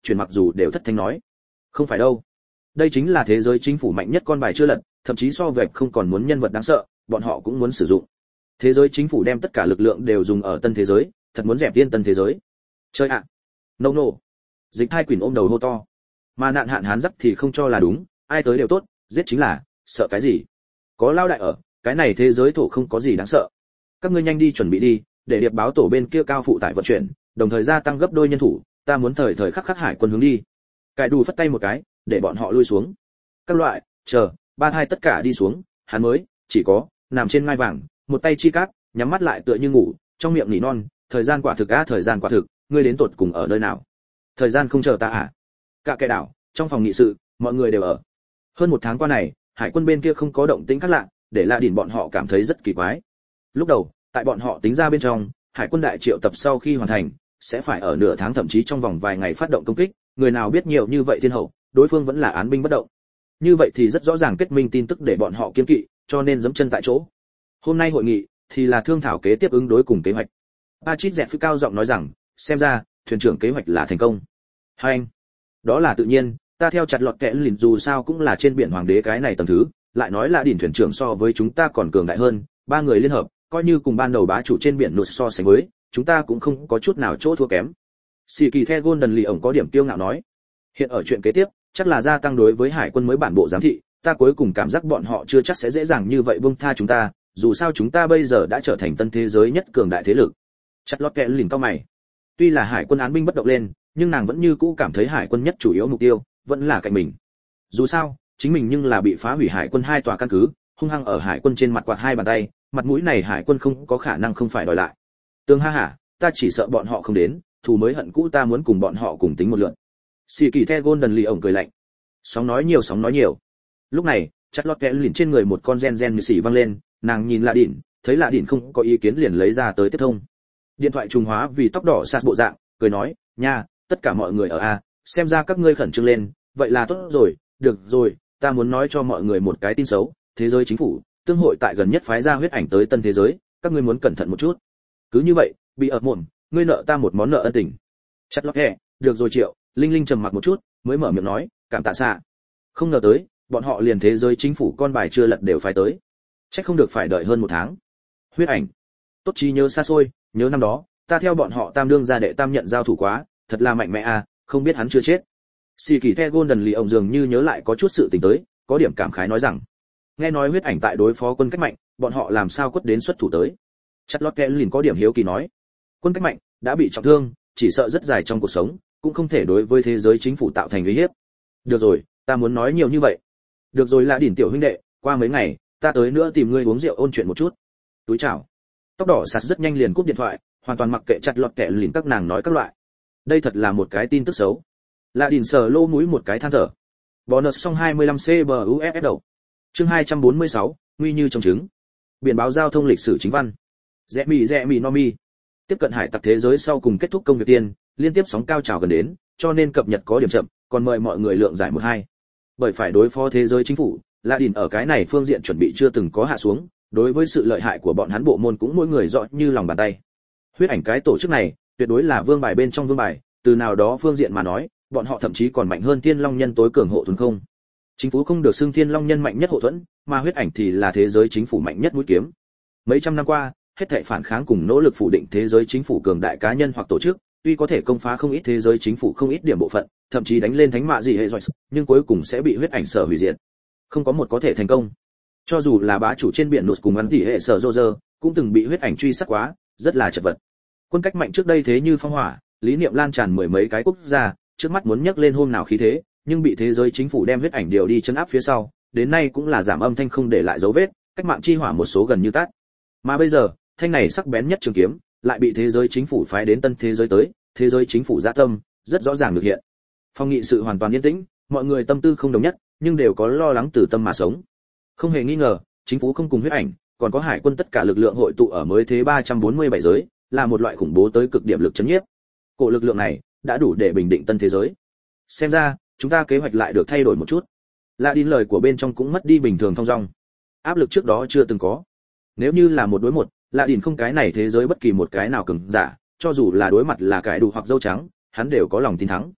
chuyển mặc dù đều thất thanh nói không phải đâu, đây chính là thế giới chính phủ mạnh nhất con bài chưa lật, thậm chí so với không còn muốn nhân vật đáng sợ bọn họ cũng muốn sử dụng. Thế giới chính phủ đem tất cả lực lượng đều dùng ở tân thế giới, thật muốn dẹp tiên tân thế giới. Chơi ạ. Nô nô. Dịch Thai Quỷ ôm đầu hô to. Mà nạn hạn hán giắc thì không cho là đúng, ai tới đều tốt, giết chính là, sợ cái gì? Có lao đại ở, cái này thế giới thổ không có gì đáng sợ. Các ngươi nhanh đi chuẩn bị đi, để điệp báo tổ bên kia cao phụ tải vận chuyển, đồng thời gia tăng gấp đôi nhân thủ, ta muốn thời thời khắc khắc hải quân hướng đi. Cải Đủ phất tay một cái, để bọn họ lui xuống. Các loại, chờ, ba thai tất cả đi xuống, hắn mới chỉ có nằm trên ngai vàng, một tay chi cát, nhắm mắt lại tựa như ngủ, trong miệng nỉ non, thời gian quả thực á, thời gian quả thực, ngươi đến tột cùng ở nơi nào? Thời gian không chờ ta à? Cả cái đảo, trong phòng nghị sự, mọi người đều ở. Hơn một tháng qua này, hải quân bên kia không có động tĩnh khác lạ, để La Đỉnh bọn họ cảm thấy rất kỳ quái. Lúc đầu, tại bọn họ tính ra bên trong, hải quân đại triệu tập sau khi hoàn thành, sẽ phải ở nửa tháng thậm chí trong vòng vài ngày phát động công kích, người nào biết nhiều như vậy thiên hậu, đối phương vẫn là án binh bất động. Như vậy thì rất rõ ràng kết minh tin tức để bọn họ kiên kỵ, cho nên giẫm chân tại chỗ. Hôm nay hội nghị thì là thương thảo kế tiếp ứng đối cùng kế hoạch. Patrick dẹt phi cao giọng nói rằng, xem ra thuyền trưởng kế hoạch là thành công. Hai anh, đó là tự nhiên, ta theo chặt lọt kẽ lìn dù sao cũng là trên biển hoàng đế cái này tầng thứ, lại nói là đỉnh thuyền trưởng so với chúng ta còn cường đại hơn, ba người liên hợp, coi như cùng ban đầu bá chủ trên biển nụt so sánh với, chúng ta cũng không có chút nào chỗ thua kém. Sĩ kỳ the Golden Lee ổng có điểm tiêu ngạo nói, hiện ở chuyện kế tiếp, chắc là gia tăng đối với hải quân mới bản bộ giám thị, ta cuối cùng cảm giác bọn họ chưa chắc sẽ dễ dàng như vậy buông tha chúng ta, dù sao chúng ta bây giờ đã trở thành tân thế giới nhất cường đại thế lực. Chặt lót kẽ lìn cao mày. Tuy là hải quân án binh bất động lên, nhưng nàng vẫn như cũ cảm thấy hải quân nhất chủ yếu mục tiêu vẫn là cạnh mình. Dù sao, chính mình nhưng là bị phá hủy hải quân hai tòa căn cứ, hung hăng ở hải quân trên mặt quạt hai bàn tay, mặt mũi này hải quân không có khả năng không phải đòi lại. Tương ha hả, ta chỉ sợ bọn họ không đến, thù mới hận cũ ta muốn cùng bọn họ cùng tính một lượt. Sĩ kỳ the Golden Lee ổng cười lạnh. Sóng nói nhiều. Lúc này, chặt lót kẽ lìn trên người một con gen như xỉ văng lên, nàng nhìn Lạ Đỉnh, thấy Lạ Đỉnh không có ý kiến liền lấy ra tới tiếp thông. Điện thoại trùng hóa vì tóc đỏ sạt bộ dạng, cười nói, nha, tất cả mọi người ở a, xem ra các ngươi khẩn trương lên, vậy là tốt rồi, được rồi, ta muốn nói cho mọi người một cái tin xấu, thế giới chính phủ, tương hội tại gần nhất phái ra huyết ảnh tới tân thế giới, các ngươi muốn cẩn thận một chút. Cứ như vậy, bị ợp mồm, ngươi nợ ta một món nợ ân tình. Chặt lót kẽ, được rồi Triệu, Linh Linh trầm mặc một chút, mới mở miệng nói, cảm tạ xạ. Không ngờ tới, bọn họ liền thế giới chính phủ con bài chưa lật đều phải tới. Chắc không được phải đợi hơn một tháng. Huyết ảnh. Tốt trí nhớ xa xôi, nhớ năm đó, ta theo bọn họ tam đương gia đệ tam nhận giao thủ quá, thật là mạnh mẽ à, không biết hắn chưa chết. Sĩ kỳ the Golden Lee ổng dường như nhớ lại có chút sự tình tới, có điểm cảm khái nói rằng, nghe nói huyết ảnh tại đối phó quân cách mạnh, bọn họ làm sao quất đến xuất thủ tới. Chặt lót kẽ lìn có điểm hiếu kỳ nói, quân cách mạnh đã bị trọng thương, chỉ sợ rất dài trong cuộc sống, cũng không thể đối với thế giới chính phủ tạo thành uy hiếp. Được rồi, ta muốn nói nhiều như vậy. Được rồi Lạ Đỉnh tiểu huynh đệ, qua mấy ngày, ta tới nữa tìm ngươi uống rượu ôn chuyện một chút. Túi chào. Tóc đỏ sạt rất nhanh liền cúp điện thoại, hoàn toàn mặc kệ chặt lọt kẻ lìn các nàng nói các loại. Đây thật là một cái tin tức xấu. Lạ Đỉnh sờ lỗ mũi một cái than thở. Bonus xong 25 CBUFF đầu. Chương 246, nguy như trồng trứng. Biển báo giao thông lịch sử chính văn. Rẽ mì no mi. Tiếp cận hải tặc thế giới sau cùng kết thúc công việc tiên, liên tiếp sóng cao trào gần đến, cho nên cập nhật có điểm chậm, còn mời mọi người lượng giải một hai. Bởi phải đối phó thế giới chính phủ, Lạ Đỉnh ở cái này phương diện chuẩn bị chưa từng có hạ xuống, đối với sự lợi hại của bọn hắn bộ môn cũng mỗi người rõ như lòng bàn tay. Huyết ảnh cái tổ chức này, tuyệt đối là vương bài bên trong vương bài, từ nào đó phương diện mà nói, bọn họ thậm chí còn mạnh hơn Thiên Long Nhân tối cường hộ thuẫn không. Chính phủ không được xưng Thiên Long Nhân mạnh nhất hộ thuẫn, mà huyết ảnh thì là thế giới chính phủ mạnh nhất mũi kiếm. Mấy trăm năm qua, hết thảy phản kháng cùng nỗ lực phủ định thế giới chính phủ cường đại cá nhân hoặc tổ chức, tuy có thể công phá không ít thế giới chính phủ không ít điểm bộ phận, thậm chí đánh lên thánh mạ gì hệ rồi, nhưng cuối cùng sẽ bị huyết ảnh sở hủy diệt. Không có một có thể thành công. Cho dù là bá chủ trên biển nụt cùng ăn tỷ hệ sở Roger, cũng từng bị huyết ảnh truy sát quá, rất là chật vật. Quân cách mạnh trước đây thế như phong hỏa, lý niệm lan tràn mười mấy cái quốc gia, trước mắt muốn nhấc lên hôm nào khí thế, nhưng bị thế giới chính phủ đem huyết ảnh điều đi chấn áp phía sau, đến nay cũng là giảm âm thanh không để lại dấu vết, cách mạng chi hỏa một số gần như tắt. Mà bây giờ, thanh này sắc bén nhất trường kiếm, lại bị thế giới chính phủ phái đến tân thế giới tới, thế giới chính phủ dạ tâm, rất rõ ràng được hiện. Phong nghị sự hoàn toàn yên tĩnh, mọi người tâm tư không đồng nhất, nhưng đều có lo lắng từ tâm mà sống. Không hề nghi ngờ, chính phủ không cùng huyết ảnh, còn có hải quân tất cả lực lượng hội tụ ở mới thế 347 giới, là một loại khủng bố tới cực điểm lực chấn nhiếp. Cổ lực lượng này đã đủ để bình định tân thế giới. Xem ra, chúng ta kế hoạch lại được thay đổi một chút. Lạ Đỉnh lời của bên trong cũng mất đi bình thường thong dong. Áp lực trước đó chưa từng có. Nếu như là một đối một, Lạ Đỉnh không cái này thế giới bất kỳ một cái nào cường giả, cho dù là đối mặt là cái đủ hoặc dâu trắng, hắn đều có lòng tin thắng.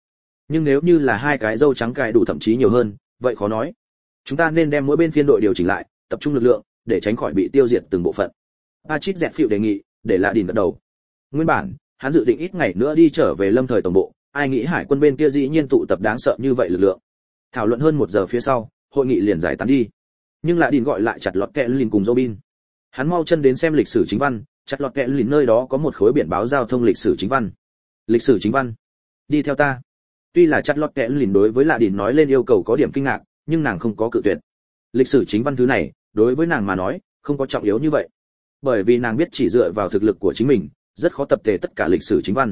Nhưng nếu như là hai cái dâu trắng cài đủ thậm chí nhiều hơn, vậy khó nói. Chúng ta nên đem mỗi bên phiên đội điều chỉnh lại, tập trung lực lượng để tránh khỏi bị tiêu diệt từng bộ phận. Patrick dẹt phiệu đề nghị, để Lạ Đỉnh gật đầu. Nguyên bản, hắn dự định ít ngày nữa đi trở về Lâm Thời tổng bộ, ai nghĩ hải quân bên kia dĩ nhiên tụ tập đáng sợ như vậy lực lượng. Thảo luận hơn 1 giờ phía sau, hội nghị liền giải tán đi. Nhưng Lạ Đỉnh gọi lại chặt lọt kẹ lìn cùng Robin. Hắn mau chân đến xem lịch sử chính văn, chặt lọt kẹ lìn nơi đó có một khối biển báo giao thông lịch sử chính văn. Lịch sử chính văn, đi theo ta. Tuy là chặt lọt kẹ lìn đối với Lạ Đỉnh nói lên yêu cầu có điểm kinh ngạc, nhưng nàng không có cự tuyệt. Lịch sử chính văn thứ này, đối với nàng mà nói, không có trọng yếu như vậy. Bởi vì nàng biết chỉ dựa vào thực lực của chính mình, rất khó tập tề tất cả lịch sử chính văn.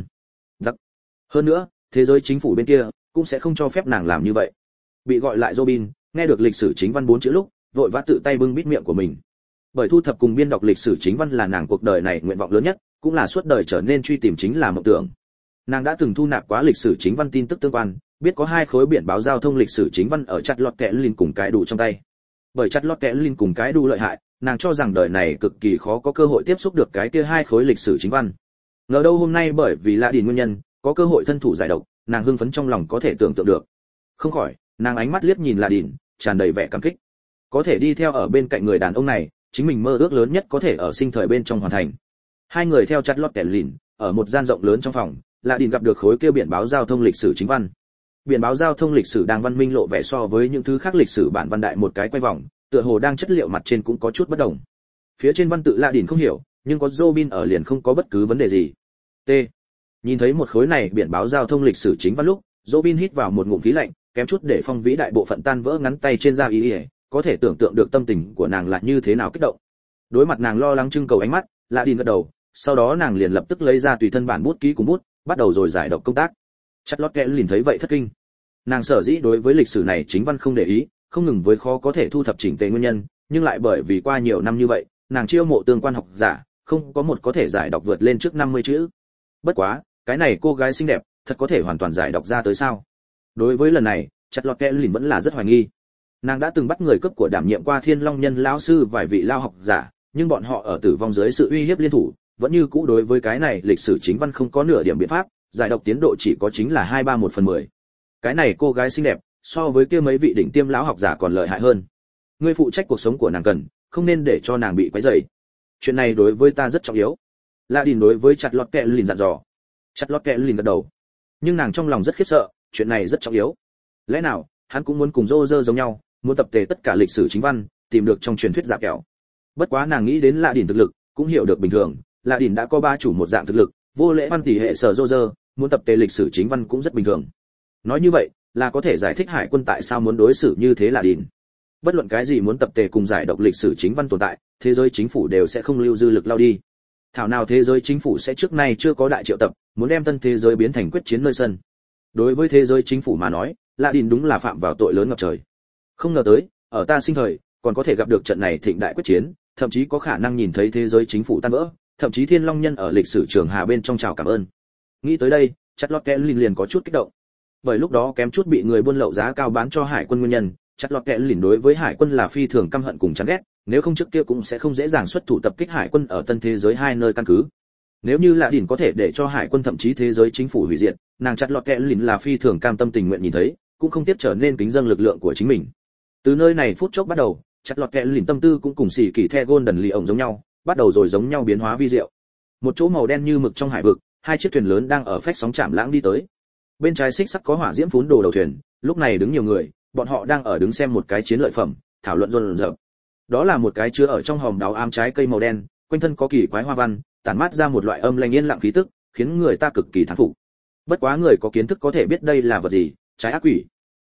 Hơn nữa, thế giới chính phủ bên kia cũng sẽ không cho phép nàng làm như vậy. Bị gọi lại Robin, nghe được lịch sử chính văn 4 chữ lúc, vội vã tự tay bưng bít miệng của mình. Bởi thu thập cùng biên đọc lịch sử chính văn là nàng cuộc đời này nguyện vọng lớn nhất, cũng là suốt đời trở nên truy tìm chính là mộng tưởng. Nàng đã từng thu nạp quá lịch sử chính văn tin tức tương quan, biết có 2 khối biển báo giao thông lịch sử chính văn ở chặt lọt kẽ lìn cùng cái đủ trong tay. Bởi chặt lọt kẽ lìn cùng cái đủ lợi hại, nàng cho rằng đời này cực kỳ khó có cơ hội tiếp xúc được cái kia 2 khối lịch sử chính văn. Ngờ đâu hôm nay bởi vì Lạ Đỉnh nguyên nhân, có cơ hội thân thủ giải độc, nàng hưng phấn trong lòng có thể tưởng tượng được. Không khỏi, nàng ánh mắt liếc nhìn Lạ Đỉnh, tràn đầy vẻ cảm kích. Có thể đi theo ở bên cạnh người đàn ông này, chính mình mơ ước lớn nhất có thể ở sinh thời bên trong hoàn thành. Hai người theo chặt lọt kẽ lìn, ở một gian rộng lớn trong phòng, Lạ Đỉnh gặp được khối kia biển báo giao thông lịch sử chính văn. Biển báo giao thông lịch sử đang văn minh lộ vẻ so với những thứ khác lịch sử bản văn đại một cái quay vòng, tựa hồ đang chất liệu mặt trên cũng có chút bất đồng. Phía trên văn tự Lạ Đỉnh không hiểu, nhưng có Robin ở liền không có bất cứ vấn đề gì. T. Nhìn thấy một khối này biển báo giao thông lịch sử chính văn lúc, Robin hít vào một ngụm khí lạnh, kém chút để phong vĩ đại bộ phận tan vỡ ngắn tay trên da ý, có thể tưởng tượng được tâm tình của nàng là như thế nào kích động. Đối mặt nàng lo lắng trưng cầu ánh mắt, Lạ Đỉnh gật đầu, sau đó nàng liền lập tức lấy ra tùy thân bản bút ký cùng bút, bắt đầu rồi giải độc công tác. Chặt lót kẽ liền thấy vậy thất kinh. Nàng sở dĩ đối với lịch sử này chính văn không để ý, không ngừng với khó có thể thu thập chỉnh tề nguyên nhân, nhưng lại bởi vì qua nhiều năm như vậy, nàng chiêu mộ tương quan học giả, không có một có thể giải đọc vượt lên trước 50 chữ. Bất quá, cái này cô gái xinh đẹp, thật có thể hoàn toàn giải đọc ra tới sao? Đối với lần này, chặt lọt kẽ liền vẫn là rất hoài nghi. Nàng đã từng bắt người cấp của đảm nhiệm qua Thiên Long Nhân lão sư vài vị lao học giả, nhưng bọn họ ở tử vong dưới sự uy hiếp liên thủ, vẫn như cũ đối với cái này lịch sử chính văn không có nửa điểm biện pháp, giải độc tiến độ chỉ có chính là 2/3/10. Cái này cô gái xinh đẹp, so với kia mấy vị đỉnh tiêm lão học giả còn lợi hại hơn. Ngươi phụ trách cuộc sống của nàng cần, không nên để cho nàng bị quấy rầy. Chuyện này đối với ta rất trọng yếu. Lạ Đỉnh đối với chặt lọt kẽ lìn dặn dò. Chặt lọt kẽ lìn gật đầu. Nhưng nàng trong lòng rất khiếp sợ, chuyện này rất trọng yếu. Lẽ nào hắn cũng muốn cùng Roger giống nhau, muốn tập tề tất cả lịch sử chính văn, tìm được trong truyền thuyết giả kẹo. Bất quá nàng nghĩ đến Lạ Đỉnh thực lực, cũng hiểu được bình thường, Lạ Đỉnh đã có 3 chủ một dạng thực lực, vô lễ văn tỷ hệ sở Roger, muốn tập tề lịch sử chính văn cũng rất bình thường. Nói như vậy, là có thể giải thích hải quân tại sao muốn đối xử như thế Lạ Đỉnh. Bất luận cái gì muốn tập tề cùng giải độc lịch sử chính văn tồn tại, thế giới chính phủ đều sẽ không lưu dư lực lao đi. Thảo nào thế giới chính phủ sẽ trước nay chưa có đại triệu tập, muốn đem tân thế giới biến thành quyết chiến nơi sân. Đối với thế giới chính phủ mà nói, Lạ Đỉnh đúng là phạm vào tội lớn ngập trời. Không ngờ tới, ở ta sinh thời, còn có thể gặp được trận này thịnh đại quyết chiến, thậm chí có khả năng nhìn thấy thế giới chính phủ tan vỡ, thậm chí Thiên Long Nhân ở lịch sử trường hà bên trong chào cảm ơn. Nghĩ tới đây, chặt lọt kẽ liền có chút kích động. Bởi lúc đó kém chút bị người buôn lậu giá cao bán cho hải quân nguyên nhân, chặt lọt kẽ lìn đối với hải quân là phi thường căm hận cùng chán ghét, nếu không trước kia cũng sẽ không dễ dàng xuất thủ tập kích hải quân ở tân thế giới 2 nơi căn cứ. Nếu như Lạ Đỉnh có thể để cho hải quân thậm chí thế giới chính phủ hủy diệt, nàng chặt lọt kẽ lìn là phi thường cam tâm tình nguyện nhìn thấy, cũng không tiếp trở nên kính dâng lực lượng của chính mình. Từ nơi này phút chốc bắt đầu, chặt lọt kẽ lìn tâm tư cũng cùng xỉ kỳ the Golden Lee ổng giống nhau, bắt đầu rồi giống nhau biến hóa vi diệu. Một chỗ màu đen như mực trong hải vực, 2 chiếc thuyền lớn đang ở phách sóng chạm lãng đi tới. Bên trái xích sắt có hỏa diễm phún đồ đầu thuyền, lúc này đứng nhiều người, bọn họ đang ở đứng xem một cái chiến lợi phẩm, thảo luận rộn rợn. Đó là một cái chứa ở trong hòm đáo ám trái cây màu đen, quanh thân có kỳ quái hoa văn, tản mát ra một loại âm lãnh yên lặng khí tức, khiến người ta cực kỳ thán phục. Bất quá người có kiến thức có thể biết đây là vật gì, trái ác quỷ.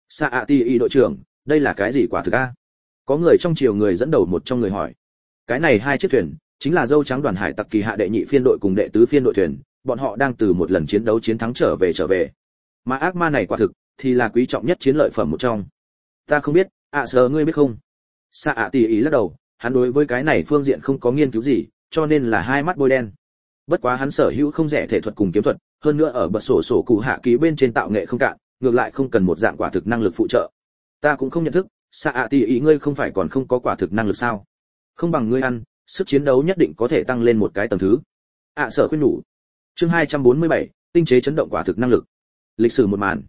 Saati đội trưởng, đây là cái gì quả thực a? Có người trong triều người dẫn đầu một trong người hỏi. Cái này 2 chiếc thuyền, chính là dâu trắng đoàn hải tặc kỳ hạ đệ nhị phiên đội cùng đệ tứ phiên đội thuyền, bọn họ đang từ một lần chiến đấu chiến thắng trở về. Mà ác ma này quả thực thì là quý trọng nhất chiến lợi phẩm một trong. Ta không biết, sờ ngươi biết không? Saati lắc đầu, hắn đối với cái này phương diện không có nghiên cứu gì, cho nên là 2 mắt bôi đen. Bất quá hắn sở hữu không rẻ thể thuật cùng kiếm thuật, hơn nữa ở bật sổ cụ hạ ký bên trên tạo nghệ không cạn, ngược lại không cần một dạng quả thực năng lực phụ trợ. Ta cũng không nhận thức, Saati ngươi không phải còn không có quả thực năng lực sao? Không bằng ngươi ăn, sức chiến đấu nhất định có thể tăng lên một cái tầng thứ. Sở khuyên nhủ. Chương 247, tinh chế chấn động quả thực năng lực. Lịch sử một màn.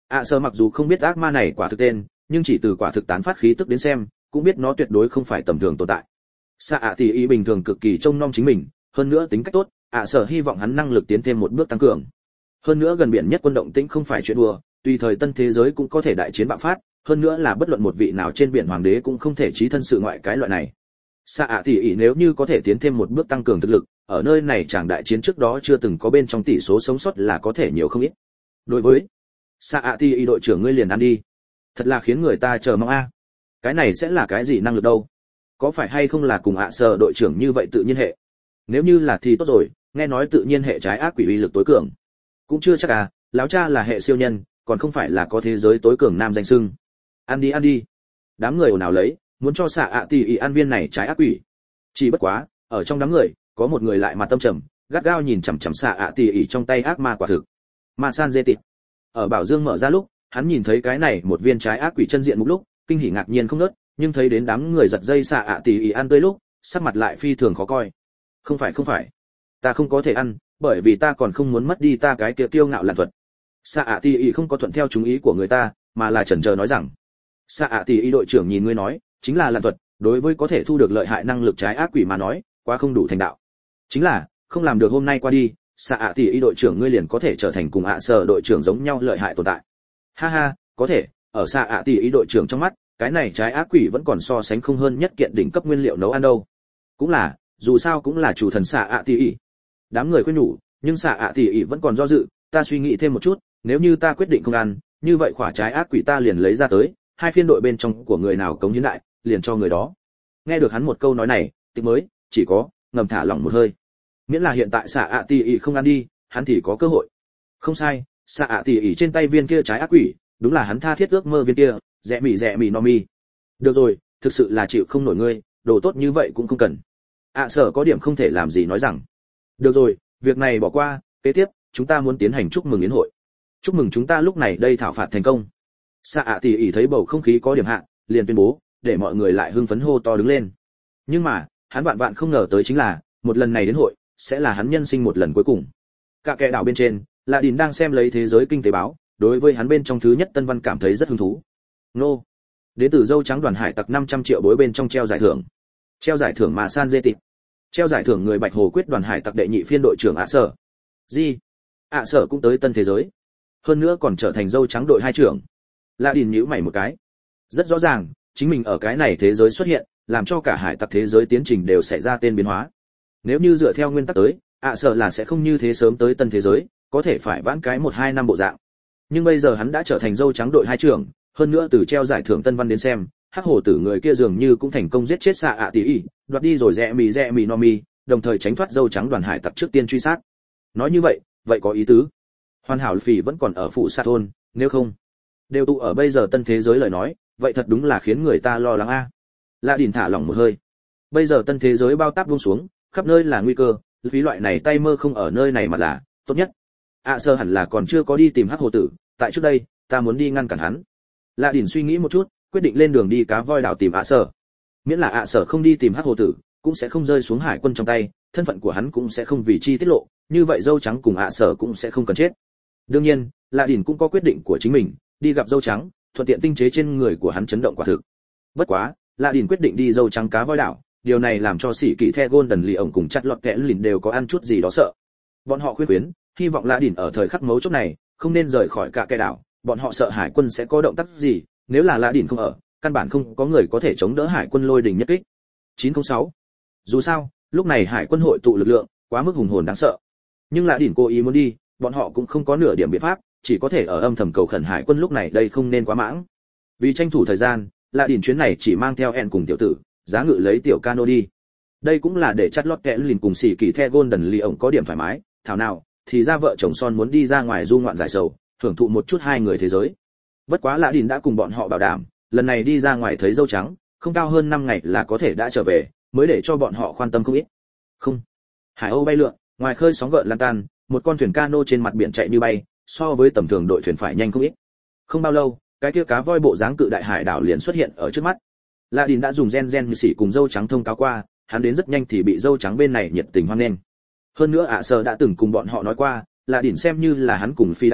Sở mặc dù không biết ác ma này quả thực tên, nhưng chỉ từ quả thực tán phát khí tức đến xem, cũng biết nó tuyệt đối không phải tầm thường tồn tại. Xạ ạ tỷ ý bình thường cực kỳ trông nom chính mình, hơn nữa tính cách tốt, Sở hy vọng hắn năng lực tiến thêm một bước tăng cường. Hơn nữa gần biển nhất quân động tĩnh không phải chuyện đùa, tùy thời tân thế giới cũng có thể đại chiến bạo phát, hơn nữa là bất luận một vị nào trên biển hoàng đế cũng không thể chí thân sự ngoại cái loại này. Xạ ạ tỷ ý nếu như có thể tiến thêm một bước tăng cường thực lực, ở nơi này chẳng đại chiến trước đó chưa từng có bên trong tỷ số sống sót là có thể nhiều không ít. Đối với Xạ ạ tỷ ý đội trưởng ngươi liền ăn đi, thật là khiến người ta chờ mong a. Cái này sẽ là cái gì năng lực đâu? Có phải hay không là cùng Sở đội trưởng như vậy tự nhiên hệ? Nếu như là thì tốt rồi, nghe nói tự nhiên hệ trái ác quỷ uy lực tối cường. Cũng chưa chắc à, lão cha là hệ siêu nhân, còn không phải là có thế giới tối cường nam danh xưng. Ăn đi ăn đi. Đám người ồn ào lấy, muốn cho Xạ ạ tỷ ý ăn viên này trái ác quỷ. Chỉ bất quá, ở trong đám người, có một người lại mặt tâm trầm, gắt gao nhìn chằm chằm Xạ ạ tỷ ý trong tay ác ma quả thực. Ma san dê tịt. Ở bảo dương mở ra lúc, hắn nhìn thấy cái này một viên trái ác quỷ chân diện mục lúc, kinh hỉ ngạc nhiên không ngớt, nhưng thấy đến đám người giật dây Xạ ạ tỷ ý ăn tới lúc, sắc mặt lại phi thường khó coi. Không phải, ta không có thể ăn, bởi vì ta còn không muốn mất đi ta cái kia kiêu ngạo lạn thuật. Xạ ạ tỷ ý không có thuận theo chúng ý của người ta, mà là chần chờ nói rằng, Xạ ạ tỷ ý đội trưởng nhìn ngươi nói, chính là lạn thuật, đối với có thể thu được lợi hại năng lực trái ác quỷ mà nói, quá không đủ thành đạo. Chính là, không làm được hôm nay qua đi, Xạ ạ tỷ ý đội trưởng ngươi liền có thể trở thành cùng Sở đội trưởng giống nhau lợi hại tồn tại. Ha ha, có thể, ở Xạ ạ tỷ ý đội trưởng trong mắt, cái này trái ác quỷ vẫn còn so sánh không hơn nhất kiện đỉnh cấp nguyên liệu nấu ăn đâu. Cũng là, dù sao cũng là chủ thần Xạ ạ tỷ ý. Đám người khuyên nhủ, nhưng Xạ ạ tỷ ý vẫn còn do dự, ta suy nghĩ thêm một chút, nếu như ta quyết định không ăn, như vậy quả trái ác quỷ ta liền lấy ra tới, hai phiên đội bên trong của người nào cống hiến đại, liền cho người đó. Nghe được hắn một câu nói này, Tịch mới chỉ có ngầm thả lỏng một hơi. Miễn là hiện tại Xạ ạ tỷ ý không ăn đi, hắn thì có cơ hội. Không sai, Xạ ạ tỷ ý trên tay viên kia trái ác quỷ, đúng là hắn tha thiết ước mơ viên kia, rẻ mì no mi. Được rồi, thực sự là chịu không nổi ngươi, đồ tốt như vậy cũng không cần. Sở có điểm không thể làm gì nói rằng. Được rồi, việc này bỏ qua, kế tiếp, chúng ta muốn tiến hành chúc mừng yến hội. Chúc mừng chúng ta lúc này đây thảo phạt thành công. Xạ ạ tỷ ý thấy bầu không khí có điểm hạ, liền tuyên bố, để mọi người lại hưng phấn hô to đứng lên. Nhưng mà, hắn vạn vạn không ngờ tới chính là, một lần này đến hội, sẽ là hắn nhân sinh một lần cuối cùng. Cả kẻ đảo bên trên, Lạ Đìn đang xem lấy thế giới kinh tế báo, đối với hắn bên trong thứ nhất tân văn cảm thấy rất hứng thú. Nô. Đến từ dâu trắng đoàn hải tặc 500 triệu bối bên trong treo giải thưởng. Treo giải thưởng mà san dê tịt. Treo giải thưởng người Bạch Hồ quyết đoàn hải tặc đệ nhị phiên đội trưởng Sở. Gì? Sở cũng tới tân thế giới. Hơn nữa còn trở thành dâu trắng đội hai trưởng. Lạ Đìn nhíu mày một cái. Rất rõ ràng, chính mình ở cái này thế giới xuất hiện, làm cho cả hải tặc thế giới tiến trình đều xảy ra tên biến hóa. Nếu như dựa theo nguyên tắc tới, Sở là sẽ không như thế sớm tới tân thế giới, có thể phải vãn cái 1-2 năm bộ dạng. Nhưng bây giờ hắn đã trở thành dâu trắng đội hai trưởng, hơn nữa từ treo giải thưởng tân văn đến xem, hắc hổ tử người kia dường như cũng thành công giết chết Xạ ạ tỷ ý, đoạt đi rồi rẻ mì no mi, đồng thời tránh thoát dâu trắng đoàn hải tặc trước tiên truy sát. Nói như vậy, vậy có ý tứ. Hoàn hảo phỉ vẫn còn ở phụ sa thôn, nếu không đều tụ ở bây giờ tân thế giới lời nói, vậy thật đúng là khiến người ta lo lắng a. Lạ Đìn thả lỏng một hơi. Bây giờ tân thế giới bao táp buông xuống, khắp nơi là nguy cơ, phí loại này tay mơ không ở nơi này mà là tốt nhất. Sở hẳn là còn chưa có đi tìm hắc hồ tử, tại trước đây, ta muốn đi ngăn cản hắn. Lạ Đìn suy nghĩ một chút, quyết định lên đường đi cá voi đảo tìm Sở. Miễn là Sở không đi tìm hắc hồ tử, cũng sẽ không rơi xuống hải quân trong tay, thân phận của hắn cũng sẽ không vì chi tiết lộ, như vậy dâu trắng cùng Sở cũng sẽ không cần chết. Đương nhiên, Lạ Đìn cũng có quyết định của chính mình, đi gặp dâu trắng, thuận tiện tinh chế trên người của hắn chấn động quả thực. Bất quá, Lạ Đìn quyết định đi dâu trắng cá voi đảo, điều này làm cho sĩ kỳ the Golden lì ổng cùng chặt lọt kẽ lìn đều có ăn chút gì đó sợ. Bọn họ khuyên, hy vọng Lạ Đìn ở thời khắc mấu chốt này không nên rời khỏi cả cái đảo, bọn họ sợ hải quân sẽ có động tác gì, nếu là Lạ Đìn không ở, căn bản không có người có thể chống đỡ hải quân lôi đình nhất kích. 906. Dù sao, lúc này hải quân hội tụ lực lượng, quá mức hùng hồn đáng sợ. Nhưng Lạ Đìn cố ý muốn đi, bọn họ cũng không có nửa điểm biện pháp, chỉ có thể ở âm thầm cầu khẩn hải quân lúc này đây không nên quá mãng. Vì tranh thủ thời gian, Lạ Đìn chuyến này chỉ mang theo En cùng tiểu tử, giá ngự lấy tiểu cano đi. Đây cũng là để chắt lót kẽ lìn cùng xỉ kỳ the Golden lì ổng có điểm thoải mái, thảo nào thì ra vợ chồng son muốn đi ra ngoài du ngoạn giải sầu, thưởng thụ một chút hai người thế giới. Bất quá Lạ Đìn đã cùng bọn họ bảo đảm, lần này đi ra ngoài thấy dâu trắng, không cao hơn 5 ngày là có thể đã trở về, mới để cho bọn họ quan tâm không ít. Không. Hải âu bay lượn, ngoài khơi sóng gợn lan tan, một con thuyền cano trên mặt biển chạy như bay, so với tầm thường đội thuyền phải nhanh không ít. Không bao lâu, cái kia cá voi bộ dáng cự đại hải đảo liền xuất hiện ở trước mắt. Lạ Đìn đã dùng gen như xỉ cùng dâu trắng thông cáo qua, hắn đến rất nhanh thì bị dâu trắng bên này nhiệt tình hoan nghênh. Hơn nữa Sở đã từng cùng bọn họ nói qua, Lạ Đìn xem như là hắn cùng phi đại ca,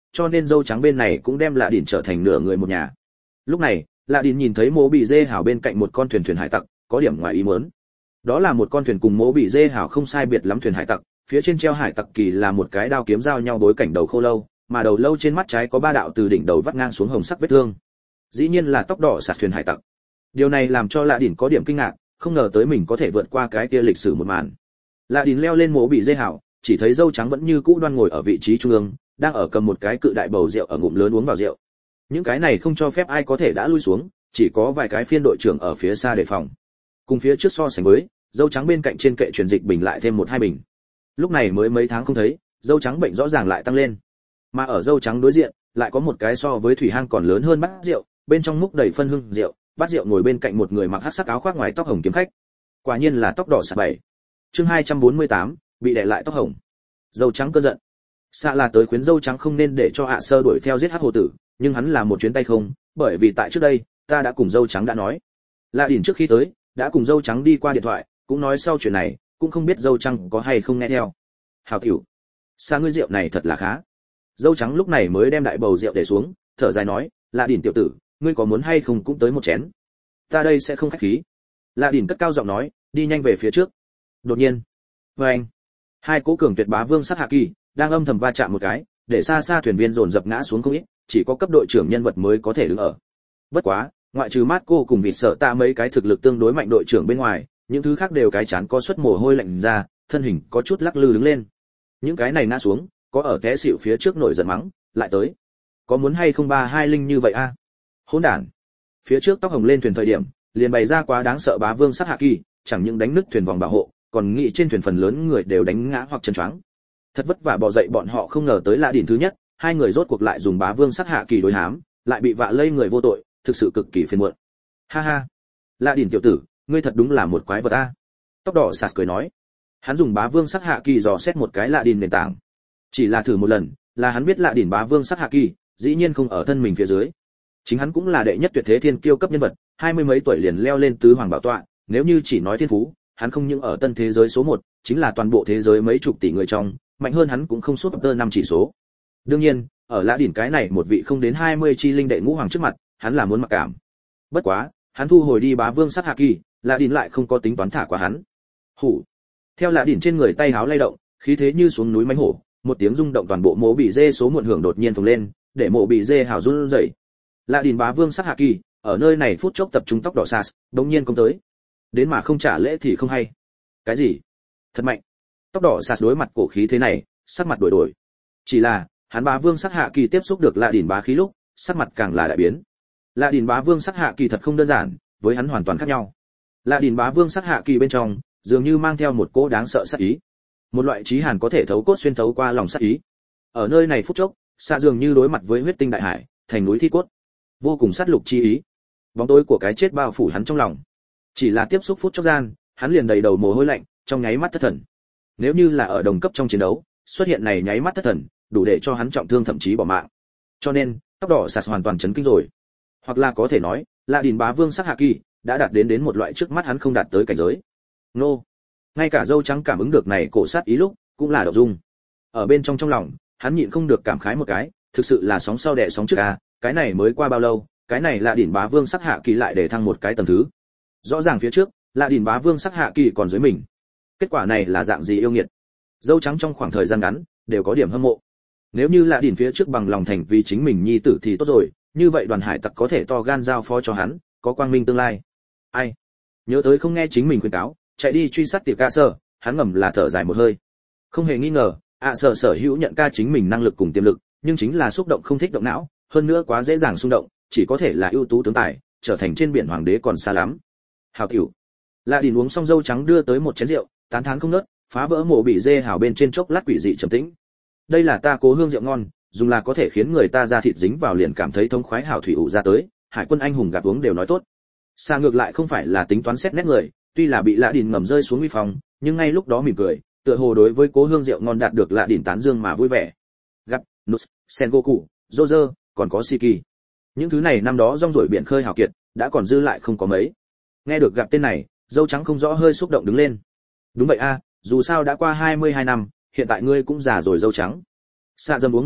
cho nên dâu trắng bên này cũng đem Lạ Đỉnh trở thành nửa người một nhà. Lúc này, Lạ Đỉnh nhìn thấy Mộ Bị Dê Hảo bên cạnh một con thuyền hải tặc, có điểm ngoài ý muốn. Đó là một con thuyền cùng Mộ Bị Dê Hảo không sai biệt lắm thuyền hải tặc, phía trên treo hải tặc kỳ là một cái đao kiếm giao nhau bối cảnh đầu khô lâu, mà đầu lâu trên mắt trái có 3 đạo từ đỉnh đầu vắt ngang xuống hồng sắc vết thương. Dĩ nhiên là tóc đỏ sạt thuyền hải tặc. Điều này làm cho Lạ Đỉnh có điểm kinh ngạc, không ngờ tới mình có thể vượt qua cái kia lịch sử một màn. Lạ Đỉnh leo lên Mộ Bị Dê Hảo, chỉ thấy dâu trắng vẫn như cũ đoan ngồi ở vị trí trung ương, đang ở cầm một cái cự đại bầu rượu ở ngụm lớn uống vào rượu. Những cái này không cho phép ai có thể đã lui xuống, chỉ có vài cái phiên đội trưởng ở phía xa đề phòng. Cùng phía trước so sánh với, dâu trắng bên cạnh trên kệ truyền dịch bình lại thêm 1-2 bình. Lúc này mới mấy tháng không thấy, dâu trắng bệnh rõ ràng lại tăng lên. Mà ở dâu trắng đối diện, lại có một cái so với thủy hang còn lớn hơn bát rượu, bên trong múc đầy phân hương rượu, bát rượu ngồi bên cạnh một người mặc hắc sắc áo khoác ngoài tóc hồng kiếm khách. Quả nhiên là tóc đỏ sạt bảy. Chương 248, bị đè lại tóc hồng. Dâu trắng cơn giận. Xạ là tới khuyến dâu trắng không nên để cho ạ sơ đuổi theo giết hắc hồ tử, nhưng hắn là một chuyến tay không, bởi vì tại trước đây, ta đã cùng dâu trắng đã nói. Lạ Đỉnh trước khi tới, đã cùng dâu trắng đi qua điện thoại, cũng nói sau chuyện này, cũng không biết dâu trắng có hay không nghe theo. Hảo tiểu, xa ngươi rượu này thật là khá. Dâu trắng lúc này mới đem đại bầu rượu để xuống, thở dài nói, Lạ Đỉnh tiểu tử, ngươi có muốn hay không cũng tới một chén. Ta đây sẽ không khách khí. Lạ Đỉnh cất cao giọng nói, đi nhanh về phía trước. Đột nhiên, anh, hai cỗ cường tuyệt bá vương sát hạ kỳ đang âm thầm va chạm một cái, để xa xa thuyền viên dồn dập ngã xuống không ít, chỉ có cấp đội trưởng nhân vật mới có thể đứng ở. Bất quá, ngoại trừ Marco cùng Vịt Sợ Tạ mấy cái thực lực tương đối mạnh đội trưởng bên ngoài, những thứ khác đều cái chán có xuất mồ hôi lạnh ra, thân hình có chút lắc lư đứng lên. Những cái này ngã xuống, có ở té xỉu phía trước nổi giận mắng, lại tới. Có muốn hay không 3-2 linh như vậy a? Hỗn đản. Phía trước tóc hồng lên thuyền thời điểm, liền bày ra quá đáng sợ bá vương sát hạ kỳ, chẳng những đánh nứt thuyền vòng bảo hộ, còn nghĩ trên thuyền phần lớn người đều đánh ngã hoặc chân choáng. Thật vất vả bò dậy bọn họ không ngờ tới Lạ Đỉnh thứ nhất, hai người rốt cuộc lại dùng bá vương sát hạ kỳ đối hám, lại bị vạ lây người vô tội, thực sự cực kỳ phiền muộn. Ha ha, Lạ Đỉnh tiểu tử, ngươi thật đúng là một quái vật a. Tóc đỏ sạt cười nói. Hắn dùng bá vương sát hạ kỳ dò xét một cái Lạ Đỉnh nền tảng. Chỉ là thử một lần, là hắn biết Lạ Đỉnh bá vương sát hạ kỳ, dĩ nhiên không ở thân mình phía dưới. Chính hắn cũng là đệ nhất tuyệt thế thiên kiêu cấp nhân vật, 20 mấy tuổi liền leo lên tứ hoàng bảo tọa, nếu như chỉ nói thiên phú, hắn không những ở tân thế giới số 1, chính là toàn bộ thế giới mấy chục tỷ người trong, mạnh hơn hắn cũng không suốt tơ 5 chỉ số. Đương nhiên, ở Lạ Đỉnh cái này một vị không đến 20 chi linh đệ ngũ hoàng trước mặt, hắn là muốn mặc cảm. Bất quá, hắn thu hồi đi bá vương sát hạ kỳ, Lạ Đỉnh lại không có tính toán thả qua hắn. Hủ. Theo Lạ Đỉnh trên người tay háo lay động, khí thế như xuống núi mãnh hổ, một tiếng rung động toàn bộ Mộ Bị Dê số muộn hưởng đột nhiên phồng lên, để Mộ Bị Dê hào run rẩy. Lạ Đỉnh bá vương sát hạ kỳ, ở nơi này phút chốc tập trung tóc đỏ sas, đột nhiên công tới. Đến mà không trả lễ thì không hay. Cái gì? Thật mạnh. Tóc đỏ sas đối mặt cổ khí thế này, sắc mặt đổi đổi. Chỉ là, hắn bá vương sát hạ kỳ tiếp xúc được Lạ Đỉnh bá khí lúc, sắc mặt càng là đại biến. Lạ Đỉnh bá vương sát hạ kỳ thật không đơn giản, với hắn hoàn toàn khác nhau. Lạ Đỉnh bá vương sát hạ kỳ bên trong, dường như mang theo một cỗ đáng sợ sát ý. Một loại chí hàn có thể thấu cốt xuyên thấu qua lòng sát ý. Ở nơi này phút chốc, xạ dường như đối mặt với huyết tinh đại hải, thành núi thi cốt. Vô cùng sát lục chi ý. Bóng tối của cái chết bao phủ hắn trong lòng. Chỉ là tiếp xúc phút chốc gian, hắn liền đầy đầu mồ hôi lạnh, trong nháy mắt thất thần. Nếu như là ở đồng cấp trong chiến đấu, xuất hiện này nháy mắt thất thần, đủ để cho hắn trọng thương thậm chí bỏ mạng. Cho nên, tóc đỏ sạt hoàn toàn chấn kinh rồi. Hoặc là có thể nói, Lạ Đỉnh bá vương sát hạ kỳ đã đạt đến một loại trước mắt hắn không đạt tới cảnh giới. Nô. Ngay cả dâu trắng cảm ứng được này cổ sát ý lúc, cũng là động dung. Ở bên trong lòng, hắn nhịn không được cảm khái một cái, thực sự là sóng sau đè sóng trước a, cái này mới qua bao lâu, cái này Lạ Đỉnh bá vương sát hạ kỳ lại để thăng một cái tầng thứ. Rõ ràng phía trước, Lạ Đỉnh bá vương sát hạ kỳ còn dưới mình. Kết quả này là dạng gì yêu nghiệt. Dâu trắng trong khoảng thời gian ngắn đều có điểm hâm mộ. Nếu như Lạ Đỉnh phía trước bằng lòng thành vì chính mình nhi tử thì tốt rồi, như vậy đoàn hải tặc có thể to gan giao phó cho hắn, có quang minh tương lai. Ai? Nhớ tới không nghe chính mình khuyên cáo, chạy đi truy sát tiểu ca sở, hắn ngầm là thở dài một hơi. Không hề nghi ngờ, sở hữu nhận ca chính mình năng lực cùng tiềm lực, nhưng chính là xúc động không thích động não, hơn nữa quá dễ dàng xung động, chỉ có thể là ưu tú tướng tài, trở thành trên biển hoàng đế còn xa lắm. Hào tiểu. Lạ Đỉnh uống xong dâu trắng đưa tới một chén rượu, tán thán không ngớt, phá vỡ Mộ Bị Dê hào bên trên chốc lát quỷ dị trầm tĩnh. Đây là ta cố hương rượu ngon, dùng là có thể khiến người ta ra thịt dính vào liền cảm thấy thông khoái hào thủy ủ ra tới, hải quân anh hùng gặp uống đều nói tốt. Xa ngược lại không phải là tính toán xét nét người, tuy là bị Lạ Đỉnh ngầm rơi xuống uy phong, nhưng ngay lúc đó mỉm cười, tựa hồ đối với cố hương rượu ngon đạt được Lạ Đỉnh tán dương mà vui vẻ. Gặp, Nus, Sengoku, Roger, còn có Shiki. Những thứ này năm đó rong ruổi biển khơi hào kiệt, đã còn dư lại không có mấy. Nghe được gặp tên này, dâu trắng không rõ hơi xúc động đứng lên. Đúng vậy a, dù sao đã qua 22 năm, hiện tại ngươi cũng già rồi dâu trắng. Xạ dâm uống một ngụm,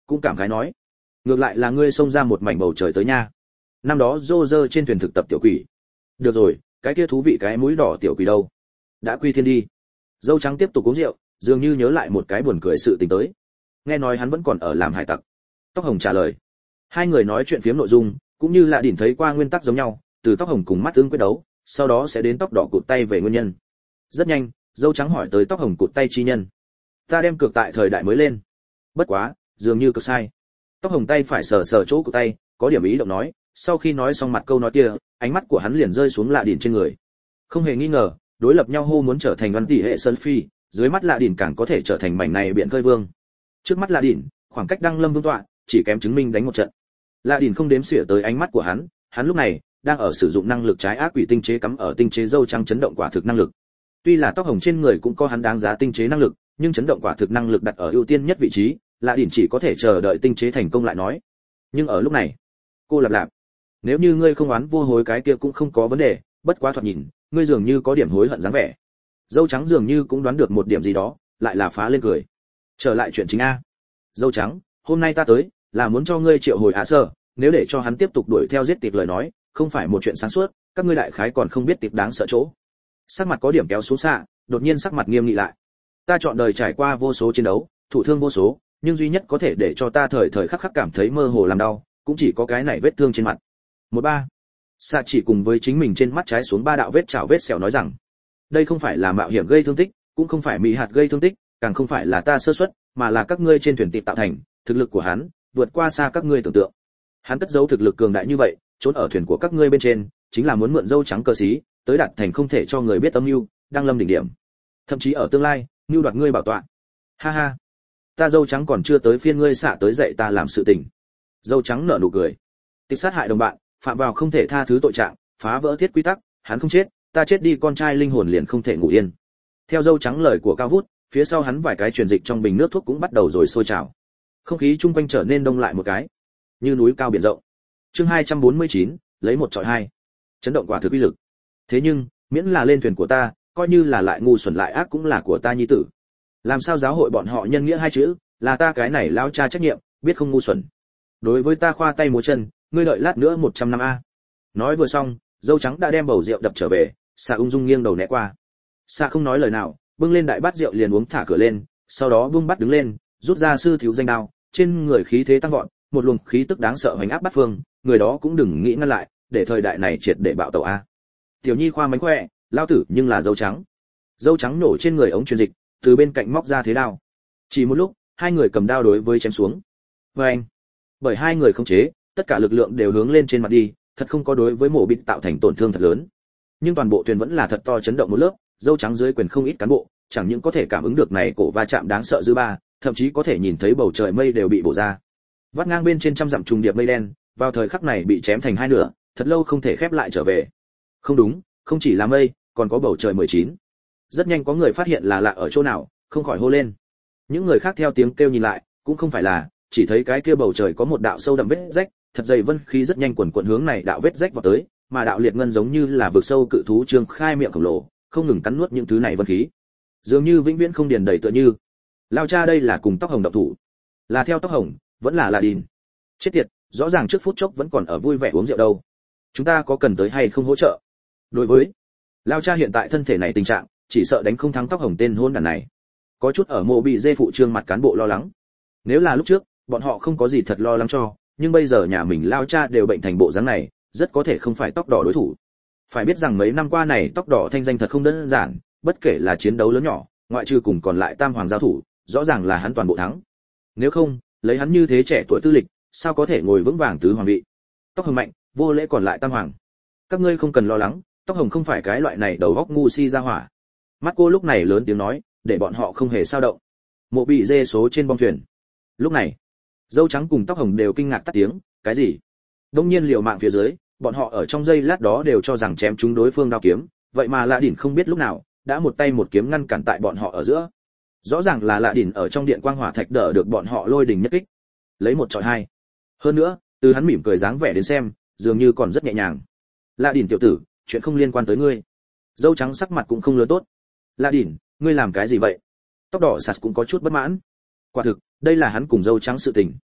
cũng cảm khái nói, ngược lại là ngươi xông ra một mảnh bầu trời tới nha. Năm đó Roger trên thuyền thực tập tiểu quỷ. Được rồi, cái kia thú vị cái mũi đỏ tiểu quỷ đâu? Đã quy thiên đi. Dâu trắng tiếp tục uống rượu, dường như nhớ lại một cái buồn cười sự tình tới. Nghe nói hắn vẫn còn ở làm hải tặc. Tóc hồng trả lời. Hai người nói chuyện phiếm nội dung, cũng như là đỉnh thấy qua nguyên tắc giống nhau, từ tóc hồng cùng mắt tương quyết đấu, sau đó sẽ đến tóc đỏ cụt tay về nguyên nhân. Rất nhanh, dâu trắng hỏi tới tóc hồng cụt tay chi nhân. Ta đem cược tại thời đại mới lên. Bất quá, dường như cực sai. Tóc hồng tay phải sờ sờ chỗ cụt tay, có điểm ý động nói, sau khi nói xong mặt câu nói kia, ánh mắt của hắn liền rơi xuống lạ đỉnh trên người. Không hề nghi ngờ, đối lập nhau hô muốn trở thành văn tỷ hệ sơn phi, dưới mắt lạ đỉnh càng có thể trở thành mảnh này biển khơi vương. Trước mắt lạ đỉnh, khoảng cách đăng lâm vương tọa, chỉ kém chứng minh đánh một trận. Lạ đỉnh không đếm xỉa tới ánh mắt của hắn lúc này đang ở sử dụng năng lực trái ác quỷ tinh chế cắm ở tinh chế dâu trắng chấn động quả thực năng lực. Tuy là tóc hồng trên người cũng có hắn đáng giá tinh chế năng lực, nhưng chấn động quả thực năng lực đặt ở ưu tiên nhất vị trí, lạ đỉnh chỉ có thể chờ đợi tinh chế thành công lại nói. Nhưng ở lúc này, cô lạp lạp, nếu như ngươi không oán vô hối cái kia cũng không có vấn đề, bất quá thoạt nhìn, ngươi dường như có điểm hối hận dáng vẻ. Dâu trắng dường như cũng đoán được một điểm gì đó, lại là phá lên cười. Trở lại chuyện chính a. Dâu trắng, hôm nay ta tới là muốn cho ngươi triệu hồi Á Sơ, nếu để cho hắn tiếp tục đuổi theo giết tiệp lời nói, không phải một chuyện sáng suốt, các ngươi đại khái còn không biết tiệp đáng sợ chỗ. Sắc mặt có điểm kéo xuống xạ, đột nhiên sắc mặt nghiêm nghị lại. Ta chọn đời trải qua vô số chiến đấu, thụ thương vô số, nhưng duy nhất có thể để cho ta thời thời khắc khắc cảm thấy mơ hồ làm đau, cũng chỉ có cái này vết thương trên mặt. 13. Xạ chỉ cùng với chính mình trên mắt trái xuống 3 đạo vết chảo vết sẹo nói rằng, đây không phải là mạo hiểm gây thương tích, cũng không phải mị hạt gây thương tích, càng không phải là ta sơ suất, mà là các ngươi trên thuyền tiệp tạo thành, thực lực của hắn vượt qua xa các ngươi tưởng tượng. Hắn cất giấu thực lực cường đại như vậy, trốn ở thuyền của các ngươi bên trên, chính là muốn mượn dâu trắng cơ sĩ, tới đạt thành không thể cho người biết âm mưu, đang lâm đỉnh điểm. Thậm chí ở tương lai, mưu đoạt ngươi bảo tọa. Ha ha, ta dâu trắng còn chưa tới phiên ngươi xạ tới dạy ta làm sự tình. Dâu trắng nở nụ cười. Tịch sát hại đồng bạn, phạm vào không thể tha thứ tội trạng, phá vỡ thiết quy tắc, hắn không chết, ta chết đi con trai linh hồn liền không thể ngủ yên. Theo dâu trắng lời của Cao Vút, phía sau hắn vài cái truyền dịch trong bình nước thuốc cũng bắt đầu rồi sôi trào. Không khí chung quanh trở nên đông lại một cái, như núi cao biển rộng. Chương 249, lấy một trọi hai. Chấn động quả thực uy lực. Thế nhưng, miễn là lên thuyền của ta, coi như là lại ngu xuẩn lại ác cũng là của ta nhi tử. Làm sao giáo hội bọn họ nhân nghĩa hai chữ, là ta cái này lão cha trách nhiệm, biết không ngu xuẩn. Đối với ta khoa tay múa chân, ngươi đợi lát nữa 100 năm a. Nói vừa xong, dâu trắng đã đem bầu rượu đập trở về, Xạ ung dung nghiêng đầu né qua. Xạ không nói lời nào, bưng lên đại bát rượu liền uống thả cửa lên, sau đó buông bắt đứng lên, rút ra sư thiếu danh đao, trên người khí thế tăng vọt, một luồng khí tức đáng sợ hoành áp bát phương, người đó cũng đừng nghĩ ngăn lại, để thời đại này triệt để bạo tẩu a. Tiểu Nhi khoa mánh khỏe, lao tử nhưng là dâu trắng. Dâu trắng nổ trên người ống truyền dịch, từ bên cạnh móc ra thế đao. Chỉ một lúc, hai người cầm đao đối với chém xuống. Anh, bởi hai người không chế, tất cả lực lượng đều hướng lên trên mặt đi, thật không có đối với mổ bịt tạo thành tổn thương thật lớn. Nhưng toàn bộ thuyền vẫn là thật to chấn động một lớp, dâu trắng dưới quyền không ít cán bộ, chẳng những có thể cảm ứng được này cổ va chạm đáng sợ dư ba, thậm chí có thể nhìn thấy bầu trời mây đều bị bổ ra. Vắt ngang bên trên trăm dặm trùng điệp mây đen, vào thời khắc này bị chém thành hai nửa, thật lâu không thể khép lại trở về. Không đúng, không chỉ là mây, còn có bầu trời 19. Rất nhanh có người phát hiện là lạ ở chỗ nào, không khỏi hô lên. Những người khác theo tiếng kêu nhìn lại, cũng không phải là, chỉ thấy cái kia bầu trời có một đạo sâu đậm vết rách, thật dày vân khí rất nhanh quần quần hướng này đạo vết rách vào tới, mà đạo liệt ngân giống như là vực sâu cự thú trương khai miệng khổng lồ, không ngừng cắn nuốt những thứ này vân khí. Dường như vĩnh viễn không điền đầy tựa như. Lao cha đây là cùng tóc hồng động thủ, là theo tóc hồng, vẫn là đìn. Chết tiệt, rõ ràng trước phút chốc vẫn còn ở vui vẻ uống rượu đâu. Chúng ta có cần tới hay không hỗ trợ? Đối với Lao cha hiện tại thân thể này tình trạng, chỉ sợ đánh không thắng tóc hồng tên hôn đản này. Có chút ở mộ bị dê phụ trương mặt cán bộ lo lắng. Nếu là lúc trước, bọn họ không có gì thật lo lắng cho, nhưng bây giờ nhà mình Lao cha đều bệnh thành bộ dáng này, rất có thể không phải tóc đỏ đối thủ. Phải biết rằng mấy năm qua này tóc đỏ thanh danh thật không đơn giản, bất kể là chiến đấu lớn nhỏ, ngoại trừ cùng còn lại tam hoàng giao thủ, rõ ràng là hắn toàn bộ thắng. Nếu không, lấy hắn như thế trẻ tuổi tư lịch, sao có thể ngồi vững vàng tứ hoàng vị? Tóc hồng mạnh, vô lễ còn lại tam hoàng. Các ngươi không cần lo lắng, tóc hồng không phải cái loại này đầu góc ngu si ra hỏa. Mắt cô lúc này lớn tiếng nói, để bọn họ không hề sao động. Mộ bị dê số trên bong thuyền. Lúc này, dâu trắng cùng tóc hồng đều kinh ngạc tắt tiếng, cái gì? Đông nhiên liều mạng phía dưới, bọn họ ở trong giây lát đó đều cho rằng chém trúng đối phương đao kiếm, vậy mà Lạ Đỉnh không biết lúc nào đã một tay một kiếm ngăn cản tại bọn họ ở giữa. Rõ ràng là Lạ Đỉnh ở trong điện quang hỏa thạch đỡ được bọn họ lôi đình nhất kích, lấy một chọi hai. Hơn nữa, từ hắn mỉm cười dáng vẻ đến xem, dường như còn rất nhẹ nhàng. Lạ Đỉnh tiểu tử, chuyện không liên quan tới ngươi. Dâu trắng sắc mặt cũng không lớn tốt. Lạ Đỉnh, ngươi làm cái gì vậy? Tóc đỏ sạt cũng có chút bất mãn. Quả thực, đây là hắn cùng dâu trắng sự tình.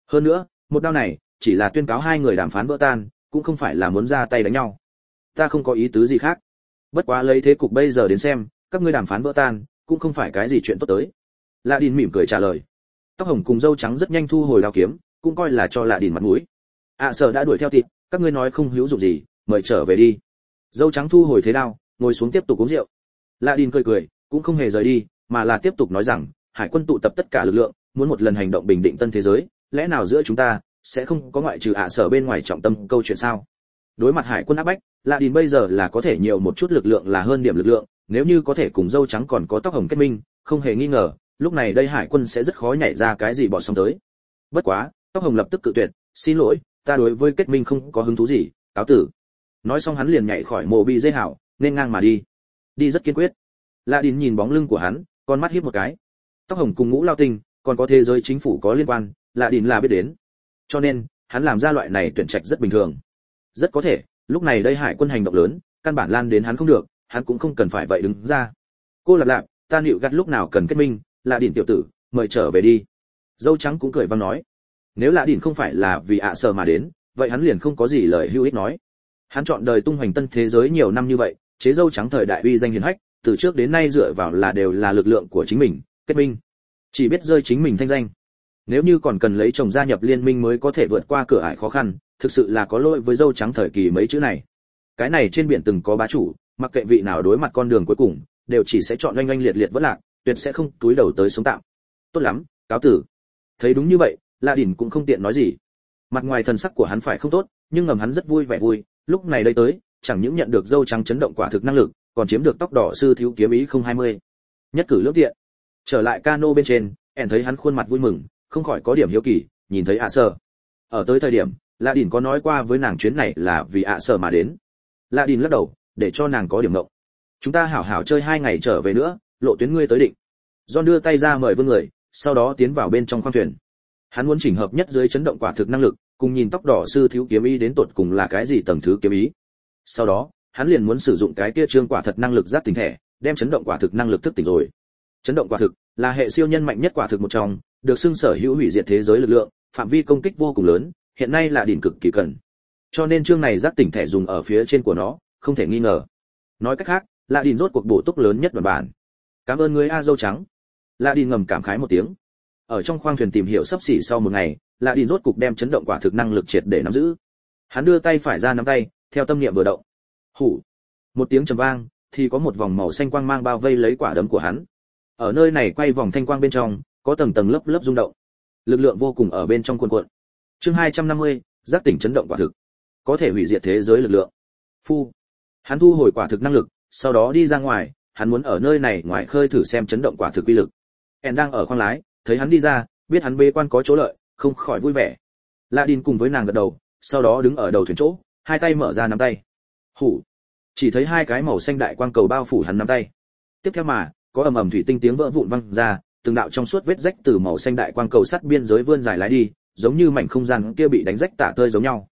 Hơn nữa, một đao này chỉ là tuyên cáo hai người đàm phán vỡ tan, cũng không phải là muốn ra tay đánh nhau. Ta không có ý tứ gì khác. Bất quá lấy thế cục bây giờ đến xem, các ngươi đàm phán vỡ tan, cũng không phải cái gì chuyện tốt tới. Lạ Đìn mỉm cười trả lời. Tóc hồng cùng dâu trắng rất nhanh thu hồi đao kiếm, cũng coi là cho Lạ Đìn mặt mũi. Sở đã đuổi theo thịt, các ngươi nói không hữu dụng gì, mời trở về đi. Dâu trắng thu hồi thế đao, ngồi xuống tiếp tục uống rượu. Lạ Đìn cười cười, cũng không hề rời đi, mà là tiếp tục nói rằng, hải quân tụ tập tất cả lực lượng, muốn một lần hành động bình định tân thế giới, lẽ nào giữa chúng ta sẽ không có ngoại trừ Sở bên ngoài trọng tâm câu chuyện sao? Đối mặt hải quân áp bách, Lạ Đìn bây giờ là có thể nhiều một chút lực lượng là hơn điểm lực lượng, nếu như có thể cùng dâu trắng còn có tóc hồng kết minh, không hề nghi ngờ, lúc này đây hải quân sẽ rất khó nhảy ra cái gì bỏ sóng tới. Bất quá, tóc hồng lập tức cự tuyệt, xin lỗi, ta đối với kết minh không có hứng thú gì, cáo tử. Nói xong hắn liền nhảy khỏi mộ bị dây hảo, nên ngang mà đi rất kiên quyết. Lạ Đìn nhìn bóng lưng của hắn, con mắt híp một cái. Tóc hồng cùng Ngũ Lao Tinh, còn có thế giới chính phủ có liên quan, Lạ Đìn là biết đến. Cho nên, hắn làm ra loại này tuyển trạch rất bình thường. Rất có thể, lúc này đây hải quân hành động lớn, căn bản lan đến hắn không được, hắn cũng không cần phải vậy đứng ra. Cô Lạp Lạp, ta nịu gắt lúc nào cần kết minh, Lạ Đìn tiểu tử, mời trở về đi. Dâu trắng cũng cười vang nói, nếu Lạ Đìn không phải là vì Sở mà đến, vậy hắn liền không có gì lời hữu ích nói. Hắn chọn đời tung hoành tân thế giới nhiều năm như vậy, chế dâu trắng thời đại uy danh hiển hách, từ trước đến nay dựa vào là đều là lực lượng của chính mình, kết minh. Chỉ biết rơi chính mình thanh danh. Nếu như còn cần lấy chồng gia nhập liên minh mới có thể vượt qua cửa ải khó khăn, thực sự là có lỗi với dâu trắng thời kỳ mấy chữ này. Cái này trên biển từng có bá chủ, mặc kệ vị nào đối mặt con đường cuối cùng, đều chỉ sẽ chọn oanh oanh liệt liệt vất lạc, tuyệt sẽ không túi đầu tới sống tạm. Tốt lắm, cáo tử. Thấy đúng như vậy, Lạ Đìn cũng không tiện nói gì. Mặt ngoài thần sắc của hắn phải không tốt, nhưng ngầm hắn rất vui vẻ vui, lúc này đây tới, chẳng những nhận được dâu trắng chấn động quả thực năng lực, còn chiếm được tóc đỏ sư thiếu kiếm ý 020. Nhất cử lưỡng tiện. Trở lại cano bên trên, ẻn thấy hắn khuôn mặt vui mừng, không khỏi có điểm hiếu kỳ, nhìn thấy Sở. Ở tới thời điểm, Lạ Đìn có nói qua với nàng chuyến này là vì Sở mà đến. Lạ Đìn lắc đầu, để cho nàng có điểm ngộng. Chúng ta hảo hảo chơi 2 ngày trở về nữa, lộ tuyến ngươi tới định. John đưa tay ra mời vương người, sau đó tiến vào bên trong khoang thuyền. Hắn muốn chỉnh hợp nhất dưới chấn động quả thực năng lực, cùng nhìn tóc đỏ sư thiếu kiếm ý đến tột cùng là cái gì tầng thứ kiếm ý. Sau đó, hắn liền muốn sử dụng cái kia trương quả thật năng lực giác tỉnh thẻ, đem chấn động quả thực năng lực thức tỉnh rồi. Chấn động quả thực là hệ siêu nhân mạnh nhất quả thực một trong, được xưng sở hữu hủy diệt thế giới lực lượng, phạm vi công kích vô cùng lớn, hiện nay là đỉnh cực kỳ cần. Cho nên chương này giác tỉnh thẻ dùng ở phía trên của nó, không thể nghi ngờ. Nói cách khác, Lạ Đìn rốt cuộc bổ túc lớn nhất đoàn bản. Cảm ơn ngươi a dâu trắng. Lạ Đìn ngầm cảm khái một tiếng. Ở trong khoang thuyền tìm hiểu sắp xỉ sau một ngày, Lạ Đìn rốt cuộc đem chấn động quả thực năng lực triệt để nắm giữ. Hắn đưa tay phải ra nắm tay, theo tâm niệm vừa động. Hủ. Một tiếng trầm vang, thì có một vòng màu xanh quang mang bao vây lấy quả đấm của hắn. Ở nơi này quay vòng thanh quang bên trong, có tầng tầng lớp lớp rung động. Lực lượng vô cùng ở bên trong cuồn cuộn. Chương 250, giác tỉnh chấn động quả thực. Có thể hủy diệt thế giới lực lượng. Phu. Hắn thu hồi quả thực năng lực, sau đó đi ra ngoài, hắn muốn ở nơi này ngoài khơi thử xem chấn động quả thực uy lực. En đang ở khoang lái, thấy hắn đi ra, biết hắn bê quan có chỗ lợi, không khỏi vui vẻ. Lạ Đìn cùng với nàng gật đầu, sau đó đứng ở đầu thuyền chỗ, hai tay mở ra nắm tay. Hủ. Chỉ thấy hai cái màu xanh đại quang cầu bao phủ hắn nắm tay. Tiếp theo mà, có ầm ầm thủy tinh tiếng vỡ vụn vang ra, từng đạo trong suốt vết rách từ màu xanh đại quang cầu sắt biên giới vươn dài lái đi, giống như mảnh không gian kia bị đánh rách tả tơi giống nhau.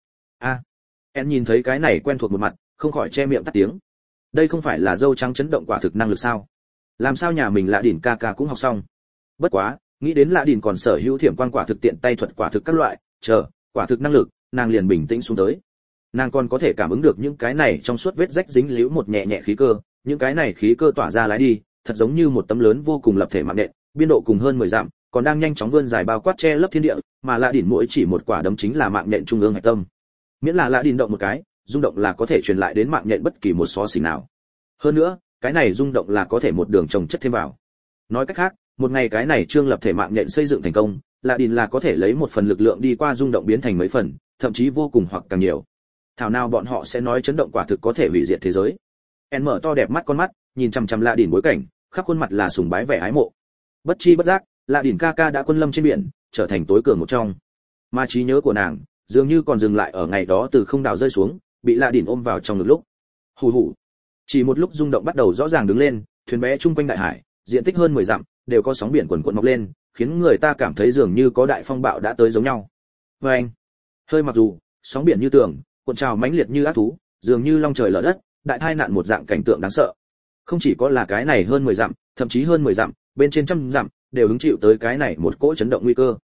En nhìn thấy cái này quen thuộc một mặt, không khỏi che miệng tắt tiếng. Đây không phải là dâu trắng chấn động quả thực năng lực sao? Làm sao nhà mình Lạ Đìn ca ca cũng học xong? Bất quá, nghĩ đến Lạ Đìn còn sở hữu thiểm quan quả thực tiện tay thuật quả thực các loại, quả thực năng lực, nàng liền bình tĩnh xuống tới. Nàng còn có thể cảm ứng được những cái này trong suốt vết rách dính líu một nhẹ nhẹ khí cơ, những cái này khí cơ tỏa ra lái đi, thật giống như một tấm lớn vô cùng lập thể mạng nện, biên độ cùng hơn 10 dặm, còn đang nhanh chóng vươn dài bao quát che lấp thiên địa, mà Lạ Đìn mỗi chỉ một quả đấm chính là mạng nện trung ương hạch tâm. Miễn là Lạ Đìn động một cái, rung động là có thể truyền lại đến mạng nhện bất kỳ một xó xỉnh nào. Hơn nữa, cái này rung động là có thể một đường trồng chất thêm vào. Nói cách khác, một ngày cái này trương lập thể mạng nhện xây dựng thành công, Lạ Đìn là có thể lấy một phần lực lượng đi qua rung động biến thành mấy phần, thậm chí vô cùng hoặc càng nhiều. Thảo nào bọn họ sẽ nói chấn động quả thực có thể hủy diệt thế giới. En mở to đẹp mắt con mắt, nhìn chằm chằm Lạ Đìn bối cảnh, khắp khuôn mặt là sùng bái vẻ ái mộ. Bất chi bất giác, Lạ Đìn ca ca đã quân lâm trên biển, trở thành tối cường một trong. Mà trí nhớ của nàng dường như còn dừng lại ở ngày đó từ không đảo rơi xuống, bị Lạ Đìn ôm vào trong ngực lúc. Hù hù. Chỉ một lúc rung động bắt đầu rõ ràng đứng lên, thuyền bé chung quanh đại hải, diện tích hơn 10 dặm, đều có sóng biển cuồn cuộn mọc lên, khiến người ta cảm thấy dường như có đại phong bạo đã tới giống nhau. Oeng. Hơi mặc dù, sóng biển như tường, cuộn trào mãnh liệt như ác thú, dường như long trời lở đất, đại tai nạn một dạng cảnh tượng đáng sợ. Không chỉ có là cái này hơn 10 dặm, thậm chí hơn 10 dặm, bên trên trăm dặm đều hứng chịu tới cái này một cỗ chấn động nguy cơ.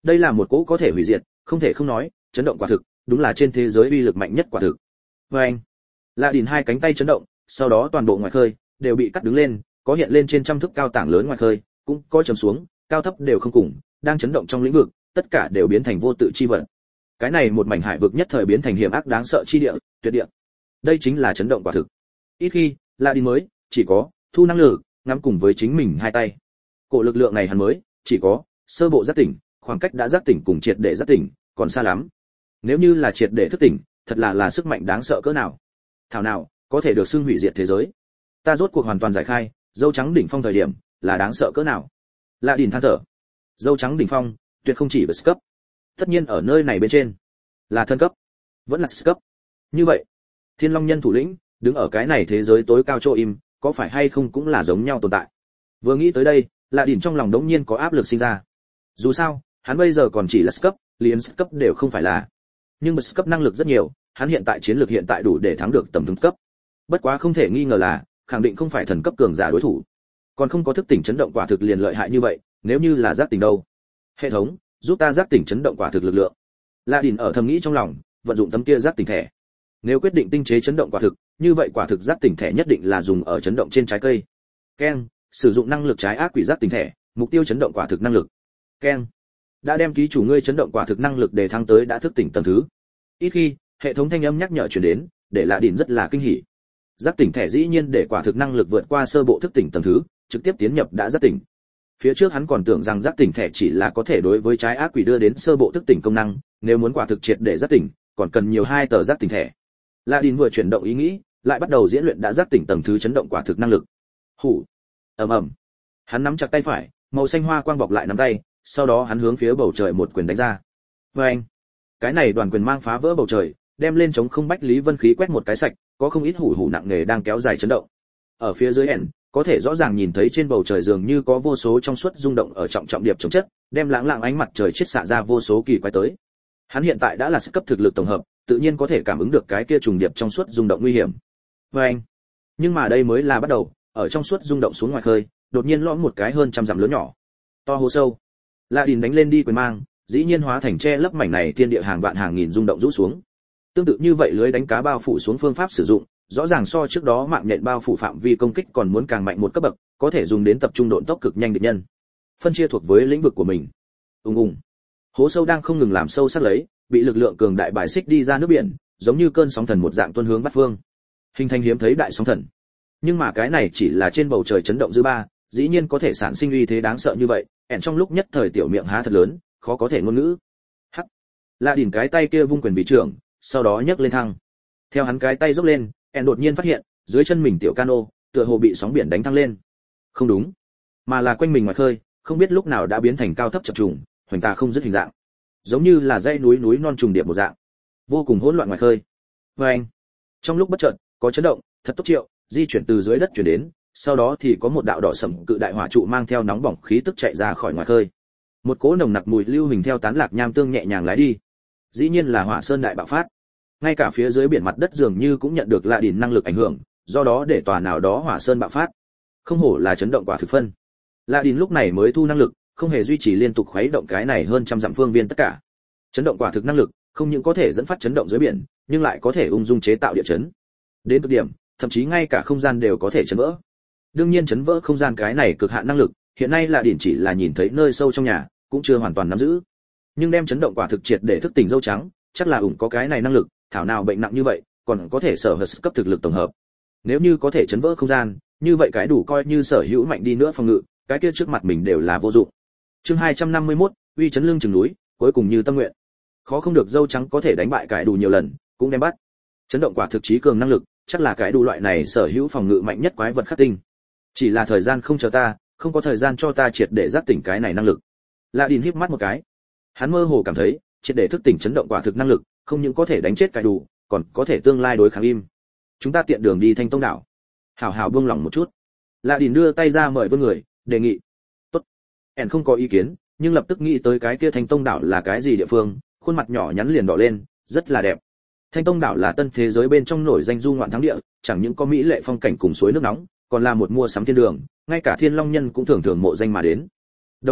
Đây là một cỗ có thể hủy diệt, không thể không nói, chấn động quả thực, đúng là trên thế giới uy lực mạnh nhất quả thực. Oeng. Lạ Đỉnh hai cánh tay chấn động, sau đó toàn bộ ngoài khơi đều bị cắt đứng lên, có hiện lên trên trăm thước cao tảng lớn ngoài khơi, cũng có trầm xuống, cao thấp đều không cùng, đang chấn động trong lĩnh vực, tất cả đều biến thành vô tự chi vật. Cái này một mảnh hải vực nhất thời biến thành hiểm ác đáng sợ chi địa, tuyệt địa. Đây chính là chấn động quả thực. Ít khi, Lạ Đỉnh mới chỉ có thu năng lực, ngắm cùng với chính mình hai tay. Cổ lực lượng này hắn mới chỉ có sơ bộ giác tỉnh, khoảng cách đã giác tỉnh cùng triệt để giác tỉnh còn xa lắm. Nếu như là triệt để thức tỉnh, thật là sức mạnh đáng sợ cỡ nào. Thảo nào có thể được xưng hủy diệt thế giới. Ta rốt cuộc hoàn toàn giải khai, dâu trắng đỉnh phong thời điểm là đáng sợ cỡ nào. Lạ Đỉnh than thở. Dâu trắng đỉnh phong, tuyệt không chỉ về cấp. Tất nhiên ở nơi này bên trên là thân cấp, vẫn là cấp. Như vậy, Thiên Long nhân thủ lĩnh đứng ở cái này thế giới tối cao chỗ im, có phải hay không cũng là giống nhau tồn tại. Vừa nghĩ tới đây, Lạ Đỉnh trong lòng đống nhiên có áp lực sinh ra. Dù sao, hắn bây giờ còn chỉ là cấp, liền cấp đều không phải là. Nhưng bậc cấp năng lực rất nhiều, hắn hiện tại chiến lược hiện tại đủ để thắng được tầm thường cấp. Bất quá không thể nghi ngờ là, khẳng định không phải thần cấp cường giả đối thủ. Còn không có thức tỉnh chấn động quả thực liền lợi hại như vậy, nếu như là giác tỉnh đâu? Hệ thống, giúp ta giác tỉnh chấn động quả thực lực lượng. Lạ Đỉnh ở thầm nghĩ trong lòng, vận dụng tấm kia giác tỉnh thẻ. Nếu quyết định tinh chế chấn động quả thực, như vậy quả thực giác tỉnh thẻ nhất định là dùng ở chấn động trên trái cây. Keng, sử dụng năng lực trái ác quỷ giác tỉnh thẻ, mục tiêu chấn động quả thực năng lực. Keng, đã đem ký chủ ngươi chấn động quả thực năng lực để thăng tới đã thức tỉnh tầng thứ. Ít khi, hệ thống thanh âm nhắc nhở truyền đến, để Lạ Đỉnh rất là kinh hỉ. Giác tỉnh thẻ dĩ nhiên để quả thực năng lực vượt qua sơ bộ thức tỉnh tầng thứ, trực tiếp tiến nhập đã giác tỉnh. Phía trước hắn còn tưởng rằng giác tỉnh thẻ chỉ là có thể đối với trái ác quỷ đưa đến sơ bộ thức tỉnh công năng, nếu muốn quả thực triệt để giác tỉnh, còn cần nhiều hai tờ giác tỉnh thẻ. Lạ Đỉnh vừa chuyển động ý nghĩ, lại bắt đầu diễn luyện đã giác tỉnh tầng thứ chấn động quả thực năng lực. Hủ. Ầm ầm. Hắn nắm chặt tay phải, màu xanh hoa quang bọc lại nắm tay, sau đó hắn hướng phía bầu trời một quyền đánh ra. Oeng. Cái này đoàn quyền mang phá vỡ bầu trời, đem lên chống không bách lý vân khí quét một cái sạch, có không ít hủ hủ nặng nề đang kéo dài chấn động. Ở phía dưới ẻn, có thể rõ ràng nhìn thấy trên bầu trời dường như có vô số trong suốt rung động ở trọng trọng điệp chống chất, đem lãng lạng ánh mặt trời chiết xạ ra vô số kỳ quái tới. Hắn hiện tại đã là cấp thực lực tổng hợp, tự nhiên có thể cảm ứng được cái kia trùng điệp trong suốt rung động nguy hiểm. Oeng. Nhưng mà đây mới là bắt đầu, ở trong suốt rung động xuống ngoài khơi, đột nhiên lõm một cái hơn trăm dặm lớn nhỏ. To hố sâu. Lạ Đỉnh đánh lên đi quyền mang, dĩ nhiên hóa thành che lấp mảnh này thiên địa hàng vạn hàng nghìn rung động rũ xuống. Tương tự như vậy lưới đánh cá bao phủ xuống phương pháp sử dụng, rõ ràng so trước đó mạng nhện bao phủ phạm vi công kích còn muốn càng mạnh một cấp bậc, có thể dùng đến tập trung độn tốc cực nhanh địch nhân. Phân chia thuộc với lĩnh vực của mình. Ùng ùng. Hố sâu đang không ngừng làm sâu sắc lấy, bị lực lượng cường đại bài xích đi ra nước biển, giống như cơn sóng thần một dạng tuôn hướng bát phương. Hình thành hiếm thấy đại sóng thần. Nhưng mà cái này chỉ là trên bầu trời chấn động dư ba, dĩ nhiên có thể sản sinh uy thế đáng sợ như vậy, ẻn trong lúc nhất thời tiểu miệng há thật lớn, khó có thể ngôn ngữ. Hắc. Lạ Đỉnh cái tay kia vung quyền vị trưởng, sau đó nhấc lên thăng. Theo hắn cái tay dốc lên, ẻn đột nhiên phát hiện, dưới chân mình tiểu cano, tựa hồ bị sóng biển đánh thăng lên. Không đúng, mà là quanh mình ngoài khơi, không biết lúc nào đã biến thành cao thấp chập trùng, hoành tà không dứt hình dạng, giống như là dãy núi núi non trùng điệp một dạng, vô cùng hỗn loạn ngoài khơi. Oeng. Trong lúc bất chợt, có chấn động, thật tốc triệu, di chuyển từ dưới đất chuyển đến, sau đó thì có một đạo đỏ sẫm cự đại hỏa trụ mang theo nóng bỏng khí tức chạy ra khỏi ngoài khơi. Một cỗ nồng nặc mùi lưu hình theo tán lạc nham tương nhẹ nhàng lái đi. Dĩ nhiên là hỏa sơn đại bạo phát. Ngay cả phía dưới biển mặt đất dường như cũng nhận được Lạ Đỉnh năng lực ảnh hưởng, do đó để tòa nào đó hỏa sơn bạo phát. Không hổ là chấn động quả thực phân. Lạ Đỉnh lúc này mới thu năng lực, không hề duy trì liên tục khuấy động cái này hơn trăm dặm phương viên tất cả. Chấn động quả thực năng lực, không những có thể dẫn phát chấn động dưới biển, nhưng lại có thể ung dung chế tạo địa chấn. Đến cực điểm, thậm chí ngay cả không gian đều có thể chấn vỡ. Đương nhiên chấn vỡ không gian cái này cực hạn năng lực, hiện nay Lạ Đỉnh chỉ là nhìn thấy nơi sâu trong nhà, cũng chưa hoàn toàn nắm giữ. Nhưng đem chấn động quả thực triệt để thức tỉnh dâu trắng, chắc là ủng có cái này năng lực, thảo nào bệnh nặng như vậy, còn có thể sở hữu cấp thực lực tổng hợp. Nếu như có thể chấn vỡ không gian, như vậy cái đủ coi như sở hữu mạnh đi nữa phòng ngự, cái kia trước mặt mình đều là vô dụng. Chương 251, uy chấn lưng chừng núi, cuối cùng như tâm nguyện. Khó không được dâu trắng có thể đánh bại cái đủ nhiều lần, cũng đem bắt. Chấn động quả thực trí cường năng lực, chắc là cái đủ loại này sở hữu phòng ngự mạnh nhất quái vật khắc tinh. Chỉ là thời gian không chờ ta, không có thời gian cho ta triệt để giác tỉnh cái này năng lực. Lạ Đỉnh híp mắt một cái. Hắn mơ hồ cảm thấy, triệt để thức tỉnh chấn động quả thực năng lực, không những có thể đánh chết cái đủ, còn có thể tương lai đối kháng im. Chúng ta tiện đường đi Thanh Tông đảo. Hảo hảo buông lòng một chút. Lạ Đỉnh đưa tay ra mời Vương người, đề nghị. Tốt. Ẻn không có ý kiến, nhưng lập tức nghĩ tới cái kia Thanh Tông đảo là cái gì địa phương, khuôn mặt nhỏ nhắn liền đỏ lên, rất là đẹp. Thanh Tông đảo là tân thế giới bên trong nổi danh du ngoạn thắng địa, chẳng những có mỹ lệ phong cảnh cùng suối nước nóng, còn là một mua sắm thiên đường, ngay cả Thiên Long nhân cũng thường thường mộ danh mà đến. Đồng thời,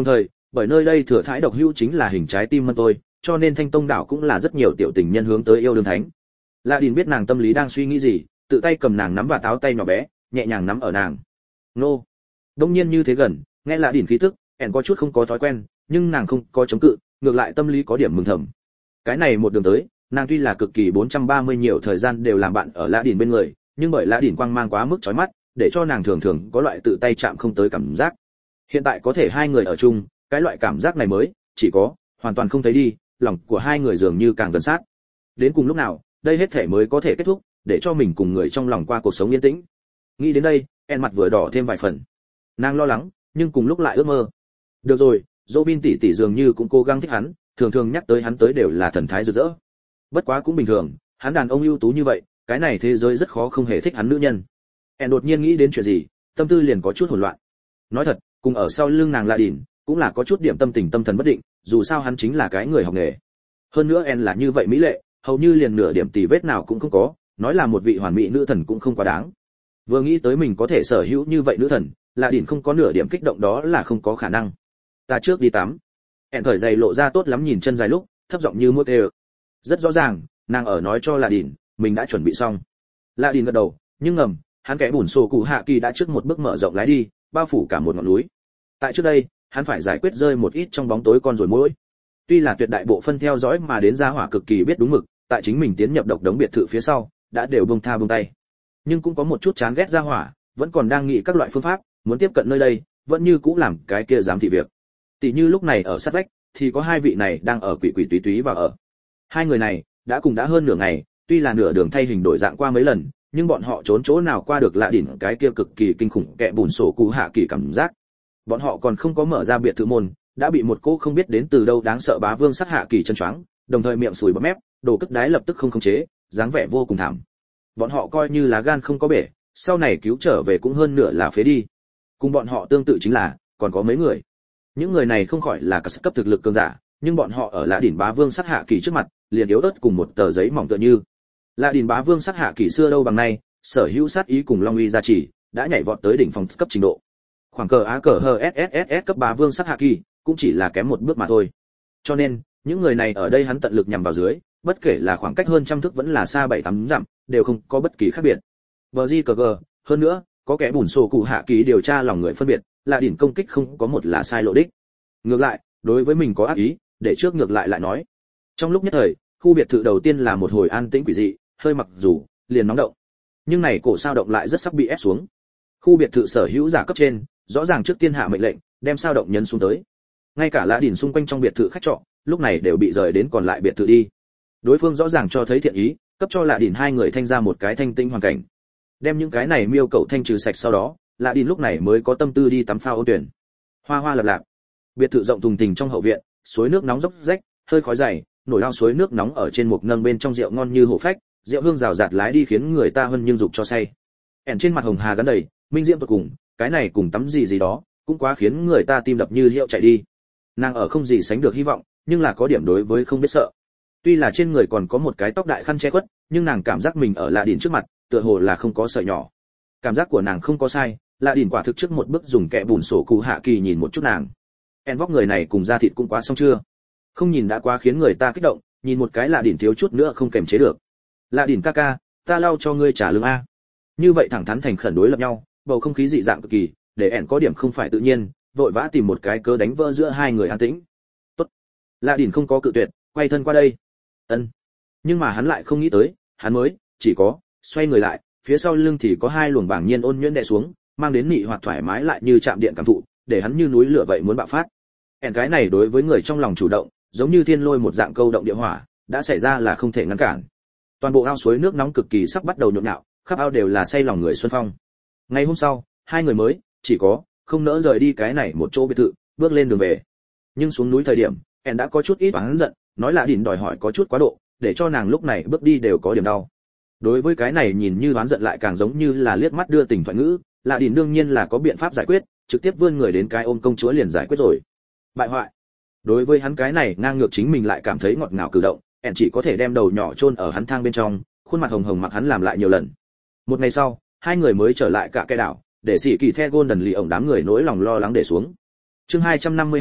bởi nơi đây thừa thái độc hữu chính là hình trái tim mân tôi, cho nên Thanh Tông đảo cũng là rất nhiều tiểu tình nhân hướng tới yêu đương thánh. La Đình biết nàng tâm lý đang suy nghĩ gì, tự tay cầm nàng nắm vào áo tay nhỏ bé, nhẹ nhàng nắm ở nàng. Nô. Đông nhiên như thế gần, nghe La Đình khí tức, ẻn có chút không có thói quen, nhưng nàng không có chống cự, ngược lại tâm lý có điểm mừng thầm. Cái này một đường tới, nàng tuy là cực kỳ 430 nhiều thời gian đều làm bạn ở La Đình bên người, nhưng bởi La Đình quang mang quá mức chói mắt, để cho nàng thường thường có loại tự tay chạm không tới cảm giác. Hiện tại có thể hai người ở chung, cái loại cảm giác này mới chỉ có hoàn toàn không thấy đi, lòng của hai người dường như càng gần sát. Đến cùng lúc nào, đây hết thể mới có thể kết thúc, để cho mình cùng người trong lòng qua cuộc sống yên tĩnh. Nghĩ đến đây, En mặt vừa đỏ thêm vài phần. Nàng lo lắng, nhưng cùng lúc lại ước mơ. Được rồi, Robin tỷ tỷ dường như cũng cố gắng thích hắn, thường thường nhắc tới hắn tới đều là thần thái rực rỡ. Bất quá cũng bình thường, hắn đàn ông ưu tú như vậy, cái này thế giới rất khó không hề thích hắn nữ nhân. En đột nhiên nghĩ đến chuyện gì, tâm tư liền có chút hỗn loạn. Nói thật, cùng ở sau lưng nàng La Đỉnh, cũng là có chút điểm tâm tình tâm thần bất định, dù sao hắn chính là cái người học nghề. Hơn nữa En là như vậy mỹ lệ, hầu như liền nửa điểm tì vết nào cũng không có, nói là một vị hoàn mỹ nữ thần cũng không quá đáng. Vừa nghĩ tới mình có thể sở hữu như vậy nữ thần, La Đỉnh không có nửa điểm kích động đó là không có khả năng. Ta trước đi tắm. En thời giày lộ ra tốt lắm nhìn chân dài lúc, thấp giọng như muốt đều. Rất rõ ràng, nàng ở nói cho La Đỉnh, mình đã chuẩn bị xong. La Đỉnh gật đầu, nhưng ngầm, hắn kẻ bùn sổ cụ hạ kỳ đã trước một bước mở rộng lái đi, bao phủ cả một ngọn núi. Tại trước đây, hắn phải giải quyết rơi một ít trong bóng tối con rồi mỗi. Tuy là tuyệt đại bộ phân theo dõi mà đến gia hỏa cực kỳ biết đúng mực, tại chính mình tiến nhập độc đống biệt thự phía sau, đã đều buông tha buông tay. Nhưng cũng có một chút chán ghét gia hỏa, vẫn còn đang nghĩ các loại phương pháp, muốn tiếp cận nơi đây, vẫn như cũ làm cái kia giám thị việc. Tỷ như lúc này ở sát vách, thì có hai vị này đang ở quỷ quỷ túy túy và ở. Hai người này đã hơn nửa ngày, tuy là nửa đường thay hình đổi dạng qua mấy lần, nhưng bọn họ trốn chỗ nào qua được lạ đỉnh cái kia cực kỳ kinh khủng kẻ bùn sổ cụ hạ kỳ cảm giác. Bọn họ còn không có mở ra biệt thự môn, đã bị một cô không biết đến từ đâu đáng sợ bá vương sát hạ kỳ chân choáng, đồng thời miệng sùi bọt mép, đồ cất đái lập tức không khống chế, dáng vẻ vô cùng thảm. Bọn họ coi như là gan không có bể, sau này cứu trở về cũng hơn nửa là phế đi. Cùng bọn họ tương tự chính là, còn có mấy người. Những người này không khỏi là cấp thực lực cường giả, nhưng bọn họ ở Lã Đỉnh Bá Vương sát hạ kỳ trước mặt, liền yếu ớt cùng một tờ giấy mỏng tựa như. Lã Đỉnh Bá Vương sát hạ kỳ xưa đâu bằng nay, sở hữu sát ý cùng long uy gia trì, đã nhảy vọt tới đỉnh phong cấp trình độ. Khoảng cờ á cờ hờ SSSS cấp Bá Vương sát hạ kỳ, cũng chỉ là kém một bước mà thôi. Cho nên, những người này ở đây hắn tận lực nhằm vào dưới, bất kể là khoảng cách hơn trăm thước vẫn là xa 7-8 dặm, đều không có bất kỳ khác biệt. VJKG, hơn nữa, có kẻ bùn sổ cụ hạ kỳ điều tra lòng người phân biệt, là đỉnh công kích không có một là sai lộ đích. Ngược lại, đối với mình có ác ý, để trước ngược lại nói. Trong lúc nhất thời, khu biệt thự đầu tiên là một hồi an tĩnh quỷ dị, hơi mặc dù liền nóng động. Nhưng này cổ sao động lại rất sắp bị ép xuống. Khu biệt thự sở hữu giả cấp trên, rõ ràng trước tiên hạ mệnh lệnh, đem sao động nhân xuống tới. Ngay cả Lã Đỉnh xung quanh trong biệt thự khách trọ, lúc này đều bị rời đến còn lại biệt thự đi. Đối phương rõ ràng cho thấy thiện ý, cấp cho Lã Đỉnh hai người thanh ra một cái thanh tĩnh hoàn cảnh. Đem những cái này miêu cậu thanh trừ sạch sau đó, Lã Đỉnh lúc này mới có tâm tư đi tắm phao ôn tuyển. Hoa hoa lập lạp. Biệt thự rộng thùng thình trong hậu viện, suối nước nóng róc rách, hơi khói dày, nổi ao suối nước nóng ở trên một nâng bên trong rượu ngon như hổ phách, rượu hương rào rạt lái đi khiến người ta hơn nhưng dục cho say. Ẻn trên mặt hồng hà gắn đầy, minh diễm tuyệt cùng, cái này cùng tắm gì đó, cũng quá khiến người ta tim đập như hiệu chạy đi. Nàng ở không gì sánh được hy vọng, nhưng là có điểm đối với không biết sợ. Tuy là trên người còn có một cái tóc đại khăn che khuất, nhưng nàng cảm giác mình ở Lã Đỉnh trước mặt, tựa hồ là không có sợi nhỏ. Cảm giác của nàng không có sai, Lã Đỉnh quả thực trước một bước dùng kẻ bùn sổ cụ hạ kỳ nhìn một chút nàng. En vóc người này cùng da thịt cũng quá xong chưa? Không nhìn đã quá khiến người ta kích động, nhìn một cái Lã Đỉnh thiếu chút nữa không kềm chế được. Lã Đỉnh ca ca, ta lau cho ngươi trả lương a. Như vậy thẳng thắn thành khẩn đối lập nhau, bầu không khí dị dạng cực kỳ, để En có điểm không phải tự nhiên, vội vã tìm một cái cớ đánh vỡ giữa hai người an tĩnh. Tốt. Lã Đỉnh không có cự tuyệt, quay thân qua đây. Ân. Nhưng mà hắn lại không nghĩ tới, hắn mới chỉ có xoay người lại, phía sau lưng thì có hai luồng bảng nhiên ôn nhuyễn đè xuống, mang đến nị hoạt thoải mái lại như chạm điện cảm thụ, để hắn như núi lửa vậy muốn bạo phát. En cái này đối với người trong lòng chủ động, giống như thiên lôi một dạng câu động địa hỏa, đã xảy ra là không thể ngăn cản. Toàn bộ ao suối nước nóng cực kỳ sắp bắt đầu nhộn nhạo, khắp ao đều là say lòng người xuân phong. Ngày hôm sau, hai người mới chỉ có không nỡ rời đi cái này một chỗ biệt thự, bước lên đường về. Nhưng xuống núi thời điểm, En đã có chút ít oán giận, nói là Đỉnh đòi hỏi có chút quá độ, để cho nàng lúc này bước đi đều có điểm đau. Đối với cái này nhìn như oán giận lại càng giống như là liếc mắt đưa tình thoại ngữ, Lã Đỉnh đương nhiên là có biện pháp giải quyết, trực tiếp vươn người đến cái ôm công chúa liền giải quyết rồi. Bại hoại. Đối với hắn cái này ngang ngược chính mình lại cảm thấy ngọt ngào cử động, En chỉ có thể đem đầu nhỏ chôn ở hắn thang bên trong, khuôn mặt hồng hồng mặc hắn làm lại nhiều lần. Một ngày sau, hai người mới trở lại cả cái đảo, để sĩ kỳ the Golden lì ổng đám người nỗi lòng lo lắng để xuống. Chương 252,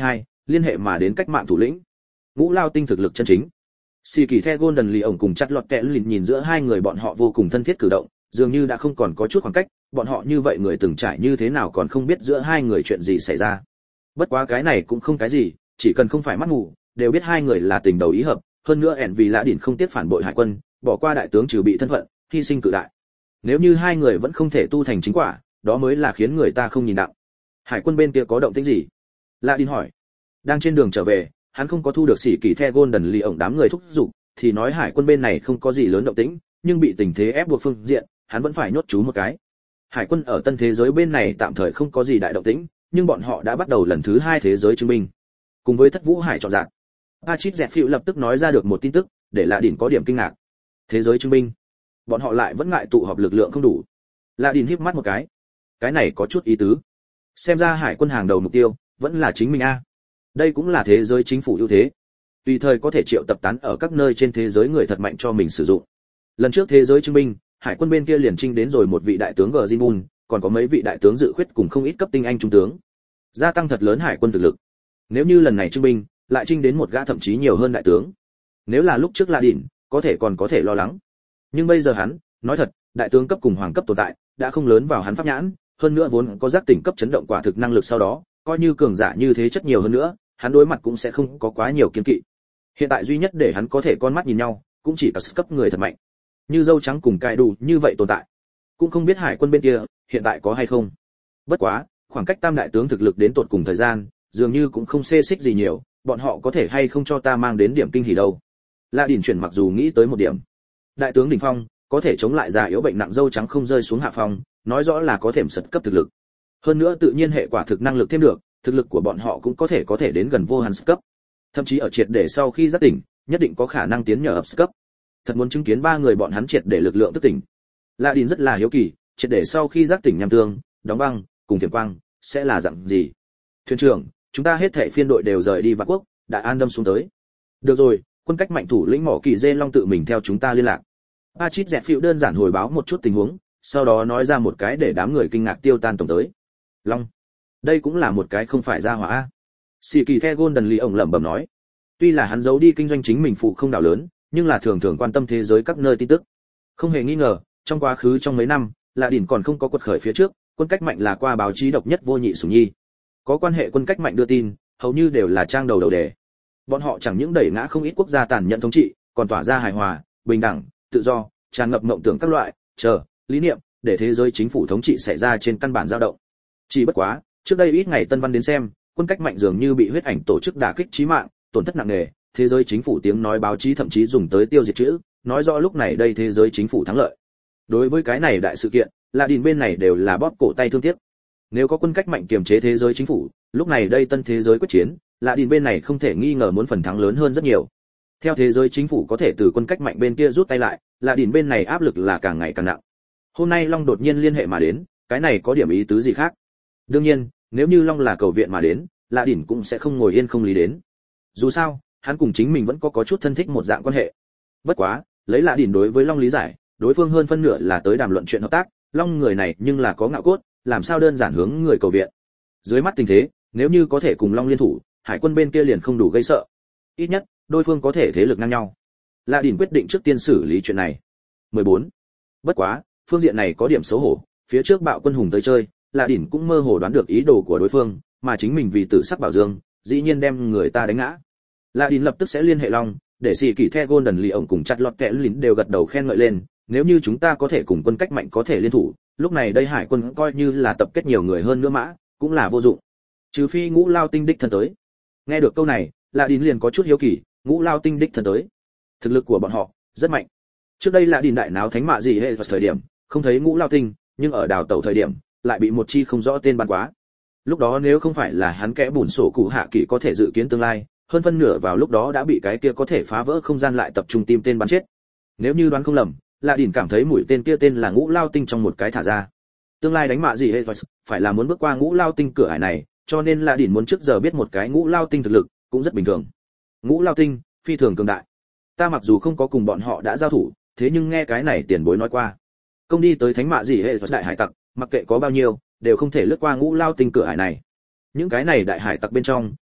liên hệ mà đến cách mạng thủ lĩnh. Ngũ Lao Tinh thực lực chân chính. Xì Kỳ The Golden Lion cùng chặt lọt kẽ lìn nhìn giữa hai người bọn họ vô cùng thân thiết cử động, dường như đã không còn có chút khoảng cách, bọn họ như vậy người từng trải như thế nào còn không biết giữa hai người chuyện gì xảy ra. Bất quá cái này cũng không cái gì, chỉ cần không phải mắt mù, đều biết hai người là tình đầu ý hợp, hơn nữa ẻn vì Lã Đỉnh không tiếc phản bội hải quân, bỏ qua đại tướng trừ bị thân phận, hy sinh cự đại. Nếu như hai người vẫn không thể tu thành chính quả, đó mới là khiến người ta không nhìn đặng. Hải quân bên kia có động tĩnh gì? Lã Đỉnh hỏi. Đang trên đường trở về, hắn không có thu được Sĩ Kỳ The Golden Lion đám người thúc giục, thì nói hải quân bên này không có gì lớn động tĩnh, nhưng bị tình thế ép buộc phương diện, hắn vẫn phải nhốt chú một cái. Hải quân ở tân thế giới bên này tạm thời không có gì đại động tĩnh, nhưng bọn họ đã bắt đầu lần thứ 2 thế giới chứng minh. Cùng với Thất Vũ Hải chọn dạng, Patrick Zephyr lập tức nói ra được một tin tức, để Lạ Đỉnh có điểm kinh ngạc. Thế giới chứng minh, bọn họ lại vẫn ngại tụ họp lực lượng không đủ. Lạ Đỉnh híp mắt một cái này có chút ý tứ. Xem ra hải quân hàng đầu mục tiêu vẫn là chính mình a. Đây cũng là thế giới chính phủ ưu thế. Tùy thời có thể triệu tập tán ở các nơi trên thế giới người thật mạnh cho mình sử dụng. Lần trước thế giới chứng minh, hải quân bên kia liền trinh đến rồi một vị đại tướng Gjinbun, còn có mấy vị đại tướng dự khuyết cùng không ít cấp tinh anh trung tướng. Gia tăng thật lớn hải quân thực lực. Nếu như lần này chứng minh, lại trinh đến một gã thậm chí nhiều hơn đại tướng. Nếu là lúc trước La Đỉnh, có thể lo lắng. Nhưng bây giờ hắn, nói thật, đại tướng cấp cùng hoàng cấp tồn tại, đã không lớn vào hắn pháp nhãn, hơn nữa vốn có giác tỉnh cấp chấn động quả thực năng lực sau đó, coi như cường giả như thế chất nhiều hơn nữa, hắn đối mặt cũng sẽ không có quá nhiều kiêng kỵ. Hiện tại duy nhất để hắn có thể con mắt nhìn nhau, cũng chỉ có cấp người thật mạnh. Như dâu trắng cùng cài đủ như vậy tồn tại. Cũng không biết hải quân bên kia hiện tại có hay không. Bất quá, khoảng cách tam đại tướng thực lực đến tột cùng thời gian, dường như cũng không xê xích gì nhiều, bọn họ có thể hay không cho ta mang đến điểm kinh hỉ đâu. La Đỉnh chuyển mặc dù nghĩ tới một điểm. Đại tướng đỉnh phong, có thể chống lại già yếu bệnh nặng dâu trắng không rơi xuống hạ phong, nói rõ là có thể sật cấp thực lực. Hơn nữa tự nhiên hệ quả thực năng lực thêm được, thực lực của bọn họ cũng có thể đến gần vô hạn cấp. Thậm chí ở triệt để sau khi giác tỉnh, nhất định có khả năng tiến nhờ ập cấp. Thật muốn chứng kiến ba người bọn hắn triệt để lực lượng thức tỉnh. La Đỉnh rất là hiếu kỳ, triệt để sau khi giác tỉnh nham tương, đóng băng, cùng tiềm quang, sẽ là dạng gì? Thuyền trưởng, chúng ta hết thảy phiên đội đều rời đi Vạn Quốc, đã an tâm xuống tới. Được rồi, quân cách mạnh thủ lĩnh Mỏ Kỳ Dê Long tự mình theo chúng ta liên lạc. Patrick Zephyr đơn giản hồi báo một chút tình huống, sau đó nói ra một cái để đám người kinh ngạc tiêu tan tổng tới. Long, đây cũng là một cái không phải ra hỏa a. Sĩ Kỳ The Golden Lion lẩm bẩm nói. Tuy là hắn giấu đi kinh doanh chính mình phụ không đảo lớn, nhưng là thường thường quan tâm thế giới các nơi tin tức. Không hề nghi ngờ, trong quá khứ trong mấy năm, Lạ Đỉnh còn không có quật khởi phía trước, quân cách mạnh là qua báo chí độc nhất vô nhị sủng nhi. Có quan hệ quân cách mạnh đưa tin, hầu như đều là trang đầu đề. Bọn họ chẳng những đẩy ngã không ít quốc gia tàn nhẫn thống trị, còn tỏa ra hài hòa, bình đẳng, tự do, tràn ngập mộng tưởng các loại, lý niệm, để thế giới chính phủ thống trị xảy ra trên căn bản dao động. Chỉ bất quá, trước đây ít ngày Tân Văn đến xem, quân cách mạnh dường như bị huyết ảnh tổ chức đả kích chí mạng, tổn thất nặng nề, thế giới chính phủ tiếng nói báo chí thậm chí dùng tới tiêu diệt chữ, nói rõ lúc này đây thế giới chính phủ thắng lợi. Đối với cái này đại sự kiện, Lạ Đỉnh bên này đều là bóp cổ tay thương tiếc. Nếu có quân cách mạnh kiềm chế thế giới chính phủ, lúc này đây tân thế giới quyết chiến, Lạ Đỉnh bên này không thể nghi ngờ muốn phần thắng lớn hơn rất nhiều. Theo thế giới chính phủ có thể từ quân cách mạnh bên kia rút tay lại, Lạ Đỉnh bên này áp lực là càng ngày càng nặng. Hôm nay Long đột nhiên liên hệ mà đến, cái này có điểm ý tứ gì khác? Đương nhiên, nếu như Long là cầu viện mà đến, Lạ Đỉnh cũng sẽ không ngồi yên không lý đến. Dù sao, hắn cùng chính mình vẫn có chút thân thích một dạng quan hệ. Bất quá, lấy Lạ Đỉnh đối với Long lý giải, đối phương hơn phân nửa là tới đàm luận chuyện hợp tác, Long người này nhưng là có ngạo cốt, làm sao đơn giản hướng người cầu viện. Dưới mắt tình thế, nếu như có thể cùng Long liên thủ, hải quân bên kia liền không đủ gây sợ. Ít nhất, đối phương có thể thế lực ngang nhau. Lạ Đỉnh quyết định trước tiên xử lý chuyện này. 14. Bất quá, phương diện này có điểm xấu hổ, phía trước bạo quân hùng tới chơi, Lạ Đỉnh cũng mơ hồ đoán được ý đồ của đối phương, mà chính mình vì tử sắc bảo dương, dĩ nhiên đem người ta đánh ngã. Lạ Đỉnh lập tức sẽ liên hệ Long, để Sĩ Kỳ The Golden Lion cùng chặt lọt kẽ lín đều gật đầu khen ngợi lên, nếu như chúng ta có thể cùng quân cách mạnh có thể liên thủ, lúc này đây hải quân coi như là tập kết nhiều người hơn nữa mã, cũng là vô dụng. Trừ phi Ngũ Lao Tinh đích thân tới. Nghe được câu này, Lạ Đỉnh liền có chút hiếu kỳ, Ngũ Lao Tinh đích thân tới. Thực lực của bọn họ rất mạnh. Trước đây Lạ Đỉnh đại náo thánh mạ gì hệ vào thời điểm, không thấy Ngũ Lao Tinh, nhưng ở đào tẩu thời điểm, lại bị một chi không rõ tên bắn quá. Lúc đó nếu không phải là hắn kẽ bùn sổ cụ hạ kỳ có thể dự kiến tương lai, hơn phân nửa vào lúc đó đã bị cái kia có thể phá vỡ không gian lại tập trung tim tên bắn chết. Nếu như đoán không lầm, Lạ Đỉnh cảm thấy mũi tên kia tên là Ngũ Lao Tinh trong một cái thả ra. Tương lai đánh mạ gì hết phải là muốn bước qua Ngũ Lao Tinh cửa ải này, cho nên Lạ Đỉnh muốn trước giờ biết một cái Ngũ Lao Tinh thực lực, cũng rất bình thường. Ngũ Lao Tinh, phi thường cường đại. Ta mặc dù không có cùng bọn họ đã giao thủ, thế nhưng nghe cái này tiền bối nói qua. Công đi tới thánh mạ gì hệ đại hải tặc, mặc kệ có bao nhiêu, đều không thể lướt qua Ngũ Lao Tinh cửa ải này. Những cái này đại hải tặc bên trong,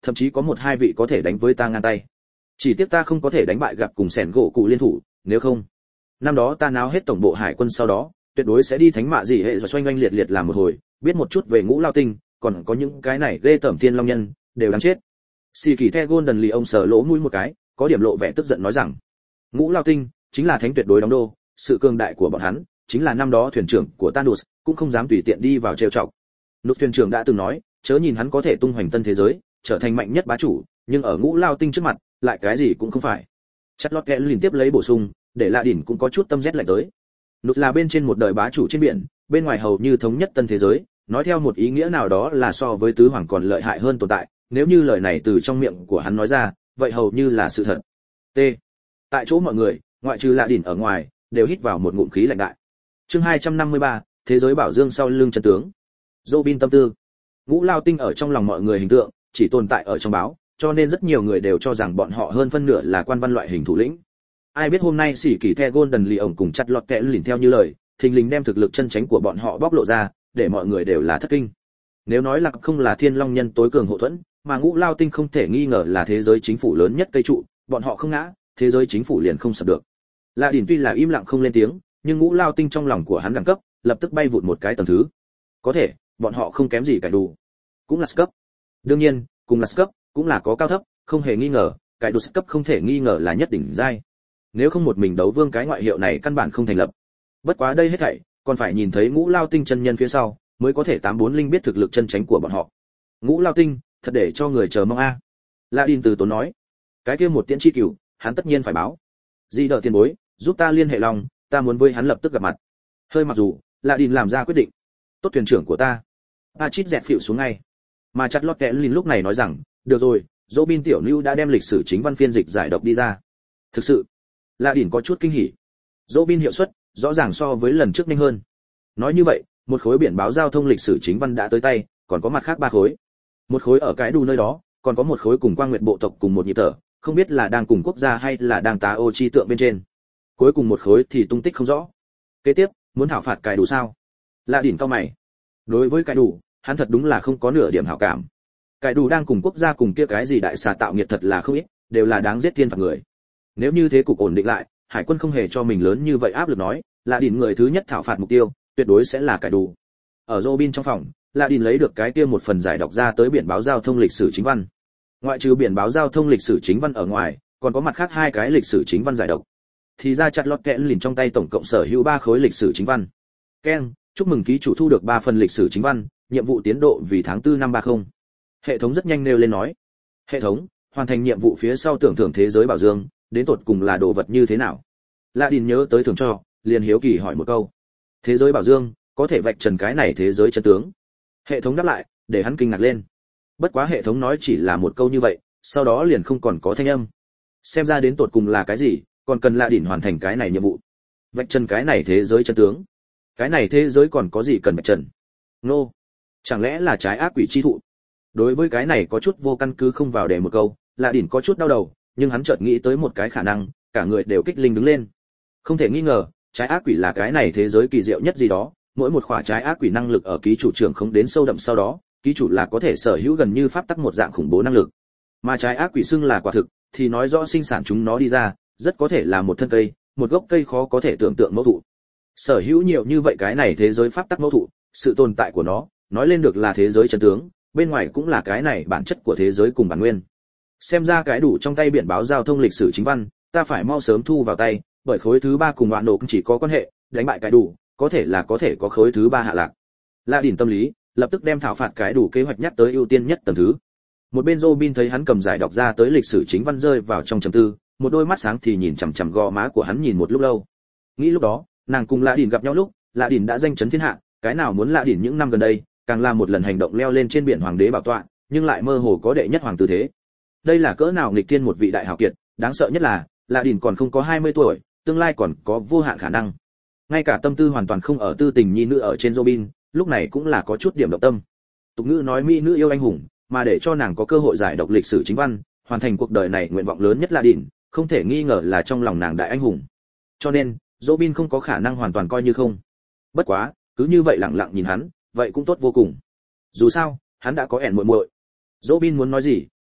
thậm chí có một hai vị có thể đánh với ta ngang tay. Chỉ tiếc ta không có thể đánh bại gặp cùng sẻn gỗ cụ liên thủ, nếu không, năm đó ta náo hết tổng bộ hải quân sau đó, tuyệt đối sẽ đi thánh mạ gì hệ rồi xoay oanh liệt liệt làm một hồi, biết một chút về Ngũ Lao Tinh, còn có những cái này ghê tởm thiên long nhân, đều đáng chết. Xì Kỳ The Golden Lee ông sờ lỗ mũi một cái, có điểm lộ vẻ tức giận nói rằng, Ngũ Lao Tinh chính là thánh tuyệt đối đóng đô, sự cường đại của bọn hắn chính là năm đó thuyền trưởng của Thanos cũng không dám tùy tiện đi vào trêu chọc. Nút thuyền trưởng đã từng nói, chớ nhìn hắn có thể tung hoành tân thế giới, trở thành mạnh nhất bá chủ, nhưng ở Ngũ Lao Tinh trước mặt, lại cái gì cũng không phải. Chặt lót kẽ liên tiếp lấy bổ sung, để La Đỉnh cũng có chút tâm rét lạnh tới. Nút là bên trên một đời bá chủ trên biển, bên ngoài hầu như thống nhất tân thế giới, nói theo một ý nghĩa nào đó là so với tứ hoàng còn lợi hại hơn tồn tại, nếu như lời này từ trong miệng của hắn nói ra, vậy hầu như là sự thật. T. Tại chỗ mọi người, ngoại trừ La Đỉnh ở ngoài, đều hít vào một ngụm khí lạnh đại. Chương 253, thế giới bảo dương sau lưng chân tướng. Robin tâm tư. Ngũ Lao Tinh ở trong lòng mọi người hình tượng, chỉ tồn tại ở trong báo, cho nên rất nhiều người đều cho rằng bọn họ hơn phân nửa là quan văn loại hình thủ lĩnh. Ai biết hôm nay Sĩ Kỳ The Golden Lee ổng cùng chặt lọt kẽ lìn theo như lời, thình lình đem thực lực chân chính của bọn họ bóc lộ ra, để mọi người đều là thất kinh. Nếu nói là không là Thiên Long nhân tối cường hộ thuẫn, mà Ngũ Lao Tinh không thể nghi ngờ là thế giới chính phủ lớn nhất cây trụ, bọn họ không ngã, thế giới chính phủ liền không sập được. La Đỉnh tuy là im lặng không lên tiếng, nhưng Ngũ Lao Tinh trong lòng của hắn đẳng cấp, lập tức bay vụt một cái tầng thứ. Có thể, bọn họ không kém gì cải đủ, cũng là cấp. Đương nhiên, cùng là cấp, cũng là có cao thấp, không hề nghi ngờ, cải đủ cấp không thể nghi ngờ là nhất đỉnh giai. Nếu không một mình đấu vương cái ngoại hiệu này căn bản không thành lập. Bất quá đây hết thảy, còn phải nhìn thấy Ngũ Lao Tinh chân nhân phía sau, mới có thể 840 biết thực lực chân chính của bọn họ. Ngũ Lao Tinh, thật để cho người chờ mong a. La Đin từ tốn nói, cái kia một tiễn chi cửu, hắn tất nhiên phải báo. Di đợi tiền bối, giúp ta liên hệ lòng, ta muốn với hắn lập tức gặp mặt. Hơi mặc dù, La Đin làm ra quyết định. Tốt thuyền trưởng của ta. Pachit dẹt phịu xuống ngay. Mà chặt lót kẽ Lin lúc này nói rằng, được rồi, Robin tiểu lưu đã đem lịch sử chính văn phiên dịch giải độc đi ra. Thực sự, La Đin có chút kinh hỉ. Robin hiệu suất rõ ràng so với lần trước nhanh hơn. Nói như vậy, một khối biển báo giao thông lịch sử chính văn đã tới tay, còn có mặt khác ba khối. Một khối ở cái đu nơi đó, còn có một khối cùng Quang Nguyệt bộ tộc cùng một nhịp thở, không biết là đang cùng quốc gia hay là đang tá ô chi tượng bên trên. Cuối cùng một khối thì tung tích không rõ. Kế tiếp, muốn thảo phạt cái đủ sao? La Đỉnh cao mày. Đối với cái đủ, hắn thật đúng là không có nửa điểm hảo cảm. Cái đủ đang cùng quốc gia cùng kia cái gì đại xà tạo nghiệt thật là không ít, đều là đáng giết thiên phạt người. Nếu như thế cục ổn định lại, hải quân không hề cho mình lớn như vậy áp lực nói, La Đỉnh người thứ nhất thảo phạt mục tiêu, tuyệt đối sẽ là cái đủ. Ở Robin trong phòng, La Đỉnh lấy được cái kia một phần giải đọc ra tới biển báo giao thông lịch sử chính văn. Ngoại trừ biển báo giao thông lịch sử chính văn ở ngoài, còn có mặt khác hai cái lịch sử chính văn giải độc. Thì ra chặt lọt kẽ lìn trong tay tổng cộng sở hữu 3 khối lịch sử chính văn. Ken, chúc mừng ký chủ thu được 3 phần lịch sử chính văn, nhiệm vụ tiến độ vì tháng 4 năm 30. Hệ thống rất nhanh nêu lên nói. Hệ thống, hoàn thành nhiệm vụ phía sau tưởng thưởng thế giới bảo dương, đến tột cùng là đồ vật như thế nào? La Đin nhớ tới thưởng cho, liền hiếu kỳ hỏi một câu. Thế giới bảo dương, có thể vạch trần cái này thế giới chân tướng. Hệ thống đáp lại, để hắn kinh ngạc lên. Bất quá hệ thống nói chỉ là một câu như vậy, sau đó liền không còn có thanh âm. Xem ra đến tột cùng là cái gì, còn cần La Đỉnh hoàn thành cái này nhiệm vụ. Vạch trần cái này thế giới chân tướng. Cái này thế giới còn có gì cần vạch trần? Nô, chẳng lẽ là trái ác quỷ chi thụ? Đối với cái này có chút vô căn cứ không vào để một câu, La Đỉnh có chút đau đầu, nhưng hắn chợt nghĩ tới một cái khả năng, cả người đều kích linh đứng lên. Không thể nghi ngờ, trái ác quỷ là cái này thế giới kỳ diệu nhất gì đó, mỗi một khỏa trái ác quỷ năng lực ở ký chủ trưởng không đến sâu đậm sau đó, ký chủ là có thể sở hữu gần như pháp tắc một dạng khủng bố năng lực. Mà trái ác quỷ xưng là quả thực, thì nói rõ sinh sản chúng nó đi ra, rất có thể là một thân cây, một gốc cây khó có thể tưởng tượng mẫu thụ. Sở hữu nhiều như vậy cái này thế giới pháp tắc mẫu thụ, sự tồn tại của nó, nói lên được là thế giới chân tướng, bên ngoài cũng là cái này bản chất của thế giới cùng bản nguyên. Xem ra cái đủ trong tay biển báo giao thông lịch sử chính văn, ta phải mau sớm thu vào tay, bởi khối thứ 3 cùng đoạn nổ cũng chỉ có quan hệ, đánh bại cái đủ, có thể có khối thứ 3 hạ lạc. La Đỉnh tâm lý, lập tức đem thảo phạt cái đủ kế hoạch nhắc tới ưu tiên nhất tầng thứ. Một bên Robin thấy hắn cầm giải đọc ra tới lịch sử chính văn rơi vào trong trầm tư, một đôi mắt sáng thì nhìn chằm chằm gò má của hắn nhìn một lúc lâu. Nghĩ lúc đó, nàng cùng La Đỉnh gặp nhau lúc, La Đỉnh đã danh chấn thiên hạ, cái nào muốn La Đỉnh những năm gần đây, càng là một lần hành động leo lên trên biển hoàng đế bảo tọa, nhưng lại mơ hồ có đệ nhất hoàng tư thế. Đây là cỡ nào nghịch thiên một vị đại hảo kiệt, đáng sợ nhất là, La Đỉnh còn không có 20 tuổi, tương lai còn có vô hạn khả năng. Ngay cả tâm tư hoàn toàn không ở tư tình nhi nữ ở trên Robin, lúc này cũng là có chút điểm động tâm. Tục ngữ nói mỹ nữ yêu anh hùng, mà để cho nàng có cơ hội giải đọc lịch sử chính văn, hoàn thành cuộc đời này nguyện vọng lớn nhất La Đỉnh, không thể nghi ngờ là trong lòng nàng đại anh hùng. Cho nên, Robin không có khả năng hoàn toàn coi như không. Bất quá, cứ như vậy lặng lặng nhìn hắn, vậy cũng tốt vô cùng. Dù sao, hắn đã có ẻn muội muội. Robin muốn nói gì,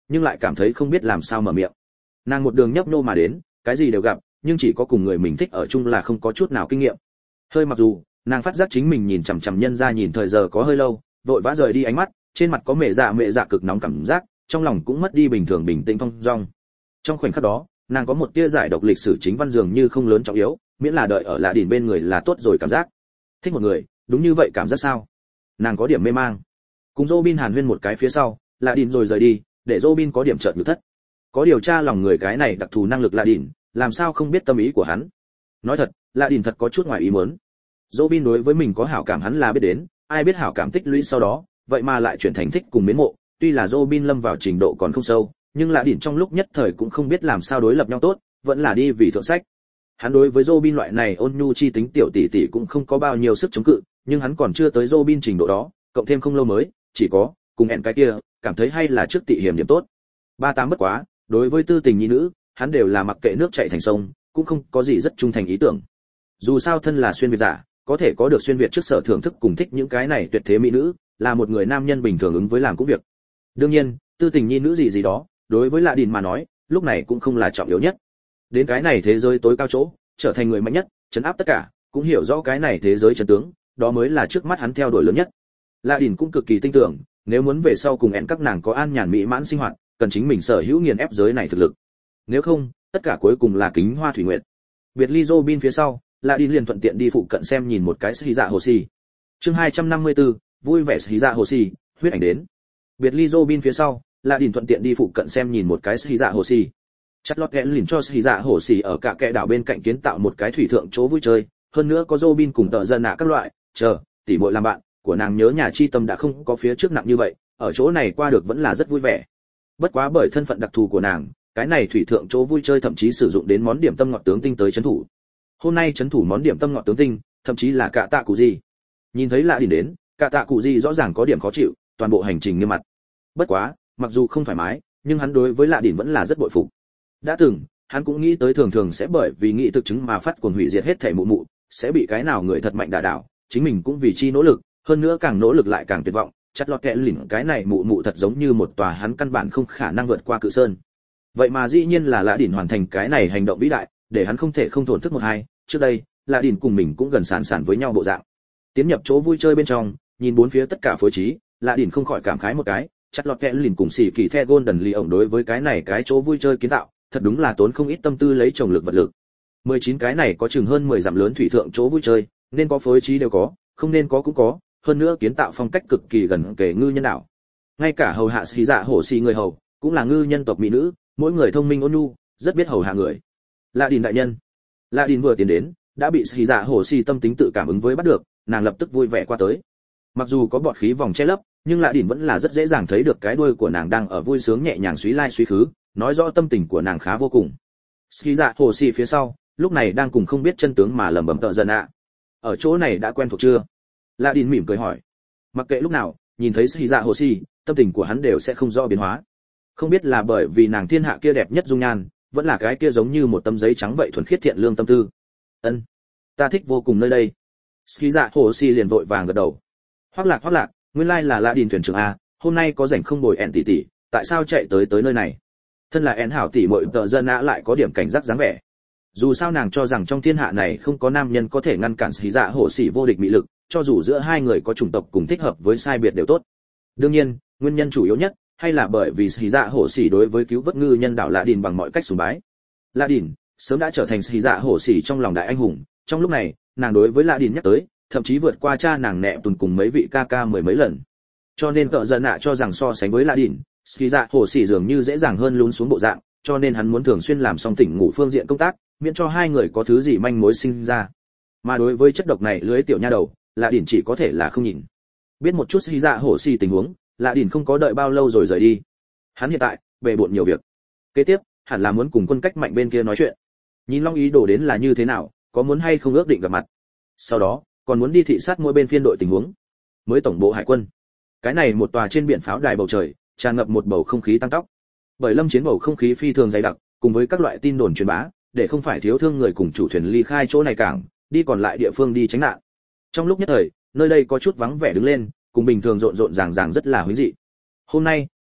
nhưng lại cảm thấy không biết làm sao mở miệng. Nàng một đường nhấp nhô mà đến, cái gì đều gặp, nhưng chỉ có cùng người mình thích ở chung là không có chút nào kinh nghiệm. Hơi mặc dù, nàng phát giác chính mình nhìn chằm chằm nhân ra nhìn thời giờ có hơi lâu, vội vã rời đi ánh mắt, trên mặt có mẹ dạ cực nóng cảm giác, trong lòng cũng mất đi bình thường bình tĩnh phong dong. Trong khoảnh khắc đó, nàng có một tia giải độc lịch sử chính văn dường như không lớn trọng yếu, miễn là đợi ở Lạ Đỉnh bên người là tốt rồi cảm giác. Thích một người, đúng như vậy cảm giác sao? Nàng có điểm mê mang. Cùng Robin hàn huyên một cái phía sau, Lạ Đỉnh rồi rời đi, để Robin có điểm chợt nhược thất. Có điều tra lòng người cái này đặc thù năng lực Lạ Đỉnh, làm sao không biết tâm ý của hắn. Nói thật, Lạ Đỉnh thật có chút ngoài ý muốn. Robin đối với mình có hảo cảm hắn là biết đến, ai biết hảo cảm tích lũy sau đó, vậy mà lại chuyển thành thích cùng mến mộ, tuy là Robin lâm vào trình độ còn không sâu, nhưng Lạ Đỉnh trong lúc nhất thời cũng không biết làm sao đối lập nhau tốt, vẫn là đi vì thượng sách. Hắn đối với Robin loại này ôn nhu chi tính tiểu tỷ tỷ cũng không có bao nhiêu sức chống cự, nhưng hắn còn chưa tới Robin trình độ đó, cộng thêm không lâu mới, chỉ có cùng hẹn cái kia, cảm thấy hay là trước tị hiểm điểm tốt. 38 bất quá, đối với tư tình nhi nữ, hắn đều là mặc kệ nước chảy thành sông, cũng không có gì rất trung thành ý tưởng. Dù sao thân là xuyên việt giả, có thể có được xuyên việt trước sở thưởng thức cùng thích những cái này tuyệt thế mỹ nữ, là một người nam nhân bình thường ứng với làm cũng việc. Đương nhiên, tư tình nhi nữ gì đó, đối với Lạ Đỉnh mà nói, lúc này cũng không là trọng yếu nhất. Đến cái này thế giới tối cao chỗ, trở thành người mạnh nhất, trấn áp tất cả, cũng hiểu rõ cái này thế giới chân tướng, đó mới là trước mắt hắn theo đuổi lớn nhất. Lạ Đỉnh cũng cực kỳ tin tưởng, nếu muốn về sau cùng ẹn các nàng có an nhàn mỹ mãn sinh hoạt, cần chính mình sở hữu nghiền ép giới này thực lực. Nếu không, tất cả cuối cùng là kính hoa thủy nguyệt. Biệt ly Robin phía sau, Lạ Đỉnh liền thuận tiện đi phụ cận xem nhìn một cái Sĩ Dạ Hồ Xì. Chương 254, vui vẻ Sĩ Dạ Hồ Xì, huyết ảnh đến. Biệt ly Robin phía sau, Lạ Đỉnh thuận tiện đi phụ cận xem nhìn một cái Sĩ Dạ Hồ Xì. Chặt lọt kẽ liền cho Sĩ Dạ Hồ Xì ở cả kẽ đảo bên cạnh kiến tạo một cái thủy thượng chỗ vui chơi, hơn nữa có Robin cùng tợ dân nạ các loại, tỉ muội làm bạn, của nàng nhớ nhà chi tâm đã không có phía trước nặng như vậy, ở chỗ này qua được vẫn là rất vui vẻ. Bất quá bởi thân phận đặc thù của nàng, cái này thủy thượng chỗ vui chơi thậm chí sử dụng đến món điểm tâm ngọt tướng tinh tới trấn thủ. Hôm nay trấn thủ món điểm tâm ngọt tướng tinh, thậm chí là cả tạ cụ gì. Nhìn thấy Lạ Đỉnh đến, cả tạ cụ gì rõ ràng có điểm khó chịu, toàn bộ hành trình nghiêm mặt. Bất quá, mặc dù không thoải mái, nhưng hắn đối với Lạ Đỉnh vẫn là rất bội phục. Đã từng, hắn cũng nghĩ tới thường thường sẽ bởi vì nghĩ thực chứng mà phát cuồng hủy diệt hết thảy mụ, sẽ bị cái nào người thật mạnh đả đảo, chính mình cũng vì chi nỗ lực, hơn nữa càng nỗ lực lại càng tuyệt vọng, chặt lọt kẽ lỉnh cái này mụ thật giống như một tòa hắn căn bản không khả năng vượt qua cự sơn. Vậy mà dĩ nhiên là Lạ Đỉnh hoàn thành cái này hành động vĩ đại, để hắn không thể không thổn thức một hai, trước đây, Lạ Đỉnh cùng mình cũng gần sàn với nhau bộ dạng. Tiến nhập chỗ vui chơi bên trong, nhìn bốn phía tất cả phối trí, Lạ Đỉnh không khỏi cảm khái một cái, chặt lọt kẽ lỉnh cùng xỉ kỳ the Golden Lee ổng đối với cái này cái chỗ vui chơi kiến tạo, thật đúng là tốn không ít tâm tư lấy trồng lực vật lực. 19 cái này có chừng hơn 10 dặm lớn thủy thượng chỗ vui chơi, nên có phối trí đều có, không nên có cũng có, hơn nữa kiến tạo phong cách cực kỳ gần kề ngư nhân đảo. Ngay cả hầu hạ Sĩ Dạ Hồ Xì người hầu, cũng là ngư nhân tộc mỹ nữ, mỗi người thông minh ôn nhu, rất biết hầu hạ người. Lạ Đỉnh đại nhân. Lạ Đỉnh vừa tiến đến, đã bị Sĩ Dạ Hồ Xì tâm tính tự cảm ứng với bắt được, nàng lập tức vui vẻ qua tới. Mặc dù có bọt khí vòng che lấp, nhưng Lạ Đỉnh vẫn là rất dễ dàng thấy được cái đuôi của nàng đang ở vui sướng nhẹ nhàng suy lai suy khứ, nói rõ tâm tình của nàng khá vô cùng. Sĩ Dạ Hồ Xì phía sau, lúc này đang cùng không biết chân tướng mà lẩm bẩm tợ dần ạ. Ở chỗ này đã quen thuộc chưa? Lạ Đỉnh mỉm cười hỏi. Mặc kệ lúc nào, nhìn thấy Sĩ Dạ Hồ Xì, tâm tình của hắn đều sẽ không rõ biến hóa. Không biết là bởi vì nàng thiên hạ kia đẹp nhất dung nhan, vẫn là cái kia giống như một tấm giấy trắng vậy thuần khiết thiện lương tâm tư. Ân, ta thích vô cùng nơi đây. Sĩ Dạ Hồ Xì liền vội vàng gật đầu. Hoắc Lạc, nguyên lai là Lạ Đỉnh thuyền trưởng a, hôm nay có rảnh không bồi ẹn tỷ, tại sao chạy tới nơi này? Thân là ẹn hảo tỷ muội tợ dân ạ lại có điểm cảnh giác dáng vẻ. Dù sao nàng cho rằng trong thiên hạ này không có nam nhân có thể ngăn cản Sĩ Dạ Hồ Xì vô địch mỹ lực, cho dù giữa hai người có chủng tộc cùng thích hợp với sai biệt đều tốt. Đương nhiên, nguyên nhân chủ yếu nhất hay là bởi vì Sĩ Dạ Hồ Xì đối với cứu vớt ngư nhân đảo Lạ Đỉnh bằng mọi cách sùng bái. Lạ Đỉnh sớm đã trở thành Sĩ Dạ Hồ Xì trong lòng đại anh hùng, trong lúc này, nàng đối với Lạ Đỉnh nhắc tới, thậm chí vượt qua cha nàng nẹ tuần cùng mấy vị ca ca mười mấy lần. Cho nên tợ dân ạ cho rằng so sánh với Lạ Đỉnh, Sĩ Dạ Hồ Xì dường như dễ dàng hơn lún xuống bộ dạng, cho nên hắn muốn thường xuyên làm xong tỉnh ngủ phương diện công tác, miễn cho hai người có thứ gì manh mối sinh ra. Mà đối với chất độc này lưới tiểu nha đầu, Lạ Đỉnh chỉ có thể là không nhìn. Biết một chút Sĩ Dạ Hồ Xì tình huống, Lạ Đỉnh không có đợi bao lâu rồi rời đi. Hắn hiện tại bề bộn nhiều việc. Kế tiếp, hẳn là muốn cùng quân cách mạnh bên kia nói chuyện. Nhìn Long ý đồ đến là như thế nào, có muốn hay không ước định gặp mặt. Sau đó, còn muốn đi thị sát mỗi bên phiên đội tình huống. Mới tổng bộ hải quân. Cái này một tòa trên biển pháo đài bầu trời, tràn ngập một bầu không khí tăng tốc. Bởi lâm chiến bầu không khí phi thường dày đặc, cùng với các loại tin đồn truyền bá, để không phải thiếu thương người cùng chủ thuyền ly khai chỗ này cảng, đi còn lại địa phương đi tránh nạn. Trong lúc nhất thời, nơi đây có chút vắng vẻ đứng lên, cùng bình thường rộn ràng rất là huyễn dị. Hôm nay,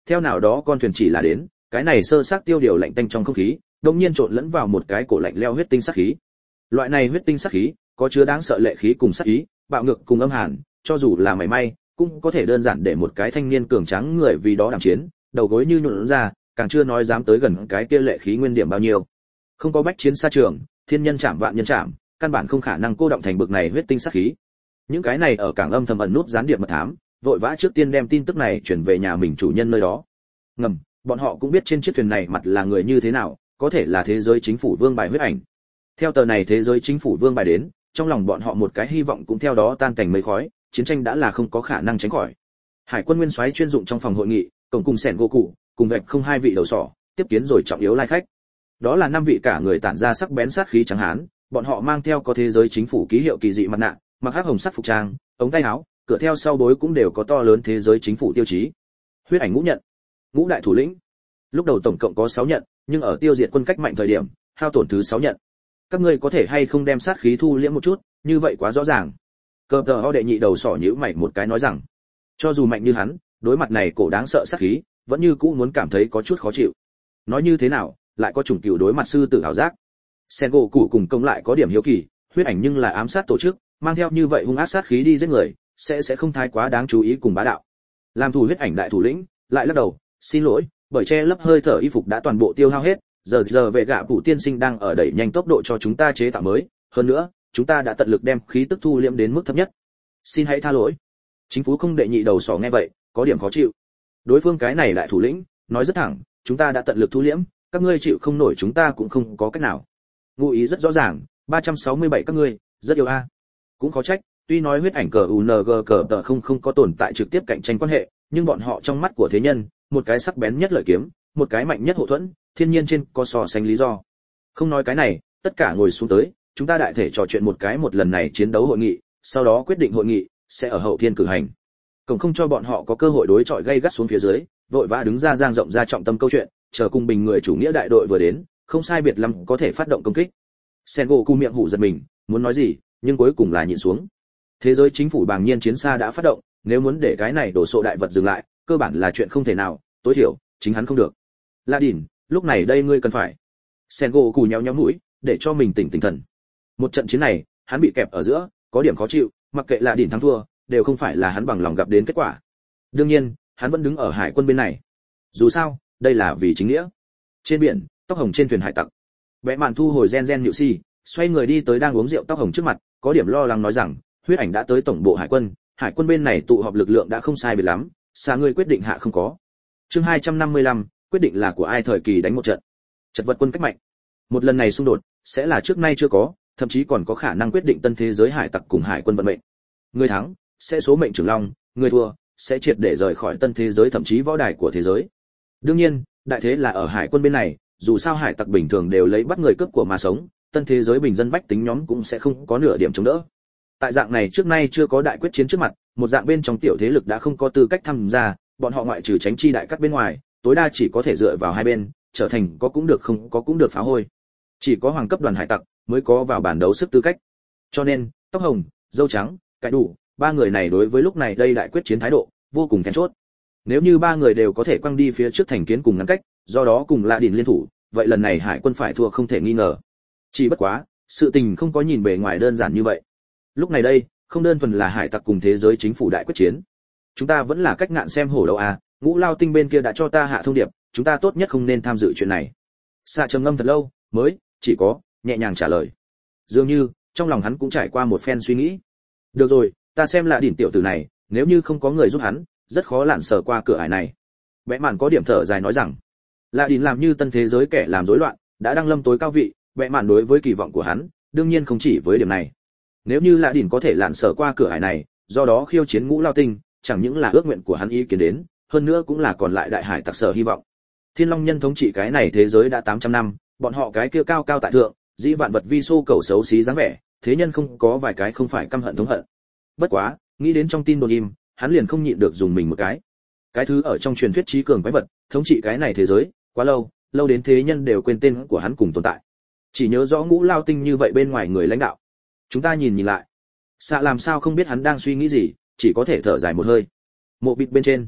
theo nào đó con thuyền chỉ là đến, cái này sơ xác tiêu điều lạnh tanh trong không khí, đột nhiên trộn lẫn vào một cái cổ lạnh leo huyết tinh sát khí. Loại này huyết tinh sát khí, có chứa đáng sợ lệ khí cùng sát ý, bạo ngược cùng âm hàn, cho dù là mảy may, cũng có thể đơn giản để một cái thanh niên cường tráng người vì đó đảm chiến, đầu gối như nhũn ra, càng chưa nói dám tới gần cái kia lệ khí nguyên điểm bao nhiêu. Không có bách chiến xa trường, thiên nhân chạm vạn nhân chạm, căn bản không khả năng cô động thành bực này huyết tinh sát khí. Những cái này ở cảng âm thầm ẩn núp gián điệp mật thám, vội vã trước tiên đem tin tức này chuyển về nhà mình chủ nhân nơi đó. Ngầm, bọn họ cũng biết trên chiếc thuyền này mặt là người như thế nào, có thể là thế giới chính phủ vương bài huyết ảnh. Theo tờ này thế giới chính phủ vương bài đến, trong lòng bọn họ một cái hy vọng cũng theo đó tan thành mây khói, chiến tranh đã là không có khả năng tránh khỏi. Hải quân nguyên soái chuyên dụng trong phòng hội nghị, cổng cùng sẻn gỗ cụ, cùng vạch không hai vị đầu sỏ, tiếp kiến rồi trọng yếu lai khách. Đó là 5 vị cả người tản ra sắc bén sát khí trắng hán, bọn họ mang theo có thế giới chính phủ ký hiệu kỳ dị mặt nạ, mặc hắc hồng sắc phục trang, ống tay áo, cửa theo sau bối cũng đều có to lớn thế giới chính phủ tiêu chí. Huyết ảnh ngũ nhận, ngũ đại thủ lĩnh. Lúc đầu tổng cộng có 6 nhận, nhưng ở tiêu diệt quân cách mạnh thời điểm, hao tổn thứ 6 nhận. Các ngươi có thể hay không đem sát khí thu liễm một chút, như vậy quá rõ ràng. Cờ tờ ho đệ nhị đầu sỏ nhíu mày một cái nói rằng, cho dù mạnh như hắn, đối mặt này cổ đáng sợ sát khí, vẫn như cũ muốn cảm thấy có chút khó chịu. Nói như thế nào, lại có chủng cựu đối mặt sư tử ảo giác. Sen gỗ cụ cùng công lại có điểm hiếu kỳ, huyết ảnh nhưng là ám sát tổ chức, mang theo như vậy hung ác sát khí đi giết người, sẽ không thái quá đáng chú ý cùng bá đạo. Làm thủ huyết ảnh đại thủ lĩnh, lại lắc đầu, xin lỗi, bởi che lấp hơi thở y phục đã toàn bộ tiêu hao hết, giờ vệ gạ phụ tiên sinh đang ở đẩy nhanh tốc độ cho chúng ta chế tạo mới, hơn nữa, chúng ta đã tận lực đem khí tức thu liễm đến mức thấp nhất. Xin hãy tha lỗi. Chính phủ không đệ nhị đầu sỏ nghe vậy, có điểm khó chịu. Đối phương cái này đại thủ lĩnh, nói rất thẳng, chúng ta đã tận lực thu liễm, các ngươi chịu không nổi chúng ta cũng không có cách nào. Ngụ ý rất rõ ràng, 367 các ngươi, rất yêu a. Cũng khó trách, tuy nói huyết ảnh cờ UNG cờ tờ không có tồn tại trực tiếp cạnh tranh quan hệ, nhưng bọn họ trong mắt của thế nhân, một cái sắc bén nhất lợi kiếm, một cái mạnh nhất hộ thuẫn, thiên nhiên trên có so sánh lý do. Không nói cái này, tất cả ngồi xuống tới, chúng ta đại thể trò chuyện một lần này chiến đấu hội nghị, sau đó quyết định hội nghị sẽ ở hậu thiên cử hành. Cộng không cho bọn họ có cơ hội đối chọi gay gắt xuống phía dưới, vội vã đứng ra giang rộng ra trọng tâm câu chuyện, chờ cùng bình người chủ nghĩa đại đội vừa đến, không sai biệt lắm có thể phát động công kích. Sengoku miệng hủ giật mình, muốn nói gì, nhưng cuối cùng là nhịn xuống. Thế giới chính phủ bàng nhiên chiến xa đã phát động, nếu muốn để cái này đổ sộ đại vật dừng lại, cơ bản là chuyện không thể nào, tối thiểu chính hắn không được. La Đỉnh, lúc này đây ngươi cần phải. Sengoku nhéo nhéo mũi, để cho mình tỉnh thần. Một trận chiến này, hắn bị kẹp ở giữa, có điểm khó chịu, mặc kệ La Đỉnh thắng thua, đều không phải là hắn bằng lòng gặp đến kết quả. Đương nhiên, hắn vẫn đứng ở hải quân bên này. Dù sao, đây là vì chính nghĩa. Trên biển, tóc hồng trên thuyền hải tặc. Vẽ mạn thu hồi gen nhự si, xoay người đi tới đang uống rượu tóc hồng trước mặt, có điểm lo lắng nói rằng, huyết ảnh đã tới tổng bộ hải quân bên này tụ họp lực lượng đã không sai biệt lắm, xa ngươi quyết định hạ không có. Chương 255, quyết định là của ai thời kỳ đánh một trận. Chật vật quân cách mạnh. Một lần này xung đột sẽ là trước nay chưa có, thậm chí còn có khả năng quyết định tân thế giới hải tặc cùng hải quân vận mệnh. Người thắng sẽ số mệnh trưởng long, người thua sẽ triệt để rời khỏi tân thế giới thậm chí võ đài của thế giới. Đương nhiên, đại thế là ở hải quân bên này, dù sao hải tặc bình thường đều lấy bắt người cướp của mà sống, tân thế giới bình dân bách tính nhóm cũng sẽ không có nửa điểm chống đỡ. Tại dạng này trước nay chưa có đại quyết chiến trước mặt, một dạng bên trong tiểu thế lực đã không có tư cách tham gia, bọn họ ngoại trừ tránh chi đại cắt bên ngoài, tối đa chỉ có thể dựa vào hai bên, trở thành có cũng được không có cũng được phá hôi. Chỉ có hoàng cấp đoàn hải tặc mới có vào bản đấu sức tư cách. Cho nên, tóc hồng, dâu trắng, cái đủ, ba người này đối với lúc này đây đại quyết chiến thái độ vô cùng then chốt. Nếu như ba người đều có thể quăng đi phía trước thành kiến cùng ngăn cách, do đó cùng La Đỉnh liên thủ, vậy lần này hải quân phải thua không thể nghi ngờ. Chỉ bất quá, sự tình không có nhìn bề ngoài đơn giản như vậy. Lúc này đây, không đơn thuần là hải tặc cùng thế giới chính phủ đại quyết chiến. Chúng ta vẫn là cách ngạn xem hổ đâu à, Ngũ Lao Tinh bên kia đã cho ta hạ thông điệp, chúng ta tốt nhất không nên tham dự chuyện này. Xạ trầm ngâm thật lâu, mới chỉ có nhẹ nhàng trả lời. Dường như trong lòng hắn cũng trải qua một phen suy nghĩ. Được rồi, ta xem là đỉnh tiểu tử này, nếu như không có người giúp hắn, rất khó lặn sờ qua cửa ải này. Bẽ mạn có điểm thở dài nói rằng, là đỉnh làm như tân thế giới kẻ làm rối loạn, đã đăng lâm tối cao vị, bẽ mạn đối với kỳ vọng của hắn, đương nhiên không chỉ với điểm này. Nếu như là đỉnh có thể lặn sờ qua cửa ải này, do đó khiêu chiến Ngũ Lao Tinh, chẳng những là ước nguyện của hắn ý kiến đến, hơn nữa cũng là còn lại đại hải tặc sở hy vọng. Thiên Long nhân thống trị cái này thế giới đã 800 năm, bọn họ cái kia cao cao tại thượng, dĩ vạn vật vi xô cầu xấu xí dáng vẻ, thế nhân không có vài cái không phải căm hận thống hận. Bất quá, nghĩ đến trong tin đồn im, hắn liền không nhịn được dùng mình một cái. Cái thứ ở trong truyền thuyết trí cường quái vật, thống trị cái này thế giới, quá lâu, lâu đến thế nhân đều quên tên của hắn cùng tồn tại. Chỉ nhớ rõ Ngũ Lao Tinh như vậy bên ngoài người lãnh đạo. Chúng ta nhìn lại. Xạ làm sao không biết hắn đang suy nghĩ gì, chỉ có thể thở dài một hơi. Mộ bịt bên trên.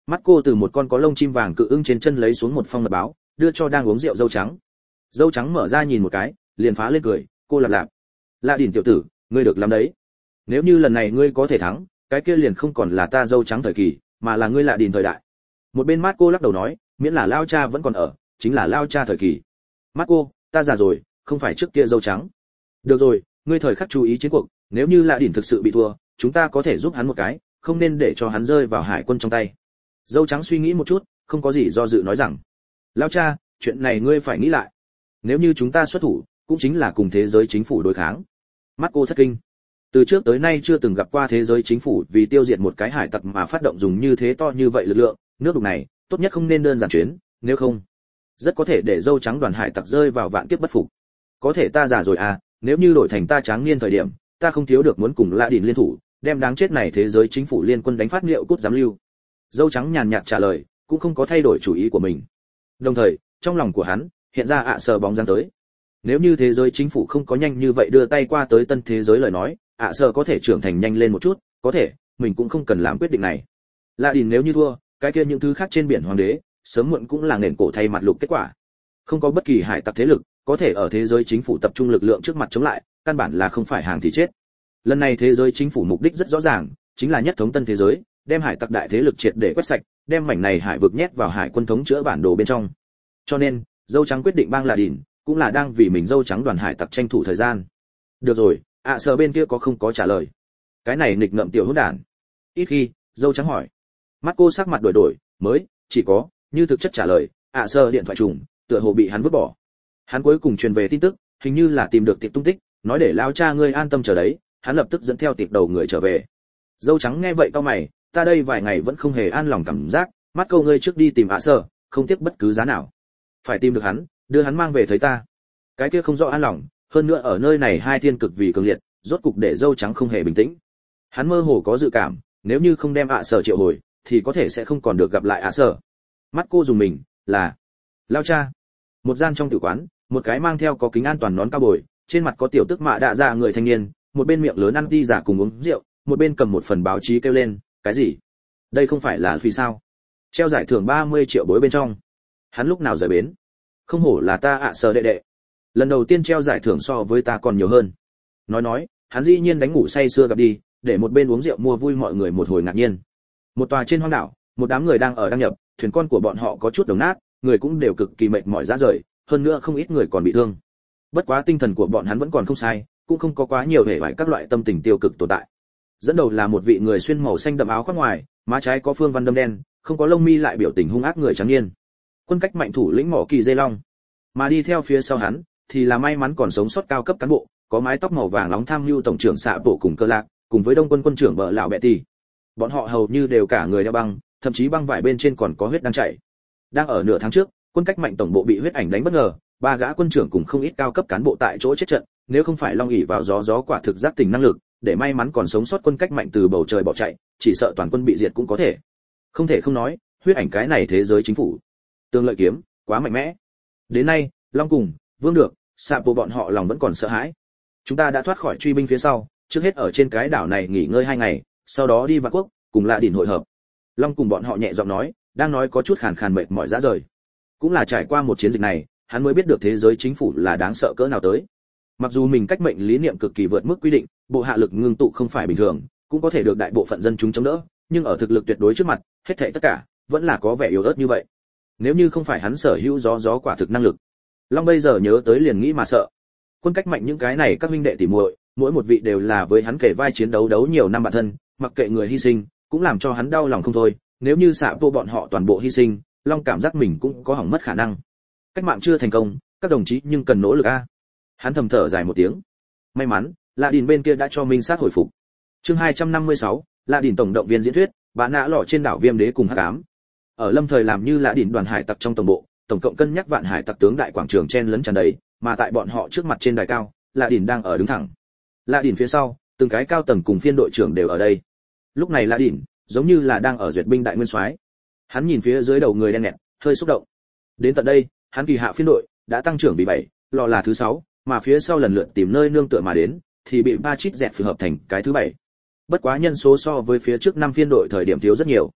Mắt cô từ một con có lông chim vàng cự ưng trên chân lấy xuống một phong mật báo, đưa cho đang uống rượu dâu trắng. Dâu trắng mở ra nhìn một cái, liền phá lên cười, cô lạp lạp. Lạ Đỉnh tiểu tử, ngươi được lắm đấy. Nếu như lần này ngươi có thể thắng, cái kia liền không còn là ta dâu trắng thời kỳ, mà là ngươi Lạ Đỉnh thời đại. Một bên mắt cô lắc đầu nói, miễn là lao cha vẫn còn ở, chính là lao cha thời kỳ. Mắt cô, ta già rồi, không phải trước kia dâu trắng. Được rồi, ngươi thời khắc chú ý chiến cuộc, nếu như Lạ Đỉnh thực sự bị thua, chúng ta có thể giúp hắn một cái, không nên để cho hắn rơi vào hải quân trong tay. Dâu trắng suy nghĩ một chút, không có gì do dự nói rằng, lao cha, chuyện này ngươi phải nghĩ lại. Nếu như chúng ta xuất thủ, cũng chính là cùng thế giới chính phủ đối kháng. Mắt cô thất kinh. Từ trước tới nay chưa từng gặp qua thế giới chính phủ vì tiêu diệt một cái hải tặc mà phát động dùng như thế to như vậy lực lượng, nước đục này, tốt nhất không nên đơn giản chuyến, nếu không, rất có thể để dâu trắng đoàn hải tặc rơi vào vạn kiếp bất phục. Có thể ta già rồi à, nếu như đổi thành ta tráng niên thời điểm, ta không thiếu được muốn cùng Lạ Đỉnh liên thủ, đem đáng chết này thế giới chính phủ liên quân đánh phát liệu cút giám lưu. Dâu trắng nhàn nhạt trả lời, cũng không có thay đổi chủ ý của mình. Đồng thời, trong lòng của hắn hiện ra ạ sờ bóng dáng tới. Nếu như thế giới chính phủ không có nhanh như vậy đưa tay qua tới tân thế giới lời nói, ạ sờ có thể trưởng thành nhanh lên một chút, có thể mình cũng không cần làm quyết định này. Lạ Đỉnh nếu như thua, cái kia những thứ khác trên biển hoàng đế sớm muộn cũng là nền cổ thay mặt lục kết quả. Không có bất kỳ hải tặc thế lực có thể ở thế giới chính phủ tập trung lực lượng trước mặt chống lại, căn bản là không phải hàng thì chết. Lần này thế giới chính phủ mục đích rất rõ ràng, chính là nhất thống tân thế giới, đem hải tặc đại thế lực triệt để quét sạch, đem mảnh này hải vực nhét vào hải quân thống chữa bản đồ bên trong. Cho nên, dâu trắng quyết định bang Lạ Đỉnh, cũng là đang vì mình dâu trắng đoàn hải tặc tranh thủ thời gian. Được rồi, ạ sờ bên kia có không có trả lời. Cái này nghịch ngợm tiểu hỗn đản. Ít khi, dâu trắng hỏi. Mắt cô sắc mặt đổi đổi, mới chỉ có như thực chất trả lời, ạ sờ điện thoại trùng, tựa hồ bị hắn vứt bỏ. Hắn cuối cùng truyền về tin tức, hình như là tìm được tiệp tung tích, nói để lao cha ngươi an tâm chờ đấy, hắn lập tức dẫn theo tiệp đầu người trở về. Dâu trắng nghe vậy cau mày, ta đây vài ngày vẫn không hề an lòng cảm giác, mắt câu ngươi trước đi tìm ạ sờ, không tiếc bất cứ giá nào. Phải tìm được hắn, đưa hắn mang về thấy ta. Cái kia không rõ an lòng, hơn nữa ở nơi này hai thiên cực vì cường liệt, rốt cục để dâu trắng không hề bình tĩnh. Hắn mơ hồ có dự cảm, nếu như không đem ạ sờ triệu hồi, thì có thể sẽ không còn được gặp lại ạ sờ. Mắt cô dùng mình, là lao cha. Một gian trong tử quán, một cái mang theo có kính an toàn nón cao bồi, trên mặt có tiểu tức mạ đạ ra người thanh niên, một bên miệng lớn ăn ti giả cùng uống rượu, một bên cầm một phần báo chí kêu lên, cái gì? Đây không phải là phi sao? Treo giải thưởng 30 triệu bối bên trong. Hắn lúc nào rời bến? Không hổ là ta ạ sờ đệ đệ. Lần đầu tiên treo giải thưởng so với ta còn nhiều hơn. Nói, hắn dĩ nhiên đánh ngủ say sưa gặp đi, để một bên uống rượu mua vui mọi người một hồi ngạc nhiên. Một tòa trên hoang đảo, một đám người đang đăng nhập, thuyền con của bọn họ có chút đồng nát, người cũng đều cực kỳ mệt mỏi rã rời, hơn nữa không ít người còn bị thương. Bất quá tinh thần của bọn hắn vẫn còn không sai, cũng không có quá nhiều hệ vải các loại tâm tình tiêu cực tồn tại. Dẫn đầu là một vị người xuyên màu xanh đậm áo khoác ngoài, má trái có phương văn đâm đen, không có lông mi lại biểu tình hung ác người trắng niên. Quân cách mạnh thủ lĩnh Mỏ Kỳ Dây Long. Mà đi theo phía sau hắn thì là may mắn còn sống sót cao cấp cán bộ, có mái tóc màu vàng nóng tham mưu tổng trưởng xạ bộ cùng Cơ Lạc, cùng với Đông quân quân trưởng Bợ lão Bẹ Tỷ. Bọn họ hầu như đều cả người đeo băng, thậm chí băng vải bên trên còn có huyết đang chảy. Đang ở nửa tháng trước, quân cách mạnh tổng bộ bị huyết ảnh đánh bất ngờ, ba gã quân trưởng cùng không ít cao cấp cán bộ tại chỗ chết trận, nếu không phải Long ỷ vào gió quả thực giác tỉnh năng lực, để may mắn còn sống sót quân cách mạnh từ bầu trời bỏ chạy, chỉ sợ toàn quân bị diệt cũng có thể. Không thể không nói, huyết ảnh cái này thế giới chính phủ, tương lợi kiếm, quá mạnh mẽ. Đến nay, Long cùng Vương được, Sạp bộ bọn họ lòng vẫn còn sợ hãi. Chúng ta đã thoát khỏi truy binh phía sau, trước hết ở trên cái đảo này nghỉ ngơi 2 ngày, sau đó đi Vạn Quốc, cùng Lạ Đỉnh hội hợp. Long cùng bọn họ nhẹ giọng nói, đang nói có chút khàn khàn mệt mỏi rã rời. Cũng là trải qua một chiến dịch này, hắn mới biết được thế giới chính phủ là đáng sợ cỡ nào tới. Mặc dù mình cách mệnh lý niệm cực kỳ vượt mức quy định, bộ hạ lực ngưng tụ không phải bình thường, cũng có thể được đại bộ phận dân chúng chống đỡ, nhưng ở thực lực tuyệt đối trước mặt, hết thảy tất cả vẫn là có vẻ yếu ớt như vậy. Nếu như không phải hắn sở hữu gió quả thực năng lực, Long bây giờ nhớ tới liền nghĩ mà sợ. Quân cách mạnh những cái này các huynh đệ tỉ muội, mỗi một vị đều là với hắn kể vai chiến đấu nhiều năm bạn thân, mặc kệ người hy sinh, cũng làm cho hắn đau lòng không thôi. Nếu như xạ vô bọn họ toàn bộ hy sinh, Long cảm giác mình cũng có hỏng mất khả năng. Cách mạng chưa thành công, các đồng chí nhưng cần nỗ lực a. Hắn thầm thở dài một tiếng. May mắn, Lạ Đỉnh bên kia đã cho minh sát hồi phục. Chương 256, Lạ Đỉnh tổng động viên diễn thuyết, bạn nã lọ trên đảo Viêm Đế cùng Hắc Ám. Ở Lâm Thời làm như Lạ Đỉnh đoàn hải tặc trong tổng bộ, tổng cộng cân nhắc vạn hải tặc tướng đại quảng trường chen lấn tràn đầy, mà tại bọn họ trước mặt trên đài cao, Lạ Đỉnh đang ở đứng thẳng. Lạ Đỉnh phía sau, từng cái cao tầng cùng phiên đội trưởng đều ở đây. Lúc này Lạ Đỉnh giống như là đang ở duyệt binh đại nguyên soái. Hắn nhìn phía dưới đầu người đen nghẹt, hơi xúc động. Đến tận đây, hắn kỳ hạ phiên đội đã tăng trưởng bị 7, lọ là thứ 6, mà phía sau lần lượt tìm nơi nương tựa mà đến, thì bị ba chít dẹt phù hợp thành cái thứ 7. Bất quá nhân số so với phía trước 5 phiên đội thời điểm thiếu rất nhiều.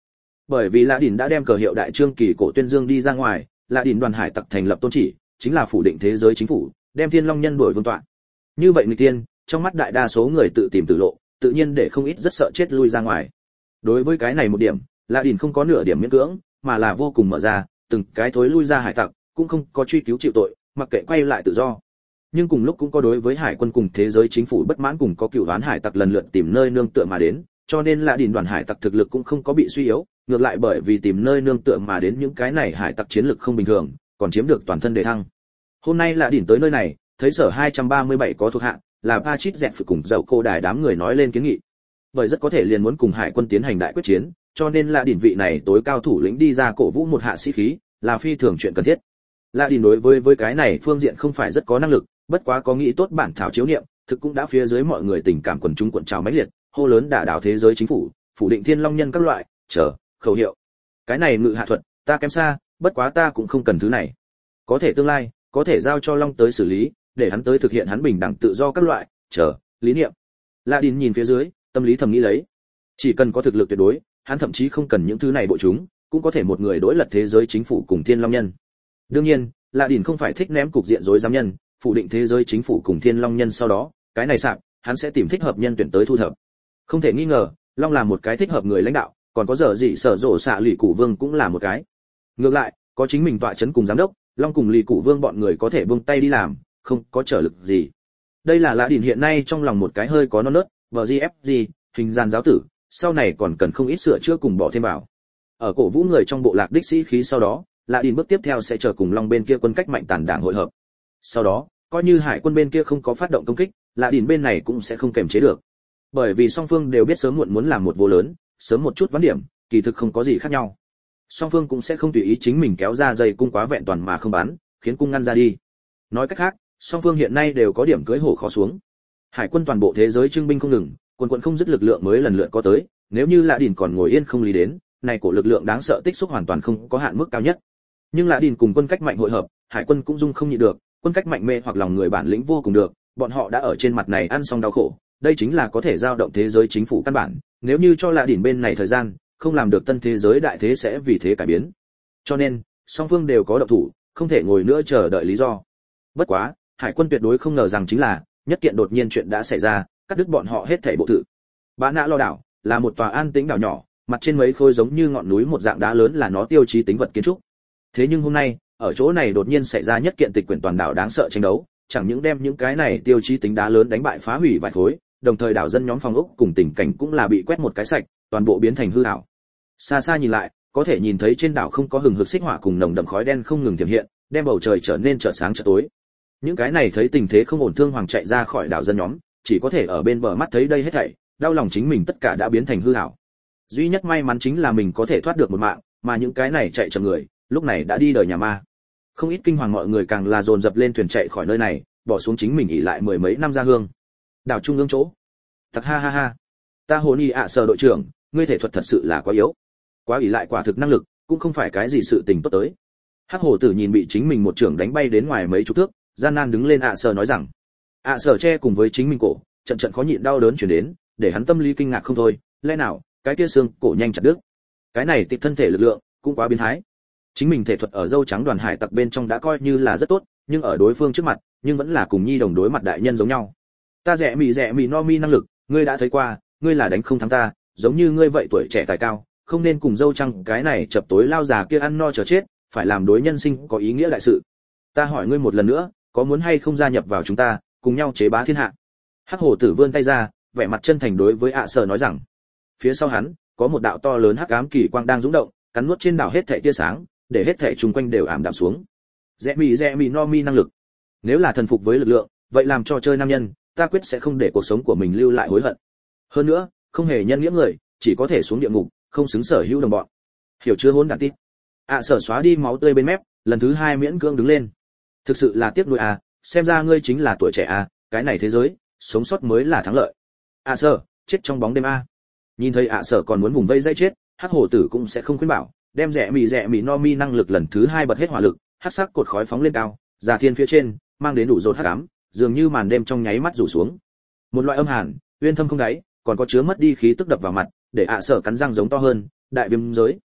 Bởi vì Lạ Đỉnh đã đem cờ hiệu đại trương kỳ cổ tuyên dương đi ra ngoài, Lạ Đỉnh đoàn hải tặc thành lập tôn chỉ, chính là phủ định thế giới chính phủ, đem Thiên Long Nhân đuổi vương tọa. Như vậy người tiên, trong mắt đại đa số người tự tìm tử lộ, tự nhiên để không ít rất sợ chết lui ra ngoài. Đối với cái này một điểm, Lạ Đỉnh không có nửa điểm miễn cưỡng, mà là vô cùng mở ra, từng cái thối lui ra hải tặc, cũng không có truy cứu chịu tội, mặc kệ quay lại tự do. Nhưng cùng lúc cũng có đối với hải quân cùng thế giới chính phủ bất mãn cùng có cựu đoán hải tặc lần lượt tìm nơi nương tựa mà đến, cho nên Lạ Đỉnh đoàn hải tặc thực lực cũng không có bị suy yếu, ngược lại bởi vì tìm nơi nương tựa mà đến những cái này hải tặc chiến lực không bình thường, còn chiếm được toàn thân đề thăng. Hôm nay Lạ Đỉnh tới nơi này, thấy sở 237 có thuộc hạ, là Pachit dẹt phụ cùng dậu cô đài đám người nói lên kiến nghị. Bởi rất có thể liền muốn cùng hải quân tiến hành đại quyết chiến, cho nên Lạ Đỉnh vị này tối cao thủ lĩnh đi ra cổ vũ một hạ sĩ khí, là phi thường chuyện cần thiết. Lạ Đỉnh đối với cái này phương diện không phải rất có năng lực, bất quá có nghĩ tốt bản thảo chiếu niệm, thực cũng đã phía dưới mọi người tình cảm quần chúng cuộn trào mãnh liệt, hô lớn đả đảo thế giới chính phủ, phủ định Thiên Long Nhân các loại, khẩu hiệu. Cái này ngự hạ thuật, ta kém xa, bất quá ta cũng không cần thứ này. Có thể tương lai, có thể giao cho Long tới xử lý, để hắn tới thực hiện hắn bình đẳng tự do các loại, lý niệm. Lạ Đỉnh nhìn phía dưới, tâm lý thầm nghĩ lấy, chỉ cần có thực lực tuyệt đối, hắn thậm chí không cần những thứ này bộ chúng, cũng có thể một người đối lật thế giới chính phủ cùng Thiên Long Nhân. Đương nhiên, Lạ Đỉnh không phải thích ném cục diện rối giám nhân, phủ định thế giới chính phủ cùng Thiên Long Nhân sau đó, cái này sạc, hắn sẽ tìm thích hợp nhân tuyển tới thu thập. Không thể nghi ngờ, Long là một cái thích hợp người lãnh đạo, còn có giờ gì sở rộ xạ lì cụ vương cũng là một cái. Ngược lại, có chính mình tọa chấn cùng giám đốc, Long cùng lì cụ vương bọn người có thể buông tay đi làm, không có trở lực gì. Đây là Lạ Đỉnh hiện nay trong lòng một cái hơi có non nớt, VGFG, hình gian giáo tử, sau này còn cần không ít sửa chữa cùng bỏ thêm vào. Ở cổ vũ người trong bộ lạc đích sĩ khí sau đó, Lạ Đỉnh bước tiếp theo sẽ chờ cùng Long bên kia quân cách mạnh tàn đảng hội hợp. Sau đó, coi như hải quân bên kia không có phát động công kích, Lạ Đỉnh bên này cũng sẽ không kềm chế được. Bởi vì song phương đều biết sớm muộn muốn làm một vô lớn, sớm một chút ván điểm, kỳ thực không có gì khác nhau. Song phương cũng sẽ không tùy ý chính mình kéo ra dây cung quá vẹn toàn mà không bắn, khiến cung ngăn ra đi. Nói cách khác, song phương hiện nay đều có điểm cưỡi hổ khó xuống. Hải quân toàn bộ thế giới trưng binh không ngừng, quân không dứt lực lượng mới lần lượt có tới, nếu như Lạ Đỉnh còn ngồi yên không lý đến, này cổ lực lượng đáng sợ tích xúc hoàn toàn không có hạn mức cao nhất. Nhưng Lạ Đỉnh cùng quân cách mạnh hội hợp, hải quân cũng dung không nhịn được, quân cách mạnh mê hoặc lòng người bản lĩnh vô cùng được, bọn họ đã ở trên mặt này ăn xong đau khổ, đây chính là có thể giao động thế giới chính phủ căn bản, nếu như cho Lạ Đỉnh bên này thời gian, không làm được tân thế giới đại thế sẽ vì thế cải biến. Cho nên, song phương đều có động thủ, không thể ngồi nữa chờ đợi lý do. Bất quá, hải quân tuyệt đối không ngờ rằng chính là, nhất kiện đột nhiên chuyện đã xảy ra, cắt đứt bọn họ hết thảy bộ tự. Bã Nã Lo đảo là một tòa an tĩnh đảo nhỏ, mặt trên mấy khối giống như ngọn núi một dạng đá lớn là nó tiêu chí tính vật kiến trúc. Thế nhưng hôm nay, ở chỗ này đột nhiên xảy ra nhất kiện tịch quyển toàn đảo đáng sợ tranh đấu, chẳng những đem những cái này tiêu chí tính đá lớn đánh bại phá hủy vài khối, đồng thời đảo dân nhóm phòng ốc cùng tình cảnh cũng là bị quét một cái sạch, toàn bộ biến thành hư ảo. Xa xa nhìn lại, có thể nhìn thấy trên đảo không có hừng hực xích hỏa cùng nồng đậm khói đen không ngừng tiềm hiện, đem bầu trời trở nên chợt sáng chợt tối. Những cái này thấy tình thế không ổn thương hoàng chạy ra khỏi đảo dân nhóm, chỉ có thể ở bên bờ mắt thấy đây hết thảy, đau lòng chính mình tất cả đã biến thành hư ảo. Duy nhất may mắn chính là mình có thể thoát được một mạng, mà những cái này chạy chậm người, lúc này đã đi đời nhà ma. Không ít kinh hoàng mọi người càng là dồn dập lên thuyền chạy khỏi nơi này, bỏ xuống chính mình ỉ lại mười mấy năm ra hương. Đảo trung ương chỗ. Thật ha ha ha. Ta hồn y ạ sở đội trưởng, ngươi thể thuật thật sự là quá yếu. Quá ỉ lại quả thực năng lực, cũng không phải cái gì sự tình tốt tới. Hắc hổ tử nhìn bị chính mình một trưởng đánh bay đến ngoài mấy chục thước, gian nan đứng lên ạ sở nói rằng. ạ sở che cùng với chính mình cổ, trận trận khó nhịn đau đớn truyền đến, để hắn tâm lý kinh ngạc không thôi, lẽ nào, cái kia xương cổ nhanh chặt đứt. Cái này tịch thân thể lực lượng, cũng quá biến thái. Chính mình thể thuật ở dâu trắng đoàn hải tặc bên trong đã coi như là rất tốt, nhưng ở đối phương trước mặt, nhưng vẫn là cùng nhi đồng đối mặt đại nhân giống nhau. Ta rẻ mì no mi năng lực, ngươi đã thấy qua, ngươi là đánh không thắng ta, giống như ngươi vậy tuổi trẻ tài cao, không nên cùng dâu trắng cái này chập tối lao già kia ăn no chờ chết, phải làm đối nhân sinh có ý nghĩa đại sự. Ta hỏi ngươi một lần nữa, có muốn hay không gia nhập vào chúng ta, cùng nhau chế bá thiên hạ? Hắc hổ tử vươn tay ra, vẻ mặt chân thành đối với ạ sở nói rằng. Phía sau hắn, có một đạo to lớn hắc ám kỳ quang đang dũng động, cắn nuốt trên đảo hết thảy tia sáng, để hết thảy xung quanh đều ảm đạm xuống. Rẽ mì no mi năng lực. Nếu là thần phục với lực lượng, vậy làm cho chơi nam nhân, ta quyết sẽ không để cuộc sống của mình lưu lại hối hận. Hơn nữa, không hề nhân nghĩa người, chỉ có thể xuống địa ngục, không xứng sở hữu đồng bọn. Hiểu chưa hỗn đản tít. Sở xóa đi máu tươi bên mép, lần thứ hai miễn cưỡng đứng lên. Thực sự là tiếc nuối à, xem ra ngươi chính là tuổi trẻ à, cái này thế giới, sống sót mới là thắng lợi. Sở, chết trong bóng đêm a. Nhìn thấy Sở còn muốn vùng vây dây chết, Hắc hổ tử cũng sẽ không khuyên bảo, đem rẽ mì no mi năng lực lần thứ hai bật hết hỏa lực, hắc sắc cột khói phóng lên cao, già thiên phía trên, mang đến đủ rột hắc ám, dường như màn đêm trong nháy mắt rủ xuống. Một loại âm hàn, uyên thâm không đáy, còn có chứa mất đi khí tức đập vào mặt, để Sở cắn răng giống to hơn, đại viêm giới.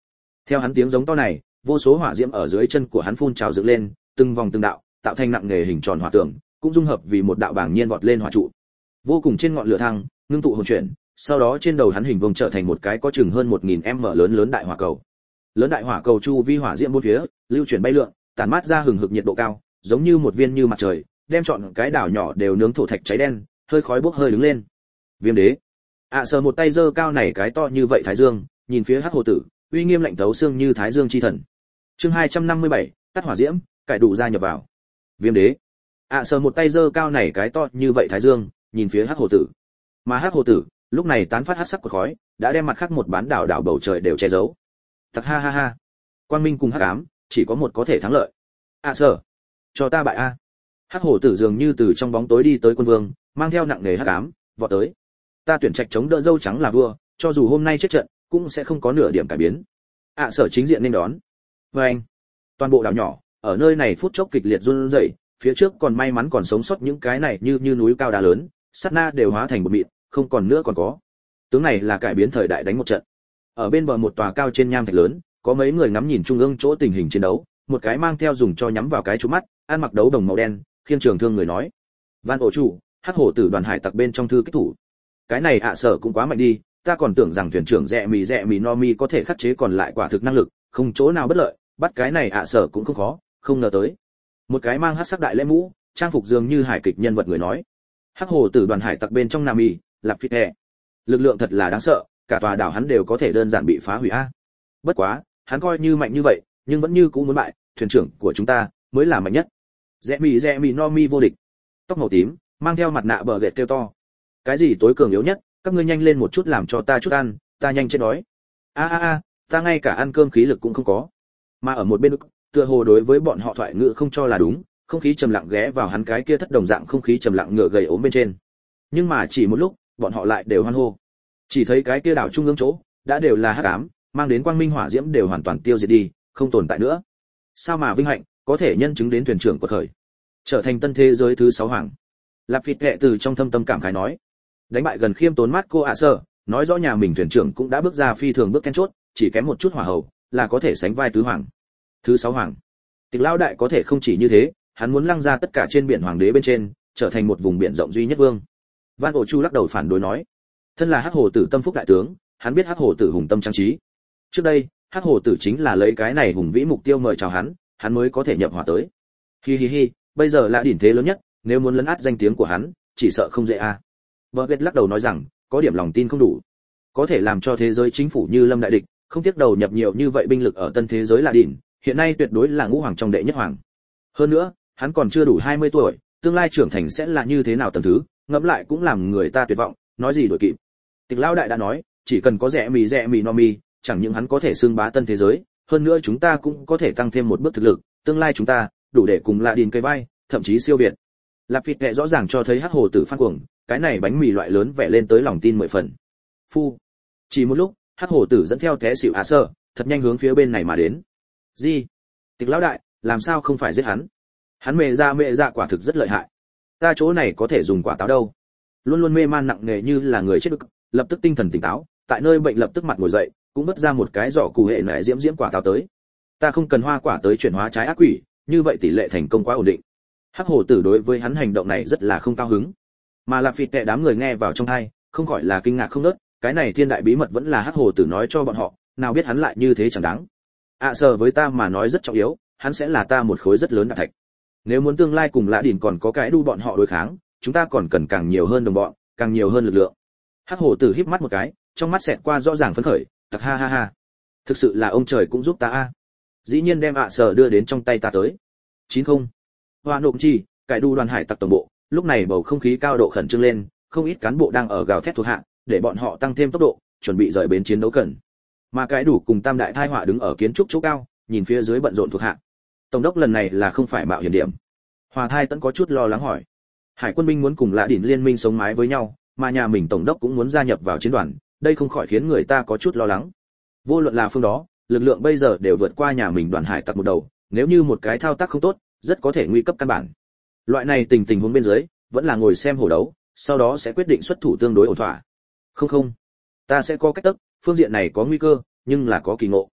Theo hắn tiếng giống to này, vô số hỏa diễm ở dưới chân của hắn phun trào dựng lên, từng vòng từng đạo, tạo thành nặng nề hình tròn hỏa tường, cũng dung hợp vì một đạo bảng nhiên vọt lên hỏa trụ. Vô cùng trên ngọn lửa thăng, ngưng tụ hồn chuyển, sau đó trên đầu hắn hình vuông trở thành một cái có chừng hơn 1000m lớn đại hỏa cầu. Lớn đại hỏa cầu chu vi hỏa diễm bốn phía, lưu chuyển bay lượn, tản mát ra hừng hực nhiệt độ cao, giống như một viên như mặt trời, đem trọn cái đảo nhỏ đều nướng thổ thạch cháy đen, hơi khói bốc hơi đứng lên. Viêm đế. Sờ một tay giơ cao này cái to như vậy thái dương, nhìn phía Hắc Hồ Tử, uy nghiêm lạnh thấu xương như thái dương chi thần. Chương 257, tắt hỏa diễm, cải đủ gia nhập vào. Viêm đế. Sờ một tay giơ cao này cái to như vậy thái dương, nhìn phía Hắc Hồ Tử. Mà Hắc Hồ Tử, lúc này tán phát hắc sắc của khói, đã đem mặt khác một bán đảo bầu trời đều che giấu. Tặc ha ha ha. Quang minh cùng hắc ám, chỉ có một có thể thắng lợi. Sờ, cho ta bại a. Hắc Hổ Tử dường như từ trong bóng tối đi tới quân vương, mang theo nặng nề hắc ám, vọt tới. Ta tuyển trạch chống đỡ dâu trắng là vua, cho dù hôm nay chết trận, cũng sẽ không có nửa điểm cải biến. Sở chính diện nên đón. Và anh, toàn bộ đảo nhỏ, ở nơi này phút chốc kịch liệt run rẩy, phía trước còn may mắn còn sống sót những cái này như núi cao đá lớn, sát na đều hóa thành một mịn, không còn nữa còn có. Tướng này là cải biến thời đại đánh một trận. Ở bên bờ một tòa cao trên nham thạch lớn, có mấy người ngắm nhìn trung ương chỗ tình hình chiến đấu, một cái mang theo dùng cho nhắm vào cái chú mắt, ăn mặc đấu đồng màu đen, khiên trường thương người nói: "Van ổ chủ, Hắc Hổ Tử đoàn hải tặc bên trong thư kích thủ. Cái này Sở cũng quá mạnh đi, ta còn tưởng rằng thuyền trưởng rẹ mì no mi có thể khắc chế còn lại quả thực năng lực, không chỗ nào bất lợi, bắt cái này Sở cũng không khó, không ngờ tới." Một cái mang hắc sắc đại lễ mũ, trang phục dường như hài kịch nhân vật người nói: "Hắc Hổ Tử đoàn hải tặc bên trong Nam Y, Lạp Phít Hè. Lực lượng thật là đáng sợ, cả tòa đảo hắn đều có thể đơn giản bị phá hủy a. Bất quá, hắn coi như mạnh như vậy, nhưng vẫn như cũ muốn bại, thuyền trưởng của chúng ta mới là mạnh nhất." Rẹ mì no mi vô địch. Tóc màu tím, mang theo mặt nạ bờ gẹt kêu to: "Cái gì tối cường yếu nhất, các ngươi nhanh lên một chút làm cho ta chút ăn, ta nhanh chết đói." Ta ngay cả ăn cơm khí lực cũng không có. Mà ở một bên tựa hồ đối với bọn họ thoại ngữ không cho là đúng, không khí trầm lặng ghé vào hắn cái kia thất đồng dạng không khí trầm lặng ngựa gầy ốm bên trên. Nhưng mà chỉ một lúc, bọn họ lại đều hoan hô. Chỉ thấy cái kia đảo trung ương chỗ, đã đều là hắc ám, mang đến quang minh hỏa diễm đều hoàn toàn tiêu diệt đi, không tồn tại nữa. Sao mà vinh hạnh, có thể nhân chứng đến thuyền trưởng của khởi, trở thành tân thế giới thứ 6 hoàng. Lạp Phịt Kệ từ trong thâm tâm cảm khái nói: "Đánh bại gần khiêm tốn mắt cô Sở, nói rõ nhà mình thuyền trưởng cũng đã bước ra phi thường bước then chốt, chỉ kém một chút hỏa hầu, là có thể sánh vai tứ hoàng. Thứ 6 hoàng. Tịch lão đại có thể không chỉ như thế, hắn muốn lăng ra tất cả trên biển hoàng đế bên trên, trở thành một vùng biển rộng duy nhất vương." Van ổ chu lắc đầu phản đối nói: "Thân là Hắc Hổ Tử tâm phúc đại tướng, hắn biết Hắc Hổ Tử hùng tâm trang trí. Trước đây, Hắc Hổ Tử chính là lấy cái này hùng vĩ mục tiêu mời chào hắn mới có thể nhập hỏa tới. Hi, bây giờ là đỉnh thế lớn nhất, nếu muốn lấn át danh tiếng của hắn, chỉ sợ không dễ a." Burgett lắc đầu nói rằng, có điểm lòng tin không đủ. Có thể làm cho thế giới chính phủ như lâm đại địch, không tiếc đầu nhập nhiều như vậy binh lực ở tân thế giới là đỉnh, hiện nay tuyệt đối là ngũ hoàng trong đệ nhất hoàng. Hơn nữa, hắn còn chưa đủ 20 tuổi, tương lai trưởng thành sẽ là như thế nào tầng thứ, ngẫm lại cũng làm người ta tuyệt vọng, nói gì đổi kịp. Tịch lão đại đã nói, chỉ cần có rẹ mì no mi, chẳng những hắn có thể xưng bá tân thế giới, hơn nữa chúng ta cũng có thể tăng thêm một bước thực lực, tương lai chúng ta đủ để cùng là đỉnh cây vai, thậm chí siêu việt. Lạp Phịt Kệ rõ ràng cho thấy Hắc Hổ Tử phát cuồng, cái này bánh mì loại lớn vẻ lên tới lòng tin 10 phần. Phu. Chỉ một lúc, Hắc Hổ Tử dẫn theo té xỉu Sở, thật nhanh hướng phía bên này mà đến. Gì? Tịch lão đại, làm sao không phải giết hắn? Hắn mẹ ra quả thực rất lợi hại. Ta chỗ này có thể dùng quả táo đâu. Luôn luôn mê man nặng nề như là người chết bực, lập tức tinh thần tỉnh táo, tại nơi bệnh lập tức mặt ngồi dậy, cũng vứt ra một cái giỏ củ hệ nảy diễm quả táo tới. Ta không cần hoa quả tới chuyển hóa trái ác quỷ, như vậy tỷ lệ thành công quá ổn định. Hắc Hổ Tử đối với hắn hành động này rất là không cao hứng. Mà Lạp Phịt Kệ đám người nghe vào trong tai, không khỏi là kinh ngạc không ngớt, cái này thiên đại bí mật vẫn là Hắc Hổ Tử nói cho bọn họ, nào biết hắn lại như thế chẳng đáng. Sở với ta mà nói rất trọng yếu, hắn sẽ là ta một khối rất lớn đạp thạch. Nếu muốn tương lai cùng Lã Đỉnh còn có cái đu bọn họ đối kháng, chúng ta còn cần càng nhiều hơn đồng bọn, càng nhiều hơn lực lượng. Hắc Hổ Tử híp mắt một cái, trong mắt xẹt qua rõ ràng phấn khởi, tặc ha. Thực sự là ông trời cũng giúp ta a. Dĩ nhiên đem Sở đưa đến trong tay ta tới. 90. Hoa nộm chi, cải đu đoàn hải tặc tổng bộ, lúc này bầu không khí cao độ khẩn trương lên, không ít cán bộ đang ở gào thét thuộc hạ, để bọn họ tăng thêm tốc độ, chuẩn bị rời bến chiến đấu cần. Mà cái đủ cùng Tam đại thai họa đứng ở kiến trúc chỗ cao, nhìn phía dưới bận rộn thuộc hạ. Tổng đốc lần này là không phải mạo hiểm điểm. Hòa Thai Tẫn có chút lo lắng hỏi. Hải quân binh muốn cùng Lã Đỉnh liên minh sống mái với nhau, mà nhà mình tổng đốc cũng muốn gia nhập vào chiến đoàn, đây không khỏi khiến người ta có chút lo lắng. Vô luận là phương đó, lực lượng bây giờ đều vượt qua nhà mình đoàn hải tặc một đầu, nếu như một cái thao tác không tốt, rất có thể nguy cấp căn bản. Loại này tình huống bên dưới, vẫn là ngồi xem hổ đấu, sau đó sẽ quyết định xuất thủ tương đối ổn thỏa. Không, ta sẽ có cách tức, phương diện này có nguy cơ, nhưng là có kỳ ngộ.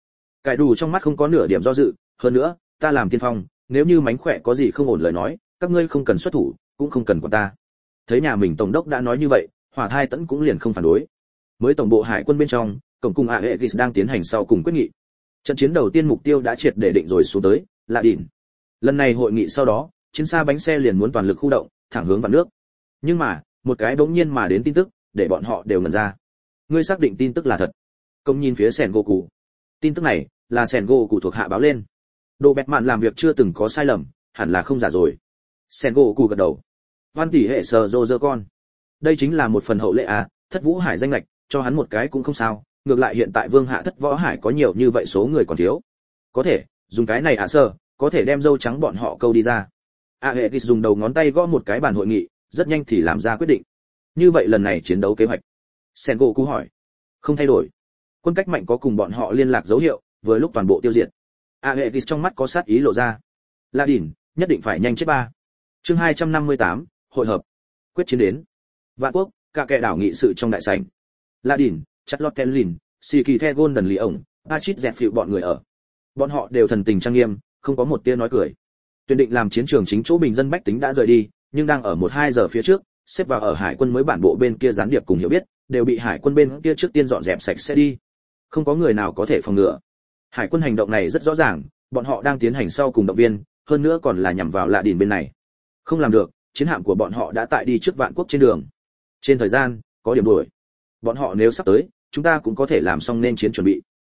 Cải đủ trong mắt không có nửa điểm do dự, hơn nữa, ta làm tiên phong, nếu như mánh khỏe có gì không ổn lời nói, các ngươi không cần xuất thủ, cũng không cần quản ta. Thấy nhà mình tổng đốc đã nói như vậy, Hỏa Thai Tẫn cũng liền không phản đối. Mới tổng bộ hải quân bên trong, cổng cung Aegis đang tiến hành sau cùng quyết nghị. Trận chiến đầu tiên mục tiêu đã triệt để định rồi xuống tới, là đỉnh. Lần này hội nghị sau đó, chiến xa bánh xe liền muốn toàn lực khu động, thẳng hướng vào nước. Nhưng mà, một cái bỗng nhiên mà đến tin tức, để bọn họ đều ngẩn ra. Ngươi xác định tin tức là thật? Công nhìn phía Sẻn gỗ cụ. Tin tức này là Sẻn gỗ cụ thuộc hạ báo lên. Đồ bẹt mạn làm việc chưa từng có sai lầm, hẳn là không giả rồi. Sẻn gỗ cụ gật đầu. Văn tỷ hệ sờ rô rơ con. Đây chính là một phần hậu lệ à, Thất Vũ Hải danh lệch, cho hắn một cái cũng không sao. Ngược lại hiện tại Vương Hạ Thất Võ Hải có nhiều như vậy số người còn thiếu. Có thể, dùng cái này sơ, có thể đem dâu trắng bọn họ câu đi ra. Aegis dùng đầu ngón tay gõ một cái bàn hội nghị, rất nhanh thì làm ra quyết định. Như vậy lần này chiến đấu kế hoạch. Sengoku hỏi. Không thay đổi. Quân cách mạnh có cùng bọn họ liên lạc dấu hiệu, vừa lúc toàn bộ tiêu diệt. Aegis trong mắt có sát ý lộ ra. La Đỉnh, nhất định phải nhanh chết ba. Chương 258, hội hợp. Quyết chiến đến. Vạn Quốc, cả kẻ đảo nghị sự trong đại sảnh. La Đỉnh, Charlotte Lin, Siki The Golden Lý ổng, Pachit dẹp phịu bọn người ở. Bọn họ đều thần tình trang nghiêm, không có một tia nói cười. Tuyển định làm chiến trường chính chỗ bình dân bách tính đã rời đi, nhưng đang ở 1-2 giờ phía trước, xếp vào ở hải quân mới bản bộ bên kia gián điệp cùng hiểu biết, đều bị hải quân bên kia trước tiên dọn dẹp sạch sẽ đi. Không có người nào có thể phòng ngừa. Hải quân hành động này rất rõ ràng, bọn họ đang tiến hành sau cùng động viên, hơn nữa còn là nhằm vào Lạ Đỉnh bên này. Không làm được, chiến hạm của bọn họ đã tại đi trước Vạn Quốc trên đường. Trên thời gian, có điểm đuổi. Bọn họ nếu sắp tới, chúng ta cũng có thể làm xong nên chiến chuẩn bị.